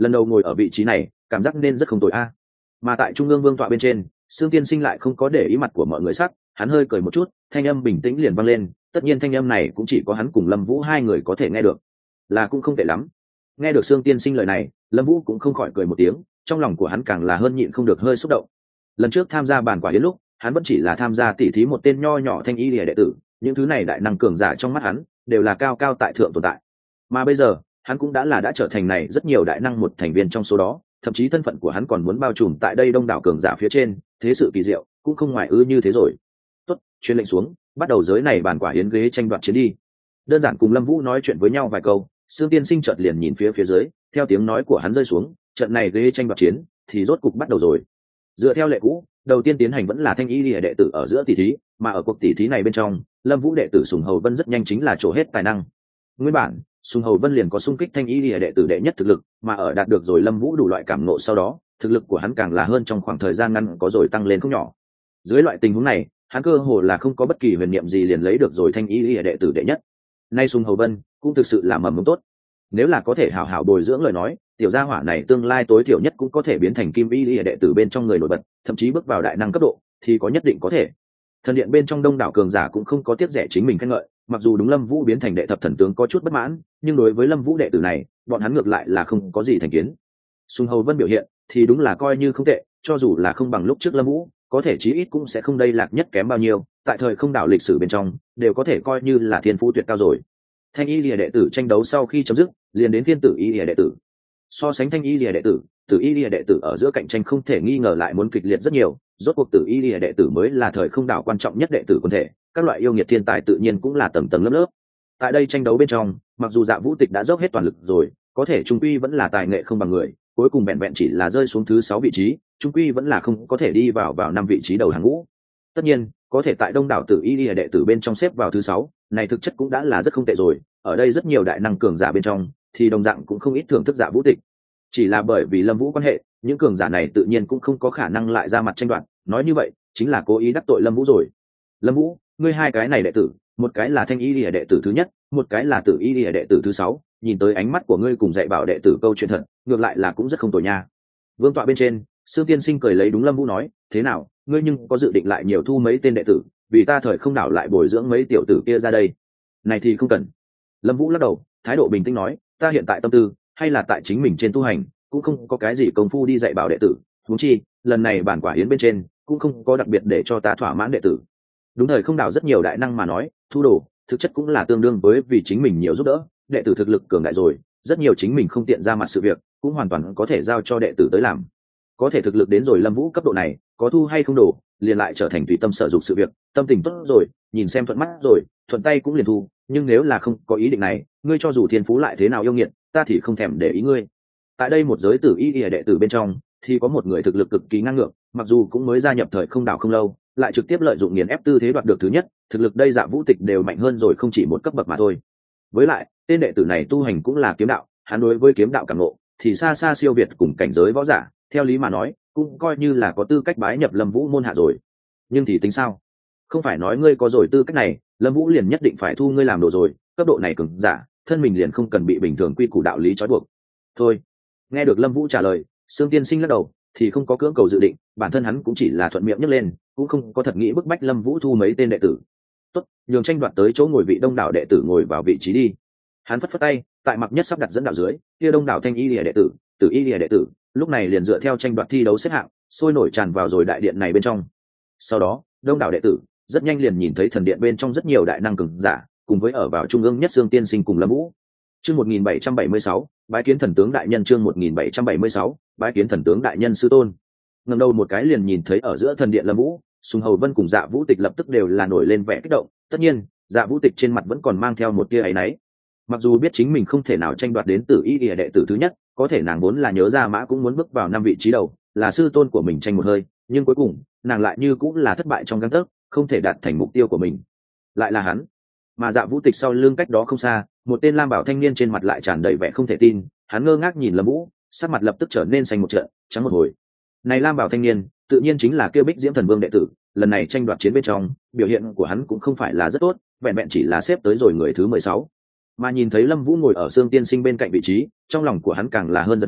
lần đầu ngồi ở vị trí này cảm giác nên rất không tồi a. Mà tại trung ương vương tọa bên trên, Sương Tiên Sinh lại không có để ý mặt của mọi người sắc, hắn hơi cười một chút, thanh âm bình tĩnh liền vang lên, tất nhiên thanh âm này cũng chỉ có hắn cùng Lâm Vũ hai người có thể nghe được, là cũng không tệ lắm. Nghe được Sương Tiên Sinh lời này, Lâm Vũ cũng không khỏi cười một tiếng, trong lòng của hắn càng là hơn nhịn không được hơi xúc động. Lần trước tham gia bàn quả yến lúc, hắn vẫn chỉ là tham gia tỉ thí một tên nho nhỏ thanh y lìa đệ tử, những thứ này đại năng cường giả trong mắt hắn đều là cao cao tại thượng tồn tại. Mà bây giờ, hắn cũng đã trở thành này rất nhiều đại năng một thành viên trong số đó, thậm chí thân phận của hắn còn muốn bao trùm tại đây đông đảo cường giả phía trên, thế sự kỳ diệu cũng không ngoài ư như thế rồi. Tốt, truyền lệnh xuống, bắt đầu giới này bàn quả yến ghế tranh đoạt chiến đi. Đơn giản cùng Lâm Vũ nói chuyện với nhau vài câu, Sương Tiên Sinh chợt liền nhìn phía dưới, theo tiếng nói của hắn rơi xuống, trận này ghế tranh đoạt chiến thì rốt cục bắt đầu rồi. Dựa theo lệ cũ, đầu tiên tiến hành vẫn là thanh y lìa đệ tử ở giữa tỷ thí, mà ở cuộc tỷ thí này bên trong, Lâm Vũ đệ tử Sùng Hầu Vân rất nhanh chính là trổ hết tài năng. Nguyên bản, Sùng Hầu Vân liền có xung kích thanh y lìa đệ tử đệ nhất thực lực, mà ở đạt được rồi Lâm Vũ đủ loại cảm ngộ sau đó, thực lực của hắn càng là hơn trong khoảng thời gian ngắn có rồi tăng lên không nhỏ. Dưới loại tình huống này, hắn cơ hồ là không có bất kỳ huyền niệm gì liền lấy được rồi thanh y lìa đệ tử đệ nhất. Nay Sùng Hầu Vân cũng thực sự là mầm mống tốt. Nếu là có thể hảo hảo bồi dưỡng lời nói, tiểu gia hỏa này tương lai tối thiểu nhất cũng có thể biến thành kim y lìa đệ tử bên trong người nổi bật, thậm chí bước vào đại năng cấp độ thì có nhất định có thể. Thần điện bên trong đông đảo cường giả cũng không có tiếc rẻ chính mình khen ngợi, mặc dù đúng Lâm Vũ biến thành đệ thập thần tướng có chút bất mãn, nhưng đối với Lâm Vũ đệ tử này, bọn hắn ngược lại là không có gì thành kiến. Sùng Hầu Vân biểu hiện thì đúng là coi như không tệ, cho dù là không bằng lúc trước Lâm Vũ, có thể chí ít cũng sẽ không đây lạc nhất kém bao nhiêu, tại thời không đảo lịch sử bên trong, đều có thể coi như là thiên phú tuyệt cao rồi. Thanh y lìa đệ tử tranh đấu sau khi chấm dứt, liền đến phiên tử y lìa đệ tử. So sánh thanh y lìa đệ tử, tử y lìa đệ tử ở giữa cạnh tranh không thể nghi ngờ lại muốn kịch liệt rất nhiều, rốt cuộc tử y lìa đệ tử mới là thời không đảo quan trọng nhất đệ tử quân thể, các loại yêu nghiệt thiên tài tự nhiên cũng là tầng tầng lớp lớp. Tại đây tranh đấu bên trong, mặc dù Dạ Vũ Tịch đã dốc hết toàn lực rồi, có thể trung quy vẫn là tài nghệ không bằng người, cuối cùng vẹn vẹn chỉ là rơi xuống thứ 6 vị trí, trung quy vẫn là không có thể đi vào 5 vị trí đầu hàng ngũ. Tất nhiên, có thể tại đông đảo tử y lìa đệ tử bên trong xếp vào thứ 6, này thực chất cũng đã là rất không tệ rồi, ở đây rất nhiều đại năng cường giả bên trong, thì đồng dạng cũng không ít thưởng thức Dạ Vũ Tịch. Chỉ là bởi vì Lâm Vũ quan hệ, những cường giả này tự nhiên cũng không có khả năng lại ra mặt tranh đoạt, nói như vậy, chính là cố ý đắc tội Lâm Vũ rồi. Lâm Vũ, ngươi hai cái này đệ tử, một cái là thanh y lìa đệ tử thứ nhất, một cái là tử y lìa đệ tử thứ 6, nhìn tới ánh mắt của ngươi cùng dạy bảo đệ tử câu chuyện thật, ngược lại là cũng rất không tồi nha. Vương tọa bên trên, Sương Tiên Sinh cười lấy đúng Lâm Vũ nói, thế nào, ngươi nhưng có dự định lại nhiều thu mấy tên đệ tử, vì ta thời không đảo lại bồi dưỡng mấy tiểu tử kia ra đây. Này thì không cần. Lâm Vũ lắc đầu, thái độ bình tĩnh nói, ta hiện tại tâm tư hay là tại chính mình trên tu hành, cũng không có cái gì công phu đi dạy bảo đệ tử, huống chi, lần này bản quả yến bên trên, cũng không có đặc biệt để cho ta thỏa mãn đệ tử. Đúng thời không đảo rất nhiều đại năng mà nói, thu đồ, thực chất cũng là tương đương với vì chính mình nhiều giúp đỡ, đệ tử thực lực cường đại rồi, rất nhiều chính mình không tiện ra mặt sự việc, cũng hoàn toàn có thể giao cho đệ tử tới làm. Có thể thực lực đến rồi Lâm Vũ cấp độ này, có thu hay không đồ, liền lại trở thành tùy tâm sở dục sự việc, tâm tình tốt rồi, nhìn xem thuận mắt rồi, thuận tay cũng liền thu, nhưng nếu là không có ý định này, ngươi cho dù thiên phú lại thế nào yêu nghiệt, ta thì không thèm để ý ngươi. Tại đây một giới tử y đệ tử bên trong, thì có một người thực lực cực kỳ ngang ngược, mặc dù cũng mới gia nhập thời không đảo không lâu, lại trực tiếp lợi dụng nghiền ép tư thế đoạt được thứ nhất, thực lực đây Dạ Vũ Tịch đều mạnh hơn rồi không chỉ một cấp bậc mà thôi. Với lại, tên đệ tử này tu hành cũng là kiếm đạo, hắn đối với kiếm đạo cảm ngộ thì xa xa siêu việt cùng cảnh giới võ giả, theo lý mà nói, cũng coi như là có tư cách bái nhập Lâm Vũ môn hạ rồi. Nhưng thì tính sao? Không phải nói ngươi có rồi tư cách này, Lâm Vũ liền nhất định phải thu ngươi làm đồ rồi, cấp độ này cường giả, thân mình liền không cần bị bình thường quy củ đạo lý trói buộc. Thôi. Nghe được Lâm Vũ trả lời, Sương Tiên Sinh lắc đầu, thì không có cưỡng cầu dự định, bản thân hắn cũng chỉ là thuận miệng nhấc lên, cũng không có thật nghĩ bức bách Lâm Vũ thu mấy tên đệ tử. Tốt, nhường tranh đoạt tới chỗ ngồi vị đông đảo đệ tử ngồi vào vị trí đi. Hắn phất phất tay, tại Mặc Nhất sắp đặt dẫn đạo dưới, kia đông đảo thanh y lìa đệ tử, tử y lìa đệ tử, lúc này liền dựa theo tranh đoạt thi đấu xếp hạng, sôi nổi tràn vào rồi đại điện này bên trong. Sau đó, đông đảo đệ tử rất nhanh liền nhìn thấy thần điện bên trong rất nhiều đại năng cường giả, cùng với ở vào trung ương nhất Sương Tiên Sinh cùng Lâm Vũ. Chương 1776, bái kiến thần tướng đại nhân. Chương 1776, bái kiến thần tướng đại nhân sư tôn. Ngẩng đầu một cái liền nhìn thấy ở giữa thần điện Lâm Vũ, Sùng Hầu Vân cùng Dạ Vũ Tịch lập tức đều là nổi lên vẻ kích động, tất nhiên, Dạ Vũ Tịch trên mặt vẫn còn mang theo một tia áy náy. Mặc dù biết chính mình không thể nào tranh đoạt đến tử y đệ tử thứ nhất, có thể nàng vốn là nhớ ra mã cũng muốn bước vào 5 vị trí đầu, là sư tôn của mình tranh một hơi, nhưng cuối cùng, nàng lại như cũng là thất bại trong gang tấc, không thể đạt thành mục tiêu của mình. Lại là hắn. Mà Dạ Vũ Tịch sau lưng cách đó không xa, một tên lam bảo thanh niên trên mặt lại tràn đầy vẻ không thể tin, hắn ngơ ngác nhìn Lâm Vũ, sắc mặt lập tức trở nên xanh một trận, trắng một hồi. Này lam bảo thanh niên, tự nhiên chính là kia Bích Diễm Thần Vương đệ tử, lần này tranh đoạt chiến bên trong, biểu hiện của hắn cũng không phải là rất tốt, vẹn vẹn chỉ là xếp tới rồi người thứ 16. Mà nhìn thấy Lâm Vũ ngồi ở Sương Tiên Sinh bên cạnh vị trí, trong lòng của hắn càng là hơn giật mình,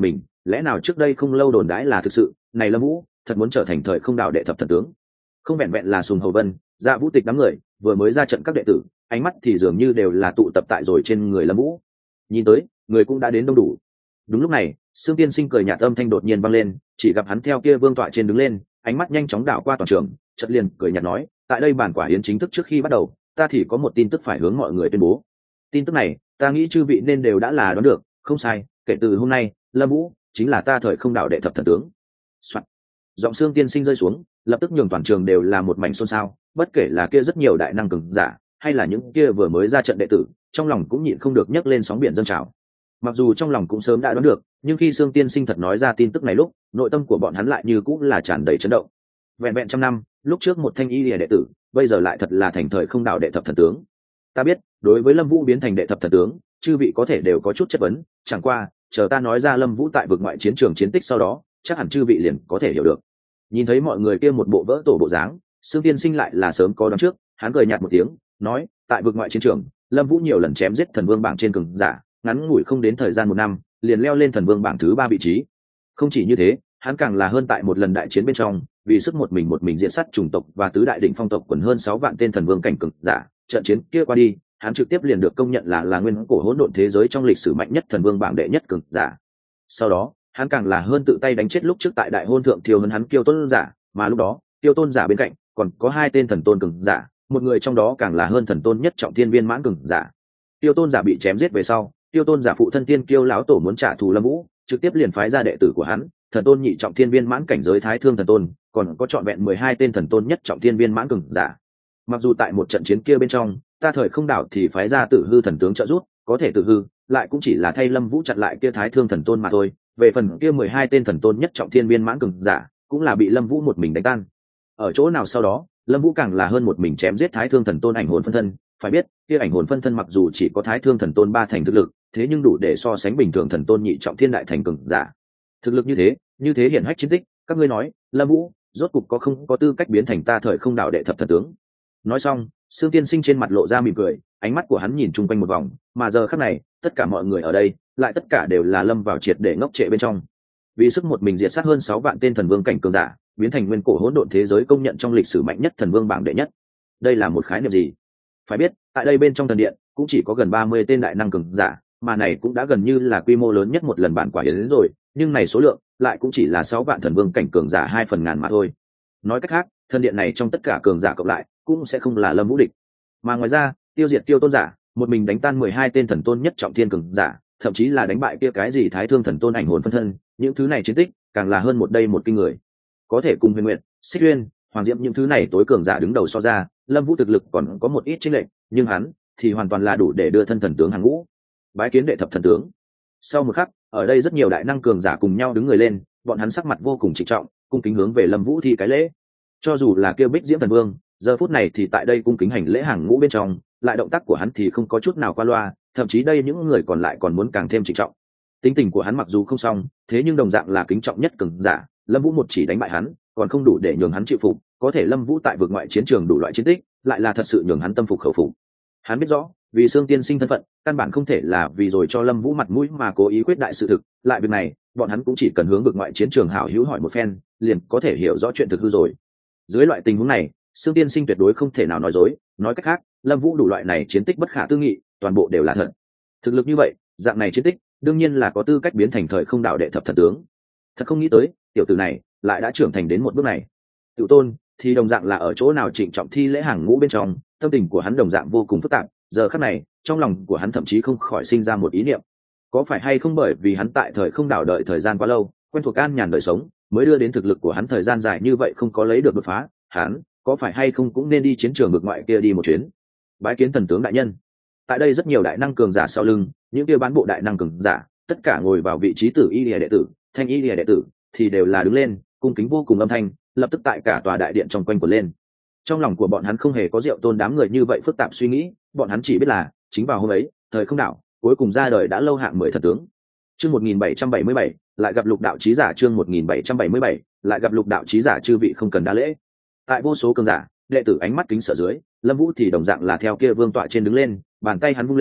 lẽ nào trước đây không lâu đồn đãi là thực sự, này Lâm Vũ thật muốn trở thành thời không đạo đệ thập thần tướng. Không vẹn vẹn là Sùng Hầu Vân, Dạ Vũ Tịch đám người vừa mới ra trận các đệ tử, ánh mắt thì dường như đều là tụ tập tại rồi trên người Lâm Vũ. Nhìn tới, người cũng đã đến đông đủ. Đúng lúc này, Sương Tiên Sinh cười nhạt âm thanh đột nhiên vang lên, chỉ gặp hắn theo kia vương tọa trên đứng lên, ánh mắt nhanh chóng đảo qua toàn trường, chợt liền cười nhạt nói, tại đây bản quả yến chính thức trước khi bắt đầu, ta thì có một tin tức phải hướng mọi người tuyên bố. Tin tức này, ta nghĩ chư vị nên đều đã là đoán được, không sai, kể từ hôm nay, Lâm Vũ chính là ta thời không đạo đệ thập thần tướng. Soạn. Giọng Sương Tiên Sinh rơi xuống, lập tức nhường toàn trường đều là một mảnh xôn xao, bất kể là kia rất nhiều đại năng cường giả, hay là những kia vừa mới ra trận đệ tử, trong lòng cũng nhịn không được nhấc lên sóng biển dâng trào. Mặc dù trong lòng cũng sớm đã đoán được, nhưng khi Sương Tiên Sinh thật nói ra tin tức này lúc, nội tâm của bọn hắn lại như cũng là tràn đầy chấn động. Vẹn vẹn trăm năm, lúc trước một thanh y lìa đệ tử, bây giờ lại thật là thành thời không đạo đệ thập thần tướng. Ta biết, đối với Lâm Vũ biến thành đệ thập thần tướng, chư vị có thể đều có chút chất vấn, chẳng qua, chờ ta nói ra Lâm Vũ tại vực ngoại chiến trường chiến tích sau đó, chắc hẳn chư vị liền có thể hiểu được. Nhìn thấy mọi người kia một bộ vỡ tổ bộ dáng, Sương Tiên Sinh lại là sớm có đoán trước, hắn cười nhạt một tiếng, nói, tại vực ngoại chiến trường, Lâm Vũ nhiều lần chém giết thần vương bảng trên cường giả, ngắn ngủi không đến thời gian một năm, liền leo lên thần vương bảng thứ 3 vị trí. Không chỉ như thế, hắn càng là hơn tại một lần đại chiến bên trong, vì sức một mình diện sát chủng tộc và tứ đại đỉnh phong tộc quần hơn 6 vạn tên thần vương cảnh cường giả, trận chiến kia qua đi, hắn trực tiếp liền được công nhận là nguyên cổ hỗn độn thế giới trong lịch sử mạnh nhất thần vương bảng đệ nhất cường giả. Sau đó, hắn càng là hơn tự tay đánh chết lúc trước tại đại hôn thượng thiêu hơn hắn Kiêu Tôn giả, mà lúc đó, Kiêu Tôn giả bên cạnh còn có 2 tên thần tôn cường giả, một người trong đó càng là hơn thần tôn nhất trọng thiên viên mãn cường giả. Kiêu Tôn giả bị chém giết về sau, Kiêu Tôn giả phụ thân Tiên Kiêu lão tổ muốn trả thù Lâm Vũ, trực tiếp liền phái ra đệ tử của hắn, thần tôn nhị trọng thiên viên mãn cảnh giới Thái Thương thần tôn, còn có trọn vẹn 12 tên thần tôn nhất trọng thiên viên mãn cường giả. Mặc dù tại một trận chiến kia bên trong, ta thời không đảo thì phái ra Tử Hư thần tướng trợ giúp, có thể Tử Hư lại cũng chỉ là thay Lâm Vũ chặn lại kia Thái Thương thần tôn mà thôi. Về phần kia 12 tên thần tôn nhất trọng thiên viên mãn cường giả, cũng là bị Lâm Vũ một mình đánh tan. Ở chỗ nào sau đó, Lâm Vũ càng là hơn một mình chém giết Thái Thương thần tôn ảnh hồn phân thân, phải biết, kia ảnh hồn phân thân mặc dù chỉ có Thái Thương thần tôn 3 thành thực lực, thế nhưng đủ để so sánh bình thường thần tôn nhị trọng thiên đại thành cường giả. Thực lực như thế hiển hách chiến tích, các ngươi nói, Lâm Vũ rốt cục có không có tư cách biến thành ta thời không đạo đệ thập thần tướng. Nói xong, Sương Tiên Sinh trên mặt lộ ra mỉm cười, ánh mắt của hắn nhìn chung quanh một vòng, mà giờ khắc này, tất cả mọi người ở đây, lại tất cả đều là lâm vào triệt để ngốc trệ bên trong. Vì sức một mình diệt sát hơn 6 vạn tên thần vương cảnh cường giả, biến thành nguyên cổ hỗn độn thế giới công nhận trong lịch sử mạnh nhất thần vương bảng đệ nhất. Đây là một khái niệm gì? Phải biết, tại đây bên trong thần điện, cũng chỉ có gần 30 tên đại năng cường giả, mà này cũng đã gần như là quy mô lớn nhất một lần bản quả yến rồi, nhưng này số lượng lại cũng chỉ là 6 vạn thần vương cảnh cường giả 2 phần ngàn mà thôi. Nói cách khác, thần điện này trong tất cả cường giả cộng lại, cũng sẽ không là Lâm Vũ địch. Mà ngoài ra, tiêu diệt Tiêu Tôn giả, một mình đánh tan 12 tên thần tôn nhất trọng thiên cường giả, thậm chí là đánh bại kia cái gì Thái Thương thần tôn ảnh hồn phân thân, những thứ này chiến tích, càng là hơn một đây một kinh người. Có thể cùng Huyền Nguyệt, Xích Uyên, Hoàng Diệm những thứ này tối cường giả đứng đầu so ra, Lâm Vũ thực lực còn có một ít chênh lệch, nhưng hắn thì hoàn toàn là đủ để đưa thân thần tướng hàng ngũ. Bái kiến đệ thập thần tướng. Sau một khắc, ở đây rất nhiều đại năng cường giả cùng nhau đứng người lên, bọn hắn sắc mặt vô cùng trịnh trọng, cung kính hướng về Lâm Vũ thi cái lễ. Cho dù là kêu Bích Diễm thần vương, giờ phút này thì tại đây cung kính hành lễ hàng ngũ bên trong, lại động tác của hắn thì không có chút nào qua loa, thậm chí đây những người còn lại còn muốn càng thêm trịnh trọng. Tính tình của hắn mặc dù không xong, thế nhưng đồng dạng là kính trọng nhất cường giả, Lâm Vũ một chỉ đánh bại hắn, còn không đủ để nhường hắn chịu phục, có thể Lâm Vũ tại vực ngoại chiến trường đủ loại chiến tích, lại là thật sự nhường hắn tâm phục khẩu phục. Hắn biết rõ, vì Sương Tiên Sinh thân phận, căn bản không thể là vì rồi cho Lâm Vũ mặt mũi mà cố ý quyết đại sự thực, lại việc này, bọn hắn cũng chỉ cần hướng vực ngoại chiến trường hảo hữu hỏi một phen, liền có thể hiểu rõ chuyện thực hư rồi. Dưới loại tình huống này, Sương Tiên Sinh tuyệt đối không thể nào nói dối, nói cách khác, Lâm Vũ đủ loại này chiến tích bất khả tư nghị, toàn bộ đều là thật. Thực lực như vậy, dạng này chiến tích, đương nhiên là có tư cách biến thành thời không đạo đệ thập thần tướng. Thật không nghĩ tới, tiểu tử này lại đã trưởng thành đến một bước này. Tự tôn thì đồng dạng là ở chỗ nào trịnh trọng thi lễ hàng ngũ bên trong, tâm tình của hắn đồng dạng vô cùng phức tạp, giờ khắc này, trong lòng của hắn thậm chí không khỏi sinh ra một ý niệm. Có phải hay không bởi vì hắn tại thời không đảo đợi thời gian quá lâu, quen thuộc an nhàn đời sống, mới đưa đến thực lực của hắn thời gian dài như vậy không có lấy được đột phá, hắn có phải hay không cũng nên đi chiến trường vực ngoại kia đi một chuyến. Bái kiến thần tướng đại nhân. Tại đây rất nhiều đại năng cường giả sau lưng, những kia bán bộ đại năng cường giả, tất cả ngồi vào vị trí tử y lìa đệ tử, thanh y lìa đệ tử, thì đều là đứng lên, cung kính vô cùng âm thanh, lập tức tại cả tòa đại điện trong quanh quẩn lên. Trong lòng của bọn hắn không hề có Diệu Tôn đám người như vậy phức tạp suy nghĩ, bọn hắn chỉ biết là chính vào hôm ấy, thời không đảo cuối cùng ra đời đã lâu hạng 10 thần tướng. Chương 1777, lại gặp Lục đạo chí giả. Chương 1777, lại gặp Lục đạo chí giả. Chư vị không cần đa lễ. Tại vô số cường giả, đệ tử ánh mắt kính sợ dưới, Lâm Vũ thì đồng dạng là theo kia vương tọa trên đứng lên, bàn tay hắn vung lên,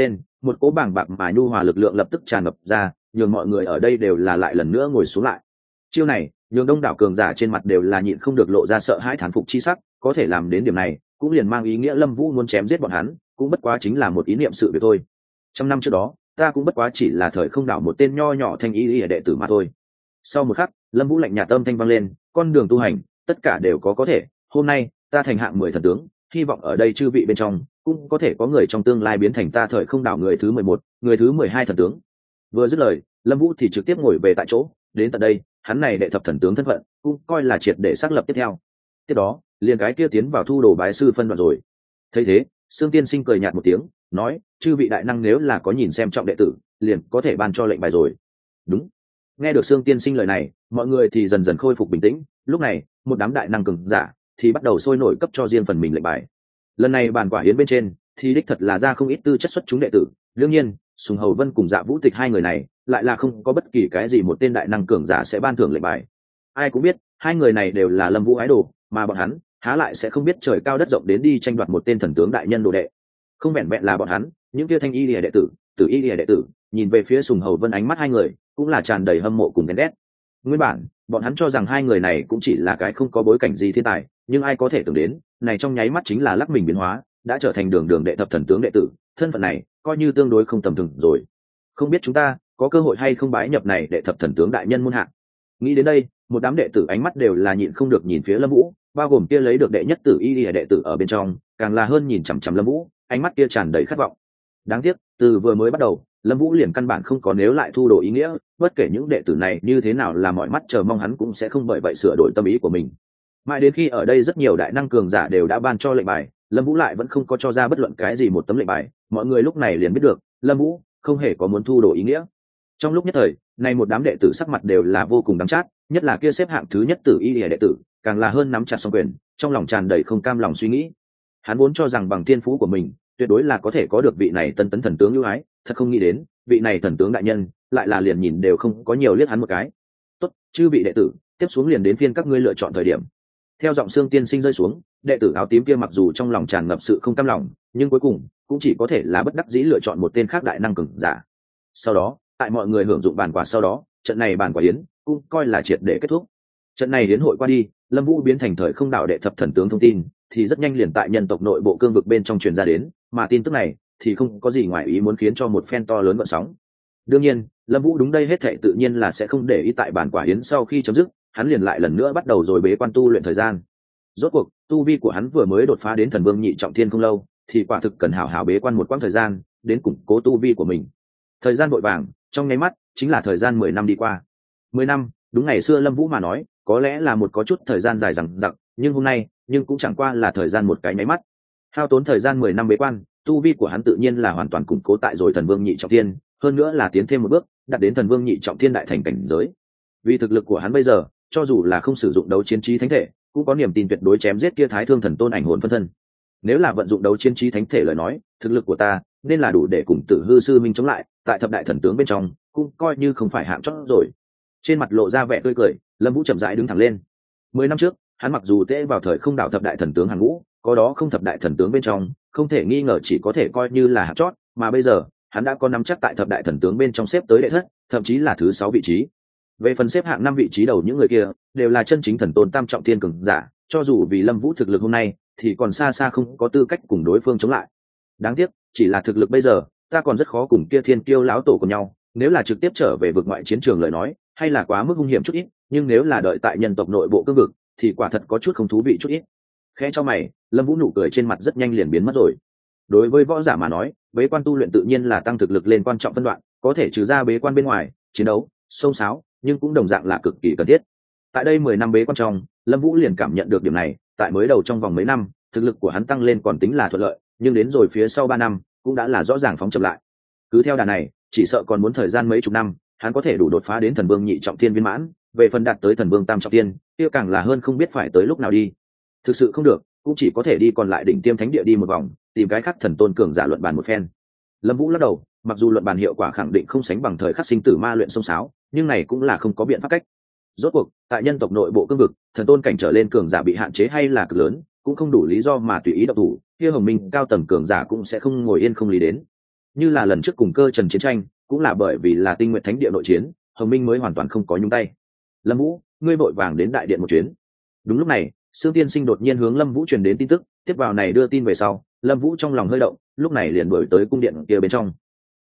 một cỗ bàng bạc mà nhu hòa lực lượng lập tức tràn ngập ra, nhường mọi người ở đây đều là lại lần nữa ngồi xuống lại. Chiêu này nhường đông đảo cường giả trên mặt đều là nhịn không được lộ ra sợ hãi thán phục chi sắc, có thể làm đến điểm này cũng liền mang ý nghĩa Lâm Vũ muốn chém giết bọn hắn cũng bất quá chính là một ý niệm sự việc thôi. Trăm năm trước đó ta cũng bất quá chỉ là thời không đảo một tên nho nhỏ thanh y đệ tử mà thôi. Sau một khắc, Lâm Vũ lạnh nhạt âm thanh vang lên, con đường tu hành tất cả đều có thể, hôm nay ta thành hạng 10 thần tướng, hy vọng ở đây chư vị bên trong cũng có thể có người trong tương lai biến thành ta thời không đảo người thứ 11, người thứ 12 thần tướng. Vừa dứt lời, Lâm Vũ thì trực tiếp ngồi về tại chỗ, đến tận đây hắn này đệ thập thần tướng thân phận cũng coi là triệt để xác lập tiếp theo. Tiếp đó liền cái kia tiến vào thu đồ bái sư phân đoạn rồi. Thấy thế, Sương Tiên Sinh cười nhạt một tiếng, nói: chư vị đại năng nếu là có nhìn xem trọng đệ tử, liền có thể ban cho lệnh bài rồi. Đúng. Nghe được Sương Tiên Sinh lời này, mọi người thì dần dần khôi phục bình tĩnh. Lúc này một đám đại năng cường giả thì bắt đầu sôi nổi cấp cho riêng phần mình lệnh bài. Lần này bàn quả hiến bên trên thì đích thật là ra không ít tư chất xuất chúng đệ tử. Đương nhiên Sùng Hầu Vân cùng Dạ Vũ Tịch hai người này lại là không có bất kỳ cái gì một tên đại năng cường giả sẽ ban thưởng lệnh bài. Ai cũng biết hai người này đều là Lâm Vũ ái đồ, mà bọn hắn há lại sẽ không biết trời cao đất rộng đến đi tranh đoạt một tên thần tướng đại nhân đồ đệ. Không vẹn vẹn là bọn hắn, những kia thanh y lìa đệ tử, tử y lìa đệ tử nhìn về phía Sùng Hầu Vân, ánh mắt hai người cũng là tràn đầy hâm mộ cùng ghen ghét. Nguyên bản bọn hắn cho rằng hai người này cũng chỉ là cái không có bối cảnh gì thiên tài, nhưng ai có thể tưởng đến này trong nháy mắt chính là lắc mình biến hóa, đã trở thành đường đường đệ thập thần tướng đệ tử. Thân phận này coi như tương đối không tầm thường rồi. Không biết chúng ta có cơ hội hay không bái nhập này đệ thập thần tướng đại nhân môn hạ. Nghĩ đến đây, một đám đệ tử ánh mắt đều là nhịn không được nhìn phía Lâm Vũ, bao gồm kia lấy được đệ nhất tử y lìa đệ tử ở bên trong, càng là hơn nhìn chằm chằm Lâm Vũ, ánh mắt kia tràn đầy khát vọng. Đáng tiếc, từ vừa mới bắt đầu, Lâm Vũ liền căn bản không có nếu lại thu đồ ý nghĩa, bất kể những đệ tử này như thế nào là mọi mắt chờ mong hắn cũng sẽ không bởi vậy sửa đổi tâm ý của mình. Mãi đến khi ở đây rất nhiều đại năng cường giả đều đã ban cho lệnh bài, Lâm Vũ lại vẫn không có cho ra bất luận cái gì một tấm lệnh bài, mọi người lúc này liền biết được, Lâm Vũ không hề có muốn thu đồ ý nghĩa. Trong lúc nhất thời, này một đám đệ tử sắc mặt đều là vô cùng đắng chát, nhất là kia xếp hạng thứ nhất tử y lìa đệ tử, càng là hơn nắm chặt song quyền, trong lòng tràn đầy không cam lòng suy nghĩ. Hắn vốn cho rằng bằng thiên phú của mình, tuyệt đối là có thể có được vị này tân tấn thần tướng ưu ái, thật không nghĩ đến, vị này thần tướng đại nhân lại là liền nhìn đều không có nhiều liếc hắn một cái. Tốt, chư vị đệ tử, tiếp xuống liền đến phiên các ngươi lựa chọn thời điểm. Theo giọng Sương Tiên Sinh rơi xuống, đệ tử áo tím kia mặc dù trong lòng tràn ngập sự không cam lòng, nhưng cuối cùng cũng chỉ có thể là bất đắc dĩ lựa chọn một tên khác đại năng cường giả. Sau đó, tại mọi người hưởng dụng bàn quả sau đó, trận này bàn quả yến cũng coi là triệt để kết thúc. Trận này yến hội qua đi, Lâm Vũ biến thành thời không đạo đệ thập thần tướng thông tin thì rất nhanh liền tại nhân tộc nội bộ cương vực bên trong truyền ra đến, mà tin tức này thì không có gì ngoài ý muốn khiến cho một phen to lớn gợn sóng. Đương nhiên, Lâm Vũ đúng đây hết thảy tự nhiên là sẽ không để ý tại bàn quả yến sau khi chấm dứt, hắn liền lại lần nữa bắt đầu rồi bế quan tu luyện thời gian. Rốt cuộc, tu vi của hắn vừa mới đột phá đến thần vương nhị trọng thiên không lâu, thì quả thực cần hảo hảo bế quan một quãng thời gian, đến củng cố tu vi của mình. Thời gian vội vàng, trong nháy mắt, chính là thời gian 10 năm đi qua. 10 năm, đúng ngày xưa Lâm Vũ mà nói, có lẽ là một có chút thời gian dài dằng dặc, nhưng hôm nay, nhưng cũng chẳng qua là thời gian một cái nháy mắt. Hao tốn thời gian 10 năm bế quan, tu vi của hắn tự nhiên là hoàn toàn củng cố tại rồi thần vương nhị trọng thiên, hơn nữa là tiến thêm một bước, đạt đến thần vương nhị trọng thiên đại thành cảnh giới. Vì thực lực của hắn bây giờ, cho dù là không sử dụng đấu chiến trí thánh thể, cũng có niềm tin tuyệt đối chém giết kia Thái Thương Thần Tôn ảnh hồn phân thân. Nếu là vận dụng đấu chiến trí thánh thể lời nói, thực lực của ta nên là đủ để cùng Tử Hư sư minh chống lại, tại thập đại thần tướng bên trong, cũng coi như không phải hạng chót rồi. Trên mặt lộ ra vẻ tươi cười, Lâm Vũ chậm rãi đứng thẳng lên. 10 năm trước, hắn mặc dù tễ vào thời không đảo thập đại thần tướng hàng ngũ, có đó không thập đại thần tướng bên trong, không thể nghi ngờ chỉ có thể coi như là hạng chót, mà bây giờ, hắn đã có nắm chắc tại thập đại thần tướng bên trong xếp tới đệ thất, thậm chí là thứ 6 vị trí. Về phần xếp hạng 5 vị trí đầu những người kia, đều là chân chính thần tôn tam trọng thiên cường giả, cho dù vì Lâm Vũ thực lực hôm nay, thì còn xa xa không có tư cách cùng đối phương chống lại. Đáng tiếc, chỉ là thực lực bây giờ, ta còn rất khó cùng kia Thiên Kiêu lão tổ của nhau, nếu là trực tiếp trở về vực ngoại chiến trường lời nói, hay là quá mức hung hiểm chút ít, nhưng nếu là đợi tại nhân tộc nội bộ cương vực, thì quả thật có chút không thú vị chút ít. Khẽ cho mày, Lâm Vũ nụ cười trên mặt rất nhanh liền biến mất rồi. Đối với võ giả mà nói, bế quan tu luyện tự nhiên là tăng thực lực lên quan trọng phân đoạn, có thể trừ ra bế quan bên ngoài, chiến đấu, xông xáo, nhưng cũng đồng dạng là cực kỳ cần thiết. Tại đây 10 năm bế quan trong, Lâm Vũ liền cảm nhận được điểm này, tại mới đầu trong vòng mấy năm, thực lực của hắn tăng lên còn tính là thuận lợi, nhưng đến rồi phía sau 3 năm, cũng đã là rõ ràng phóng chậm lại. Cứ theo đà này, chỉ sợ còn muốn thời gian mấy chục năm, hắn có thể đủ đột phá đến thần vương nhị trọng thiên viên mãn, về phần đạt tới thần vương tam trọng thiên, kia càng là hơn không biết phải tới lúc nào đi. Thực sự không được, cũng chỉ có thể đi còn lại đỉnh tiêm thánh địa đi một vòng, tìm cái khác thần tôn cường giả luận bàn một phen. Lâm Vũ lắc đầu, mặc dù luận bàn hiệu quả khẳng định không sánh bằng thời khắc sinh tử ma luyện xông xáo, nhưng này cũng là không có biện pháp cách. Rốt cuộc, tại nhân tộc nội bộ cương vực, thần tôn cảnh trở lên cường giả bị hạn chế hay là cực lớn, cũng không đủ lý do mà tùy ý động thủ, kia Hồng Minh cao tầng cường giả cũng sẽ không ngồi yên không lý đến. như là lần trước cùng Cơ Trần chiến tranh, cũng là bởi vì là Tinh Nguyệt Thánh Địa nội chiến, Hồng Minh mới hoàn toàn không có nhúng tay. Lâm Vũ, ngươi vội vàng đến đại điện một chuyến. Đúng lúc này, Sương Tiên Sinh đột nhiên hướng Lâm Vũ truyền đến tin tức, tiếp vào này đưa tin về sau, Lâm Vũ trong lòng hơi động, lúc này liền đuổi tới cung điện kia bên trong.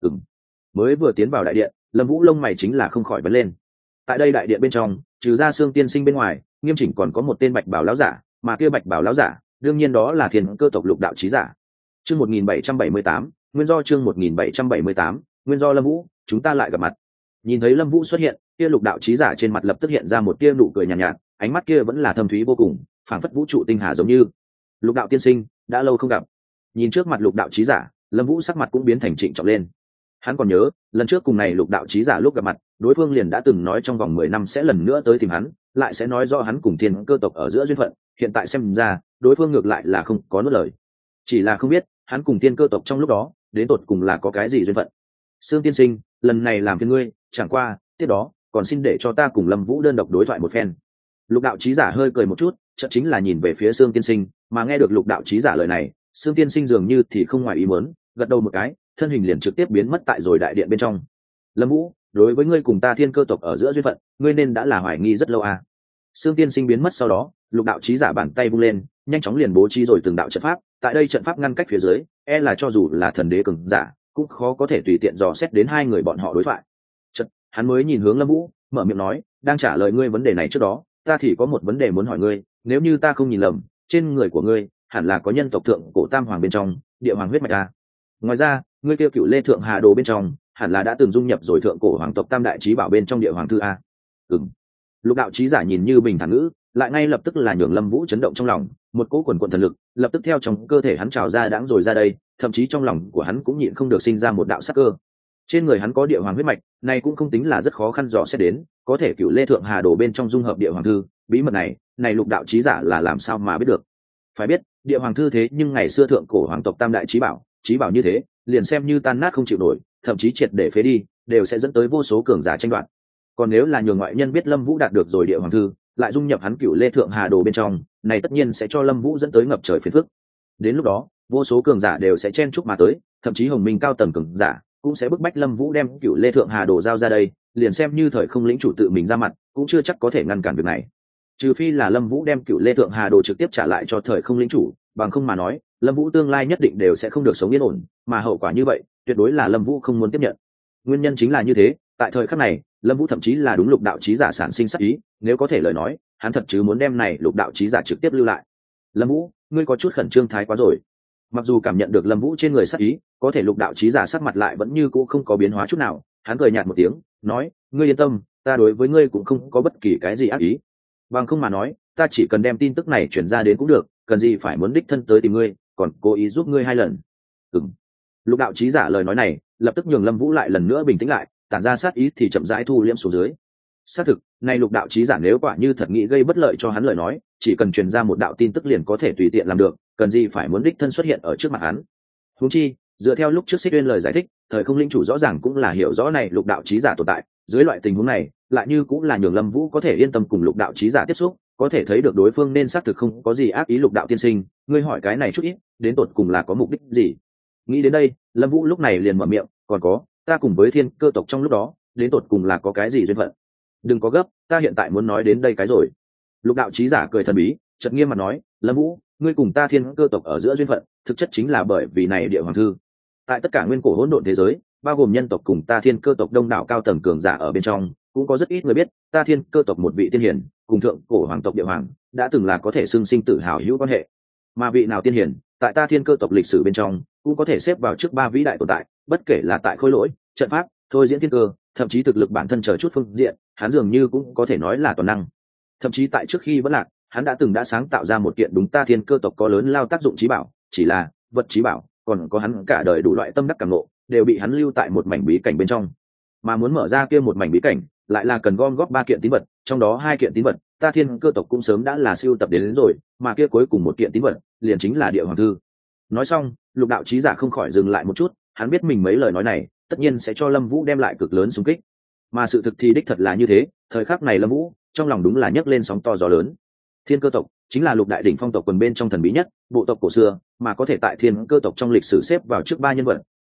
Mới vừa tiến vào đại điện, Lâm Vũ lông mày chính là không khỏi vấn lên. Tại đây đại điện bên trong, trừ ra Sương Tiên Sinh bên ngoài, nghiêm chỉnh còn có một tên Bạch Bảo lão giả, mà kia Bạch Bảo lão giả, đương nhiên đó là Thiên Cơ tộc Lục đạo chí giả. Chương 1778, nguyên do chương 1778, nguyên do Lâm Vũ, chúng ta lại gặp mặt. Nhìn thấy Lâm Vũ xuất hiện, kia Lục đạo chí giả trên mặt lập tức hiện ra một tia nụ cười nhàn nhạt, ánh mắt kia vẫn là thâm thúy vô cùng, phảng phất vũ trụ tinh hà giống như. Lục đạo tiên sinh, đã lâu không gặp. Nhìn trước mặt Lục đạo chí giả, Lâm Vũ sắc mặt cũng biến thành trịnh trọng lên. Hắn còn nhớ, lần trước cùng này Lục đạo chí giả lúc gặp mặt, đối phương liền đã từng nói trong vòng 10 năm sẽ lần nữa tới tìm hắn, lại sẽ nói rõ hắn cùng Thiên Cơ tộc ở giữa duyên phận, hiện tại xem ra, đối phương ngược lại là không có nuốt lời. Chỉ là không biết, hắn cùng Thiên Cơ tộc trong lúc đó, đến tột cùng là có cái gì duyên phận. Sương tiên sinh, lần này làm phiền ngươi, chẳng qua, tiếp đó, còn xin để cho ta cùng Lâm Vũ đơn độc đối thoại một phen. Lục đạo chí giả hơi cười một chút, chợt chính là nhìn về phía Sương tiên sinh, mà nghe được Lục đạo chí giả lời này, Sương tiên sinh dường như thì không ngoài ý muốn, gật đầu một cái, thân hình liền trực tiếp biến mất tại rồi đại điện bên trong. Lâm Vũ, đối với ngươi cùng ta Thiên Cơ tộc ở giữa duyên phận, ngươi nên đã là hoài nghi rất lâu à. Sương tiên sinh biến mất sau đó, Lục đạo chí giả bàn tay vung lên, nhanh chóng liền bố trí rồi từng đạo trận pháp, tại đây trận pháp ngăn cách phía dưới, e là cho dù là thần đế cường giả, cũng khó có thể tùy tiện dò xét đến hai người bọn họ đối thoại. Chợt, hắn mới nhìn hướng Lâm Vũ, mở miệng nói, đang trả lời ngươi vấn đề này trước đó, ta thì có một vấn đề muốn hỏi ngươi, nếu như ta không nhìn lầm, trên người của ngươi hẳn là có nhân tộc thượng cổ tam hoàng bên trong, địa hoàng huyết mạch à? Ngoài ra, ngươi kêu Cửu Lê Thượng Hà Đồ bên trong, hẳn là đã từng dung nhập rồi thượng cổ hoàng tộc tam đại chí bảo bên trong địa hoàng thư a. Lục đạo chí giả nhìn như bình thản ngữ, lại ngay lập tức là nhường Lâm Vũ chấn động trong lòng, một cỗ quần quần thần lực lập tức theo trong cơ thể hắn trào ra đãng rồi ra đây, thậm chí trong lòng của hắn cũng nhịn không được sinh ra một đạo sắc cơ. Trên người hắn có địa hoàng huyết mạch, này cũng không tính là rất khó khăn dò xét đến, có thể Cửu Lê Thượng Hà Đồ bên trong dung hợp địa hoàng thư, bí mật này Lục đạo chí giả là làm sao mà biết được? Phải biết, địa hoàng thư thế nhưng ngày xưa thượng cổ hoàng tộc tam đại chí bảo như thế, liền xem như tan nát không chịu nổi, thậm chí triệt để phế đi, đều sẽ dẫn tới vô số cường giả tranh đoạt. Còn nếu là nhường ngoại nhân biết Lâm Vũ đạt được rồi địa hoàng thư, lại dung nhập hắn Cửu Lê Thượng Hà Đồ bên trong, này tất nhiên sẽ cho Lâm Vũ dẫn tới ngập trời phiền phức. Đến lúc đó, vô số cường giả đều sẽ chen chúc mà tới, thậm chí Hồng Minh cao tầng cường giả cũng sẽ bức bách Lâm Vũ đem Cửu Lê Thượng Hà Đồ giao ra đây, liền xem như thời không lĩnh chủ tự mình ra mặt, cũng chưa chắc có thể ngăn cản việc này. Trừ phi là Lâm Vũ đem Cửu Lê Thượng Hà Đồ trực tiếp trả lại cho thời không lĩnh chủ, bằng không mà nói, Lâm Vũ tương lai nhất định đều sẽ không được sống yên ổn, mà hậu quả như vậy, tuyệt đối là Lâm Vũ không muốn tiếp nhận. Nguyên nhân chính là như thế, tại thời khắc này, Lâm Vũ thậm chí là đúng Lục đạo chí giả sản sinh sát ý, nếu có thể lời nói, hắn thật chứ muốn đem này Lục đạo chí giả trực tiếp lưu lại. Lâm Vũ, ngươi có chút khẩn trương thái quá rồi. Mặc dù cảm nhận được Lâm Vũ trên người sát ý, có thể Lục đạo chí giả sắc mặt lại vẫn như cũ không có biến hóa chút nào, hắn cười nhạt một tiếng, nói, ngươi yên tâm, ta đối với ngươi cũng không có bất kỳ cái gì ác ý. Bằng không mà nói, ta chỉ cần đem tin tức này truyền ra đến cũng được, cần gì phải muốn đích thân tới tìm ngươi, còn cố ý giúp ngươi 2 lần. Lục đạo chí giả lời nói này, lập tức nhường Lâm Vũ lại lần nữa bình tĩnh lại, tản ra sát ý thì chậm rãi thu liễm xuống dưới. Xác thực, này Lục đạo chí giả nếu quả như thật nghĩ gây bất lợi cho hắn lời nói, chỉ cần truyền ra một đạo tin tức liền có thể tùy tiện làm được, cần gì phải muốn đích thân xuất hiện ở trước mặt hắn. Huống chi, dựa theo lúc trước Xích Uyên lời giải thích, thời không linh chủ rõ ràng cũng là hiểu rõ này Lục đạo chí giả tồn tại, dưới loại tình huống này, lại như cũng là nhường Lâm Vũ có thể yên tâm cùng Lục đạo chí giả tiếp xúc, có thể thấy được đối phương nên xác thực không có gì ác ý. Lục đạo tiên sinh, ngươi hỏi cái này chút ít, đến tột cùng là có mục đích gì? Nghĩ đến đây, Lâm Vũ lúc này liền mở miệng, còn có, ta cùng với Thiên Cơ tộc trong lúc đó, đến tột cùng là có cái gì duyên phận? Đừng có gấp, ta hiện tại muốn nói đến đây cái rồi. Lục đạo chí giả cười thần bí, chợt nghiêm mặt nói, Lâm Vũ, ngươi cùng ta Thiên Cơ tộc ở giữa duyên phận, thực chất chính là bởi vì này địa hoàng thư. Tại tất cả nguyên cổ hỗn độn thế giới, bao gồm nhân tộc cùng ta Thiên Cơ tộc đông đảo cao tầng cường giả ở bên trong, cũng có rất ít người biết, ta Thiên Cơ tộc một vị tiên hiển, cùng thượng cổ hoàng tộc địa hoàng, đã từng là có thể xưng sinh tử hào hữu quan hệ. Mà vị nào tiên hiển, tại ta Thiên Cơ tộc lịch sử bên trong, cũng có thể xếp vào trước 3 vĩ đại tồn tại, bất kể là tại khôi lỗi, trận pháp, thôi diễn thiên cơ, thậm chí thực lực bản thân chờ chút phương diện, hắn dường như cũng có thể nói là toàn năng. Thậm chí tại trước khi vẫn lạc, hắn đã sáng tạo ra một kiện đúng ta Thiên Cơ tộc có lớn lao tác dụng chí bảo, chỉ là vật chí bảo, còn có hắn cả đời đủ loại tâm đắc cảm ngộ, đều bị hắn lưu tại một mảnh bí cảnh bên trong. Mà muốn mở ra kia một mảnh bí cảnh, lại là cần gom góp 3 kiện tín vật, trong đó 2 kiện tín vật, ta Thiên Cơ tộc cũng sớm đã là siêu tập đến rồi, mà kia cuối cùng một kiện tín vật, liền chính là địa hoàng thư. Nói xong, Lục đạo chí giả không khỏi dừng lại một chút, hắn biết mình mấy lời nói này, tất nhiên sẽ cho Lâm Vũ đem lại cực lớn xung kích. Mà sự thực thì đích thật là như thế, thời khắc này Lâm Vũ, trong lòng đúng là nhấc lên sóng to gió lớn. Thiên Cơ tộc chính là lục đại đỉnh phong tộc quần bên trong thần bí nhất, bộ tộc cổ xưa, mà có thể tại Thiên Cơ tộc trong lịch sử xếp vào trước 3 nhân vật,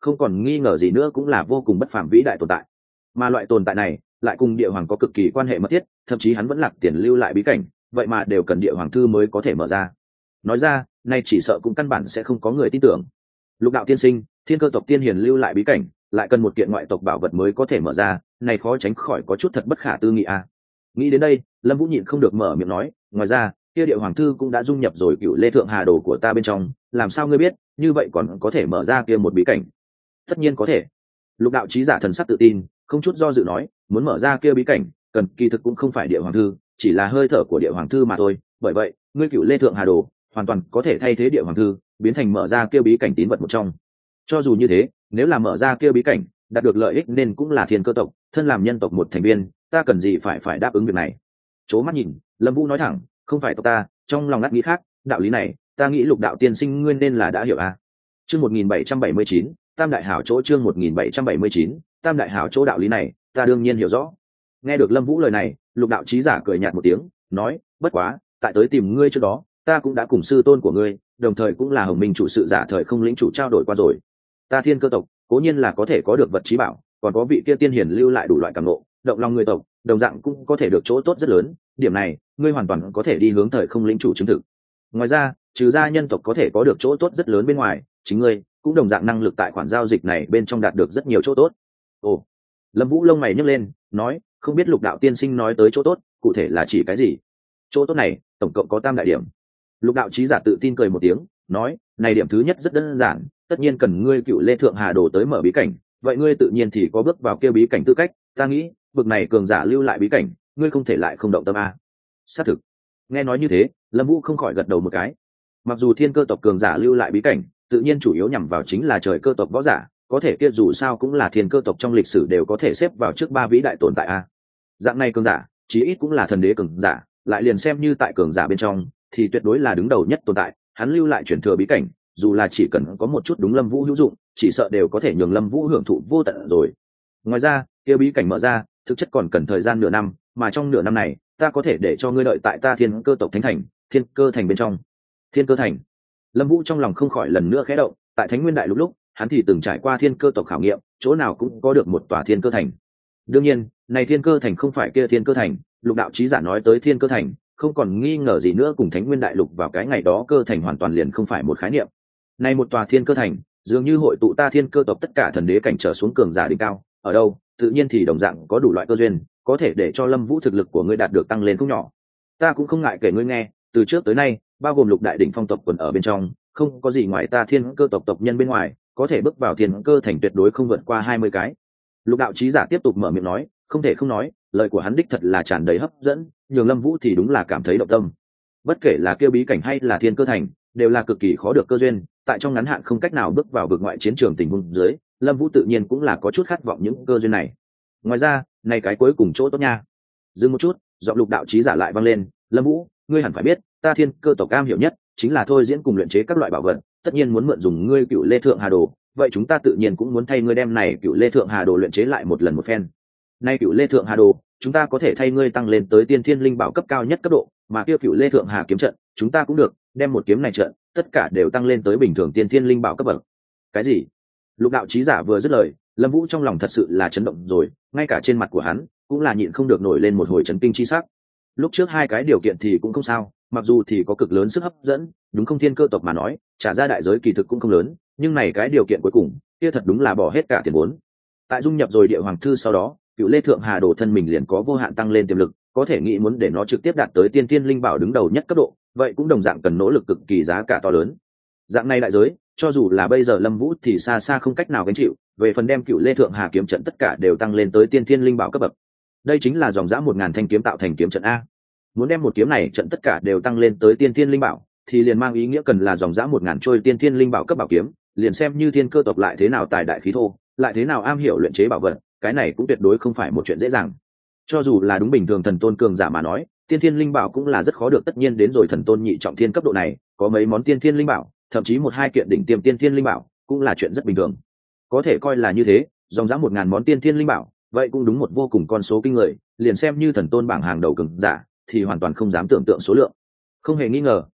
không còn nghi ngờ gì nữa cũng là vô cùng bất phàm vĩ đại tồn tại. Mà loại tồn tại này lại cùng địa hoàng có cực kỳ quan hệ mật thiết, thậm chí hắn vẫn lạc tiền lưu lại bí cảnh, vậy mà đều cần địa hoàng thư mới có thể mở ra. Nói ra, nay chỉ sợ cũng căn bản sẽ không có người tin tưởng. Lục đạo tiên sinh, thiên cơ tộc tiên hiền lưu lại bí cảnh, lại cần một kiện ngoại tộc bảo vật mới có thể mở ra, này khó tránh khỏi có chút thật bất khả tư nghị a. Nghĩ đến đây, Lâm Vũ nhịn không được mở miệng nói, ngoài ra, kia địa hoàng thư cũng đã dung nhập rồi Cựu Lê Thượng Hà đồ của ta bên trong, làm sao ngươi biết, như vậy còn có thể mở ra kia một bí cảnh? Tất nhiên có thể. Lục đạo chí giả thần sắc tự tin, không chút do dự nói, muốn mở ra kia bí cảnh, cần kỳ thực cũng không phải địa hoàng thư, chỉ là hơi thở của địa hoàng thư mà thôi, bởi vậy, ngươi Cựu Lê Thượng Hà đồ hoàn toàn có thể thay thế địa hoàng thư, biến thành mở ra kia bí cảnh tín vật một trong. Cho dù như thế, nếu là mở ra kia bí cảnh, đạt được lợi ích nên cũng là thiên cơ tộc, thân làm nhân tộc một thành viên, ta cần gì phải đáp ứng việc này. Chố mắt nhìn, Lâm Vũ nói thẳng, không phải tộc ta, trong lòng ngắt nghĩ khác, đạo lý này, ta nghĩ Lục đạo tiên sinh nguyên nên là đã hiểu a. Chương 1779, Tam đại hảo chỗ chương 1779, Tam đại hảo chỗ đạo lý này, ta đương nhiên hiểu rõ. Nghe được Lâm Vũ lời này, Lục đạo chí giả cười nhạt một tiếng, nói, bất quá, tại tới tìm ngươi trước đó, ta cũng đã cùng sư tôn của ngươi, đồng thời cũng là Hồng Minh chủ sự giả thời không lĩnh chủ trao đổi qua rồi. Ta thiên cơ tộc, cố nhiên là có thể có được vật chí bảo, còn có vị kia tiên hiền lưu lại đủ loại cảm ngộ, động lòng người tộc, đồng dạng cũng có thể được chỗ tốt rất lớn, điểm này, ngươi hoàn toàn có thể đi hướng thời không lĩnh chủ chứng thực. Ngoài ra, trừ ra nhân tộc có thể có được chỗ tốt rất lớn bên ngoài, chính ngươi cũng đồng dạng năng lực tại khoản giao dịch này bên trong đạt được rất nhiều chỗ tốt. Ồ, Lâm Vũ lông mày nhấc lên, nói, không biết Lục đạo tiên sinh nói tới chỗ tốt, cụ thể là chỉ cái gì? Chỗ tốt này, tổng cộng có tam đại điểm. Lục đạo chí giả tự tin cười một tiếng, nói, này điểm thứ nhất rất đơn giản, tất nhiên cần ngươi Cựu Lê Thượng Hà đồ tới mở bí cảnh, vậy ngươi tự nhiên thì có bước vào kia bí cảnh tư cách, ta nghĩ, bực này cường giả lưu lại bí cảnh, ngươi không thể lại không động tâm a. Xác thực. Nghe nói như thế, Lâm Vũ không khỏi gật đầu một cái. Mặc dù thiên cơ tộc cường giả lưu lại bí cảnh, tự nhiên chủ yếu nhằm vào chính là trời cơ tộc võ giả, có thể kia dù sao cũng là thiên cơ tộc trong lịch sử đều có thể xếp vào trước ba vĩ đại tồn tại a. Dạng này cường giả, chí ít cũng là thần đế cường giả, lại liền xem như tại cường giả bên trong, thì tuyệt đối là đứng đầu nhất tồn tại, hắn lưu lại truyền thừa bí cảnh, dù là chỉ cần có một chút đúng Lâm Vũ hữu dụng, chỉ sợ đều có thể nhường Lâm Vũ hưởng thụ vô tận rồi. Ngoài ra, kia bí cảnh mở ra, thực chất còn cần thời gian nửa năm, mà trong nửa năm này, ta có thể để cho ngươi đợi tại ta thiên cơ tộc thánh thành, thiên cơ thành bên trong. Thiên cơ thành. Lâm Vũ trong lòng không khỏi lần nữa khẽ động, tại Thánh Nguyên Đại Lục lúc, hắn thì từng trải qua thiên cơ tộc khảo nghiệm, chỗ nào cũng có được một tòa thiên cơ thành. Đương nhiên, này thiên cơ thành không phải kia thiên cơ thành, Lục đạo chí giả nói tới thiên cơ thành, không còn nghi ngờ gì nữa cùng Thánh Nguyên Đại Lục vào cái ngày đó cơ thành hoàn toàn liền không phải một khái niệm. Này một tòa thiên cơ thành, dường như hội tụ ta thiên cơ tộc tất cả thần đế cảnh trở xuống cường giả đỉnh cao, ở đâu, tự nhiên thì đồng dạng có đủ loại cơ duyên, có thể để cho Lâm Vũ thực lực của ngươi đạt được tăng lên không nhỏ. Ta cũng không ngại kể ngươi nghe, từ trước tới nay, bao gồm Lục đại đỉnh phong tộc quần ở bên trong, không có gì ngoài ta thiên cơ tộc nhân bên ngoài, có thể bước vào thiên cơ thành tuyệt đối không vượt qua 20 cái. Lục đạo chí giả tiếp tục mở miệng nói, không thể không nói, lời của hắn đích thật là tràn đầy hấp dẫn, nhường Lâm Vũ thì đúng là cảm thấy động tâm. Bất kể là kêu bí cảnh hay là thiên cơ thành, đều là cực kỳ khó được cơ duyên, tại trong ngắn hạn không cách nào bước vào vực ngoại chiến trường tình huống dưới, Lâm Vũ tự nhiên cũng là có chút khát vọng những cơ duyên này. Ngoài ra, này cái cuối cùng chỗ tốt nha. Dừng một chút, giọng Lục đạo chí giả lại vang lên, Lâm Vũ, ngươi hẳn phải biết, ta thiên cơ tộc cam hiểu nhất chính là thôi diễn cùng luyện chế các loại bảo vật, tất nhiên muốn mượn dùng ngươi Cựu Lê Thượng Hà đồ, vậy chúng ta tự nhiên cũng muốn thay ngươi đem này Cựu Lê Thượng Hà đồ luyện chế lại một lần một phen. Nay Cựu Lê Thượng Hà đồ, chúng ta có thể thay ngươi tăng lên tới tiên thiên linh bảo cấp cao nhất cấp độ, mà kia Cựu Lê Thượng Hà kiếm trận, chúng ta cũng được, đem một kiếm này trận, tất cả đều tăng lên tới bình thường tiên thiên linh bảo cấp bậc. Cái gì? Lục đạo chí giả vừa dứt lời, Lâm Vũ trong lòng thật sự là chấn động rồi, ngay cả trên mặt của hắn cũng là nhịn không được nổi lên một hồi chấn kinh chi sắc. Lúc trước hai cái điều kiện thì cũng không sao, mặc dù thì có cực lớn sức hấp dẫn, đúng không thiên cơ tộc mà nói, trả ra đại giới kỳ thực cũng không lớn, nhưng này cái điều kiện cuối cùng, kia thật đúng là bỏ hết cả tiền vốn. Tại dung nhập rồi địa hoàng thư sau đó, Cựu Lê Thượng Hà đồ thân mình liền có vô hạn tăng lên tiềm lực, có thể nghĩ muốn để nó trực tiếp đạt tới tiên thiên linh bảo đứng đầu nhất cấp độ, vậy cũng đồng dạng cần nỗ lực cực kỳ giá cả to lớn. Dạng này đại giới, cho dù là bây giờ Lâm Vũ thì xa xa không cách nào gánh chịu, về phần đem Cựu Lê Thượng Hà kiếm trận tất cả đều tăng lên tới tiên thiên linh bảo cấp bậc. Đây chính là dòng dã 1000 thanh kiếm tạo thành kiếm trận a. Muốn đem một kiếm này trận tất cả đều tăng lên tới tiên thiên linh bảo, thì liền mang ý nghĩa cần là dòng dã 1000 trôi tiên thiên linh bảo cấp bảo kiếm, liền xem như thiên cơ tộc lại thế nào tài đại khí thô, lại thế nào am hiểu luyện chế bảo vật, cái này cũng tuyệt đối không phải một chuyện dễ dàng. Cho dù là đúng bình thường thần tôn cường giả mà nói, tiên thiên linh bảo cũng là rất khó được, tất nhiên đến rồi thần tôn nhị trọng thiên cấp độ này, có mấy món tiên thiên linh bảo, thậm chí một hai kiện đỉnh tiêm tiên thiên linh bảo, cũng là chuyện rất bình thường. Có thể coi là như thế, dòng dã 1000 món tiên thiên linh bảo, vậy cũng đúng một vô cùng con số kinh người, liền xem như thần tôn bảng hàng đầu cường giả thì hoàn toàn không dám tưởng tượng số lượng. Không hề nghi ngờ,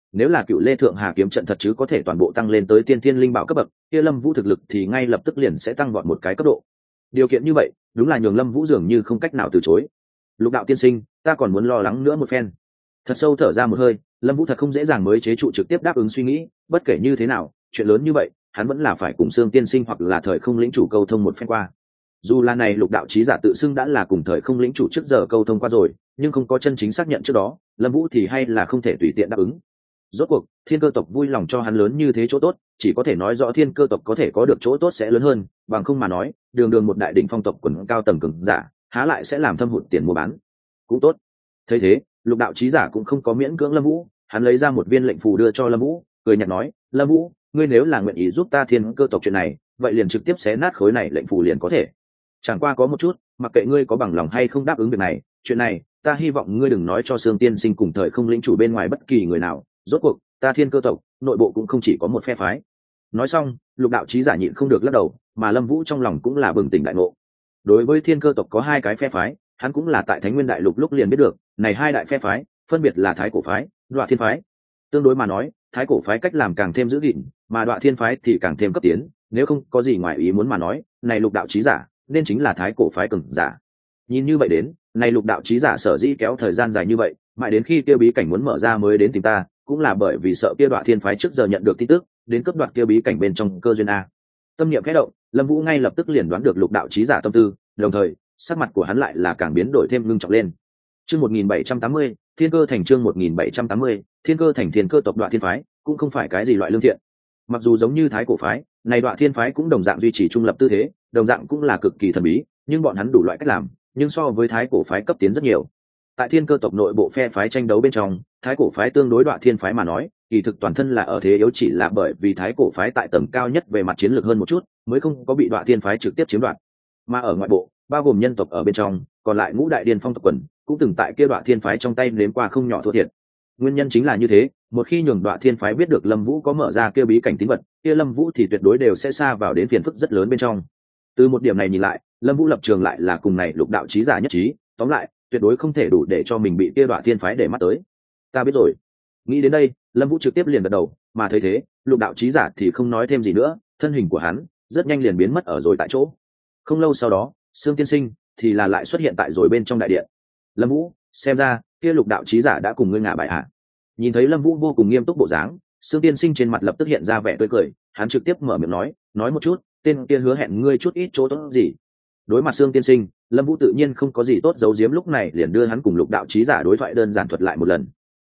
nếu là cựu lê thượng hà kiếm trận thật chứ có thể toàn bộ tăng lên tới tiên thiên linh bảo cấp bậc, kia Lâm Vũ thực lực thì ngay lập tức liền sẽ tăng vọt một cái cấp độ. Điều kiện như vậy đúng là nhường Lâm Vũ dường như không cách nào từ chối. Lục đạo tiên sinh, ta còn muốn lo lắng nữa một phen. Thật sâu thở ra một hơi, Lâm Vũ thật không dễ dàng mới chế trụ trực tiếp đáp ứng suy nghĩ, bất kể như thế nào chuyện lớn như vậy hắn vẫn là phải cùng Sương tiên sinh hoặc là thời không lĩnh chủ câu thông một phen qua. Dù là này lục đạo chí giả tự xưng đã là cùng thời không lĩnh chủ trước giờ câu thông qua rồi, nhưng không có chân chính xác nhận trước đó, Lâm Vũ thì hay là không thể tùy tiện đáp ứng. Rốt cuộc thiên cơ tộc vui lòng cho hắn lớn như thế chỗ tốt, chỉ có thể nói rõ thiên cơ tộc có thể có được chỗ tốt sẽ lớn hơn, bằng không mà nói đường đường một đại đỉnh phong tộc quần cao tầng cường giả há lại sẽ làm thâm hụt tiền mua bán. Cũng tốt. Thấy thế lục đạo chí giả cũng không có miễn cưỡng Lâm Vũ, hắn lấy ra một viên lệnh phù đưa cho Lâm Vũ, cười nhạt nói: Lâm Vũ, ngươi nếu là nguyện ý giúp ta thiên cơ tộc chuyện này, vậy liền trực tiếp xé nát khối này lệnh phù liền có thể. Chẳng qua có một chút, mặc kệ ngươi có bằng lòng hay không đáp ứng việc này, chuyện này ta hy vọng ngươi đừng nói cho Sương tiên sinh cùng thời không lĩnh chủ bên ngoài bất kỳ người nào, rốt cuộc ta thiên cơ tộc nội bộ cũng không chỉ có một phe phái. Nói xong lục đạo chí giả nhịn không được lắc đầu, mà Lâm Vũ trong lòng cũng là bừng tỉnh đại ngộ. Đối với thiên cơ tộc có hai cái phe phái, hắn cũng là tại Thánh Nguyên Đại Lục lúc liền biết được, này hai đại phe phái phân biệt là Thái Cổ phái, Đoạ Thiên phái. Tương đối mà nói, Thái Cổ phái cách làm càng thêm giữ gìn, mà Đoạ Thiên phái thì càng thêm cấp tiến, nếu không có gì ngoài ý muốn mà nói, này lục đạo chí giả nên chính là Thái Cổ phái cường giả. Nhìn như vậy đến, này lục đạo chí giả sở dĩ kéo thời gian dài như vậy, mãi đến khi kia bí cảnh muốn mở ra mới đến tìm ta, cũng là bởi vì sợ kia Đoạ Thiên phái trước giờ nhận được tin tức, đến cấp đoạt kia bí cảnh bên trong cơ duyên a. Tâm niệm khẽ động, Lâm Vũ ngay lập tức liền đoán được lục đạo chí giả tâm tư, đồng thời sắc mặt của hắn lại là càng biến đổi thêm ngưng trọng lên. Chương 1780, Thiên Cơ Thành. Chương 1780, Thiên Cơ Thành. Thiên Cơ tộc Đoạ Thiên phái cũng không phải cái gì loại lương thiện. Mặc dù giống như Thái Cổ phái, này Đoạ Thiên phái cũng đồng dạng duy trì trung lập tư thế, đồng dạng cũng là cực kỳ thần bí, nhưng bọn hắn đủ loại cách làm, nhưng so với Thái Cổ phái cấp tiến rất nhiều. Tại Thiên Cơ tộc nội bộ phe phái tranh đấu bên trong, Thái Cổ phái tương đối Đoạ Thiên phái mà nói, kỳ thực toàn thân là ở thế yếu, chỉ là bởi vì Thái Cổ phái tại tầng cao nhất về mặt chiến lược hơn một chút, mới không có bị Đoạ Thiên phái trực tiếp chiếm đoạt. Mà ở ngoại bộ, bao gồm nhân tộc ở bên trong, còn lại ngũ đại điên phong tộc quần cũng từng tại kia Đoạ Thiên phái trong tay nếm qua không nhỏ thua thiệt. Nguyên nhân chính là như thế, một khi nhường Đoạ Thiên phái biết được Lâm Vũ có mở ra kia bí cảnh tín vật, kia Lâm Vũ thì tuyệt đối đều sẽ sa vào đến phiền phức rất lớn bên trong. Từ một điểm này nhìn lại, Lâm Vũ lập trường lại là cùng này lục đạo chí giả nhất trí, tóm lại tuyệt đối không thể đủ để cho mình bị kia Đoạ Thiên phái để mắt tới. Ta biết rồi. Nghĩ đến đây, Lâm Vũ trực tiếp liền gật đầu, mà thấy thế lục đạo chí giả thì không nói thêm gì nữa, thân hình của hắn rất nhanh liền biến mất ở rồi tại chỗ. Không lâu sau đó Sương tiên sinh thì là lại xuất hiện tại rồi bên trong đại điện. Lâm Vũ, xem ra kia lục đạo chí giả đã cùng ngươi ngả bài hạ. Nhìn thấy Lâm Vũ vô cùng nghiêm túc bộ dáng, Sương tiên sinh trên mặt lập tức hiện ra vẻ tươi cười, hắn trực tiếp mở miệng nói một chút, tên kia hứa hẹn ngươi chút ít chỗ tốt gì. Đối mặt Sương tiên sinh, Lâm Vũ tự nhiên không có gì tốt giấu giếm, lúc này liền đưa hắn cùng lục đạo chí giả đối thoại đơn giản thuật lại một lần.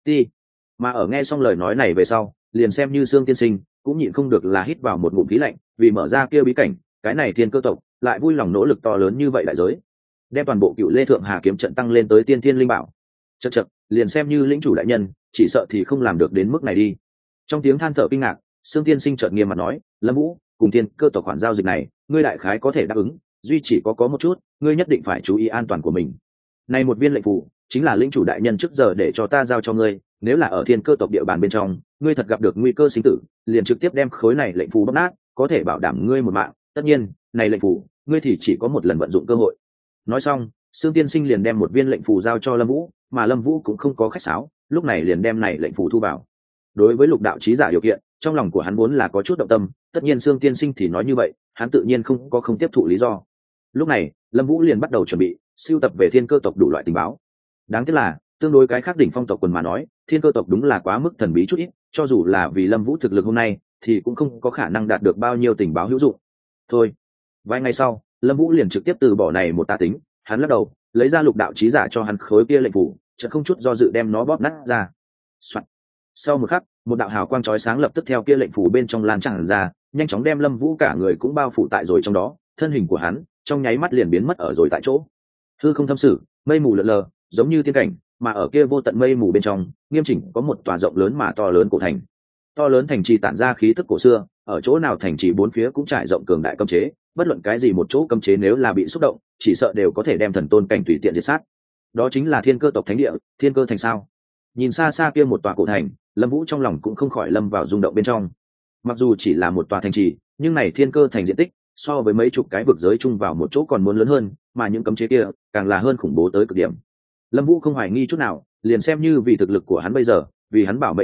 Mà ở nghe xong lời nói này về sau, liền xem như Sương tiên sinh cũng nhịn không được là hít vào một ngụm khí lạnh, vì mở ra kia bí cảnh, cái này thiên cơ tộc lại vui lòng nỗ lực to lớn như vậy đại giới, đem toàn bộ cựu lê thượng hà kiếm trận tăng lên tới tiên thiên linh bảo. Chậc, liền xem như lĩnh chủ đại nhân chỉ sợ thì không làm được đến mức này đi. Trong tiếng than thở kinh ngạc, Sương tiên sinh chợt nghiêm mặt nói: Lâm Vũ, cùng thiên cơ tộc khoản giao dịch này ngươi đại khái có thể đáp ứng, duy chỉ có một chút, ngươi nhất định phải chú ý an toàn của mình. Này một viên lệnh phù chính là lĩnh chủ đại nhân trước giờ để cho ta giao cho ngươi, nếu là ở thiên cơ tộc địa bàn bên trong, ngươi thật gặp được nguy cơ sinh tử, liền trực tiếp đem khối này lệnh phù bóp nát, có thể bảo đảm ngươi một mạng. Tất nhiên, này lệnh phù ngươi thì chỉ có một lần vận dụng cơ hội. Nói xong, Sương tiên sinh liền đem một viên lệnh phù giao cho Lâm Vũ, mà Lâm Vũ cũng không có khách sáo, lúc này liền đem này lệnh phù thu vào. Đối với lục đạo chí giả điều kiện, trong lòng của hắn vốn là có chút động tâm, tất nhiên Sương tiên sinh thì nói như vậy, hắn tự nhiên không có không tiếp thụ lý do. Lúc này, Lâm Vũ liền bắt đầu chuẩn bị sưu tập về thiên cơ tộc đủ loại tình báo. Đáng tiếc là, tương đối cái khác đỉnh phong tộc quần mà nói, thiên cơ tộc đúng là quá mức thần bí chút ít, cho dù là vì Lâm Vũ thực lực hôm nay, thì cũng không có khả năng đạt được bao nhiêu tình báo hữu dụng. Thôi, vài ngày sau, Lâm Vũ liền trực tiếp từ bỏ này một tá tính, hắn lắc đầu, lấy ra lục đạo chí giả cho hắn khối kia lệnh phù, chợt không chút do dự đem nó bóp nát ra. Soạn. Sau một khắc, một đạo hào quang chói sáng lập tức theo kia lệnh phù bên trong lan tràn ra, nhanh chóng đem Lâm Vũ cả người cũng bao phủ tại rồi trong đó, thân hình của hắn trong nháy mắt liền biến mất ở rồi tại chỗ. Hư không thâm sử, mây mù lượn lờ, giống như tiên cảnh, mà ở kia vô tận mây mù bên trong, nghiêm chỉnh có một tòa rộng lớn mà to lớn cổ thành. To lớn thành trì tản ra khí tức cổ xưa, ở chỗ nào thành trì bốn phía cũng trải rộng cường đại cấm chế, bất luận cái gì một chỗ cấm chế nếu là bị xúc động, chỉ sợ đều có thể đem thần tôn cảnh tùy tiện diệt sát. Đó chính là thiên cơ tộc thánh địa, thiên cơ thành sao? Nhìn xa xa kia một tòa cổ thành, Lâm Vũ trong lòng cũng không khỏi lâm vào rung động bên trong. Mặc dù chỉ là một tòa thành trì, nhưng này thiên cơ thành diện tích so với mấy chục cái vực giới chung vào một chỗ còn muốn lớn hơn, mà những cấm chế kia càng là hơn khủng bố tới cực điểm. Lâm Vũ không hoài nghi chút nào, liền xem như vì thực lực của hắn bây giờ, vì hắn bảo mệnh năng lực,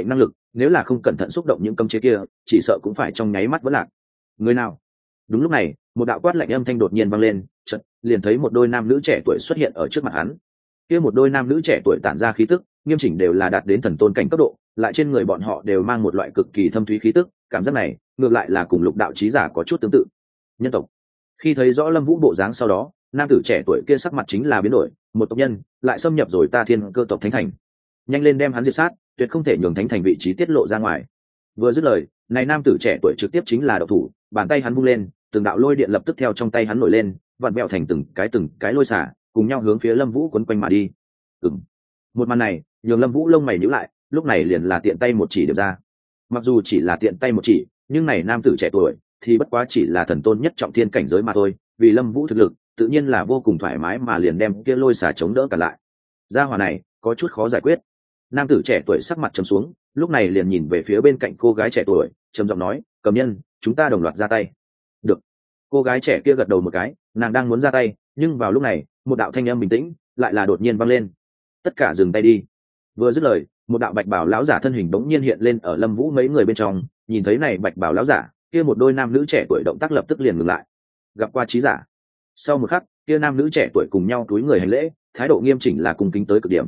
nếu là không cẩn thận xúc động những cấm chế kia chỉ sợ cũng phải trong nháy mắt vỡ lạc. Người nào? Đúng lúc này một đạo quát lạnh âm thanh đột nhiên vang lên, chợt liền thấy một đôi nam nữ trẻ tuổi xuất hiện ở trước mặt hắn. Kia một đôi nam nữ trẻ tuổi tản ra khí tức nghiêm chỉnh đều là đạt đến thần tôn cảnh cấp độ, lại trên người bọn họ đều mang một loại cực kỳ thâm thúy khí tức, cảm giác này ngược lại là cùng Lục đạo chí giả có chút tương tự. Nhân tộc. Khi thấy rõ Lâm Vũ bộ dáng sau đó, nam tử trẻ tuổi kia sắc mặt chính là biến đổi, một tộc nhân lại xâm nhập rồi ta Thiên Cơ tộc thánh thành, nhanh lên đem hắn diệt sát, tuyệt không thể nhường thánh thành vị trí tiết lộ ra ngoài. Vừa dứt lời, này nam tử trẻ tuổi trực tiếp chính là độc thủ, bàn tay hắn vung lên, từng đạo lôi điện lập tức theo trong tay hắn nổi lên, vặn vẹo thành từng cái lôi xả, cùng nhau hướng phía Lâm Vũ quấn quanh mà đi. Một màn này, nhường Lâm Vũ lông mày nhíu lại, lúc này liền là tiện tay một chỉ điểm ra. Mặc dù chỉ là tiện tay một chỉ, nhưng này nam tử trẻ tuổi thì bất quá chỉ là thần tôn nhất trọng thiên cảnh giới mà thôi, vì Lâm Vũ thực lực, tự nhiên là vô cùng thoải mái mà liền đem kia lôi xả chống đỡ cả lại. Gia hỏa này, có chút khó giải quyết. Nam tử trẻ tuổi sắc mặt trầm xuống, lúc này liền nhìn về phía bên cạnh cô gái trẻ tuổi, trầm giọng nói, "Cầm nhân, chúng ta đồng loạt ra tay." Được. Cô gái trẻ kia gật đầu một cái, nàng đang muốn ra tay, nhưng vào lúc này, một đạo thanh âm bình tĩnh lại là đột nhiên vang lên. "Tất cả dừng tay đi." Vừa dứt lời, một đạo bạch bào lão giả thân hình bỗng nhiên hiện lên ở Lâm Vũ mấy người bên trong, nhìn thấy này bạch bào lão giả, kia một đôi nam nữ trẻ tuổi động tác lập tức liền ngừng lại. Gặp qua chí giả. Sau một khắc, kia nam nữ trẻ tuổi cùng nhau cúi người hành lễ, thái độ nghiêm chỉnh là cung kính tới cực điểm.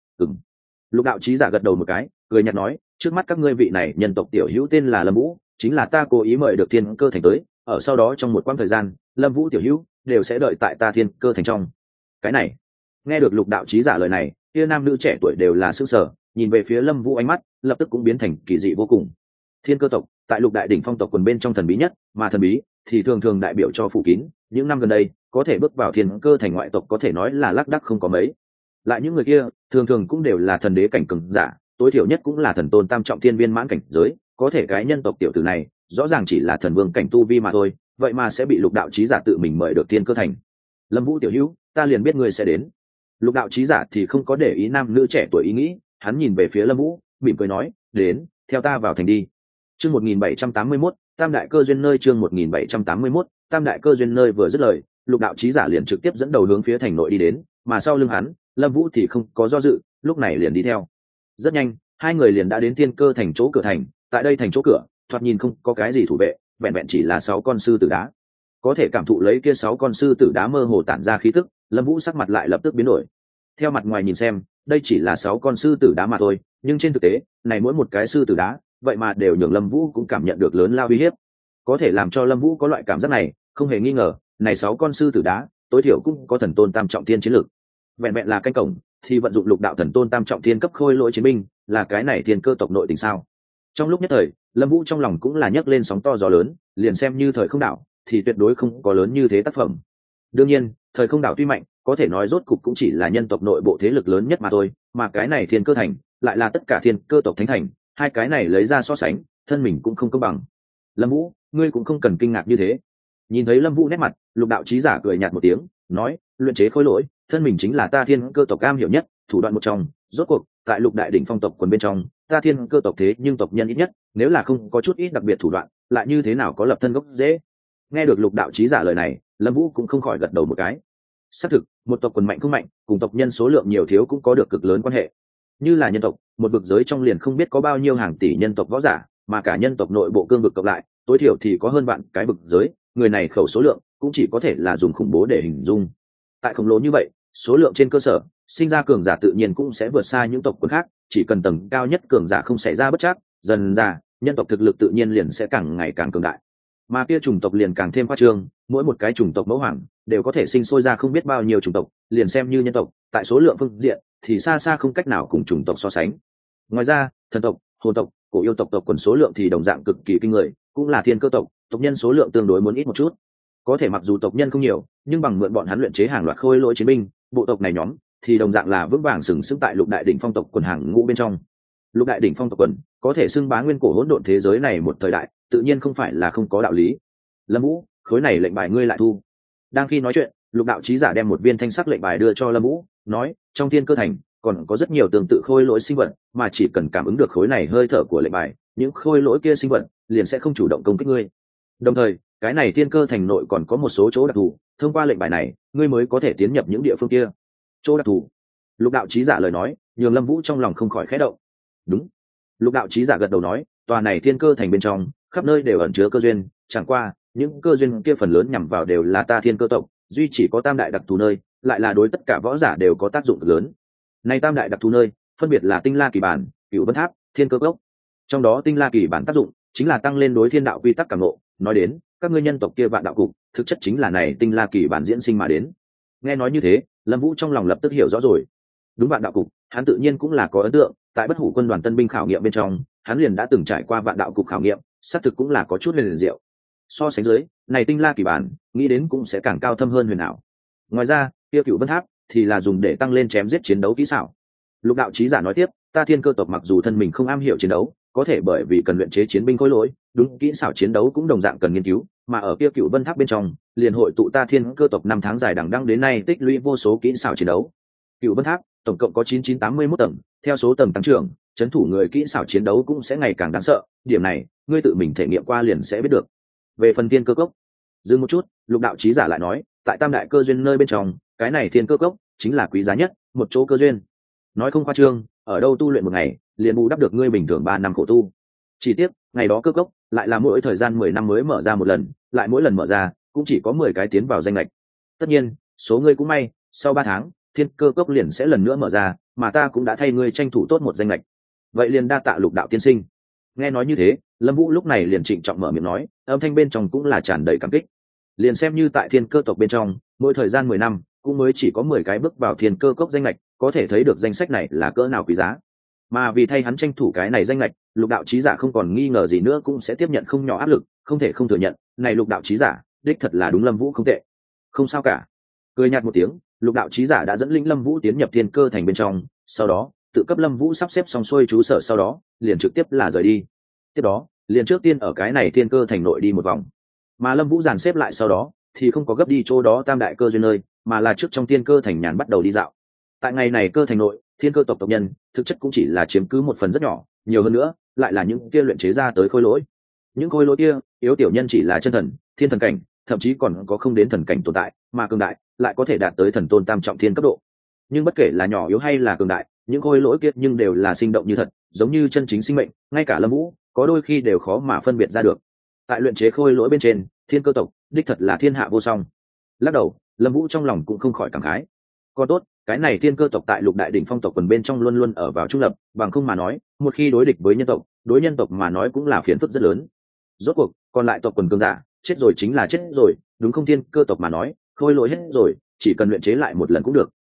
Lục đạo chí giả gật đầu một cái, cười nhạt nói, trước mắt các ngươi vị này nhân tộc tiểu hữu tên là Lâm Vũ, chính là ta cố ý mời được Thiên Cơ thành tới, ở sau đó trong một quãng thời gian, Lâm Vũ tiểu hữu đều sẽ đợi tại ta Thiên Cơ thành trong. Cái này, nghe được lục đạo chí giả lời này, kia nam nữ trẻ tuổi đều là sửng sở, nhìn về phía Lâm Vũ ánh mắt lập tức cũng biến thành kỳ dị vô cùng. Thiên Cơ tộc, tại lục đại đỉnh phong tộc quần bên trong thần bí nhất, mà thần bí thì thường thường đại biểu cho phủ kín, những năm gần đây, có thể bước vào Thiên Cơ thành ngoại tộc có thể nói là lác đác không có mấy. Lại những người kia thường thường cũng đều là thần đế cảnh cường giả, tối thiểu nhất cũng là thần tôn tam trọng thiên viên mãn cảnh giới, có thể cái nhân tộc tiểu tử này rõ ràng chỉ là thần vương cảnh tu vi mà thôi, vậy mà sẽ bị lục đạo chí giả tự mình mời được Thiên Cơ thành. Lâm Vũ tiểu hữu, ta liền biết ngươi sẽ đến. Lục đạo chí giả thì không có để ý nam nữ trẻ tuổi ý nghĩ, hắn nhìn về phía Lâm Vũ, mỉm cười nói, đến, theo ta vào thành đi. Chương 1781, Tam đại cơ duyên nơi. Chương 1781, Tam đại cơ duyên nơi. Vừa dứt lời, lục đạo chí giả liền trực tiếp dẫn đầu hướng phía thành nội đi đến, mà sau lưng hắn, Lâm Vũ thì không có do dự, lúc này liền đi theo. Rất nhanh, hai người liền đã đến Thiên Cơ thành chỗ cửa thành, tại đây thành chỗ cửa, thoạt nhìn không có cái gì thủ vệ, vẹn vẹn chỉ là 6 con sư tử đá. Có thể cảm thụ lấy kia 6 con sư tử đá mơ hồ tản ra khí tức, Lâm Vũ sắc mặt lại lập tức biến đổi. Theo mặt ngoài nhìn xem, đây chỉ là 6 con sư tử đá mà thôi, nhưng trên thực tế, này mỗi một cái sư tử đá, vậy mà đều nhường Lâm Vũ cũng cảm nhận được lớn lao uy hiếp. Có thể làm cho Lâm Vũ có loại cảm giác này, không hề nghi ngờ, này 6 con sư tử đá, tối thiểu cũng có thần tôn tam trọng thiên chiến lực. Vẹn vẹn là canh cổng, thì vận dụng lục đạo thần tôn tam trọng thiên cấp khôi lỗi chiến binh, là cái này Thiên Cơ tộc nội tình sao? Trong lúc nhất thời, Lâm Vũ trong lòng cũng là nhấc lên sóng to gió lớn, liền xem như thời không đảo, thì tuyệt đối không có lớn như thế tác phẩm. Đương nhiên, thời không đảo tuy mạnh, có thể nói rốt cục cũng chỉ là nhân tộc nội bộ thế lực lớn nhất mà thôi, mà cái này Thiên Cơ thành lại là tất cả Thiên Cơ tộc thánh thành, hai cái này lấy ra so sánh, thân mình cũng không công bằng. Lâm Vũ, ngươi cũng không cần kinh ngạc như thế. Nhìn thấy Lâm Vũ nét mặt, lục đạo chí giả cười nhạt một tiếng, nói, luyện chế khối lỗi, thân mình chính là ta Thiên Cơ tộc am hiểu nhất, thủ đoạn một trong, rốt cuộc, tại lục đại đỉnh phong tộc quần bên trong, ta Thiên Cơ tộc thế nhưng tộc nhân ít nhất, nếu là không có chút ít đặc biệt thủ đoạn, lại như thế nào có lập thân gốc dễ. Nghe được lục đạo chí giả lời này, Lâm Vũ cũng không khỏi gật đầu một cái. Xác thực, một tộc quần mạnh không mạnh, cùng tộc nhân số lượng nhiều thiếu cũng có được cực lớn quan hệ. Như là nhân tộc, một vực giới trong liền không biết có bao nhiêu hàng tỷ nhân tộc võ giả, mà cả nhân tộc nội bộ cương vực cộng lại, tối thiểu thì có hơn vạn cái vực giới, người này khẩu số lượng cũng chỉ có thể là dùng khủng bố để hình dung. Tại khổng lồ như vậy, số lượng trên cơ sở, sinh ra cường giả tự nhiên cũng sẽ vượt xa những tộc quần khác, chỉ cần tầng cao nhất cường giả không xảy ra bất trắc, dần ra, nhân tộc thực lực tự nhiên liền sẽ càng ngày càng cường đại. Mà kia chủng tộc liền càng thêm khoa trương, mỗi một cái chủng tộc mẫu hoàng đều có thể sinh sôi ra không biết bao nhiêu chủng tộc, liền xem như nhân tộc, tại số lượng phương diện thì xa xa không cách nào cùng chủng tộc so sánh. Ngoài ra, thần tộc, hồn tộc, cổ yêu tộc tộc quần số lượng thì đồng dạng cực kỳ kinh người, cũng là Thiên Cơ tộc, tộc nhân số lượng tương đối muốn ít một chút. Có thể mặc dù tộc nhân không nhiều, nhưng bằng mượn bọn hắn luyện chế hàng loạt khôi lỗi chiến binh, bộ tộc này nhóm thì đồng dạng là vững vàng sừng sững tại lục đại đỉnh phong tộc quần hàng ngũ bên trong. Lục đại đỉnh phong tộc quần có thể xưng bá nguyên cổ hỗn độn thế giới này một thời đại, tự nhiên không phải là không có đạo lý. Lâm Vũ, khối này lệnh bài ngươi lại thu. Đang khi nói chuyện, lục đạo chí giả đem một viên thanh sắc lệnh bài đưa cho Lâm Vũ, nói, trong Thiên Cơ thành còn có rất nhiều tương tự khôi lỗi sinh vật, mà chỉ cần cảm ứng được khối này hơi thở của lệnh bài, những khôi lỗi kia sinh vật liền sẽ không chủ động công kích ngươi. Đồng thời, cái này Thiên Cơ thành nội còn có một số chỗ đặc thù, thông qua lệnh bài này, ngươi mới có thể tiến nhập những địa phương kia. Chỗ đặc thù? Lục đạo chí giả lời nói, nhường Lâm Vũ trong lòng không khỏi khẽ động. Đúng, Lục đạo chí giả gật đầu nói, tòa này thiên cơ thành bên trong khắp nơi đều ẩn chứa cơ duyên, chẳng qua những cơ duyên kia phần lớn nhằm vào đều là ta thiên cơ tộc, duy chỉ có tam đại đặc thù nơi lại là đối tất cả võ giả đều có tác dụng cực lớn. Này tam đại đặc thù nơi phân biệt là tinh la kỳ bản, cửu vân tháp, thiên cơ cốc. Trong đó tinh la kỳ bản tác dụng chính là tăng lên đối thiên đạo quy tắc cảm ngộ, nói đến các ngươi nhân tộc kia vạn đạo cục thực chất chính là này tinh la kỳ bản diễn sinh mà đến. Nghe nói như thế, Lâm Vũ trong lòng lập tức hiểu rõ rồi. Đúng, vạn đạo cục hắn tự nhiên cũng là có ấn tượng, tại bất hủ quân đoàn tân binh khảo nghiệm bên trong hắn liền đã từng trải qua vạn đạo cục khảo nghiệm, xác thực cũng là có chút liền diệu. So sánh dưới này tinh la kỳ bản nghĩ đến cũng sẽ càng cao thâm hơn huyền ảo. Ngoài ra kia cựu vân tháp thì là dùng để tăng lên chém giết chiến đấu kỹ xảo. Lục đạo chí giả nói tiếp, ta thiên cơ tộc mặc dù thân mình không am hiểu chiến đấu, có thể bởi vì cần luyện chế chiến binh khối lỗi, đúng kỹ xảo chiến đấu cũng đồng dạng cần nghiên cứu, mà ở kia cựu vân tháp bên trong liền hội tụ ta thiên cơ tộc 5 tháng dài đằng đẵng đến nay tích lũy vô số kỹ xảo chiến đấu. Cựu vân tháp tổng cộng có 9981 tầng, theo số tầng tăng trưởng, chấn thủ người kỹ xảo chiến đấu cũng sẽ ngày càng đáng sợ, điểm này ngươi tự mình thể nghiệm qua liền sẽ biết được. Về phần thiên cơ cốc, dừng một chút, lục đạo chí giả lại nói, tại tam đại cơ duyên nơi bên trong, cái này thiên cơ cốc chính là quý giá nhất một chỗ cơ duyên. Nói không khoa trương, ở đâu tu luyện một ngày liền bù đắp được ngươi bình thường 3 năm khổ tu. Chỉ tiếc ngày đó cơ cốc lại là mỗi thời gian 10 năm mới mở ra một lần, lại mỗi lần mở ra cũng chỉ có 10 cái tiến vào danh lệch. Tất nhiên số ngươi cũng may, sau 3 tháng thiên cơ cốc liền sẽ lần nữa mở ra, mà ta cũng đã thay ngươi tranh thủ tốt một danh lệch. Vậy liền đa tạ lục đạo tiên sinh. Nghe nói như thế, Lâm Vũ lúc này liền trịnh trọng mở miệng nói, âm thanh bên trong cũng là tràn đầy cảm kích. Liền xem như tại thiên cơ tộc bên trong mỗi thời gian 10 năm cũng mới chỉ có 10 cái bước vào thiên cơ cốc danh lệch, có thể thấy được danh sách này là cỡ nào quý giá. Mà vì thay hắn tranh thủ cái này danh lệch, lục đạo chí giả không còn nghi ngờ gì nữa cũng sẽ tiếp nhận không nhỏ áp lực, không thể không thừa nhận, này lục đạo chí giả đích thật là đúng Lâm Vũ không tệ. Không sao cả. Cười nhạt một tiếng, lục đạo chí giả đã dẫn linh Lâm Vũ tiến nhập thiên cơ thành bên trong, sau đó tự cấp Lâm Vũ sắp xếp xong xuôi trú sở, sau đó liền trực tiếp là rời đi. Tiếp đó liền trước tiên ở cái này thiên cơ thành nội đi một vòng, mà Lâm Vũ dàn xếp lại sau đó thì không có gấp đi chỗ đó tam đại cơ duyên nơi, mà là trước trong thiên cơ thành nhàn bắt đầu đi dạo. Tại ngày này cơ thành nội, thiên cơ tộc tộc nhân thực chất cũng chỉ là chiếm cứ một phần rất nhỏ, nhiều hơn nữa lại là những kia luyện chế ra tới khối lỗi. Những khối lỗi kia yếu tiểu nhân chỉ là chân thần, thiên thần cảnh, thậm chí còn có không đến thần cảnh tồn tại, mà cường đại lại có thể đạt tới thần tôn tam trọng thiên cấp độ. Nhưng bất kể là nhỏ yếu hay là cường đại, những khối lỗi kia nhưng đều là sinh động như thật, giống như chân chính sinh mệnh, ngay cả Lâm Vũ có đôi khi đều khó mà phân biệt ra được. Tại luyện chế khối lỗi bên trên, thiên cơ tộc đích thật là thiên hạ vô song. Lắc đầu, Lâm Vũ trong lòng cũng không khỏi cảm khái. Còn tốt, cái này thiên cơ tộc tại lục đại đỉnh phong tộc quần bên trong luôn luôn ở vào trung lập, bằng không mà nói, một khi đối địch với nhân tộc, đối nhân tộc mà nói cũng là phiền phức rất lớn. Rốt cuộc, còn lại tộc quần cường giả, chết rồi chính là chết rồi, đúng không? Thiên cơ tộc mà nói, khôi lỗi hết rồi, chỉ cần luyện chế lại một lần cũng được.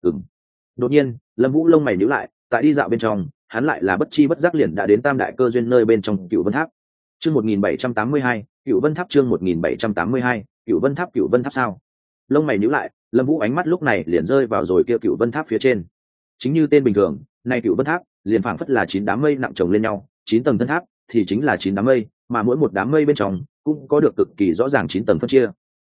Đột nhiên, Lâm Vũ lông mày nhíu lại, tại đi dạo bên trong, hắn lại là bất chi bất giác liền đã đến tam đại cơ duyên nơi bên trong Cửu Vân Tháp. Chương 1782, Cửu Vân Tháp chương 1782, Cửu Vân Tháp, Cửu Vân Tháp sao? Lông mày nhíu lại, Lâm Vũ ánh mắt lúc này liền rơi vào rồi kia Cửu Vân Tháp phía trên. Chính như tên bình thường, này Cửu Vân Tháp liền phảng phất là 9 đám mây nặng chồng lên nhau, 9 tầng thân tháp thì chính là 9 đám mây, mà mỗi một đám mây bên trong cũng có được cực kỳ rõ ràng 9 tầng phân chia.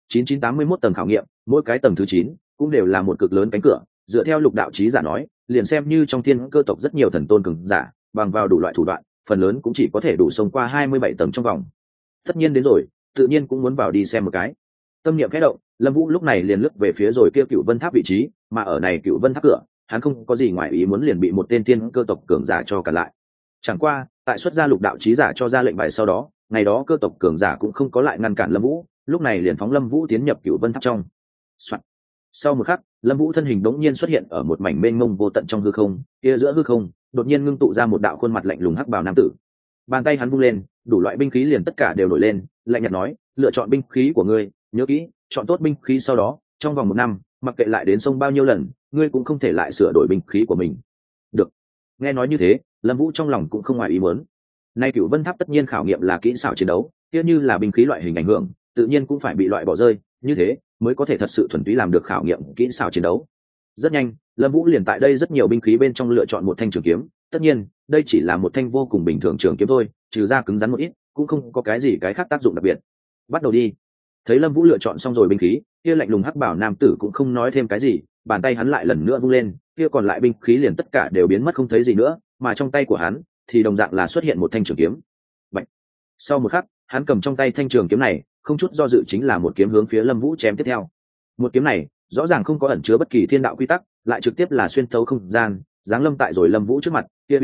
9981 tầng khảo nghiệm, mỗi cái tầng thứ 9 cũng đều là một cực lớn cánh cửa, dựa theo lục đạo chí giả nói, liền xem như trong thiên cơ tộc rất nhiều thần tôn cường giả, bằng vào đủ loại thủ đoạn, phần lớn cũng chỉ có thể đủ xông qua 27 tầng trong vòng. Tất nhiên đến rồi, tự nhiên cũng muốn vào đi xem một cái. Tâm niệm khẽ động, Lâm Vũ lúc này liền lướt về phía rồi kia Cửu Vân Tháp vị trí, mà ở này Cửu Vân Tháp cửa, hắn không có gì ngoài ý muốn liền bị một tên thiên cơ tộc cường giả cho cản lại. Chẳng qua, tại xuất ra lục đạo chí giả cho ra lệnh bài sau đó, ngày đó cơ tộc cường giả cũng không có lại ngăn cản Lâm Vũ, lúc này liền phóng Lâm Vũ tiến nhập Cửu Vân Tháp trong. Soạn. Sau một khắc, Lâm Vũ thân hình đống nhiên xuất hiện ở một mảnh mênh mông vô tận trong hư không, kia giữa hư không, đột nhiên ngưng tụ ra một đạo khuôn mặt lạnh lùng hắc bào nam tử. Bàn tay hắn vung lên, đủ loại binh khí liền tất cả đều nổi lên, lạnh nhạt nói, lựa chọn binh khí của ngươi, nhớ kỹ, chọn tốt binh khí sau đó, trong vòng 1 năm, mặc kệ lại đến sông bao nhiêu lần, ngươi cũng không thể lại sửa đổi binh khí của mình. Được. Nghe nói như thế, Lâm Vũ trong lòng cũng không ngoài ý muốn. Nay Cửu Vân Tháp tất nhiên khảo nghiệm là kỹ xảo chiến đấu, kia như là binh khí loại hình ảnh hưởng, tự nhiên cũng phải bị loại bỏ rơi, như thế mới có thể thật sự thuần túy làm được khảo nghiệm kỹ xảo chiến đấu. Rất nhanh, Lâm Vũ liền tại đây rất nhiều binh khí bên trong lựa chọn một thanh trường kiếm, tất nhiên, đây chỉ là một thanh vô cùng bình thường trường kiếm thôi, trừ ra cứng rắn một ít, cũng không có cái gì cái khác tác dụng đặc biệt. Bắt đầu đi. Thấy Lâm Vũ lựa chọn xong rồi binh khí, kia lạnh lùng hắc bảo nam tử cũng không nói thêm cái gì, bàn tay hắn lại lần nữa vung lên, kia còn lại binh khí liền tất cả đều biến mất không thấy gì nữa, mà trong tay của hắn thì đồng dạng là xuất hiện một thanh trường kiếm. Bạch. Sau một khắc, hắn cầm trong tay thanh trường kiếm này, không chút do dự chính là một kiếm hướng phía Lâm Vũ chém tiếp theo. Một kiếm này, rõ ràng không có ẩn chứa bất kỳ thiên đạo quy tắc, lại trực tiếp là xuyên thấu không gian, giáng lâm tại rồi Lâm Vũ trước mặt, kia uy năng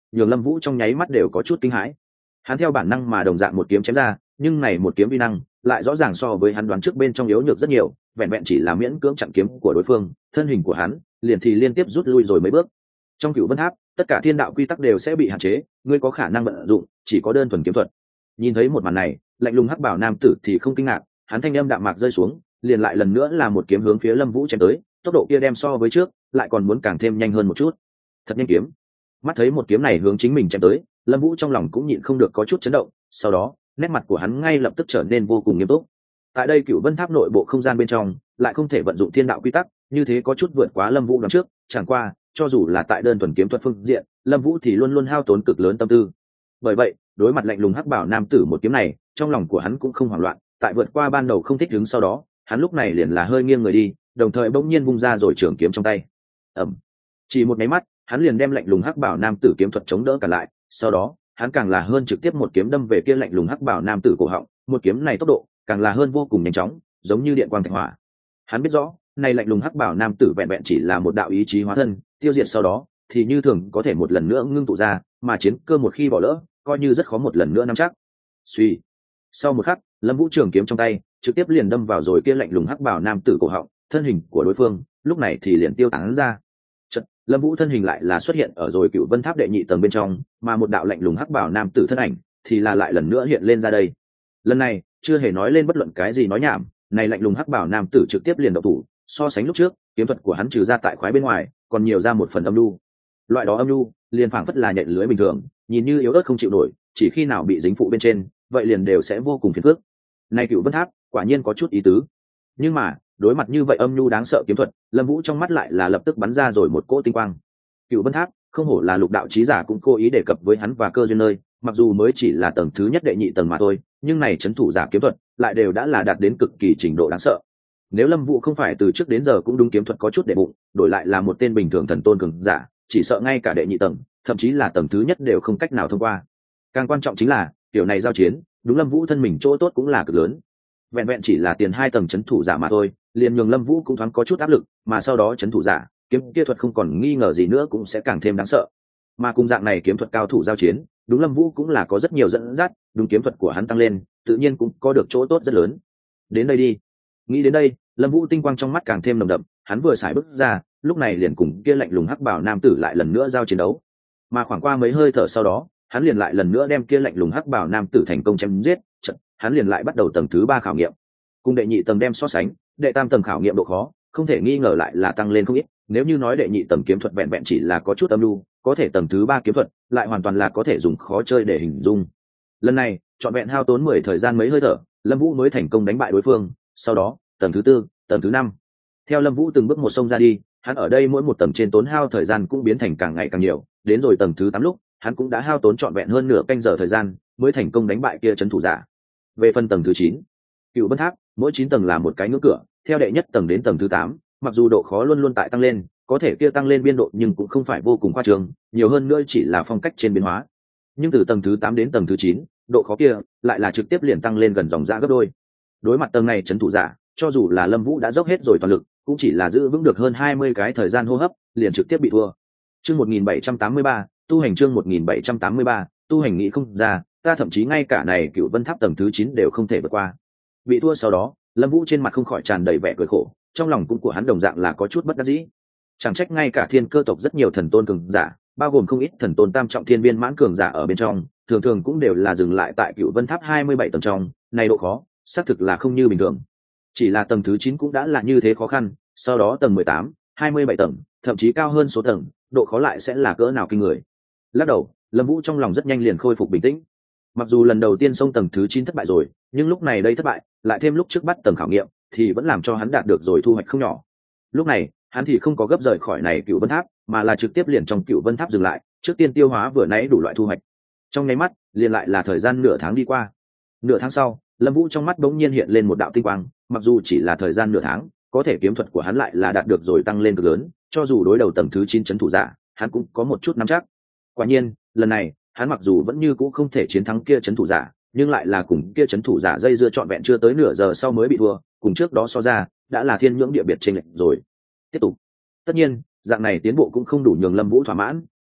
nhường Lâm Vũ trong nháy mắt đều có chút kinh hãi. Hắn theo bản năng mà đồng dạng một kiếm chém ra, nhưng này một kiếm vi năng lại rõ ràng so với hắn đoán trước bên trong yếu nhược rất nhiều, vẹn vẹn chỉ là miễn cưỡng chặn kiếm của đối phương, thân hình của hắn liền thì liên tiếp rút lui rồi mấy bước. Trong Cửu Vân Tháp, tất cả thiên đạo quy tắc đều sẽ bị hạn chế, ngươi có khả năng vận dụng chỉ có đơn thuần kiếm thuật. Nhìn thấy một màn này, lạnh lùng hắc bảo nam tử thì không kinh ngạc, hắn thanh âm đạm mạc rơi xuống, liền lại lần nữa là một kiếm hướng phía Lâm Vũ chém tới, tốc độ kia đem so với trước lại còn muốn càng thêm nhanh hơn một chút. Thật nhanh kiếm. Mắt thấy một kiếm này hướng chính mình chém tới, Lâm Vũ trong lòng cũng nhịn không được có chút chấn động, sau đó, nét mặt của hắn ngay lập tức trở nên vô cùng nghiêm túc. Tại đây Cửu Vân Tháp nội bộ không gian bên trong, lại không thể vận dụng thiên đạo quy tắc, như thế có chút vượt quá Lâm Vũ đoán trước, chẳng qua, cho dù là tại đơn thuần kiếm thuật phương diện, Lâm Vũ thì luôn luôn hao tốn cực lớn tâm tư. Bởi vậy, đối mặt lạnh lùng hắc bảo nam tử một kiếm này, trong lòng của hắn cũng không hoảng loạn, tại vượt qua ban đầu không thích đứng sau đó, hắn lúc này liền là hơi nghiêng người đi, đồng thời bỗng nhiên vung ra rồi trường kiếm trong tay. Ầm. Chỉ một cái mắt, hắn liền đem lạnh lùng hắc bảo nam tử kiếm thuật chống đỡ cả lại, sau đó, hắn càng là hơn trực tiếp một kiếm đâm về kia lạnh lùng hắc bảo nam tử cổ họng, một kiếm này tốc độ càng là hơn vô cùng nhanh chóng, giống như điện quang thạch hỏa. Hắn biết rõ, này lạnh lùng hắc bảo nam tử vẹn vẹn chỉ là một đạo ý chí hóa thân, tiêu diệt sau đó thì như thường có thể một lần nữa ngưng tụ ra, mà chiến cơ một khi bỏ lỡ, coi như rất khó một lần nữa nắm chắc. Suy. Sau một khắc, Lâm Vũ trường kiếm trong tay trực tiếp liền đâm vào rồi kia lạnh lùng hắc bảo nam tử cổ họng, thân hình của đối phương lúc này thì liền tiêu tán ra. Chợt, Lâm Vũ thân hình lại là xuất hiện ở rồi Cửu Vân Tháp đệ nhị tầng bên trong, mà một đạo lạnh lùng hắc bảo nam tử thân ảnh thì là lại lần nữa hiện lên ra đây. Lần này, chưa hề nói lên bất luận cái gì nói nhảm, này lạnh lùng hắc bảo nam tử trực tiếp liền động thủ, so sánh lúc trước, kiếm thuật của hắn trừ ra tại khoái bên ngoài, còn nhiều ra một phần âm nhu. Loại đó âm nhu, liền phảng phất là nhện lưới bình thường, nhìn như yếu ớt không chịu nổi, chỉ khi nào bị dính phụ bên trên, vậy liền đều sẽ vô cùng phiền phức. Này Cửu Vân Tháp, quả nhiên có chút ý tứ. Nhưng mà, đối mặt như vậy âm nhu đáng sợ kiếm thuật, Lâm Vũ trong mắt lại là lập tức bắn ra rồi một cỗ tinh quang. Cửu Vân Tháp, không hổ là lục đạo chí giả cũng cố ý đề cập với hắn và cơ duyên nơi, mặc dù mới chỉ là tầng thứ nhất đệ nhị tầng mà thôi, nhưng này trấn thủ giả kiếm thuật lại đều đã là đạt đến cực kỳ trình độ đáng sợ. Nếu Lâm Vũ không phải từ trước đến giờ cũng đúng kiếm thuật có chút đệ bụng, đổi lại là một tên bình thường thần tôn cường giả, chỉ sợ ngay cả đệ nhị tầng, thậm chí là tầng thứ nhất đều không cách nào thông qua. Càng quan trọng chính là, kiểu này giao chiến, đúng Lâm Vũ thân mình chỗ tốt cũng là cực lớn. Vẹn vẹn chỉ là tiền hai tầng trấn thủ giả mà thôi, liền nhường Lâm Vũ cũng thoáng có chút áp lực, mà sau đó trấn thủ giả, kiếm kia thuật không còn nghi ngờ gì nữa cũng sẽ càng thêm đáng sợ. Mà cùng dạng này kiếm thuật cao thủ giao chiến, đúng Lâm Vũ cũng là có rất nhiều dẫn dắt, đúng kiếm thuật của hắn tăng lên, tự nhiên cũng có được chỗ tốt rất lớn. Đến đây đi. Nghĩ đến đây, Lâm Vũ tinh quang trong mắt càng thêm nồng đậm, hắn vừa xài bước ra, lúc này liền cùng kia lạnh lùng hắc bảo nam tử lại lần nữa giao chiến đấu. Mà khoảng qua mấy hơi thở sau đó, hắn liền lại lần nữa đem kia lạnh lùng hắc bảo nam tử thành công chém giết, hắn liền lại bắt đầu tầng thứ 3 khảo nghiệm. Cùng đệ nhị tầng đem so sánh, đệ tam tầng khảo nghiệm độ khó, không thể nghi ngờ lại là tăng lên không ít, nếu như nói đệ nhị tầng kiếm thuật vẹn vẹn chỉ là có chút âm lưu, có thể tầng thứ 3 kiếm thuật lại hoàn toàn là có thể dùng khó chơi để hình dung. Lần này, trọn vẹn hao tốn 10 thời gian mấy hơi thở, Lâm Vũ mới thành công đánh bại đối phương, sau đó, tầng thứ 4, tầng thứ 5. Theo Lâm Vũ từng bước một xông ra đi, hắn ở đây mỗi một tầng trên tốn hao thời gian cũng biến thành càng ngày càng nhiều, đến rồi tầng thứ 8 lúc, hắn cũng đã hao tốn trọn vẹn hơn nửa canh giờ thời gian, mới thành công đánh bại kia trấn thủ giả. Về phần tầng thứ 9, Cửu Vân Tháp, mỗi 9 tầng là một cái ngưỡng cửa, theo đệ nhất tầng đến tầng thứ 8, mặc dù độ khó luôn luôn tại tăng lên, có thể kia tăng lên biên độ nhưng cũng không phải vô cùng khoa trương, nhiều hơn nữa chỉ là phong cách trên biến hóa. Nhưng từ tầng thứ 8 đến tầng thứ 9, độ khó kia lại là trực tiếp liền tăng lên gần dòng dã gấp đôi. Đối mặt tầng này trấn thủ giả, cho dù là Lâm Vũ đã dốc hết rồi toàn lực, cũng chỉ là giữ vững được hơn 20 cái thời gian hô hấp, liền trực tiếp bị thua. Chương 1783, tu hành chương 1783, tu hành nghĩ không ra, ta thậm chí ngay cả này Cửu Vân Tháp tầng thứ 9 đều không thể vượt qua. Bị thua sau đó, Lâm Vũ trên mặt không khỏi tràn đầy vẻ cười khổ, trong lòng cũng của hắn đồng dạng là có chút bất đắc dĩ. Chẳng trách ngay cả thiên cơ tộc rất nhiều thần tôn cường giả, bao gồm không ít thần tôn tam trọng thiên viên mãn cường giả ở bên trong, thường thường cũng đều là dừng lại tại Cửu Vân Tháp 27 tầng trong, này độ khó, xác thực là không như bình thường. Chỉ là tầng thứ 9 cũng đã là như thế khó khăn, sau đó tầng 18, 27 tầng, thậm chí cao hơn số tầng, độ khó lại sẽ là cỡ nào kinh người. Lắc đầu, Lâm Vũ trong lòng rất nhanh liền khôi phục bình tĩnh. Mặc dù lần đầu tiên xông tầng thứ 9 thất bại rồi, nhưng lúc này đây thất bại, lại thêm lúc trước bắt tầng khảo nghiệm, thì vẫn làm cho hắn đạt được rồi thu hoạch không nhỏ. Lúc này, hắn thì không có gấp rời khỏi này Cửu Vân Tháp, mà là trực tiếp liền trong Cửu Vân Tháp dừng lại, trước tiên tiêu hóa vừa nãy đủ loại thu hoạch. Trong nháy mắt, liền lại là thời gian nửa tháng đi qua. Nửa tháng sau, Lâm Vũ trong mắt bỗng nhiên hiện lên một đạo tinh quang, mặc dù chỉ là thời gian nửa tháng, có thể kiếm thuật của hắn lại là đạt được rồi tăng lên cực lớn, cho dù đối đầu tầng thứ 9 trấn thủ giả, hắn cũng có một chút nắm chắc. Quả nhiên, lần này, hắn mặc dù vẫn như cũ không thể chiến thắng kia trấn thủ giả, nhưng lại là cùng kia trấn thủ giả dây dưa trọn vẹn chưa tới nửa giờ sau mới bị thua, cùng trước đó so ra, đã là thiên nhưỡng địa biệt chênh lệch rồi. Tiếp tục. Tất nhiên, dạng này tiến bộ cũng không đủ nhường Lâm Vũ thỏa mãn,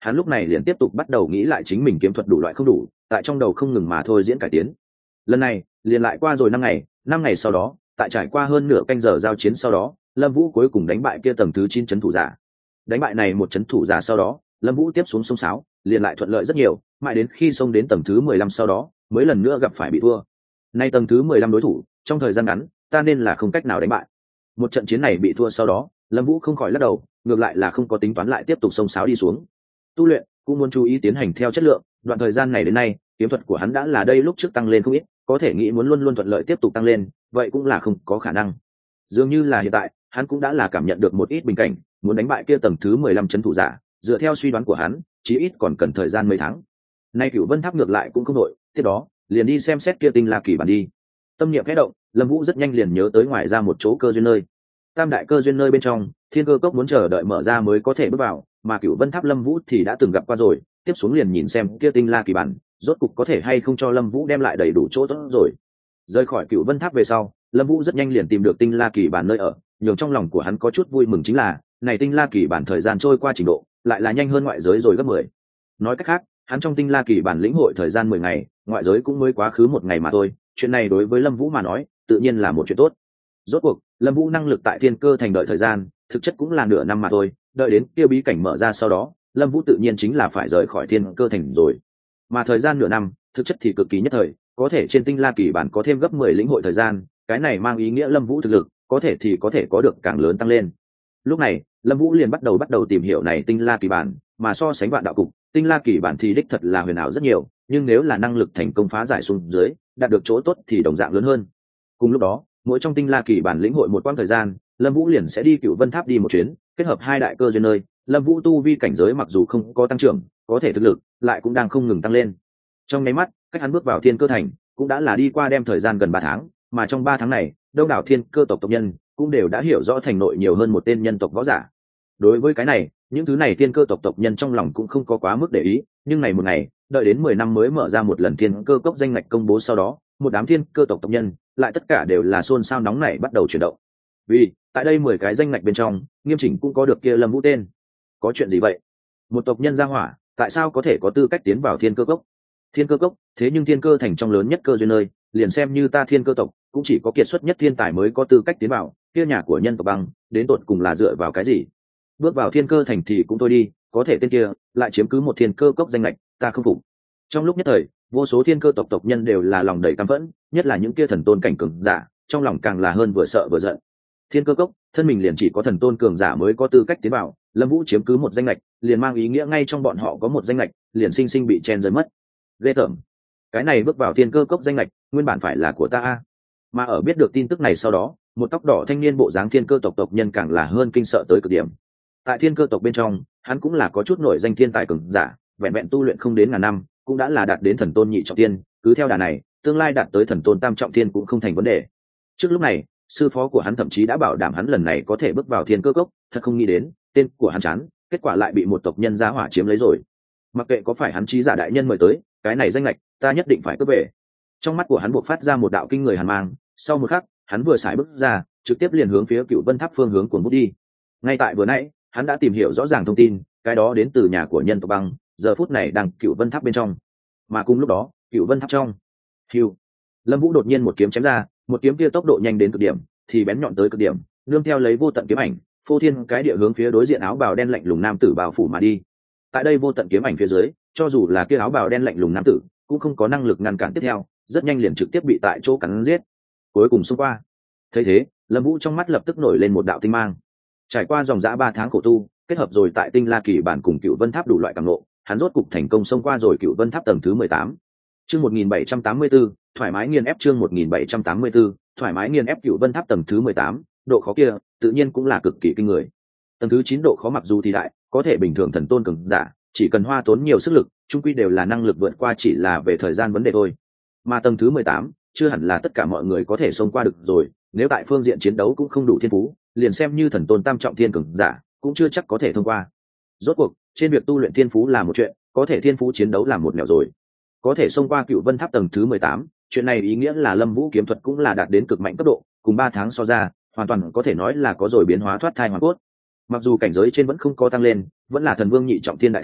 hắn lúc này liền tiếp tục bắt đầu nghĩ lại chính mình kiếm thuật đủ loại không đủ, tại trong đầu không ngừng mà thôi diễn cải tiến. Lần này liền lại qua rồi 5 ngày sau đó, tại trải qua hơn nửa canh giờ giao chiến sau đó, Lâm Vũ cuối cùng đánh bại kia tầng thứ 9 trấn thủ giả. Đánh bại này một trấn thủ giả sau đó, Lâm Vũ tiếp xuống sông sáo, liền lại thuận lợi rất nhiều, mãi đến khi xông đến tầng thứ 15 sau đó, mới lần nữa gặp phải bị thua. Nay tầng thứ 15 đối thủ, trong thời gian ngắn, ta nên là không cách nào đánh bại. Một trận chiến này bị thua sau đó, Lâm Vũ không khỏi lắc đầu, ngược lại là không có tính toán lại tiếp tục sông sáo đi xuống. Tu luyện cũng muốn chú ý tiến hành theo chất lượng, đoạn thời gian này đến nay, kiếm thuật của hắn đã là đây lúc trước tăng lên không ít, có thể nghĩ muốn luôn luôn thuận lợi tiếp tục tăng lên, vậy cũng là không có khả năng. Dường như là hiện tại, hắn cũng đã là cảm nhận được một ít bình cảnh, muốn đánh bại kia tầng thứ 15 trấn thủ giả, dựa theo suy đoán của hắn, chí ít còn cần thời gian mấy tháng. Nay Cửu Vân Tháp ngược lại cũng không đội, tiếp đó, liền đi xem xét kia Tinh La Kỳ bản đi. Tâm niệm khẽ động, Lâm Vũ rất nhanh liền nhớ tới ngoài ra một chỗ cơ duyên nơi. Tam đại cơ duyên nơi bên trong, Thiên Cơ Cốc muốn chờ đợi mở ra mới có thể bước vào, mà Cửu Vân Tháp Lâm Vũ thì đã từng gặp qua rồi, tiếp xuống liền nhìn xem kia Tinh La Kỳ bản, rốt cục có thể hay không cho Lâm Vũ đem lại đầy đủ chỗ tốt rồi. Rời khỏi Cửu Vân Tháp về sau, Lâm Vũ rất nhanh liền tìm được Tinh La Kỳ bản nơi ở, nhường trong lòng của hắn có chút vui mừng chính là, này Tinh La Kỳ bản thời gian trôi qua trình độ, lại là nhanh hơn ngoại giới rồi gấp 10. Nói cách khác, hắn trong Tinh La Kỳ bản lĩnh hội thời gian 10 ngày, ngoại giới cũng mới quá khứ 1 ngày mà thôi, chuyện này đối với Lâm Vũ mà nói, tự nhiên là một chuyện tốt. Rốt cuộc, Lâm Vũ năng lực tại Thiên Cơ thành đợi thời gian, thực chất cũng là nửa năm mà thôi, đợi đến tiêu bí cảnh mở ra sau đó, Lâm Vũ tự nhiên chính là phải rời khỏi Thiên Cơ thành rồi. Mà thời gian nửa năm, thực chất thì cực kỳ nhất thời, có thể trên Tinh La Kỳ bản có thêm gấp 10 lĩnh hội thời gian, cái này mang ý nghĩa Lâm Vũ thực lực có thể có được càng lớn tăng lên. Lúc này, Lâm Vũ liền bắt đầu tìm hiểu này Tinh La Kỳ bản, mà so sánh Vạn Đạo Cục, Tinh La Kỳ bản thì đích thật là huyền ảo rất nhiều, nhưng nếu là năng lực thành công phá giải xuống dưới, đạt được chỗ tốt thì đồng dạng lớn hơn. Cùng lúc đó, mỗi trong Tinh La Kỳ bản lĩnh hội một quãng thời gian, Lâm Vũ liền sẽ đi Cửu Vân Tháp đi một chuyến, kết hợp hai đại cơ duyên nơi, Lâm Vũ tu vi cảnh giới mặc dù không có tăng trưởng, có thể thực lực lại cũng đang không ngừng tăng lên. Trong nháy mắt, cách hắn bước vào Thiên Cơ thành, cũng đã là đi qua đem thời gian gần 3 tháng, mà trong 3 tháng này, đông đảo Thiên Cơ tộc nhân cũng đều đã hiểu rõ thành nội nhiều hơn một tên nhân tộc võ giả. Đối với cái này, những thứ này Thiên Cơ tộc nhân trong lòng cũng không có quá mức để ý, nhưng này một ngày, đợi đến 10 năm mới mở ra một lần Thiên Cơ cốc danh ngạch công bố sau đó, một đám Thiên Cơ tộc nhân lại tất cả đều là xôn xao nóng nảy bắt đầu chuyển động. Vì, tại đây 10 cái danh ngạch bên trong, Nghiêm Chỉnh cũng có được kia Lâm Vũ tên. Có chuyện gì vậy? Một tộc nhân ra hỏa, tại sao có thể có tư cách tiến vào Thiên Cơ cốc? Thiên Cơ cốc, thế nhưng Thiên Cơ thành trong lớn nhất cơ duyên nơi, liền xem như ta Thiên Cơ tộc, cũng chỉ có kiệt xuất nhất thiên tài mới có tư cách tiến vào, kia nhà của nhân tộc Băng, đến tột cùng là dựa vào cái gì? Bước vào Thiên Cơ thành thì cũng thôi đi, có thể tên kia lại chiếm cứ một Thiên Cơ cốc danh lệch, ta không phục. Trong lúc nhất thời, vô số Thiên Cơ tộc nhân đều là lòng đầy căm phẫn, nhất là những kia thần tôn cảnh cường giả, trong lòng càng là hơn vừa sợ vừa giận. Thiên Cơ cốc, thân mình liền chỉ có thần tôn cường giả mới có tư cách tiến vào, Lâm Vũ chiếm cứ một danh lệch, liền mang ý nghĩa ngay trong bọn họ có một danh lệch, liền sinh sinh bị chen rơi mất. Ghê tởm. Cái này bước vào Thiên Cơ cốc danh lệch, nguyên bản phải là của ta a. Mà ở biết được tin tức này sau đó, một tóc đỏ thanh niên bộ dáng Thiên Cơ tộc nhân càng là hơn kinh sợ tới cực điểm. Tại Thiên Cơ tộc bên trong, hắn cũng là có chút nổi danh thiên tài cường giả, vẹn vẹn tu luyện không đến ngàn năm, cũng đã là đạt đến thần tôn nhị trọng thiên, cứ theo đà này, tương lai đạt tới thần tôn tam trọng thiên cũng không thành vấn đề. Trước lúc này, sư phó của hắn thậm chí đã bảo đảm hắn lần này có thể bước vào Thiên Cơ cốc, thật không nghĩ đến, tên của hắn chán, kết quả lại bị một tộc nhân giá hỏa chiếm lấy rồi. Mặc kệ có phải hắn trí giả đại nhân mời tới, cái này danh lệch, ta nhất định phải cướp về. Trong mắt của hắn buộc phát ra một đạo kinh người hàn mang, sau một khắc, hắn vừa xài bước ra, trực tiếp liền hướng phía Cửu Vân Tháp phương hướng cuồng bút đi. Ngay tại vừa nãy, hắn đã tìm hiểu rõ ràng thông tin, cái đó đến từ nhà của nhân tộc Băng, giờ phút này đang Cửu Vân Tháp bên trong. Mà cùng lúc đó, Cửu Vân Tháp trong, hưu, Lâm Vũ đột nhiên một kiếm chém ra, một kiếm kia tốc độ nhanh đến cực điểm, thì bén nhọn tới cực điểm, nương theo lấy vô tận kiếm ảnh, phô thiên cái địa hướng phía đối diện áo bào đen lạnh lùng nam tử bao phủ mà đi. Tại đây vô tận kiếm ảnh phía dưới, cho dù là kia áo bào đen lạnh lùng nam tử, cũng không có năng lực ngăn cản tiếp theo, rất nhanh liền trực tiếp bị tại chỗ cắn giết. Cuối cùng xông qua. Thấy thế, Lâm Vũ trong mắt lập tức nổi lên một đạo tinh mang. Trải qua dòng dã 3 tháng khổ tu, kết hợp rồi tại Tinh La Kỳ bản cùng Cửu Vân Tháp đủ loại cảm ngộ, hắn rốt cục thành công xông qua rồi Cửu Vân Tháp tầng thứ 18. Chương 1784, thoải mái nghiền ép chương 1784, thoải mái nghiền ép Cửu Vân Tháp tầng thứ 18, độ khó kia, tự nhiên cũng là cực kỳ kinh người. Tầng thứ 9 độ khó mặc dù thì đại, có thể bình thường thần tôn cường giả, chỉ cần hoa tốn nhiều sức lực, chung quy đều là năng lực vượt qua, chỉ là về thời gian vấn đề thôi. Mà tầng thứ 18, chưa hẳn là tất cả mọi người có thể xông qua được rồi, nếu tại phương diện chiến đấu cũng không đủ thiên phú, liền xem như thần tôn tam trọng thiên cường giả, cũng chưa chắc có thể thông qua. Rốt cuộc, trên việc tu luyện thiên phú là một chuyện, có thể thiên phú chiến đấu là một nẻo rồi. Có thể xông qua Cửu Vân Tháp tầng thứ 18, chuyện này ý nghĩa là Lâm Vũ kiếm thuật cũng là đạt đến cực mạnh cấp độ, cùng 3 tháng so ra, hoàn toàn có thể nói là có rồi biến hóa thoát thai hoàn cốt. Mặc dù cảnh giới trên vẫn không có tăng lên, vẫn là thần vương nhị trọng thiên đại thành,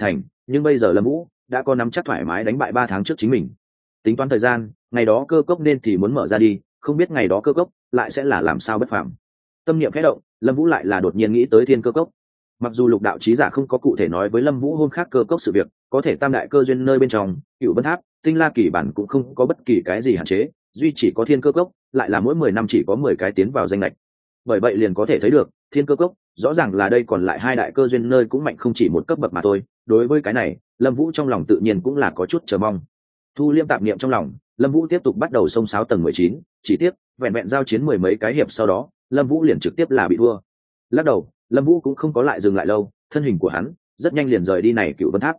nhưng bây giờ lâm vũ đã có nắm chắc thoải mái đánh bại 3 tháng trước chính mình. Tính toán thời gian, ngày đó cơ cốc nên thì muốn mở ra đi, không biết ngày đó cơ cốc lại sẽ là làm sao bất phàm. Tâm niệm khẽ động, lâm vũ lại là đột nhiên nghĩ tới thiên cơ cốc. Mặc dù lục đạo trí giả không có cụ thể nói với lâm vũ hôm khác cơ cốc sự việc, có thể tam đại cơ duyên nơi bên trong Cựu Vân Tháp, Tinh La Kỳ bản cũng không có bất kỳ cái gì hạn chế, duy chỉ có thiên cơ cốc lại là mỗi 10 năm chỉ có 10 cái tiến vào danh lệch. Bởi vậy liền có thể thấy được thiên cơ cốc rõ ràng là đây còn lại hai đại cơ duyên nơi cũng mạnh không chỉ một cấp bậc mà thôi. Đối với cái này lâm vũ trong lòng tự nhiên cũng là có chút chờ mong. Thu liêm tạp niệm trong lòng, lâm vũ tiếp tục bắt đầu xông xáo tầng 19, chỉ tiếc vẹn vẹn giao chiến 10 mấy cái hiệp sau đó lâm vũ liền trực tiếp là bị thua. Lắc đầu, lâm vũ cũng không có lại dừng lại lâu, thân hình của hắn rất nhanh liền rời đi này Cựu Vân Tháp.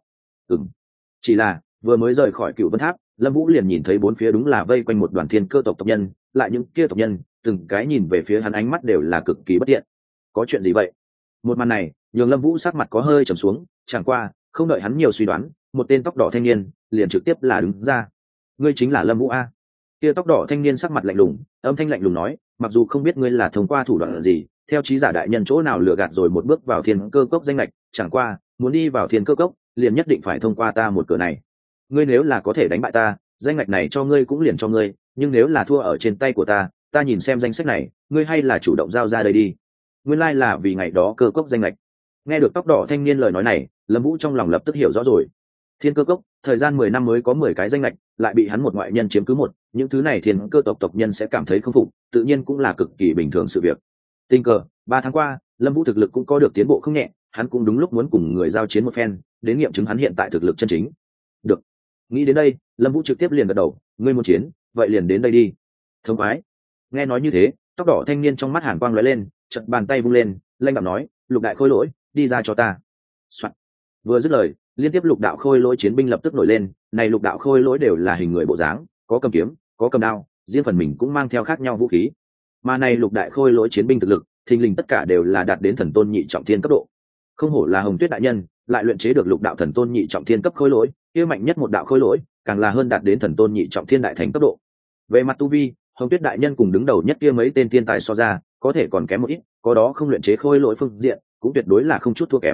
Chỉ là vừa mới rời khỏi Cựu Vân Tháp, lâm vũ liền nhìn thấy bốn phía đúng là vây quanh một đoàn thiên cơ tộc tộc nhân, lại những kia tộc nhân từng cái nhìn về phía hắn ánh mắt đều là cực kỳ bất thiện. Có chuyện gì vậy? Một màn này nhường lâm vũ sắc mặt có hơi trầm xuống, chẳng qua không đợi hắn nhiều suy đoán, một tên tóc đỏ thanh niên liền trực tiếp là đứng ra. Ngươi chính là lâm vũ a? Kia tóc đỏ thanh niên sắc mặt lạnh lùng, âm thanh lạnh lùng nói, mặc dù không biết ngươi là thông qua thủ đoạn gì, theo trí giả đại nhân chỗ nào lừa gạt rồi một bước vào thiên cơ cốc danh lệch, chẳng qua muốn đi vào thiên cơ cốc liền nhất định phải thông qua ta một cửa này. Ngươi nếu là có thể đánh bại ta, danh lệch này cho ngươi cũng liền cho ngươi, nhưng nếu là thua ở trên tay của ta, ta nhìn xem danh sách này, ngươi hay là chủ động giao ra đây đi. Nguyên lai là vì ngày đó cơ cốc danh lệch. Nghe được tóc đỏ thanh niên lời nói này, lâm vũ trong lòng lập tức hiểu rõ rồi. Thiên cơ cốc thời gian 10 năm mới có 10 cái danh lệch, lại bị hắn một ngoại nhân chiếm cứ một, những thứ này thiên cơ tộc nhân sẽ cảm thấy không phục, tự nhiên cũng là cực kỳ bình thường sự việc. Tình cờ 3 tháng qua lâm vũ thực lực cũng có được tiến bộ không nhẹ, hắn cũng đúng lúc muốn cùng người giao chiến một phen, đến nghiệm chứng hắn hiện tại thực lực chân chính. Được. Nghĩ đến đây lâm vũ trực tiếp liền gật đầu, ngươi muốn chiến vậy liền đến đây đi. Thông khoái. Nghe nói như thế, tóc đỏ thanh niên trong mắt hàn quang lóe lên, chợt bàn tay vung lên, lanh đạm nói, lục đại khôi lỗi đi ra cho ta. Soạn. Vừa dứt lời, liên tiếp lục đạo khôi lỗi chiến binh lập tức nổi lên, này lục đạo khôi lỗi đều là hình người bộ dáng, có cầm kiếm, có cầm đao, riêng phần mình cũng mang theo khác nhau vũ khí. Mà này lục đại khôi lỗi chiến binh thực lực thình lình tất cả đều là đạt đến thần tôn nhị trọng thiên cấp độ. Không hổ là Hồng Tuyết đại nhân, lại luyện chế được lục đạo thần tôn nhị trọng thiên cấp khôi lỗi, kia mạnh nhất một đạo khôi lỗi càng là hơn đạt đến thần tôn nhị trọng thiên đại thành cấp độ. Về mặt tu vi, Hồng Tuyết đại nhân cùng đứng đầu nhất kia mấy tên thiên tài so ra có thể còn kém một ít, có đó không luyện chế khôi lỗi phương diện cũng tuyệt đối là không chút thua kém.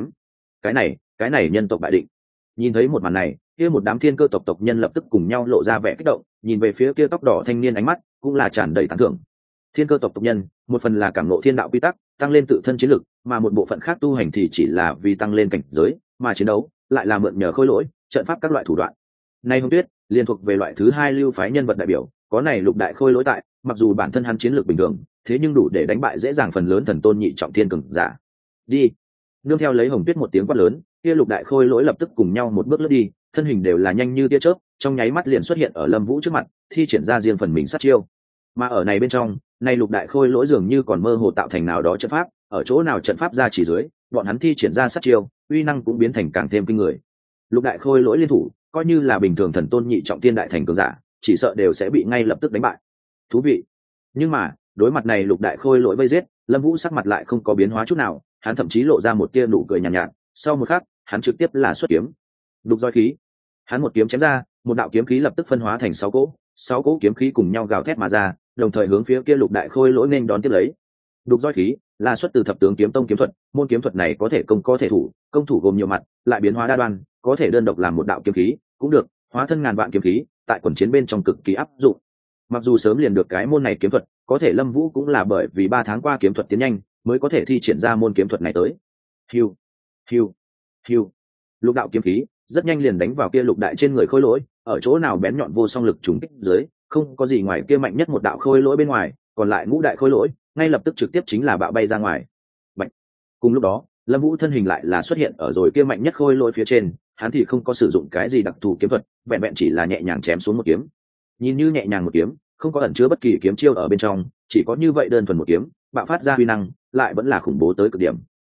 Cái này nhân tộc bại định. Nhìn thấy một màn này, kia một đám thiên cơ tộc nhân lập tức cùng nhau lộ ra vẻ kích động, nhìn về phía kia tóc đỏ thanh niên ánh mắt cũng là tràn đầy tán thưởng. Thiên cơ tộc nhân một phần là cảm ngộ thiên đạo quy tắc, tăng lên tự thân chiến lực, mà một bộ phận khác tu hành thì chỉ là vì tăng lên cảnh giới, mà chiến đấu lại là mượn nhờ khôi lỗi, trận pháp các loại thủ đoạn. Nay Hồng Tuyết liên thuộc về loại thứ hai lưu phái nhân vật đại biểu, có này lục đại khôi lỗi tại, mặc dù bản thân hắn chiến lược bình thường, thế nhưng đủ để đánh bại dễ dàng phần lớn thần tôn nhị trọng thiên cường giả. Đi. Nương theo lấy Hồng Tuyết một tiếng quát lớn, kia lục đại khôi lỗi lập tức cùng nhau một bước lướt đi, thân hình đều là nhanh như tia chớp, trong nháy mắt liền xuất hiện ở lâm vũ trước mặt, thi triển ra riêng phần mình sát chiêu. Mà ở này bên trong, này lục đại khôi lỗi dường như còn mơ hồ tạo thành nào đó trận pháp, ở chỗ nào trận pháp ra chỉ dưới, bọn hắn thi triển ra sát chiêu, uy năng cũng biến thành càng thêm kinh người. Lục đại khôi lỗi liên thủ, coi như là bình thường thần tôn nhị trọng thiên đại thành cường giả, chỉ sợ đều sẽ bị ngay lập tức đánh bại. Thú vị. Nhưng mà đối mặt này lục đại khôi lỗi vây giết, lâm vũ sắc mặt lại không có biến hóa chút nào, hắn thậm chí lộ ra một tia nụ cười nhàn nhạt. Sau một khắc hắn trực tiếp là xuất kiếm, đục roi khí. Hắn một kiếm chém ra, một đạo kiếm khí lập tức phân hóa thành 6 cỗ kiếm khí cùng nhau gào thét mà ra, đồng thời hướng phía kia lục đại khôi lỗi nên đón tiếp lấy. Đục roi khí là xuất từ thập tướng kiếm tông kiếm thuật, môn kiếm thuật này có thể công có thể thủ, công thủ gồm nhiều mặt, lại biến hóa đa đoan, có thể đơn độc làm một đạo kiếm khí cũng được, hóa thân ngàn vạn kiếm khí, tại quần chiến bên trong cực kỳ áp dụng. Mặc dù sớm liền được cái môn này kiếm thuật, có thể lâm vũ cũng là bởi vì 3 tháng qua kiếm thuật tiến nhanh mới có thể thi triển ra môn kiếm thuật này tới. Hiu, hiu, hiu. Lục đạo kiếm khí rất nhanh liền đánh vào kia lục đại trên người khôi lỗi, ở chỗ nào bén nhọn vô song lực trùng kích dưới, không có gì ngoài kia mạnh nhất một đạo khôi lỗi bên ngoài, còn lại ngũ đại khôi lỗi ngay lập tức trực tiếp chính là bạo bay ra ngoài. Bạch. Cùng lúc đó lâm vũ thân hình lại là xuất hiện ở rồi kia mạnh nhất khôi lỗi phía trên, hắn thì không có sử dụng cái gì đặc thù kiếm thuật, vẹn vẹn chỉ là nhẹ nhàng chém xuống một kiếm. Nhìn như nhẹ nhàng một kiếm, không có ẩn chứa bất kỳ kiếm chiêu ở bên trong, chỉ có như vậy đơn thuần một kiếm bạo phát ra uy năng lại vẫn là khủng bố tới cực điểm.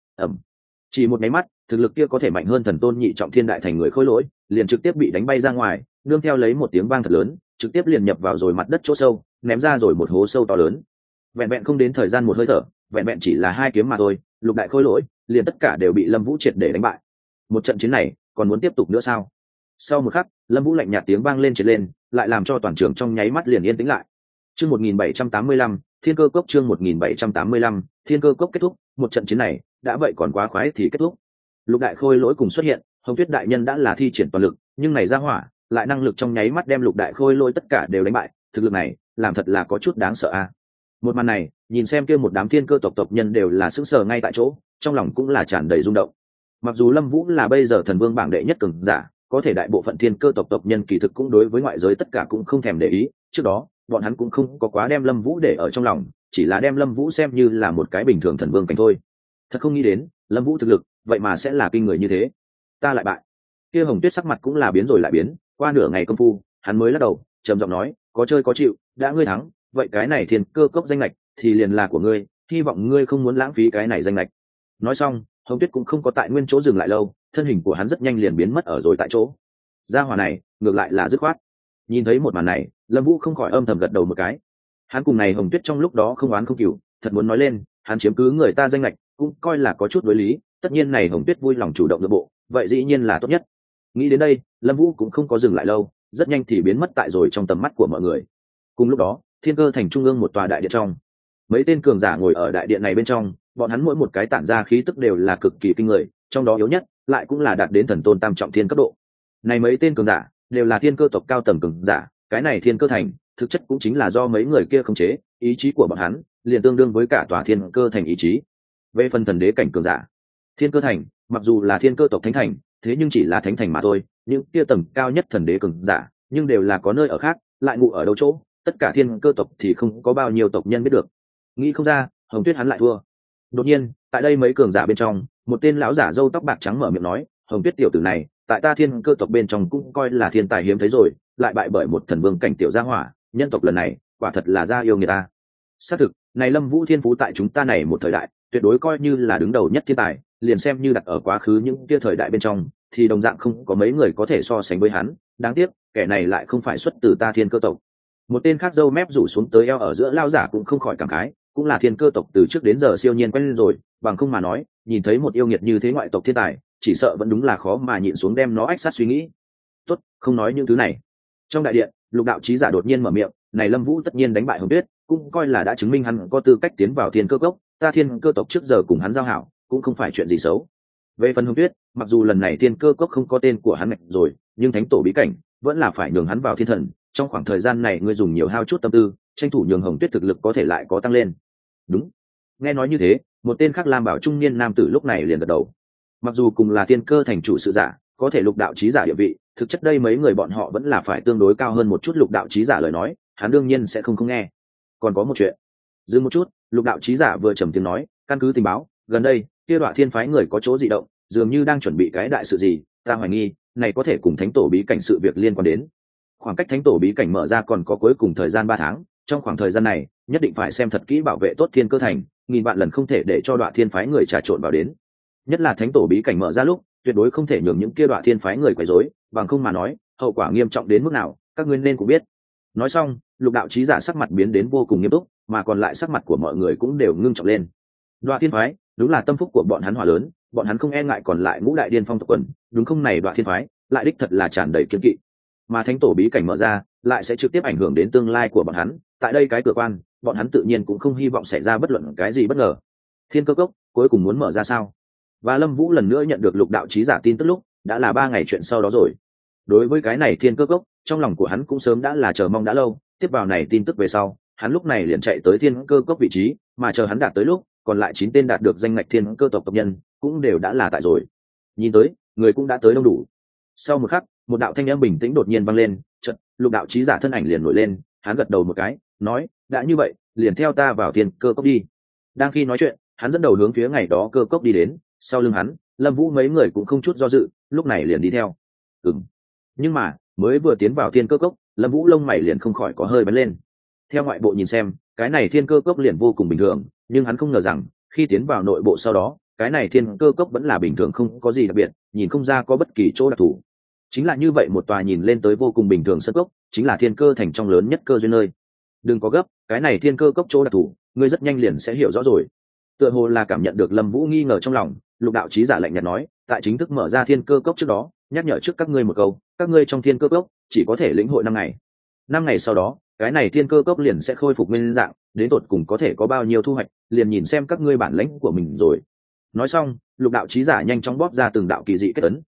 Chỉ một máy mắt, thực lực kia có thể mạnh hơn thần tôn nhị trọng thiên đại thành người khôi lỗi liền trực tiếp bị đánh bay ra ngoài, nương theo lấy một tiếng vang thật lớn, trực tiếp liền nhập vào rồi mặt đất chỗ sâu, ném ra rồi một hố sâu to lớn. Vẹn vẹn không đến thời gian một hơi thở, vẹn vẹn chỉ là 2 kiếm mà thôi, lục đại khôi lỗi liền tất cả đều bị lâm vũ triệt để đánh bại. Một trận chiến này còn muốn tiếp tục nữa sao? Sau một khắc lâm vũ lạnh nhạt tiếng vang lên triệt lên, lại làm cho toàn trường trong nháy mắt liền yên tĩnh lại. Chương 1785, Thiên Cơ Cốc. Chương 1785, Thiên Cơ Cốc kết thúc. Một trận chiến này đã vậy còn quá khoái thì kết thúc. Lục đại khôi lỗi cùng xuất hiện, Hồng Tuyết đại nhân đã là thi triển toàn lực, nhưng này ra hỏa lại năng lực trong nháy mắt đem Lục Đại Khôi Lỗi tất cả đều đánh bại, thực lực này làm thật là có chút đáng sợ a. Một màn này, nhìn xem kia một đám thiên cơ tộc nhân đều là sững sờ ngay tại chỗ, trong lòng cũng là tràn đầy rung động. Mặc dù Lâm Vũ là bây giờ thần vương bảng đệ nhất cường giả, có thể đại bộ phận thiên cơ tộc nhân kỳ thực cũng đối với ngoại giới tất cả cũng không thèm để ý, trước đó, bọn hắn cũng không có quá đem Lâm Vũ để ở trong lòng, chỉ là đem Lâm Vũ xem như là một cái bình thường thần vương cảnh thôi. Thật không nghĩ đến, Lâm Vũ thực lực, vậy mà sẽ là kinh người như thế. Ta lại bại. Kia Hồng Tuyết sắc mặt cũng là biến rồi lại biến, qua nửa ngày công phu, hắn mới lắc đầu, trầm giọng nói, có chơi có chịu, đã ngươi thắng, vậy cái này thiên cơ cốc danh lệch thì liền là của ngươi, hy vọng ngươi không muốn lãng phí cái này danh lệch. Nói xong, Hồng Tuyết cũng không có tại nguyên chỗ dừng lại lâu, thân hình của hắn rất nhanh liền biến mất ở rồi tại chỗ. Gia hỏa này, ngược lại là dứt khoát. Nhìn thấy một màn này, Lâm Vũ không khỏi âm thầm gật đầu một cái. Hắn cùng này Hồng Tuyết trong lúc đó không oán không cừu, thật muốn nói lên, hắn chiếm cứ người ta danh lệch, cũng coi là có chút đối lý, tất nhiên này Hồng Tuyết vui lòng chủ động nhượng bộ, vậy dĩ nhiên là tốt nhất. Nghĩ đến đây, Lâm Vũ cũng không có dừng lại lâu, rất nhanh thì biến mất tại rồi trong tầm mắt của mọi người. Cùng lúc đó, Thiên Cơ thành trung ương một tòa đại điện trong, mấy tên cường giả ngồi ở đại điện này bên trong, bọn hắn mỗi một cái tản ra khí tức đều là cực kỳ kinh người, trong đó yếu nhất lại cũng là đạt đến thần tôn tam trọng thiên cấp độ. Này mấy tên cường giả đều là thiên cơ tộc cao tầng cường giả, cái này Thiên Cơ thành thực chất cũng chính là do mấy người kia khống chế, ý chí của bọn hắn liền tương đương với cả tòa Thiên Cơ thành ý chí. Về phần thần đế cảnh cường giả, Thiên Cơ thành mặc dù là thiên cơ tộc thánh thành, thế nhưng chỉ là thánh thành mà thôi, những kia tầng cao nhất thần đế cường giả nhưng đều là có nơi ở khác, lại ngụ ở đâu chỗ, tất cả thiên cơ tộc thì không có bao nhiêu tộc nhân biết được. Nghĩ không ra, Hồng Tuyết hắn lại thua. Đột nhiên, tại đây mấy cường giả bên trong, một tên lão giả râu tóc bạc trắng mở miệng nói, Hồng Tuyết tiểu tử này, tại ta thiên cơ tộc bên trong cũng coi là thiên tài hiếm thấy rồi, lại bại bởi một thần vương cảnh tiểu gia hỏa, nhân tộc lần này, quả thật là ra yêu người ta. Xác thực, này Lâm Vũ thiên phú tại chúng ta này một thời đại, tuyệt đối coi như là đứng đầu nhất thiên tài, liền xem như đặt ở quá khứ những kia thời đại bên trong, thì đồng dạng không có mấy người có thể so sánh với hắn, đáng tiếc, kẻ này lại không phải xuất từ ta thiên cơ tộc. Một tên khác râu mép rủ xuống tới eo ở giữa lao giả cũng không khỏi cảm khái, cũng là thiên cơ tộc từ trước đến giờ siêu nhiên quen lên rồi, bằng không mà nói, nhìn thấy một yêu nghiệt như thế ngoại tộc thiên tài, chỉ sợ vẫn đúng là khó mà nhịn xuống đem nó ách sát suy nghĩ. Tốt, không nói những thứ này. Trong đại điện, Lục đạo chí giả đột nhiên mở miệng, này Lâm Vũ tất nhiên đánh bại Hồng Tuyết, cũng coi là đã chứng minh hắn có tư cách tiến vào thiên cơ cốc, ta thiên cơ tộc trước giờ cùng hắn giao hảo, cũng không phải chuyện gì xấu. Về phần Hồng Tuyết, mặc dù lần này thiên cơ cốc không có tên của hắn ngạch rồi, nhưng thánh tổ bí cảnh vẫn là phải nhường hắn vào thiên thần, trong khoảng thời gian này ngươi dùng nhiều hao chút tâm tư, tranh thủ nhường Hồng Tuyết thực lực có thể lại có tăng lên. Đúng. Nghe nói như thế, một tên khác lam bảo trung niên nam tử lúc này liền gật đầu. Mặc dù cùng là thiên cơ thành chủ sự giả, có thể Lục đạo chí giả địa vị, thực chất đây mấy người bọn họ vẫn là phải tương đối cao hơn một chút. Lục đạo chí giả lời nói, hắn đương nhiên sẽ không nghe. Còn có một chuyện. Dừng một chút, Lục đạo chí giả vừa trầm tiếng nói, căn cứ tình báo, gần đây, kia Đoạ Thiên phái người có chỗ dị động, dường như đang chuẩn bị cái đại sự gì, ta hoài nghi, này có thể cùng thánh tổ bí cảnh sự việc liên quan đến. Khoảng cách thánh tổ bí cảnh mở ra còn có cuối cùng thời gian 3 tháng, trong khoảng thời gian này, nhất định phải xem thật kỹ bảo vệ tốt thiên cơ thành, nghìn vạn lần không thể để cho Đoạ Thiên phái người trà trộn vào đến. Nhất là thánh tổ bí cảnh mở ra lúc, tuyệt đối không thể nhường những kia Đoạ Thiên phái người quấy rối, bằng không mà nói, hậu quả nghiêm trọng đến mức nào, các ngươi nên cũng biết. Nói xong, Lục đạo chí giả sắc mặt biến đến vô cùng nghiêm túc, mà còn lại sắc mặt của mọi người cũng đều ngưng trọng lên. Đoạ Thiên phái, đúng là tâm phúc của bọn hắn hỏa lớn, bọn hắn không e ngại còn lại ngũ đại điên phong tộc quần, đúng không này Đoạ Thiên phái, lại đích thật là tràn đầy kiêng kỵ. Mà thánh tổ bí cảnh mở ra, lại sẽ trực tiếp ảnh hưởng đến tương lai của bọn hắn, tại đây cái cửa quan, bọn hắn tự nhiên cũng không hy vọng xảy ra bất luận cái gì bất ngờ. Thiên cơ cốc cuối cùng muốn mở ra sao? Và Lâm Vũ lần nữa nhận được Lục đạo chí giả tin tức lúc, đã là 3 ngày chuyện sau đó rồi. Đối với cái này thiên cơ cốc, trong lòng của hắn cũng sớm đã là chờ mong đã lâu, tiếp vào này tin tức về sau, hắn lúc này liền chạy tới thiên cơ cốc vị trí, mà chờ hắn đạt tới lúc, còn lại 9 tên đạt được danh ngạch thiên cơ tộc tộc nhân, cũng đều đã là tại rồi. Nhìn tới, người cũng đã tới đông đủ. Sau một khắc, một đạo thanh âm bình tĩnh đột nhiên vang lên, chợt, Lục đạo chí giả thân ảnh liền nổi lên, hắn gật đầu một cái, nói, đã như vậy, liền theo ta vào thiên cơ cốc đi. Đang khi nói chuyện, hắn dẫn đầu hướng phía ngày đó cơ cốc đi đến, sau lưng hắn, Lâm Vũ mấy người cũng không chút do dự, lúc này liền đi theo. Nhưng mà, mới vừa tiến vào thiên cơ cốc, Lâm Vũ lông mày liền không khỏi có hơi bắn lên. Theo ngoại bộ nhìn xem, cái này thiên cơ cốc liền vô cùng bình thường, nhưng hắn không ngờ rằng, khi tiến vào nội bộ sau đó, cái này thiên cơ cốc vẫn là bình thường không có gì đặc biệt, nhìn không ra có bất kỳ chỗ đặc thù. Chính là như vậy một tòa nhìn lên tới vô cùng bình thường sân cốc, chính là thiên cơ thành trong lớn nhất cơ duyên nơi. Đừng có gấp, cái này thiên cơ cốc chỗ đặc thù, ngươi rất nhanh liền sẽ hiểu rõ rồi. Tựa hồ là cảm nhận được Lâm Vũ nghi ngờ trong lòng, Lục đạo chí giả lạnh nhạt nói, tại chính thức mở ra thiên cơ cốc trước đó, nhắc nhở trước các ngươi một câu, các ngươi trong thiên cơ cốc chỉ có thể lĩnh hội 5 ngày. 5 ngày sau đó, cái này thiên cơ cốc liền sẽ khôi phục nguyên dạng, đến tột cùng có thể có bao nhiêu thu hoạch, liền nhìn xem các ngươi bản lĩnh của mình rồi. Nói xong, Lục đạo chí giả nhanh chóng bóp ra từng đạo kỳ dị kết ấn,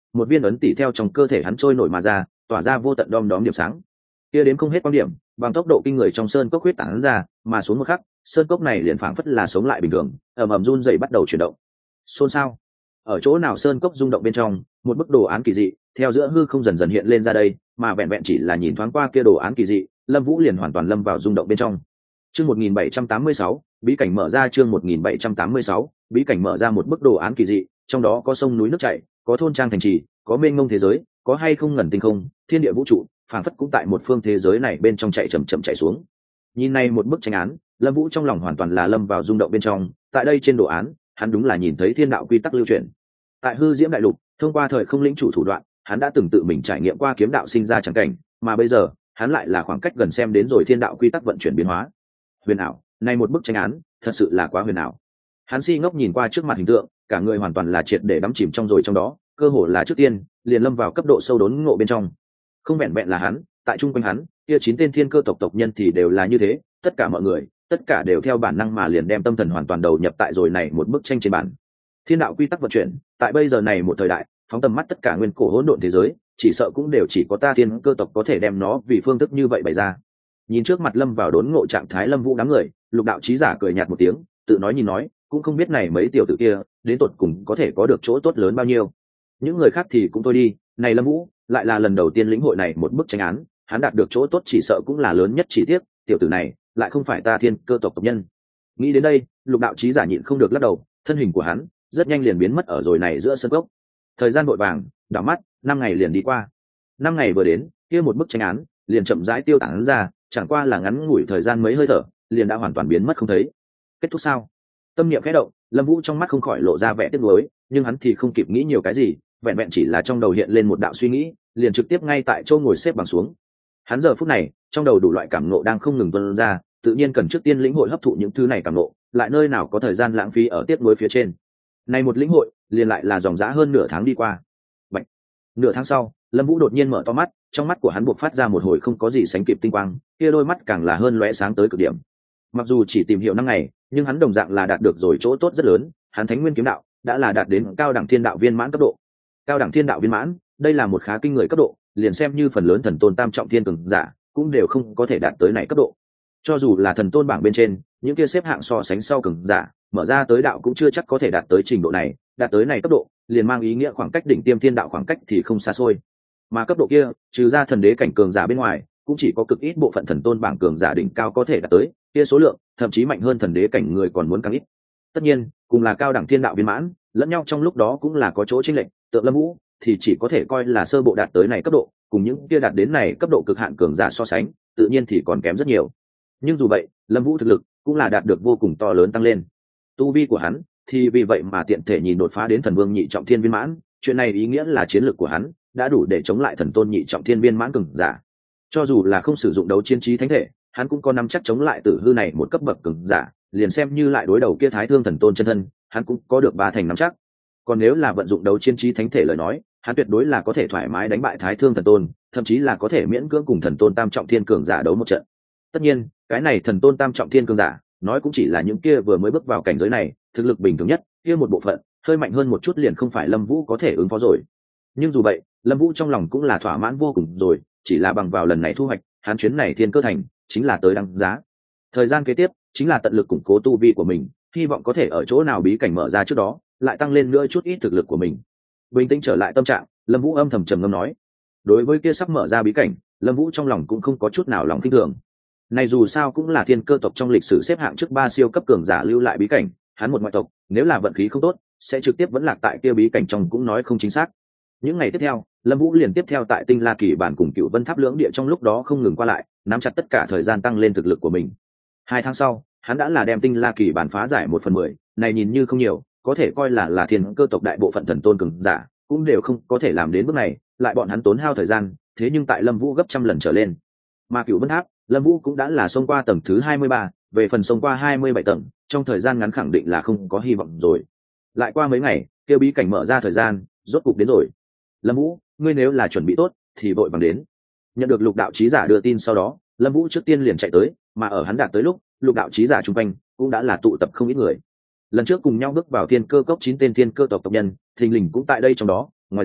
một viên ấn tỷ theo trong cơ thể hắn trôi nổi mà ra, tỏa ra vô tận đom đóm điểm sáng. Kia đến không hết quang điểm, bằng tốc độ kinh người trong sơn cốc huyết tản ra, mà xuống một khắc, sơn cốc này liền phảng phất là sống lại bình thường, ầm ầm run rẩy bắt đầu chuyển động. Xôn xao. Ở chỗ nào sơn cốc rung động bên trong, một bức đồ án kỳ dị theo giữa hư không dần dần hiện lên ra đây, mà vẹn vẹn chỉ là nhìn thoáng qua kia đồ án kỳ dị, Lâm Vũ liền hoàn toàn lâm vào rung động bên trong. Chương 1786, bí cảnh mở ra. Chương 1786, bí cảnh mở ra. Một bức đồ án kỳ dị, trong đó có sông núi nước chảy, có thôn trang thành trì, có mênh mông thế giới, có hay không ngần tinh không, thiên địa vũ trụ, phảng phất cũng tại một phương thế giới này bên trong chạy chậm chậm chạy xuống. Nhìn này một bức tranh án, Lâm Vũ trong lòng hoàn toàn là lâm vào rung động bên trong, tại đây trên đồ án, hắn đúng là nhìn thấy thiên đạo quy tắc lưu truyền. Tại hư diễm đại lục, thông qua thời không lĩnh chủ thủ đoạn, hắn đã từng tự mình trải nghiệm qua kiếm đạo sinh ra chẳng cảnh, mà bây giờ, hắn lại là khoảng cách gần xem đến rồi thiên đạo quy tắc vận chuyển biến hóa. Huyền ảo, này một bức tranh án, thật sự là quá huyền ảo. Hắn si ngốc nhìn qua trước mặt hình tượng, cả người hoàn toàn là triệt để đắm chìm trong rồi trong đó, cơ hồ là trước tiên, liền lâm vào cấp độ sâu đốn ngộ bên trong. Không vẹn vẹn là hắn, tại trung quanh hắn, kia 9 tên thiên cơ tộc nhân thì đều là như thế, tất cả mọi người, tất cả đều theo bản năng mà liền đem tâm thần hoàn toàn đầu nhập tại rồi này một bức tranh trên bản. Thiên đạo quy tắc vận chuyển, tại bây giờ này một thời đại, phóng tầm mắt tất cả nguyên cổ hỗn độn thế giới, chỉ sợ cũng đều chỉ có ta thiên cơ tộc có thể đem nó vì phương thức như vậy bày ra. Nhìn trước mặt lâm vào đốn ngộ trạng thái Lâm Vũ đám người, Lục đạo chí giả cười nhạt một tiếng, tự nói nhìn nói, cũng không biết này mấy tiểu tử kia đến tột cùng có thể có được chỗ tốt lớn bao nhiêu. Những người khác thì cũng thôi đi, này Lâm Vũ lại là lần đầu tiên lĩnh hội này một bức tranh án, hắn đạt được chỗ tốt chỉ sợ cũng là lớn nhất, chỉ tiếc tiểu tử này lại không phải ta thiên cơ tộc tộc nhân. Nghĩ đến đây, Lục đạo chí giả nhịn không được lắc đầu, thân hình của hắn rất nhanh liền biến mất ở rồi này giữa sân gốc. Thời gian vội vàng, đảo mắt 5 ngày liền đi qua. 5 ngày vừa đến, kia một bức tranh án liền chậm rãi tiêu tán ra, chẳng qua là ngắn ngủi thời gian mấy hơi thở, liền đã hoàn toàn biến mất không thấy. Kết thúc sao? Tâm niệm khẽ động, Lâm Vũ trong mắt không khỏi lộ ra vẻ tiếc nuối, nhưng hắn thì không kịp nghĩ nhiều cái gì, vẹn vẹn chỉ là trong đầu hiện lên một đạo suy nghĩ, liền trực tiếp ngay tại chỗ ngồi xếp bằng xuống. Hắn giờ phút này, trong đầu đủ loại cảm ngộ đang không ngừng tuôn ra, tự nhiên cần trước tiên lĩnh hội hấp thụ những thứ này cảm ngộ, lại nơi nào có thời gian lãng phí ở tiếc nuối phía trên. Này một lĩnh hội, liền lại là dòng dã hơn nửa tháng đi qua. Bạch. Nửa tháng sau, Lâm Vũ đột nhiên mở to mắt, trong mắt của hắn buộc phát ra một hồi không có gì sánh kịp tinh quang, kia đôi mắt càng là hơn lóe sáng tới cực điểm. Mặc dù chỉ tìm hiểu 5 ngày, nhưng hắn đồng dạng là đạt được rồi chỗ tốt rất lớn, hắn Thánh Nguyên kiếm đạo đã là đạt đến cao đẳng thiên đạo viên mãn cấp độ. Cao đẳng thiên đạo viên mãn, đây là một khá kinh người cấp độ, liền xem như phần lớn thần tôn tam trọng thiên cường giả, cũng đều không có thể đạt tới này cấp độ. Cho dù là thần tôn bảng bên trên, những kia xếp hạng so sánh sau cường giả, mở ra tới đạo cũng chưa chắc có thể đạt tới trình độ này, đạt tới này cấp độ, liền mang ý nghĩa khoảng cách đỉnh tiêm thiên đạo khoảng cách thì không xa xôi. Mà cấp độ kia, trừ ra thần đế cảnh cường giả bên ngoài, cũng chỉ có cực ít bộ phận thần tôn bảng cường giả đỉnh cao có thể đạt tới, kia số lượng thậm chí mạnh hơn thần đế cảnh người còn muốn càng ít. Tất nhiên, cùng là cao đẳng thiên đạo viên mãn, lẫn nhau trong lúc đó cũng là có chỗ chênh lệch, tượng Lâm Vũ thì chỉ có thể coi là sơ bộ đạt tới này cấp độ, cùng những kia đạt đến này cấp độ cực hạn cường giả so sánh, tự nhiên thì còn kém rất nhiều. Nhưng dù vậy, Lâm Vũ thực lực cũng là đạt được vô cùng to lớn tăng lên. Tu vi của hắn thì vì vậy mà tiện thể nhìn đột phá đến thần vương nhị trọng thiên viên mãn, chuyện này ý nghĩa là chiến lược của hắn đã đủ để chống lại thần tôn nhị trọng thiên viên mãn cường giả. Cho dù là không sử dụng đấu chiến trí thánh thể, hắn cũng có nắm chắc chống lại tử hư này một cấp bậc cường giả, liền xem như lại đối đầu kia Thái Thương thần tôn chân thân, hắn cũng có được 3 thành nắm chắc. Còn nếu là vận dụng đấu chiến trí thánh thể lời nói, hắn tuyệt đối là có thể thoải mái đánh bại Thái Thương thần tôn, thậm chí là có thể miễn cưỡng cùng thần tôn tam trọng thiên cường giả đấu một trận. Tất nhiên, cái này thần tôn tam trọng thiên cường giả, nói cũng chỉ là những kia vừa mới bước vào cảnh giới này, thực lực bình thường nhất, kia một bộ phận, hơi mạnh hơn một chút liền không phải Lâm Vũ có thể ứng phó rồi. Nhưng dù vậy, Lâm Vũ trong lòng cũng là thỏa mãn vô cùng rồi, chỉ là bằng vào lần này thu hoạch, hắn chuyến này thiên cơ thành, chính là tới đăng giá. Thời gian kế tiếp, chính là tận lực củng cố tu vi của mình, hy vọng có thể ở chỗ nào bí cảnh mở ra trước đó, lại tăng lên nữa chút ít thực lực của mình. Bình tĩnh trở lại tâm trạng, Lâm Vũ âm thầm trầm ngâm nói. Đối với kia sắp mở ra bí cảnh, Lâm Vũ trong lòng cũng không có chút nào lòng khinh thường. Này dù sao cũng là thiên cơ tộc trong lịch sử xếp hạng trước 3 siêu cấp cường giả lưu lại bí cảnh, hắn một ngoại tộc, nếu là vận khí không tốt, sẽ trực tiếp vẫn lạc tại kia bí cảnh trong cũng nói không chính xác. Những ngày tiếp theo, Lâm Vũ liền tiếp theo tại Tinh La Kỳ bản cùng Cựu Vân Tháp lưỡng địa trong lúc đó không ngừng qua lại, nắm chặt tất cả thời gian tăng lên thực lực của mình. 2 tháng sau, hắn đã là đem Tinh La Kỳ bản phá giải 1/10, này nhìn như không nhiều, có thể coi là thiên cơ tộc đại bộ phận thần tôn cường giả, cũng đều không có thể làm đến bước này, lại bọn hắn tốn hao thời gian, thế nhưng tại Lâm Vũ gấp trăm lần trở lên. Mà Cựu Vân Tháp, Lâm Vũ cũng đã là xông qua tầng thứ 23, về phần xông qua 27 tầng, trong thời gian ngắn khẳng định là không có hy vọng rồi. Lại qua mấy ngày, kêu bí cảnh mở ra thời gian, rốt cục đến rồi. Lâm Vũ, ngươi nếu là chuẩn bị tốt, thì vội vàng đến. Nhận được Lục đạo chí giả đưa tin sau đó, Lâm Vũ trước tiên liền chạy tới, mà ở hắn đạt tới lúc, Lục đạo chí giả xung quanh cũng đã là tụ tập không ít người. Lần trước cùng nhau bước vào thiên cơ cốc 9 tên thiên cơ tộc tộc nhân, thình lình cũng tại đây trong đó, ngoài ra,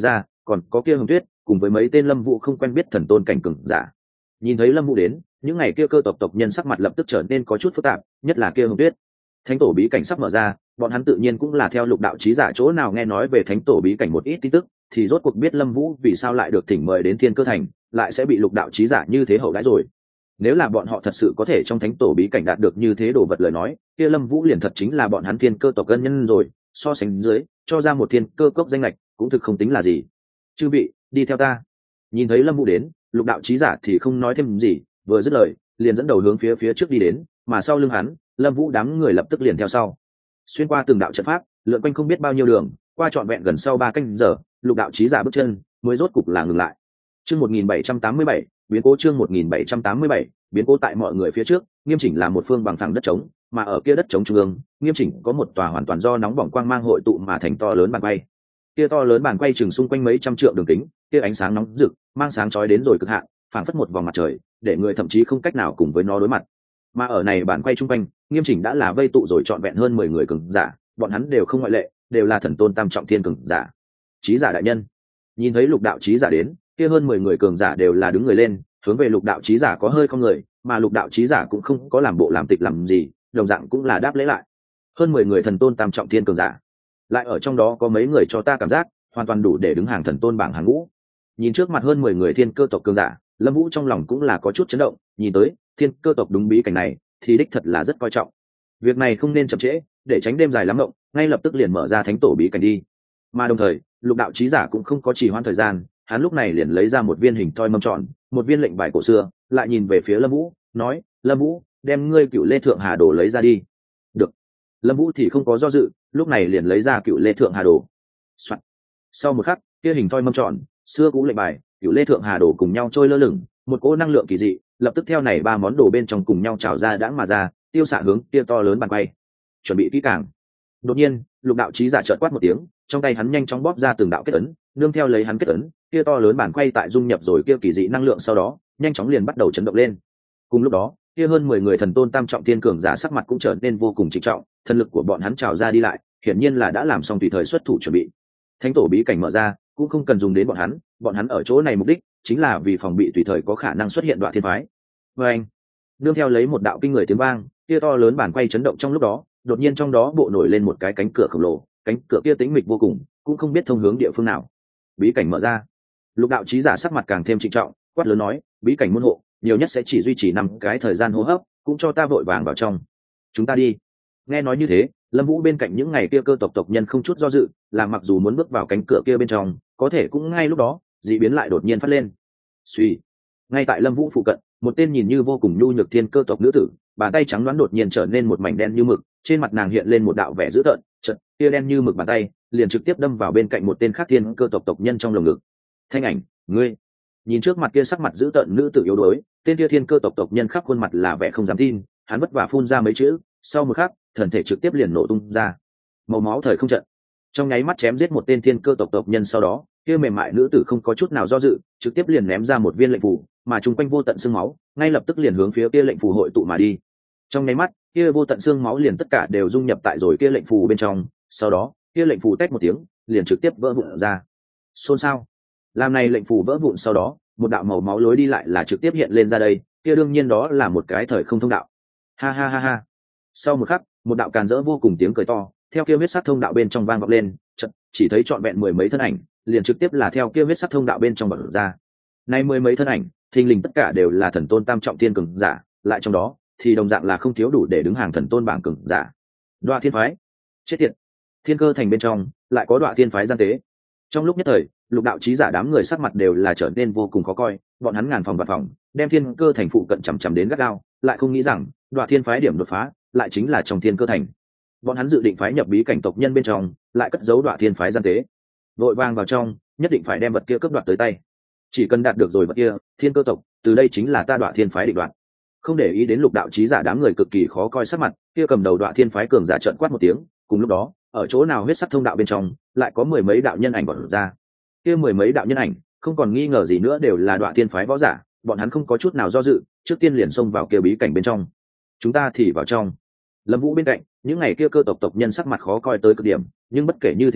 còn có kia Hồng Tuyết cùng với mấy tên Lâm Vũ không quen biết thần tôn cảnh cường giả. Nhìn thấy Lâm Vũ đến, những ngày kia cơ tộc tộc nhân sắc mặt lập tức trở nên có chút phức tạp, nhất là kia Hồng Tuyết. Thánh tổ bí cảnh sắp mở ra, bọn hắn tự nhiên cũng là theo lục đạo chí giả chỗ nào nghe nói về thánh tổ bí cảnh một ít tin tức, thì rốt cuộc biết Lâm Vũ vì sao lại được thỉnh mời đến Thiên Cơ Thành, lại sẽ bị lục đạo chí giả như thế hậu đãi rồi. Nếu là bọn họ thật sự có thể trong thánh tổ bí cảnh đạt được như thế đồ vật lời nói, kia Lâm Vũ liền thật chính là bọn hắn Thiên Cơ tộc ân nhân rồi, so sánh dưới, cho ra một Thiên Cơ cốc danh lệch, cũng thực không tính là gì. Chư vị, đi theo ta. Nhìn thấy Lâm Vũ đến, lục đạo chí giả thì không nói thêm gì, vừa dứt lời, liền dẫn đầu hướng phía trước đi đến, mà sau lưng hắn, Lâm Vũ đám người lập tức liền theo sau. Xuyên qua từng đạo trận pháp, lượn quanh không biết bao nhiêu đường, qua trọn vẹn gần sau 3 canh giờ, lục đạo chí giả bước chân mới rốt cục là ngừng lại. Chương 1787, biến cố chương 1787, biến cố tại mọi người phía trước, nghiêm chỉnh là một phương bằng phẳng đất trống, mà ở kia đất trống trung ương, nghiêm chỉnh có một tòa hoàn toàn do nóng bỏng quang mang hội tụ mà thành to lớn bàn quay. Kia to lớn bàn quay chừng xung quanh mấy trăm trượng đường kính, kia ánh sáng nóng rực, mang sáng chói đến rồi cực hạn, phảng phất một vòng mặt trời, để người thậm chí không cách nào cùng với nó đối mặt. Mà ở này bàn quay trung quanh, nghiêm chỉnh đã là vây tụ rồi trọn vẹn hơn 10 người cường giả, bọn hắn đều không ngoại lệ, đều là thần tôn tam trọng thiên cường giả. Chí giả đại nhân. Nhìn thấy lục đạo chí giả đến, kia hơn 10 người cường giả đều là đứng người lên, hướng về lục đạo chí giả có hơi không người, mà lục đạo chí giả cũng không có làm bộ làm tịch làm gì, đồng dạng cũng là đáp lễ lại. Hơn 10 người thần tôn tam trọng thiên cường giả, lại ở trong đó có mấy người cho ta cảm giác hoàn toàn đủ để đứng hàng thần tôn bảng hàng ngũ. Nhìn trước mặt hơn 10 người thiên cơ tộc cường giả, Lâm Vũ trong lòng cũng là có chút chấn động, nhìn tới thiên cơ tộc đúng bí cảnh này thì đích thật là rất coi trọng. Việc này không nên chậm trễ, để tránh đêm dài lắm mộng, ngay lập tức liền mở ra thánh tổ bí cảnh đi. Mà đồng thời, lục đạo chí giả cũng không có trì hoãn thời gian, hắn lúc này liền lấy ra một viên hình thoi mâm tròn, một viên lệnh bài cổ xưa, lại nhìn về phía Lâm Vũ, nói: "Lâm Vũ, đem ngươi Cựu Lê Thượng Hà Đồ lấy ra đi." Được. Lâm Vũ thì không có do dự, lúc này liền lấy ra Cựu Lê Thượng Hà Đồ. Soạn. Sau một khắc, kia hình thoi mâm tròn, xưa cũ lệnh bài, Cựu Lê Thượng Hà Đồ cùng nhau trôi lơ lửng, một cỗ năng lượng kỳ dị lập tức theo này 3 món đồ bên trong cùng nhau trào ra đãng mà ra, tiêu xạ hướng kia to lớn bàn quay. Chuẩn bị kỹ càng. Đột nhiên, lục đạo chí giả chợt quát một tiếng, trong tay hắn nhanh chóng bóp ra từng đạo kết ấn, nương theo lấy hắn kết ấn, kia to lớn bàn quay tại dung nhập rồi kia kỳ dị năng lượng sau đó, nhanh chóng liền bắt đầu chấn động lên. Cùng lúc đó, kia hơn 10 người thần tôn tam trọng thiên cường giả sắc mặt cũng trở nên vô cùng trịnh trọng, thần lực của bọn hắn trào ra đi lại, hiển nhiên là đã làm xong tùy thời xuất thủ chuẩn bị. Thánh tổ bí cảnh mở ra, cũng không cần dùng đến bọn hắn ở chỗ này mục đích chính là vì phòng bị tùy thời có khả năng xuất hiện đoạn thiên phái. Và anh, nương theo lấy một đạo kinh người tiếng vang, kia to lớn bàn quay chấn động trong lúc đó, đột nhiên trong đó bộ nổi lên một cái cánh cửa khổng lồ, cánh cửa kia tĩnh mịch vô cùng, cũng không biết thông hướng địa phương nào. Bí cảnh mở ra. Lục đạo chí giả sắc mặt càng thêm trịnh trọng, quát lớn nói: "Bí cảnh môn hộ, nhiều nhất sẽ chỉ duy trì 5 cái thời gian hô hấp, cũng cho ta vội vàng vào trong. Chúng ta đi." Nghe nói như thế, Lâm Vũ bên cạnh những ngày kia cơ tộc tộc nhân không chút do dự, là mặc dù muốn bước vào cánh cửa kia bên trong, có thể cũng ngay lúc đó, dị biến lại đột nhiên phát lên. Suy. Ngay tại Lâm Vũ phụ cận, một tên nhìn như vô cùng nhu nhược thiên cơ tộc nữ tử, bàn tay trắng đoán đột nhiên trở nên một mảnh đen như mực, trên mặt nàng hiện lên một đạo vẻ dữ tợn, chợt, tia đen như mực bàn tay liền trực tiếp đâm vào bên cạnh một tên khác thiên cơ tộc tộc nhân trong lồng ngực. Thanh Ảnh, ngươi. Nhìn trước mặt kia sắc mặt dữ tợn nữ tử yếu đuối, tên kia thiên cơ tộc tộc nhân khắp khuôn mặt là vẻ không dám tin, hắn vất vả phun ra mấy chữ, sau một khắc, thần thể trực tiếp liền nổ tung ra. Màu máu thời không trận. Trong nháy mắt chém giết một tên thiên cơ tộc tộc nhân sau đó, kia mềm mại nữ tử không có chút nào do dự, trực tiếp liền ném ra một viên lệnh phù, mà chung quanh vô tận xương máu, ngay lập tức liền hướng phía kia lệnh phù hội tụ mà đi. Trong nháy mắt, kia vô tận xương máu liền tất cả đều dung nhập tại rồi kia lệnh phù bên trong, sau đó, kia lệnh phù tách một tiếng, liền trực tiếp vỡ vụn ra. Xôn xao. Làm này lệnh phù vỡ vụn sau đó, một đạo màu máu lối đi lại là trực tiếp hiện lên ra đây, kia đương nhiên đó là một cái thời không thông đạo. Ha ha ha ha. Sau một khắc, một đạo càn rỡ vô cùng tiếng cười to, theo kia huyết sắc thông đạo bên trong vang vọng lên, chỉ thấy trọn vẹn 10 mấy thân ảnh, liền trực tiếp là theo kia huyết sắc thông đạo bên trong bật ra. Nay 10 mấy thân ảnh, thình lình tất cả đều là thần tôn tam trọng thiên cường giả, lại trong đó thì đồng dạng là không thiếu đủ để đứng hàng thần tôn bảng cường giả. Đoạ Thiên phái, chết tiệt. Thiên Cơ thành bên trong lại có Đoạ Thiên phái gian tế. Trong lúc nhất thời, lục đạo chí giả đám người sắc mặt đều là trở nên vô cùng khó coi, bọn hắn ngàn phòng vạn phòng, đem Thiên Cơ thành phụ cận chằm chằm đến gắt gao, lại không nghĩ rằng Đoạ Thiên phái điểm đột phá lại chính là trong Thiên Cơ thành. Bọn hắn dự định phái nhập bí cảnh tộc nhân bên trong, lại cất giấu Đoạ Thiên phái gian tế. Vội vàng vào trong, nhất định phải đem vật kia cướp đoạt tới tay. Chỉ cần đạt được rồi vật kia, Thiên Cơ tộc, từ đây chính là ta Đoạ Thiên phái định đoạt. Không để ý đến lục đạo chí giả đám người cực kỳ khó coi sắc mặt, kia cầm đầu Đoạ Thiên phái cường giả trợn quát một tiếng, cùng lúc đó, ở chỗ nào huyết sắc thông đạo bên trong, lại có 10 mấy đạo nhân ảnh bật ra. Kia 10 mấy đạo nhân ảnh, không còn nghi ngờ gì nữa đều là Đoạ Thiên phái võ giả, bọn hắn không có chút nào do dự, trước tiên liền xông vào kia bí cảnh bên trong. Chúng ta thì vào trong. Lâm Vũ bên cạnh, những ngày kia cơ tộc tộc nhân sắc mặt khó coi tới cực điểm, nhưng bất kể như thế nào,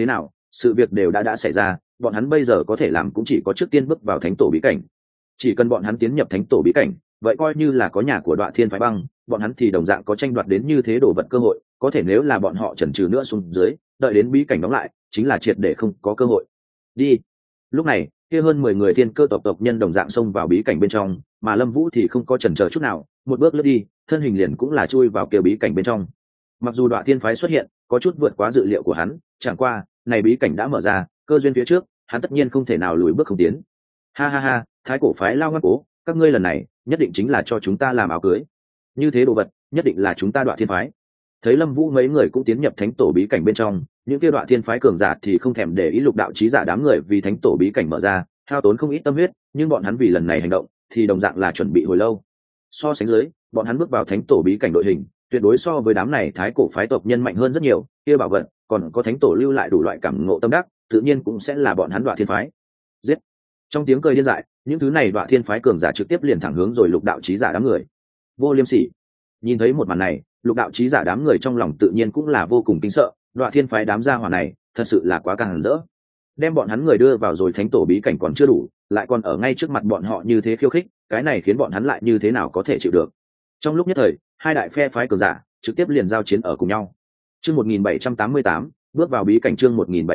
sự việc đều đã xảy ra, bọn hắn bây giờ có thể làm cũng chỉ có trước tiên bước vào thánh tổ bí cảnh. Chỉ cần bọn hắn tiến nhập thánh tổ bí cảnh, vậy coi như là có nhà của Đoạ Thiên phái băng, bọn hắn thì đồng dạng có tranh đoạt đến như thế đồ vật cơ hội. Có thể nếu là bọn họ chần chừ nữa xuống dưới, đợi đến bí cảnh đóng lại, chính là triệt để không có cơ hội. Đi. Lúc này, kia hơn 10 người thiên cơ tộc nhân đồng dạng xông vào bí cảnh bên trong, mà Lâm Vũ thì không có chần chờ chút nào, một bước lướt đi, thân hình liền cũng là chui vào kia bí cảnh bên trong. Mặc dù Đoạ Thiên phái xuất hiện, có chút vượt quá dự liệu của hắn, chẳng qua, này bí cảnh đã mở ra, cơ duyên phía trước, hắn tất nhiên không thể nào lùi bước không tiến. Ha ha ha, Thái cổ phái lao ngắt cố, các ngươi lần này, nhất định chính là cho chúng ta làm áo cưới. Như thế đồ vật, nhất định là chúng ta Đoạ Thiên phái. Thấy Lâm Vũ mấy người cũng tiến nhập thánh tổ bí cảnh bên trong, những kia Đoạ Thiên phái cường giả thì không thèm để ý lục đạo chí giả đám người vì thánh tổ bí cảnh mở ra, hao tốn không ít tâm huyết, nhưng bọn hắn vì lần này hành động, thì đồng dạng là chuẩn bị hồi lâu. So sánh dưới, bọn hắn bước vào thánh tổ bí cảnh đội hình, tuyệt đối so với đám này thái cổ phái tộc nhân mạnh hơn rất nhiều, kia bảo vật, còn có thánh tổ lưu lại đủ loại cảm ngộ tâm đắc, tự nhiên cũng sẽ là bọn hắn Đoạ Thiên phái. Giết! Trong tiếng cười điên dại, những thứ này Đoạ Thiên phái cường giả trực tiếp liền thẳng hướng rồi lục đạo chí giả đám người. Vô liêm sỉ! Nhìn thấy một màn này, lục đạo chí giả đám người trong lòng tự nhiên cũng là vô cùng kinh sợ, Đoạ Thiên phái đám gia hỏa này, thật sự là quá càng rỡ. Đem bọn hắn người đưa vào rồi thánh tổ bí cảnh còn chưa đủ, lại còn ở ngay trước mặt bọn họ như thế khiêu khích, cái này khiến bọn hắn lại như thế nào có thể chịu được. Trong lúc nhất thời, hai đại phe phái cường giả trực tiếp liền giao chiến ở cùng nhau. Chương 1788, bước vào bí cảnh. Chương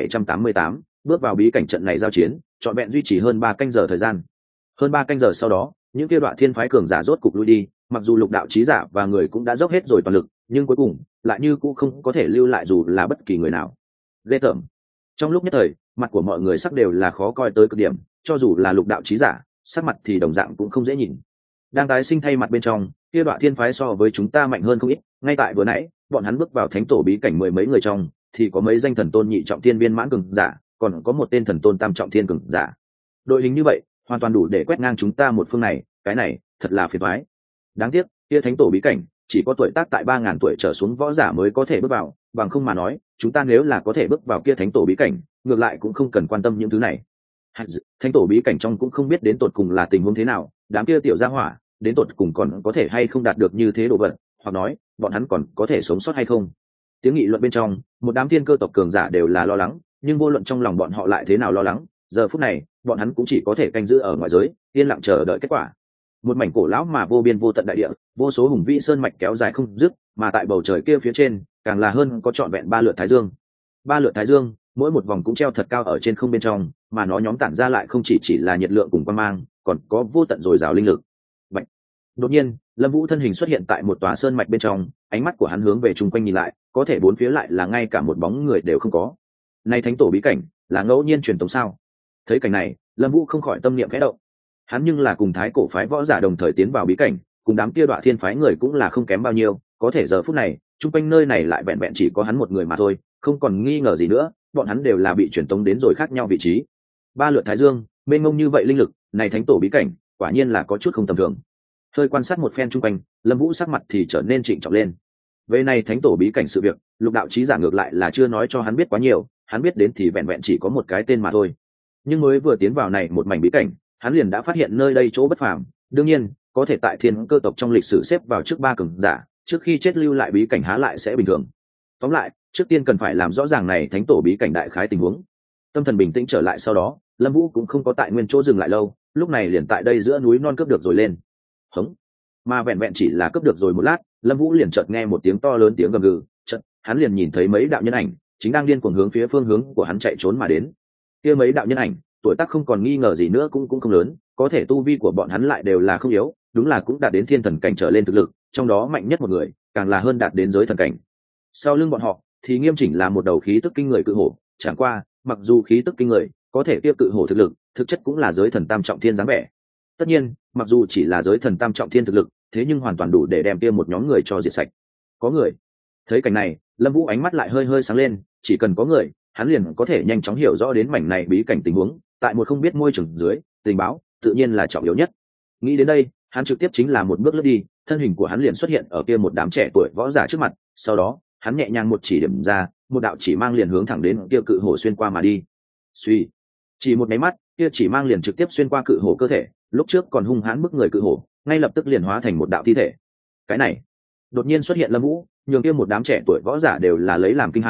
1788, bước vào bí cảnh. Trận này giao chiến, trọn vẹn duy trì hơn 3 canh giờ thời gian. Hơn 3 canh giờ sau đó, những kia Đoạ Thiên phái cường giả rốt cục lui đi, mặc dù lục đạo chí giả và người cũng đã dốc hết rồi toàn lực, nhưng cuối cùng lại như cũng không có thể lưu lại dù là bất kỳ người nào. Ghê tởm. Trong lúc nhất thời, mặt của mọi người sắc đều là khó coi tới cực điểm, cho dù là lục đạo chí giả, sắc mặt thì đồng dạng cũng không dễ nhìn. Đang tái sinh thay mặt bên trong, kia Đoạ Thiên phái so với chúng ta mạnh hơn không ít, ngay tại vừa nãy, bọn hắn bước vào thánh tổ bí cảnh 10 mấy người trong, thì có mấy danh thần tôn nhị trọng thiên viên mãn cường giả, còn có một tên thần tôn tam trọng thiên cường giả. Đội hình như vậy, hoàn toàn đủ để quét ngang chúng ta một phương này, cái này, thật là phiền toái. Đáng tiếc, kia thánh tổ bí cảnh, chỉ có tuổi tác tại 3000 tuổi trở xuống võ giả mới có thể bước vào, bằng không mà nói, chúng ta nếu là có thể bước vào kia thánh tổ bí cảnh, ngược lại cũng không cần quan tâm những thứ này. Thánh tổ bí cảnh trong cũng không biết đến tột cùng là tình huống thế nào, đám kia tiểu gia hỏa, đến tột cùng còn có thể hay không đạt được như thế đồ vật, hoặc nói, bọn hắn còn có thể sống sót hay không. Tiếng nghị luận bên trong, một đám thiên cơ tộc cường giả đều là lo lắng, nhưng vô luận trong lòng bọn họ lại thế nào lo lắng, giờ phút này, bọn hắn cũng chỉ có thể canh giữ ở ngoài giới, yên lặng chờ đợi kết quả. Một mảnh cổ lão mà vô biên vô tận đại địa, vô số hùng vĩ sơn mạch kéo dài không dứt, mà tại bầu trời kia phía trên, càng là hơn có trọn vẹn 3 lượt thái dương. 3 lượt thái dương, mỗi một vòng cũng treo thật cao ở trên không bên trong, mà nó nhóm tản ra lại không chỉ là nhiệt lượng cùng quang mang, còn có vô tận dồi dào linh lực. Bạch. Đột nhiên, Lâm Vũ thân hình xuất hiện tại một tòa sơn mạch bên trong, ánh mắt của hắn hướng về chung quanh nhìn lại, có thể bốn phía lại là ngay cả một bóng người đều không có. Này thánh tổ bí cảnh, là ngẫu nhiên truyền tống sao? Thấy cảnh này, Lâm Vũ không khỏi tâm niệm khẽ động. Hắn nhưng là cùng thái cổ phái võ giả đồng thời tiến vào bí cảnh, cùng đám kia Đoạ Thiên phái người cũng là không kém bao nhiêu, có thể giờ phút này, chung quanh nơi này lại vẹn vẹn chỉ có hắn một người mà thôi, không còn nghi ngờ gì nữa, bọn hắn đều là bị truyền tống đến rồi khác nhau vị trí. 3 lượt thái dương, mênh mông như vậy linh lực, này thánh tổ bí cảnh, quả nhiên là có chút không tầm thường. Hơi quan sát một phen chung quanh, Lâm Vũ sắc mặt thì trở nên trịnh trọng lên. Về này thánh tổ bí cảnh sự việc, lục đạo chí giả ngược lại là chưa nói cho hắn biết quá nhiều, hắn biết đến thì vẹn vẹn chỉ có một cái tên mà thôi. Nhưng mới vừa tiến vào này một mảnh bí cảnh, hắn liền đã phát hiện nơi đây chỗ bất phàm, đương nhiên, có thể tại thiên cơ tộc trong lịch sử xếp vào trước 3 cường giả, trước khi chết lưu lại bí cảnh há lại sẽ bình thường. Tóm lại, trước tiên cần phải làm rõ ràng này thánh tổ bí cảnh đại khái tình huống. Tâm thần bình tĩnh trở lại sau đó, Lâm Vũ cũng không có tại nguyên chỗ dừng lại lâu, lúc này liền tại đây giữa núi non cướp được rồi lên. Hống. Mà vẹn vẹn chỉ là cướp được rồi một lát, Lâm Vũ liền chợt nghe một tiếng to lớn tiếng gầm gừ, chợt hắn liền nhìn thấy mấy đạo nhân ảnh chính đang điên cuồng hướng phía phương hướng của hắn chạy trốn mà đến. Kia mấy đạo nhân ảnh, tuổi tác không còn nghi ngờ gì nữa cũng không lớn, có thể tu vi của bọn hắn lại đều là không yếu, đúng là cũng đạt đến thiên thần cảnh trở lên thực lực, trong đó mạnh nhất một người, càng là hơn đạt đến giới thần cảnh. Sau lưng bọn họ thì nghiêm chỉnh là một đầu khí tức kinh người cự hổ, chẳng qua, mặc dù khí tức kinh người, có thể kia cự hổ thực lực, thực chất cũng là giới thần tam trọng thiên dáng vẻ. Tất nhiên, mặc dù chỉ là giới thần tam trọng thiên thực lực, thế nhưng hoàn toàn đủ để đem kia một nhóm người cho diệt sạch. Có người. Thấy cảnh này, Lâm Vũ ánh mắt lại hơi hơi sáng lên, chỉ cần có người, hắn liền có thể nhanh chóng hiểu rõ đến mảnh này bí cảnh tình huống, tại một không biết môi trường dưới, tình báo tự nhiên là trọng yếu nhất. Nghĩ đến đây, hắn trực tiếp chính là một bước lướt đi, thân hình của hắn liền xuất hiện ở kia một đám trẻ tuổi võ giả trước mặt, sau đó, hắn nhẹ nhàng một chỉ điểm ra, một đạo chỉ mang liền hướng thẳng đến kia cự hổ xuyên qua mà đi. Suy, chỉ một cái mắt, kia chỉ mang liền trực tiếp xuyên qua cự hổ cơ thể, lúc trước còn hung hãn bức người cự hổ, ngay lập tức liền hóa thành một đạo thi thể. Cái này, đột nhiên xuất hiện Lâm Vũ, nhường kia một đám trẻ tuổi võ giả đều là lấy làm kinh hãi,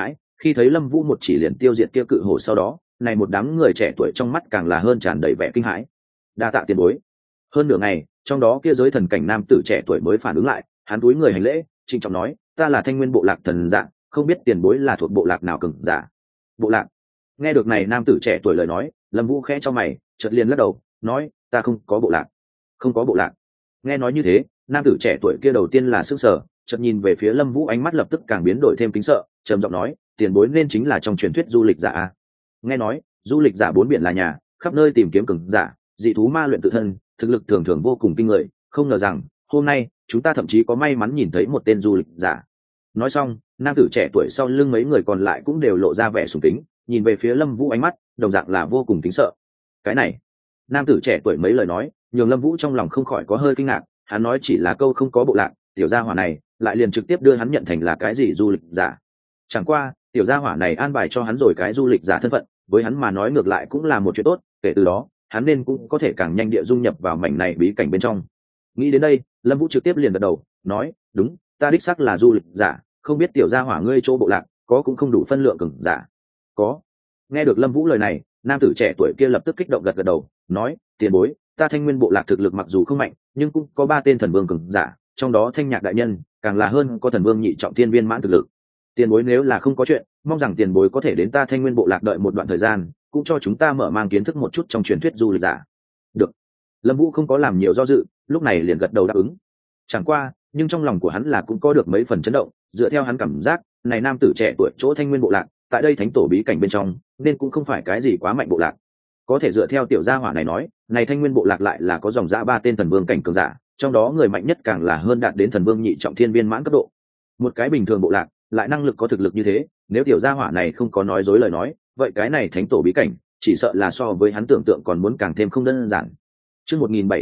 Khi thấy Lâm Vũ một chỉ liền tiêu diệt kia cự hổ sau đó, này một đám người trẻ tuổi trong mắt càng là hơn tràn đầy vẻ kinh hãi. Đa tạ tiền bối. Hơn nửa ngày, trong đó kia giới thần cảnh nam tử trẻ tuổi mới phản ứng lại, hắn cúi người hành lễ, trịnh trọng nói, ta là Thanh Nguyên bộ lạc thần dạng, không biết tiền bối là thuộc bộ lạc nào cường giả. Bộ lạc? Nghe được này nam tử trẻ tuổi lời nói, Lâm Vũ khẽ cho mày, chợt liền lắc đầu, nói, ta không có bộ lạc. Không có bộ lạc. Nghe nói như thế, nam tử trẻ tuổi kia đầu tiên là sững sờ, chợt nhìn về phía Lâm Vũ, ánh mắt lập tức càng biến đổi thêm kính sợ, trầm giọng nói, tiền bối nên chính là trong truyền thuyết du lịch giả a. Nghe nói, du lịch giả bốn biển là nhà, khắp nơi tìm kiếm cường giả, dị thú ma luyện tự thân, thực lực thường thường vô cùng kinh người, không ngờ rằng hôm nay chúng ta thậm chí có may mắn nhìn thấy một tên du lịch giả. Nói xong, nam tử trẻ tuổi sau lưng mấy người còn lại cũng đều lộ ra vẻ sùng kính, nhìn về phía Lâm Vũ, ánh mắt đồng dạng là vô cùng kính sợ. Cái này, nam tử trẻ tuổi mấy lời nói, nhường Lâm Vũ trong lòng không khỏi có hơi kinh ngạc, hắn nói chỉ là câu không có bộ lạc, tiểu gia hỏa này lại liền trực tiếp đưa hắn nhận thành là cái gì du lịch giả. Chẳng qua, tiểu gia hỏa này an bài cho hắn rồi cái du lịch giả thân phận, với hắn mà nói ngược lại cũng là một chuyện tốt, kể từ đó, hắn nên cũng có thể càng nhanh địa dung nhập vào mảnh này bí cảnh bên trong. Nghĩ đến đây, Lâm Vũ trực tiếp liền gật đầu, nói, đúng, ta đích xác là du lịch giả, không biết tiểu gia hỏa ngươi chỗ bộ lạc có cũng không đủ phân lượng cường giả. Có. Nghe được Lâm Vũ lời này, nam tử trẻ tuổi kia lập tức kích động gật gật đầu, nói, tiền bối, ta Thanh Nguyên bộ lạc thực lực mặc dù không mạnh, nhưng cũng có 3 tên thần vương cường giả, trong đó Thanh Nhạc đại nhân càng là hơn có thần vương nhị trọng thiên viên mãn thực lực. Tiền bối nếu là không có chuyện, mong rằng tiền bối có thể đến ta Thanh Nguyên bộ lạc đợi một đoạn thời gian, cũng cho chúng ta mở mang kiến thức một chút trong truyền thuyết du lịch giả. Được. Lâm Vũ không có làm nhiều do dự, lúc này liền gật đầu đáp ứng. Chẳng qua, nhưng trong lòng của hắn là cũng có được mấy phần chấn động, dựa theo hắn cảm giác, này nam tử trẻ tuổi chỗ Thanh Nguyên bộ lạc, tại đây thánh tổ bí cảnh bên trong, nên cũng không phải cái gì quá mạnh bộ lạc. Có thể dựa theo tiểu gia hỏa này nói, này Thanh Nguyên bộ lạc lại là có dòng dã 3 tên thần vương cảnh cường giả, trong đó người mạnh nhất càng là hơn đạt đến thần vương nhị trọng thiên viên mãn cấp độ. Một cái bình thường bộ lạc, lại năng lực có thực lực như thế, nếu tiểu gia hỏa này không có nói dối lời nói, vậy cái này thánh tổ bí cảnh chỉ sợ là so với hắn tưởng tượng còn muốn càng thêm không đơn giản. Chương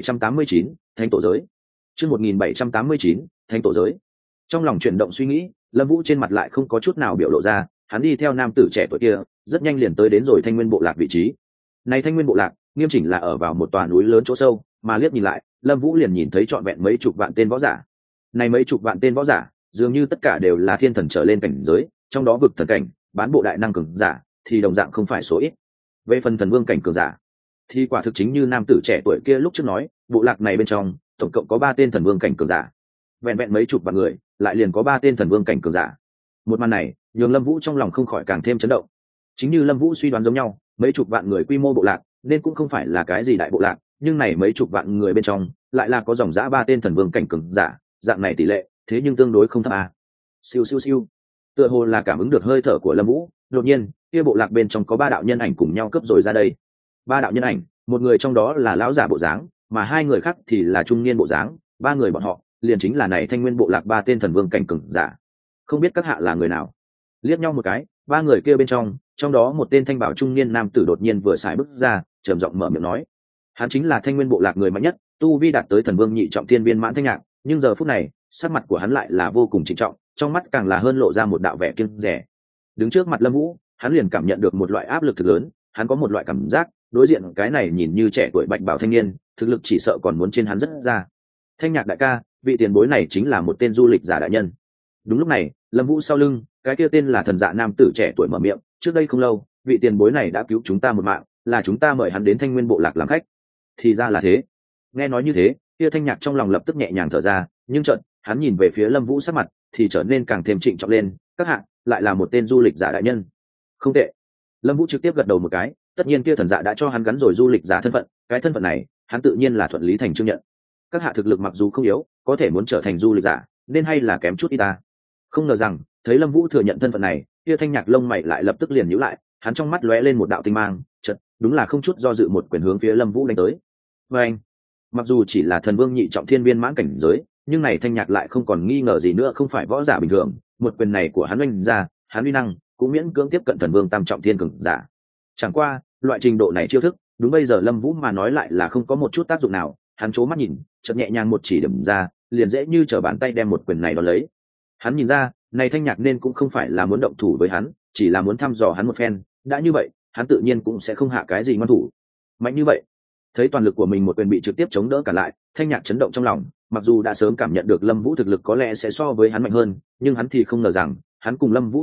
1789, thánh tổ giới. Chương 1789, thánh tổ giới. Trong lòng chuyển động suy nghĩ, Lâm Vũ trên mặt lại không có chút nào biểu lộ ra, hắn đi theo nam tử trẻ tuổi kia, rất nhanh liền tới đến rồi Thanh Nguyên bộ lạc vị trí. Này Thanh Nguyên bộ lạc, nghiêm chỉnh là ở vào một tòa núi lớn chỗ sâu, mà liếc nhìn lại, Lâm Vũ liền nhìn thấy trọn vẹn mấy chục vạn tên võ giả. Này mấy chục vạn tên võ giả, dường như tất cả đều là thiên thần trở lên cảnh giới, trong đó vực thần cảnh, bán bộ đại năng cường giả thì đồng dạng không phải số ít. Về phần thần vương cảnh cường giả, thì quả thực chính như nam tử trẻ tuổi kia lúc trước nói, bộ lạc này bên trong tổng cộng có 3 tên thần vương cảnh cường giả. Vẹn vẹn mấy chục vạn người, lại liền có 3 tên thần vương cảnh cường giả. Một màn này, nhường Lâm Vũ trong lòng không khỏi càng thêm chấn động. Chính như Lâm Vũ suy đoán giống nhau, mấy chục vạn người quy mô bộ lạc, nên cũng không phải là cái gì đại bộ lạc, nhưng này mấy chục vạn người bên trong, lại là có dòng dã 3 tên thần vương cảnh cường giả, dạng này tỷ lệ, thế nhưng tương đối không thấp à. Siêu siêu siêu. Tựa hồ là cảm ứng được hơi thở của Lâm Vũ, đột nhiên, kia bộ lạc bên trong có 3 đạo nhân ảnh cùng nhau cướp rồi ra đây. 3 đạo nhân ảnh, một người trong đó là lão giả bộ dáng, mà 2 người khác thì là trung niên bộ dáng, 3 người bọn họ liền chính là này Thanh Nguyên bộ lạc 3 tên thần vương cảnh cường giả. Không biết các hạ là người nào? Liếc nhau một cái, 3 người kia bên trong đó một tên thanh bảo trung niên nam tử đột nhiên vừa xài bước ra, trầm giọng mở miệng nói, hắn chính là Thanh Nguyên bộ lạc người mạnh nhất, tu vi đạt tới thần vương nhị trọng thiên viên mãn Thanh Nhạc, nhưng giờ phút này, sắc mặt của hắn lại là vô cùng trịnh trọng, trong mắt càng là hơn lộ ra một đạo vẻ kiêng dè. Đứng trước mặt Lâm Vũ, hắn liền cảm nhận được một loại áp lực thực lớn, hắn có một loại cảm giác, đối diện cái này nhìn như trẻ tuổi bạch bảo thanh niên, thực lực chỉ sợ còn muốn trên hắn rất ra. Thanh Nhạc đại ca, vị tiền bối này chính là một tên du lịch giả đại nhân. Đúng lúc này, Lâm Vũ sau lưng, cái kia tên là thần dạ nam tử trẻ tuổi mở miệng, trước đây không lâu, vị tiền bối này đã cứu chúng ta một mạng, là chúng ta mời hắn đến Thanh Nguyên bộ lạc làm khách. Thì ra là thế. Nghe nói như thế, kia Thanh Nhạc trong lòng lập tức nhẹ nhàng thở ra, nhưng chợt, hắn nhìn về phía Lâm Vũ sắc mặt thì trở nên càng thêm trịnh trọng lên, các hạ lại là một tên du lịch giả đại nhân. Không tệ. Lâm Vũ trực tiếp gật đầu một cái, tất nhiên kia thần dạ đã cho hắn gắn rồi du lịch giả thân phận, cái thân phận này, hắn tự nhiên là thuận lý thành chương nhận. Các hạ thực lực mặc dù không yếu, có thể muốn trở thành du lịch giả, nên hay là kém chút ít ta. Không ngờ rằng, thấy Lâm Vũ thừa nhận thân phận này, kia Thanh Nhạc lông mày lại lập tức liền nhíu lại, hắn trong mắt lóe lên một đạo tinh mang, chợt, đúng là không chút do dự một quyền hướng phía Lâm Vũ đánh tới. Và anh, mặc dù chỉ là thần vương nhị trọng thiên viên mãn cảnh giới, nhưng này Thanh Nhạc lại không còn nghi ngờ gì nữa không phải võ giả bình thường, một quyền này của hắn oanh ra, hắn uy năng cũng miễn cưỡng tiếp cận thần vương tam trọng thiên cường giả. Chẳng qua, loại trình độ này chiêu thức, đúng bây giờ Lâm Vũ mà nói lại là không có một chút tác dụng nào, hắn chố mắt nhìn, chợt nhẹ nhàng một chỉ điểm ra, liền dễ như trở bàn tay đem một quyền này đón lấy. Hắn nhìn ra, này Thanh Nhạc nên cũng không phải là muốn động thủ với hắn, chỉ là muốn thăm dò hắn một phen, đã như vậy, hắn tự nhiên cũng sẽ không hạ cái gì ngoan thủ. Mạnh như vậy, thấy toàn lực của mình một quyền bị trực tiếp chống đỡ cả lại, Thanh Nhạc chấn động trong lòng, mặc dù đã sớm cảm nhận được Lâm Vũ thực lực có lẽ sẽ so với hắn mạnh hơn, nhưng hắn thì không ngờ rằng, hắn cùng Lâm Vũ chênh lệch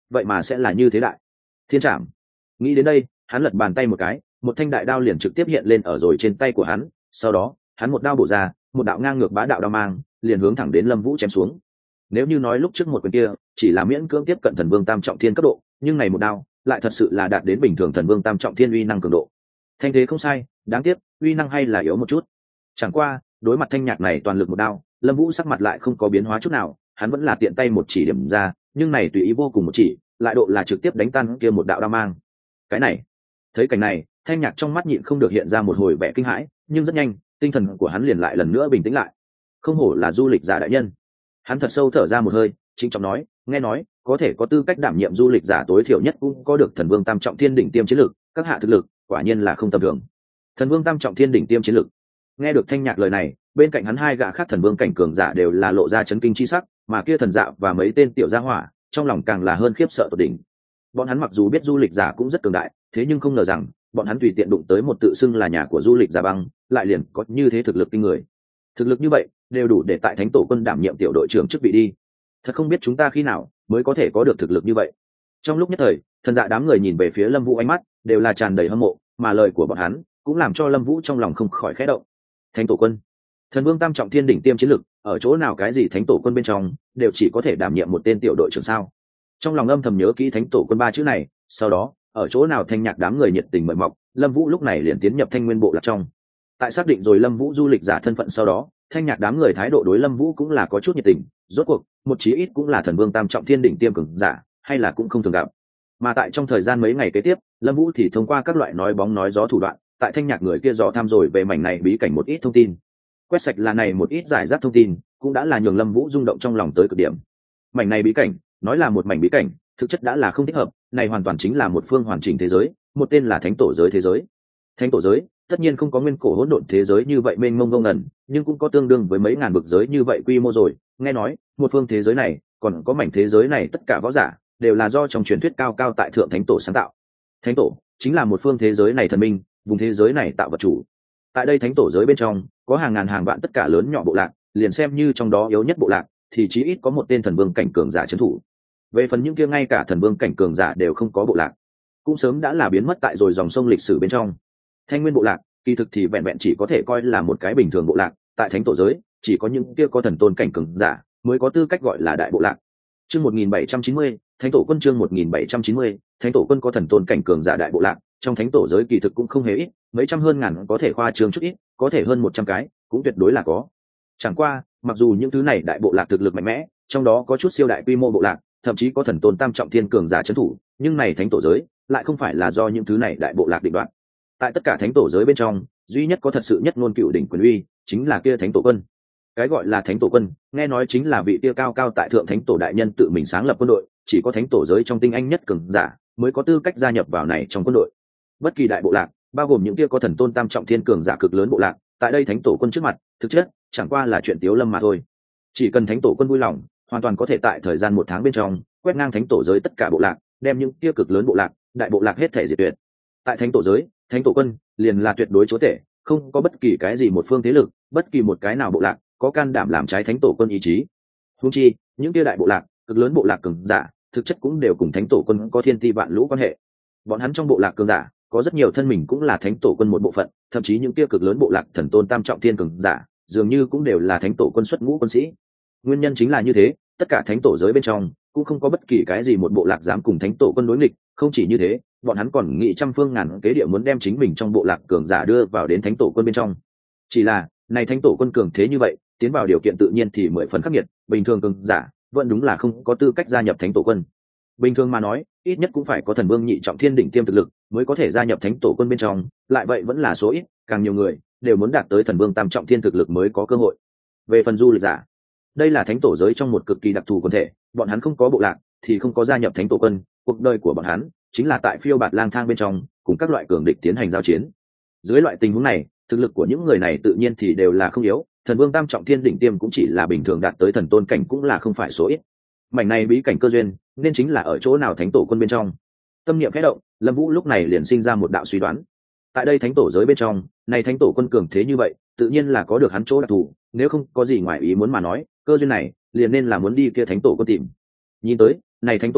vậy mà sẽ là như thế đại. Thiên trảm. Nghĩ đến đây, hắn lật bàn tay một cái, một thanh đại đao liền trực tiếp hiện lên ở rồi trên tay của hắn, sau đó hắn một đao bổ ra, một đạo ngang ngược bá đạo đao mang liền hướng thẳng đến Lâm Vũ chém xuống. Nếu như nói lúc trước một quyền kia chỉ là miễn cưỡng tiếp cận thần vương tam trọng thiên cấp độ, nhưng này một đao lại thật sự là đạt đến bình thường thần vương tam trọng thiên uy năng cường độ. Thanh thế không sai, đáng tiếc uy năng hay là yếu một chút. Chẳng qua đối mặt thanh nhạc này toàn lực một đao, Lâm Vũ sắc mặt lại không có biến hóa chút nào, hắn vẫn là tiện tay một chỉ điểm ra, nhưng này tùy ý vô cùng một chỉ, lại độ là trực tiếp đánh tan kia một đạo đao mang. Cái này, thấy cảnh này, thanh nhạc trong mắt nhịn không được hiện ra một hồi vẻ kinh hãi, nhưng rất nhanh tinh thần của hắn liền lại lần nữa bình tĩnh lại. Không hổ là du lịch giả đại nhân. Hắn thật sâu thở ra một hơi, trịnh trọng nói, nghe nói có thể có tư cách đảm nhiệm du lịch giả tối thiểu nhất cũng có được thần vương tam trọng thiên đỉnh tiêm chiến lực, các hạ thực lực quả nhiên là không tầm thường. Thần vương tam trọng thiên đỉnh tiêm chiến lực. Nghe được thanh nhạc lời này, bên cạnh hắn hai gã khác thần vương cảnh cường giả đều là lộ ra chấn kinh chi sắc, mà kia thần dạ và mấy tên tiểu gia hỏa trong lòng càng là hơn khiếp sợ tột đỉnh. Bọn hắn mặc dù biết du lịch giả cũng rất cường đại, thế nhưng không ngờ rằng bọn hắn tùy tiện đụng tới một tự xưng là nhà của du lịch giả băng, lại liền có như thế thực lực kinh người. Thực lực như vậy đều đủ để tại thánh tổ quân đảm nhiệm tiểu đội trưởng chức vị đi. Thật không biết chúng ta khi nào mới có thể có được thực lực như vậy. Trong lúc nhất thời, thần dạ đám người nhìn về phía Lâm Vũ, ánh mắt đều là tràn đầy hâm mộ, mà lời của bọn hắn cũng làm cho Lâm Vũ trong lòng không khỏi khẽ động. Thánh tổ quân, thần vương tam trọng thiên đỉnh tiêm chiến lực, ở chỗ nào cái gì thánh tổ quân bên trong đều chỉ có thể đảm nhiệm một tên tiểu đội trưởng sao? Trong lòng âm thầm nhớ kỹ thánh tổ quân ba chữ này, sau đó ở chỗ nào thanh nhạc đám người nhiệt tình mời mọc, Lâm Vũ lúc này liền tiến nhập thanh nguyên bộ lạc trong. Tại xác định rồi Lâm Vũ du lịch giả thân phận sau đó, thanh nhạc đám người thái độ đối Lâm Vũ cũng là có chút nhiệt tình, rốt cuộc một chí ít cũng là thần vương tam trọng thiên đỉnh tiêm cường giả, hay là cũng không thường gặp. Mà tại trong thời gian mấy ngày kế tiếp, Lâm Vũ thì thông qua các loại nói bóng nói gió thủ đoạn, tại thanh nhạc người kia dò tham rồi về mảnh này bí cảnh một ít thông tin. Quét sạch là này một ít giải rác thông tin, cũng đã là nhường Lâm Vũ rung động trong lòng tới cực điểm. Mảnh này bí cảnh, nói là một mảnh bí cảnh, thực chất đã là không thích hợp, này hoàn toàn chính là một phương hoàn chỉnh thế giới, một tên là thánh tổ giới thế giới. Thánh tổ giới tất nhiên không có nguyên cổ hỗn độn thế giới như vậy mênh mông ngông ngẩn, nhưng cũng có tương đương với mấy ngàn vực giới như vậy quy mô rồi. Nghe nói một phương thế giới này còn có mảnh thế giới này tất cả võ giả đều là do trong truyền thuyết cao cao tại thượng thánh tổ sáng tạo. Thánh tổ chính là một phương thế giới này thần minh, vùng thế giới này tạo vật chủ. Tại đây thánh tổ giới bên trong có hàng ngàn hàng vạn tất cả lớn nhỏ bộ lạc, liền xem như trong đó yếu nhất bộ lạc thì chí ít có một tên thần vương cảnh cường giả trấn thủ. Về phần những kia ngay cả thần vương cảnh cường giả đều không có bộ lạc, cũng sớm đã là biến mất tại rồi dòng sông lịch sử bên trong. Thanh nguyên bộ lạc kỳ thực thì vẹn vẹn chỉ có thể coi là một cái bình thường bộ lạc, tại thánh tổ giới chỉ có những kia có thần tôn cảnh cường giả mới có tư cách gọi là đại bộ lạc. Chương 1790, thánh tổ quân. Chương 1790, thánh tổ quân có thần tôn cảnh cường giả đại bộ lạc, trong thánh tổ giới kỳ thực cũng không hề ít, mấy trăm hơn ngàn có thể khoa trương chút ít, có thể hơn 100 cái cũng tuyệt đối là có. Chẳng qua mặc dù những thứ này đại bộ lạc thực lực mạnh mẽ, trong đó có chút siêu đại quy mô bộ lạc, thậm chí có thần tôn tam trọng thiên cường giả trấn thủ, nhưng này thánh tổ giới lại không phải là do những thứ này đại bộ lạc định đoạt. Tại tất cả thánh tổ giới bên trong, duy nhất có thật sự nhất ngôn cựu đỉnh quyền uy chính là kia thánh tổ quân. Cái gọi là thánh tổ quân, nghe nói chính là vị kia cao cao tại thượng thánh tổ đại nhân tự mình sáng lập quân đội, chỉ có thánh tổ giới trong tinh anh nhất cường giả mới có tư cách gia nhập vào này trong quân đội. Bất kỳ đại bộ lạc, bao gồm những kia có thần tôn tam trọng thiên cường giả cực lớn bộ lạc, tại đây thánh tổ quân trước mặt, thực chất chẳng qua là chuyện tiếu lâm mà thôi. Chỉ cần thánh tổ quân vui lòng, hoàn toàn có thể tại thời gian 1 tháng bên trong quét ngang thánh tổ giới tất cả bộ lạc, đem những kia cực lớn bộ lạc, đại bộ lạc hết thể diệt tuyệt. Tại thánh tổ giới, thánh tổ quân liền là tuyệt đối chúa tể, không có bất kỳ cái gì một phương thế lực, bất kỳ một cái nào bộ lạc có can đảm làm trái thánh tổ quân ý chí. Huống chi những kia đại bộ lạc, cực lớn bộ lạc cường giả, thực chất cũng đều cùng thánh tổ quân có thiên ti vạn lũ quan hệ. Bọn hắn trong bộ lạc cường giả có rất nhiều thân mình cũng là thánh tổ quân một bộ phận, thậm chí những kia cực lớn bộ lạc thần tôn tam trọng thiên cường giả dường như cũng đều là thánh tổ quân xuất ngũ quân sĩ. Nguyên nhân chính là như thế, tất cả thánh tổ giới bên trong cũng không có bất kỳ cái gì một bộ lạc dám cùng thánh tổ quân đối nghịch. Không chỉ như thế, bọn hắn còn nghĩ trăm phương ngàn kế địa muốn đem chính mình trong bộ lạc cường giả đưa vào đến thánh tổ quân bên trong. Chỉ là này thánh tổ quân cường thế như vậy, tiến vào điều kiện tự nhiên thì 10 phần khắc nghiệt, bình thường cường giả vẫn đúng là không có tư cách gia nhập thánh tổ quân. Bình thường mà nói, ít nhất cũng phải có thần vương nhị trọng thiên đỉnh tiêm thực lực mới có thể gia nhập thánh tổ quân bên trong, lại vậy vẫn là số ít, càng nhiều người đều muốn đạt tới thần vương tam trọng thiên thực lực mới có cơ hội. Về phần du lịch giả, đây là thánh tổ giới trong một cực kỳ đặc thù quần thể, bọn hắn không có bộ lạc thì không có gia nhập thánh tổ quân, cuộc đời của bọn hắn chính là tại phiêu bạt lang thang bên trong cùng các loại cường địch tiến hành giao chiến. Dưới loại tình huống này, thực lực của những người này tự nhiên thì đều là không yếu, thần vương tam trọng thiên đỉnh tiêm cũng chỉ là bình thường đạt tới thần tôn cảnh cũng là không phải số ít. Mảnh này bí cảnh cơ duyên nên chính là ở chỗ nào thánh tổ quân bên trong. Tâm niệm khẽ động, Lâm Vũ lúc này liền sinh ra một đạo suy đoán. Tại đây thánh tổ giới bên trong, này thánh tổ quân cường thế như vậy, tự nhiên là có được hắn chỗ đặc thù, nếu không có gì ngoài ý muốn mà nói, cơ duyên này liền nên là muốn đi kia thánh tổ quân tìm. Nhìn tới, này thánh tổ quân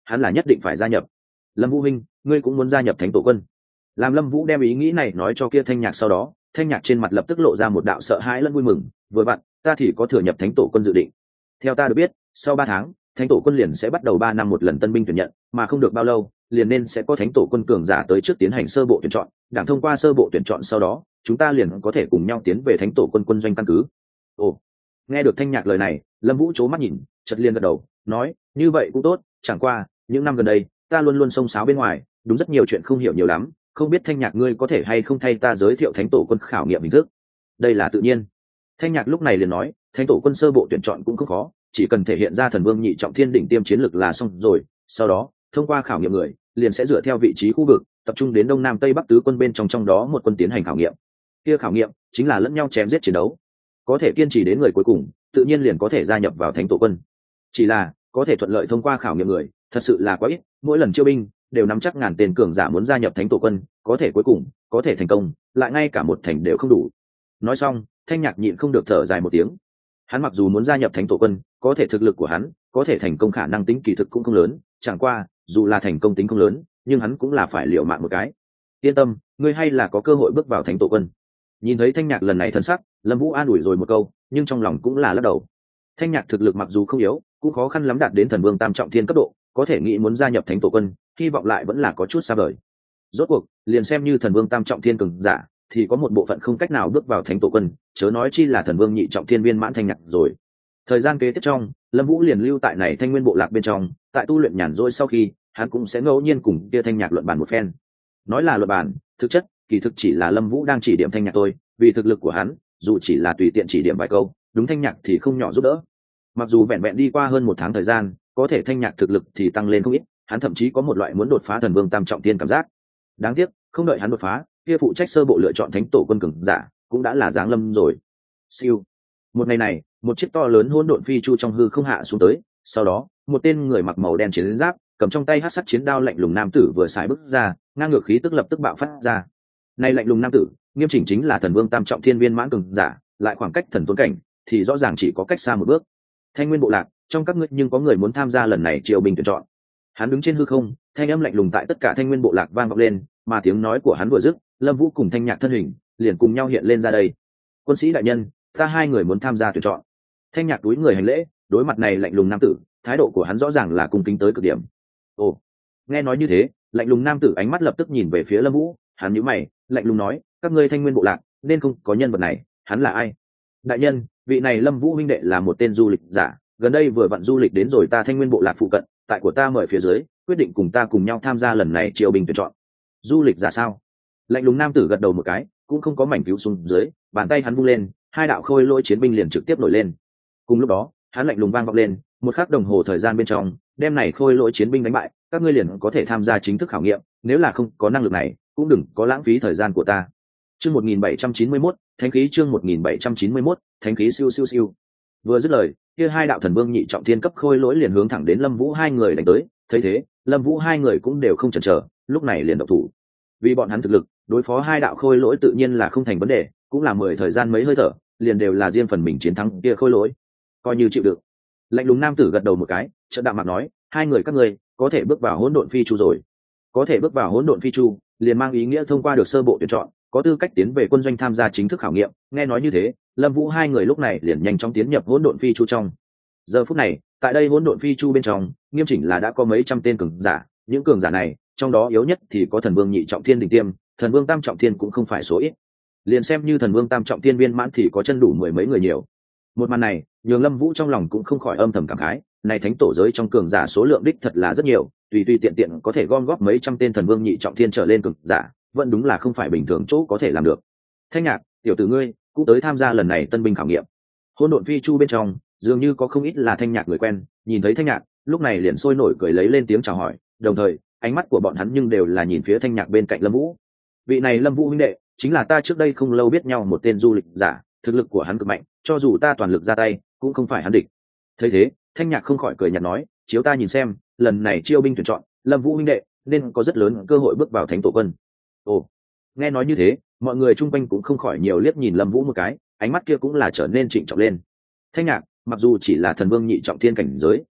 hắn là nhất định phải gia nhập. Lâm Vũ huynh, ngươi cũng muốn gia nhập thánh tổ quân? Làm Lâm Vũ đem ý nghĩ này nói cho kia Thanh Nhạc sau đó, Thanh Nhạc trên mặt lập tức lộ ra một đạo sợ hãi lẫn vui mừng. Vừa vặn ta thì có thừa nhập thánh tổ quân dự định. Theo ta được biết, sau 3 tháng thánh tổ quân liền sẽ bắt đầu 3 năm một lần tân binh tuyển nhận, mà không được bao lâu liền nên sẽ có thánh tổ quân cường giả tới trước tiến hành sơ bộ tuyển chọn. Đảng thông qua sơ bộ tuyển chọn sau đó, chúng ta liền có thể cùng nhau tiến về thánh tổ quân quân doanh căn cứ. Ồ, nghe được Thanh Nhạc lời này, Lâm Vũ chố mắt nhìn, chợt liền gật đầu, nói: như vậy cũng tốt, chẳng qua những năm gần đây ta luôn luôn xông xáo bên ngoài, đúng rất nhiều chuyện không hiểu nhiều lắm, không biết Thanh Nhạc ngươi có thể hay không thay ta giới thiệu thánh tổ quân khảo nghiệm hình thức. Đây là tự nhiên. Thanh Nhạc lúc này liền nói: thánh tổ quân sơ bộ tuyển chọn cũng không khó, chỉ cần thể hiện ra thần vương nhị trọng thiên đỉnh tiêm chiến lực là xong rồi, sau đó thông qua khảo nghiệm người liền sẽ dựa theo vị trí khu vực tập trung đến đông nam tây bắc tứ quân bên trong đó một quân tiến hành khảo nghiệm. Kia khảo nghiệm chính là lẫn nhau chém giết chiến đấu, có thể kiên trì đến người cuối cùng tự nhiên liền có thể gia nhập vào thánh tổ quân. Chỉ là có thể thuận lợi thông qua khảo nghiệm người thật sự là quá ít, mỗi lần chiêu binh đều nắm chắc ngàn tên cường giả muốn gia nhập thánh tổ quân, có thể cuối cùng có thể thành công lại ngay cả một thành đều không đủ. Nói xong, Thanh Nhạc nhịn không được thở dài một tiếng. Hắn mặc dù muốn gia nhập thánh tổ quân, có thể thực lực của hắn có thể thành công khả năng tính kỳ thực cũng không lớn, chẳng qua dù là thành công tính không lớn nhưng hắn cũng là phải liều mạng một cái. Yên tâm, ngươi hay là có cơ hội bước vào thánh tổ quân. Nhìn thấy Thanh Nhạc lần này thân sắc, Lâm Vũ an ủi rồi một câu, nhưng trong lòng cũng là lắc đầu. Thanh Nhạc thực lực mặc dù không yếu, cũng khó khăn lắm đạt đến thần vương tam trọng thiên cấp độ, có thể nghĩ muốn gia nhập thánh tổ quân, hy vọng lại vẫn là có chút xa vời. Rốt cuộc liền xem như thần vương tam trọng thiên cường giả thì có một bộ phận không cách nào bước vào thánh tổ quân, chớ nói chi là thần vương nhị trọng thiên viên mãn Thanh Nhạc rồi. Thời gian kế tiếp trong, Lâm Vũ liền lưu tại này Thanh Nguyên bộ lạc bên trong, tại tu luyện nhàn rỗi sau khi, hắn cũng sẽ ngẫu nhiên cùng kia Thanh Nhạc luận bàn một phen. Nói là luận bàn, thực chất kỳ thực chỉ là Lâm Vũ đang chỉ điểm Thanh Nhạc thôi, vì thực lực của hắn, dù chỉ là tùy tiện chỉ điểm vài câu, đúng Thanh Nhạc thì không nhỏ giúp đỡ. Mặc dù vẹn vẹn đi qua hơn 1 tháng thời gian, có thể Thanh Nhạc thực lực thì tăng lên không ít, hắn thậm chí có một loại muốn đột phá thần vương tam trọng thiên cảm giác. Đáng tiếc, không đợi hắn đột phá, kia phụ trách sơ bộ lựa chọn thánh tổ quân cường giả cũng đã là giáng lâm rồi. Siêu. Một ngày này, một chiếc to lớn hỗn độn phi chu trong hư không hạ xuống tới, sau đó, một tên người mặc màu đen chiến giáp, cầm trong tay hắc sắt chiến đao lạnh lùng nam tử vừa xài bước ra, ngang ngược khí tức lập tức bạo phát ra. Này lạnh lùng nam tử, nghiêm chỉnh chính là thần vương tam trọng thiên viên mãn cường giả, lại khoảng cách thần tôn cảnh thì rõ ràng chỉ có cách xa một bước. Thanh Nguyên bộ lạc, trong các ngươi nhưng có người muốn tham gia lần này triều binh tuyển chọn. Hắn đứng trên hư không, thanh âm lạnh lùng tại tất cả Thanh Nguyên bộ lạc vang vọng lên, mà tiếng nói của hắn vừa dứt, Lâm Vũ cùng Thanh Nhạc thân hình liền cùng nhau hiện lên ra đây. Quân sĩ đại nhân, ta 2 người muốn tham gia tuyển chọn. Thanh Nhạc cúi người hành lễ, đối mặt này lạnh lùng nam tử, thái độ của hắn rõ ràng là cung kính tới cực điểm. Ồ, nghe nói như thế, lạnh lùng nam tử ánh mắt lập tức nhìn về phía Lâm Vũ, hắn nhíu mày, lạnh lùng nói: các ngươi Thanh Nguyên bộ lạc nên không có nhân vật này, hắn là ai? Đại nhân, vị này Lâm Vũ huynh đệ là một tên du lịch giả, gần đây vừa vặn du lịch đến rồi ta Thanh Nguyên bộ lạc phụ cận, tại của ta mời phía dưới, quyết định cùng ta cùng nhau tham gia lần này triều binh tuyển chọn. Du lịch giả sao? Lạnh lùng nam tử gật đầu một cái, cũng không có mảnh cứu xuống dưới, bàn tay hắn vung lên, 2 đạo khôi lỗi chiến binh liền trực tiếp nổi lên. Cùng lúc đó, hắn lạnh lùng vang vọng lên, một khắc đồng hồ thời gian bên trong, đem này khôi lỗi chiến binh đánh bại, các ngươi liền có thể tham gia chính thức khảo nghiệm, nếu là không có năng lực này, cũng đừng có lãng phí thời gian của ta. Chương 1791, Thánh khí chương 1791, Thánh khí siêu siêu siêu. Vừa dứt lời, kia 2 đạo thần vương nhị trọng thiên cấp khôi lỗi liền hướng thẳng đến Lâm Vũ 2 người đánh tới, thấy thế, Lâm Vũ 2 người cũng đều không chần chờ, lúc này liền động thủ. Vì bọn hắn thực lực, đối phó 2 đạo khôi lỗi tự nhiên là không thành vấn đề, cũng là 10 thời gian mấy hơi thở, liền đều là riêng phần mình chiến thắng kia khôi lỗi, coi như chịu được. Lạnh lùng nam tử gật đầu một cái, chợt đạm mặt nói: 2 người các ngươi có thể bước vào hỗn độn phi chu rồi. Có thể bước vào hỗn độn phi chu, liền mang ý nghĩa thông qua được sơ bộ tuyển chọn, có tư cách tiến về quân doanh tham gia chính thức khảo nghiệm. Nghe nói như thế, Lâm Vũ 2 người lúc này liền nhanh chóng tiến nhập hỗn độn phi chu trong. Giờ phút này, tại đây hỗn độn phi chu bên trong, nghiêm chỉnh là đã có mấy trăm tên cường giả, những cường giả này, trong đó yếu nhất thì có thần vương nhị trọng thiên đỉnh tiêm, thần vương tam trọng thiên cũng không phải số ít. Liền xem như thần vương tam trọng thiên viên mãn thì có chân đủ 10 mấy người nhiều. Một màn này, nhường Lâm Vũ trong lòng cũng không khỏi âm thầm cảm khái, này thánh tổ giới trong cường giả số lượng đích thật là rất nhiều, tùy tùy tiện tiện có thể gom góp mấy trăm tên thần vương nhị trọng thiên trở lên cường giả, vẫn đúng là không phải bình thường chỗ có thể làm được. Thanh Nhạc, tiểu tử ngươi cũng tới tham gia lần này tân binh khảo nghiệm. Hỗn độn phi chu bên trong, dường như có không ít là Thanh Nhạc người quen, nhìn thấy Thanh Nhạc, lúc này liền sôi nổi cười lấy lên tiếng chào hỏi, đồng thời, ánh mắt của bọn hắn nhưng đều là nhìn phía Thanh Nhạc bên cạnh Lâm Vũ. Vị này Lâm Vũ huynh đệ, chính là ta trước đây không lâu biết nhau một tên du lịch giả, thực lực của hắn cực mạnh, cho dù ta toàn lực ra tay, cũng không phải hắn địch. Thấy thế, Thanh Nhạc không khỏi cười nhạt nói: chiếu ta nhìn xem, lần này chiêu binh tuyển chọn, Lâm Vũ huynh đệ nên có rất lớn cơ hội bước vào thánh tổ quân. Ồ, nghe nói như thế, mọi người chung quanh cũng không khỏi nhiều liếc nhìn Lâm Vũ một cái, ánh mắt kia cũng là trở nên trịnh trọng lên. Thanh Nhạc, mặc dù chỉ là thần vương nhị trọng thiên cảnh giới,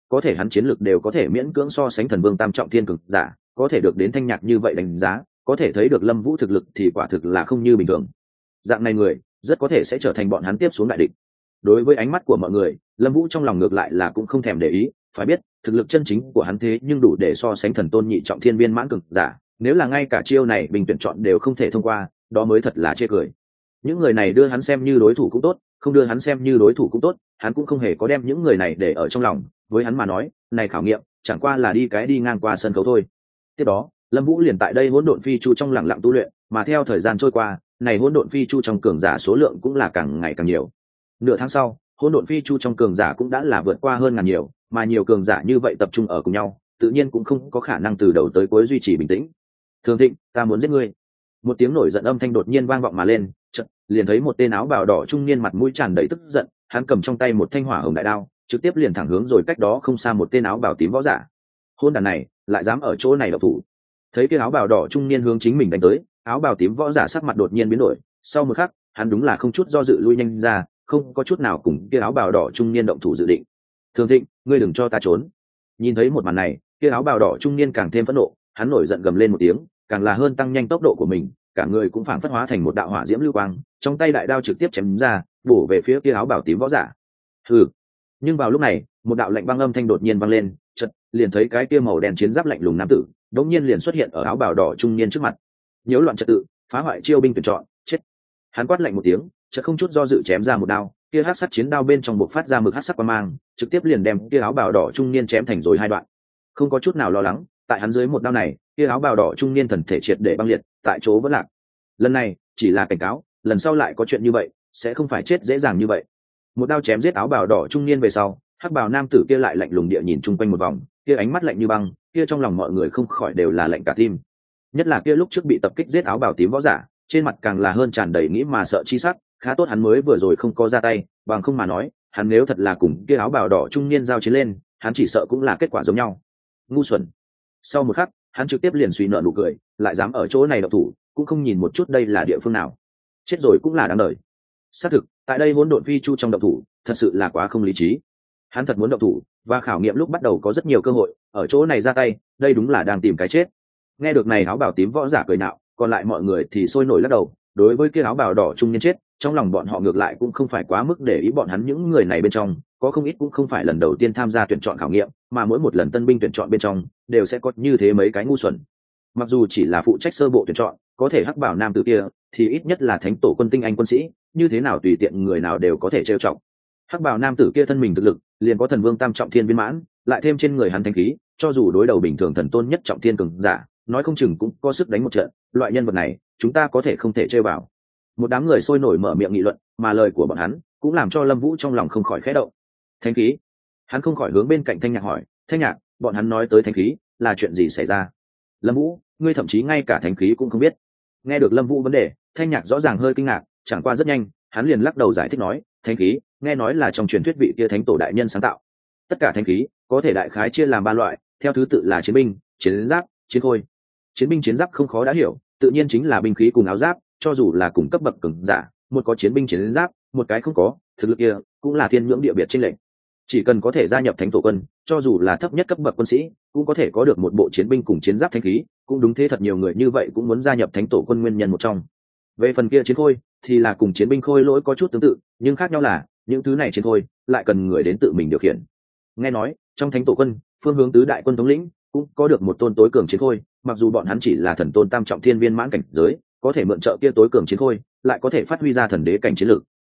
có thể hắn chiến lược đều có thể miễn cưỡng so sánh thần vương tam trọng thiên cực giả, có thể được đến Thanh Nhạc như vậy đánh giá, có thể thấy được Lâm Vũ thực lực thì quả thực là không như bình thường. Dạng này người rất có thể sẽ trở thành bọn hắn tiếp xuống đại địch. Đối với ánh mắt của mọi người, Lâm Vũ trong lòng ngược lại là cũng không thèm để ý, phải biết thực lực chân chính của hắn thế nhưng đủ để so sánh thần tôn nhị trọng thiên viên mãn cực giả, nếu là ngay cả chiêu này bình tuyển chọn đều không thể thông qua, đó mới thật là chê cười. Những người này đưa hắn xem như đối thủ cũng tốt, không đưa hắn xem như đối thủ cũng tốt, hắn cũng không hề có đem những người này để ở trong lòng, với hắn mà nói, này khảo nghiệm chẳng qua là đi ngang qua sân khấu thôi. Tiếp đó, Lâm Vũ liền tại đây hỗn độn phi chu trong lặng lặng tu luyện, mà theo thời gian trôi qua, này hỗn độn phi chu trong cường giả số lượng cũng là càng ngày càng nhiều. Nửa tháng sau, hỗn độn phi chu trong cường giả cũng đã là vượt qua hơn ngàn nhiều, mà nhiều cường giả như vậy tập trung ở cùng nhau, tự nhiên cũng không có khả năng từ đầu tới cuối duy trì bình tĩnh. Thường Thịnh, ta muốn giết ngươi. Một tiếng nổi giận âm thanh đột nhiên vang vọng mà lên, chợt liền thấy một tên áo bào đỏ trung niên mặt mũi tràn đầy tức giận, hắn cầm trong tay một thanh hỏa hồng đại đao, trực tiếp liền thẳng hướng rồi cách đó không xa một tên áo bào tím võ giả. Hôn đàn này lại dám ở chỗ này độc thủ. Thấy cái áo bào đỏ trung niên hướng chính mình đánh tới, áo bào tím võ giả sắc mặt đột nhiên biến đổi, sau một khắc hắn đúng là không chút do dự lui nhanh ra, không có chút nào cùng kia áo bào đỏ trung niên động thủ dự định. Thường Thịnh, ngươi đừng cho ta trốn. Nhìn thấy một màn này, kia áo bào đỏ trung niên càng thêm phẫn nộ, hắn nổi giận gầm lên một tiếng, càng là hơn tăng nhanh tốc độ của mình, cả người cũng phảng phất hóa thành một đạo hỏa diễm lưu quang, trong tay đại đao trực tiếp chém ra, bổ về phía kia áo bào tím võ giả. Hừ. Nhưng vào lúc này, một đạo lạnh băng âm thanh đột nhiên vang lên, chợt liền thấy cái kia màu đen chiến giáp lạnh lùng nam tử, đột nhiên liền xuất hiện ở áo bào đỏ trung niên trước mặt. Nhiễu loạn trật tự, phá hoại chiêu binh tuyển chọn, chết. Hắn quát lạnh một tiếng, chợt không chút do dự chém ra một đao, kia hắc sắc chiến đao bên trong bộc phát ra mực hắc sắc quang mang, trực tiếp liền đem kia áo bào đỏ trung niên chém thành rồi hai đoạn. Không có chút nào lo lắng, tại hắn dưới một đao này, kia áo bào đỏ trung niên thần thể triệt để băng liệt, tại chỗ vỡ lạc. Lần này chỉ là cảnh cáo, lần sau lại có chuyện như vậy sẽ không phải chết dễ dàng như vậy. Một đao chém giết áo bào đỏ trung niên về sau, hắc bào nam tử kia lại lạnh lùng địa nhìn chung quanh một vòng, kia ánh mắt lạnh như băng, kia trong lòng mọi người không khỏi đều là lạnh cả tim. Nhất là kia lúc trước bị tập kích giết áo bào tím võ giả, trên mặt càng là hơn tràn đầy nghĩ mà sợ chi sắc, khá tốt hắn mới vừa rồi không có ra tay, bằng không mà nói, hắn nếu thật là cùng kia áo bào đỏ trung niên giao chiến lên, hắn chỉ sợ cũng là kết quả giống nhau. Ngu xuẩn. Sau một khắc, hắn trực tiếp liền suy nợ nụ cười, lại dám ở chỗ này độc thủ, cũng không nhìn một chút đây là địa phương nào. Chết rồi cũng là đáng đời. Xác thực, tại đây hỗn độn phi chu trong độc thủ, thật sự là quá không lý trí. Hắn thật muốn độc thủ, và khảo nghiệm lúc bắt đầu có rất nhiều cơ hội, ở chỗ này ra tay, đây đúng là đang tìm cái chết. Nghe được này áo bào tím võ giả cười nạo, còn lại mọi người thì sôi nổi lắc đầu, đối với kia áo bào đỏ trung niên chết, trong lòng bọn họ ngược lại cũng không phải quá mức để ý bọn hắn những người này bên trong, có không ít cũng không phải lần đầu tiên tham gia tuyển chọn khảo nghiệm, mà mỗi một lần tân binh tuyển chọn bên trong đều sẽ có như thế mấy cái ngu xuẩn. Mặc dù chỉ là phụ trách sơ bộ tuyển chọn, có thể hắc bảo nam tử kia thì ít nhất là thánh tổ quân tinh anh quân sĩ, như thế nào tùy tiện người nào đều có thể trêu chọc. Hắc bảo nam tử kia thân mình thực lực liền có thần vương tam trọng thiên viên mãn, lại thêm trên người hắn thanh khí, cho dù đối đầu bình thường thần tôn nhất trọng thiên cường giả, nói không chừng cũng có sức đánh một trận. Loại nhân vật này chúng ta có thể không thể chơi vào. Một đám người sôi nổi mở miệng nghị luận, mà lời của bọn hắn cũng làm cho Lâm Vũ trong lòng không khỏi khẽ động. Thánh khí? Hắn không khỏi hướng bên cạnh Thanh Nhạc hỏi, Thanh Nhạc, bọn hắn nói tới thánh khí là chuyện gì xảy ra? Lâm Vũ, ngươi thậm chí ngay cả thánh khí cũng không biết. Nghe được Lâm Vũ vấn đề, Thanh Nhạc rõ ràng hơi kinh ngạc, chẳng qua rất nhanh hắn liền lắc đầu giải thích nói, thánh khí nghe nói là trong truyền thuyết vị kia thánh tổ đại nhân sáng tạo. Tất cả thánh khí có thể đại khái chia làm ba loại, theo thứ tự là chiến binh, chiến giáp, chiến khôi. Chiến binh chiến giáp không khó đã hiểu, tự nhiên chính là binh khí cùng áo giáp, cho dù là cùng cấp bậc cường giả, một có chiến binh chiến giáp, một cái không có, thực lực kia cũng là thiên nhưỡng địa biệt chênh lệch. Chỉ cần có thể gia nhập thánh tổ quân, cho dù là thấp nhất cấp bậc quân sĩ, cũng có thể có được một bộ chiến binh cùng chiến giáp thánh khí, cũng đúng thế thật nhiều người như vậy cũng muốn gia nhập thánh tổ quân nguyên nhân một trong. Về phần kia chiến khôi thì là cùng chiến binh khôi lỗi có chút tương tự, nhưng khác nhau là những thứ này chiến khôi lại cần người đến tự mình điều khiển. Nghe nói trong thánh tổ quân, phương hướng tứ đại quân thống lĩnh cũng có được một tôn tối cường chiến khôi, mặc dù bọn hắn chỉ là thần tôn tam trọng thiên viên mãn cảnh giới, có thể mượn trợ kia tối cường chiến khôi, lại có thể phát huy ra thần đế cảnh chiến lực.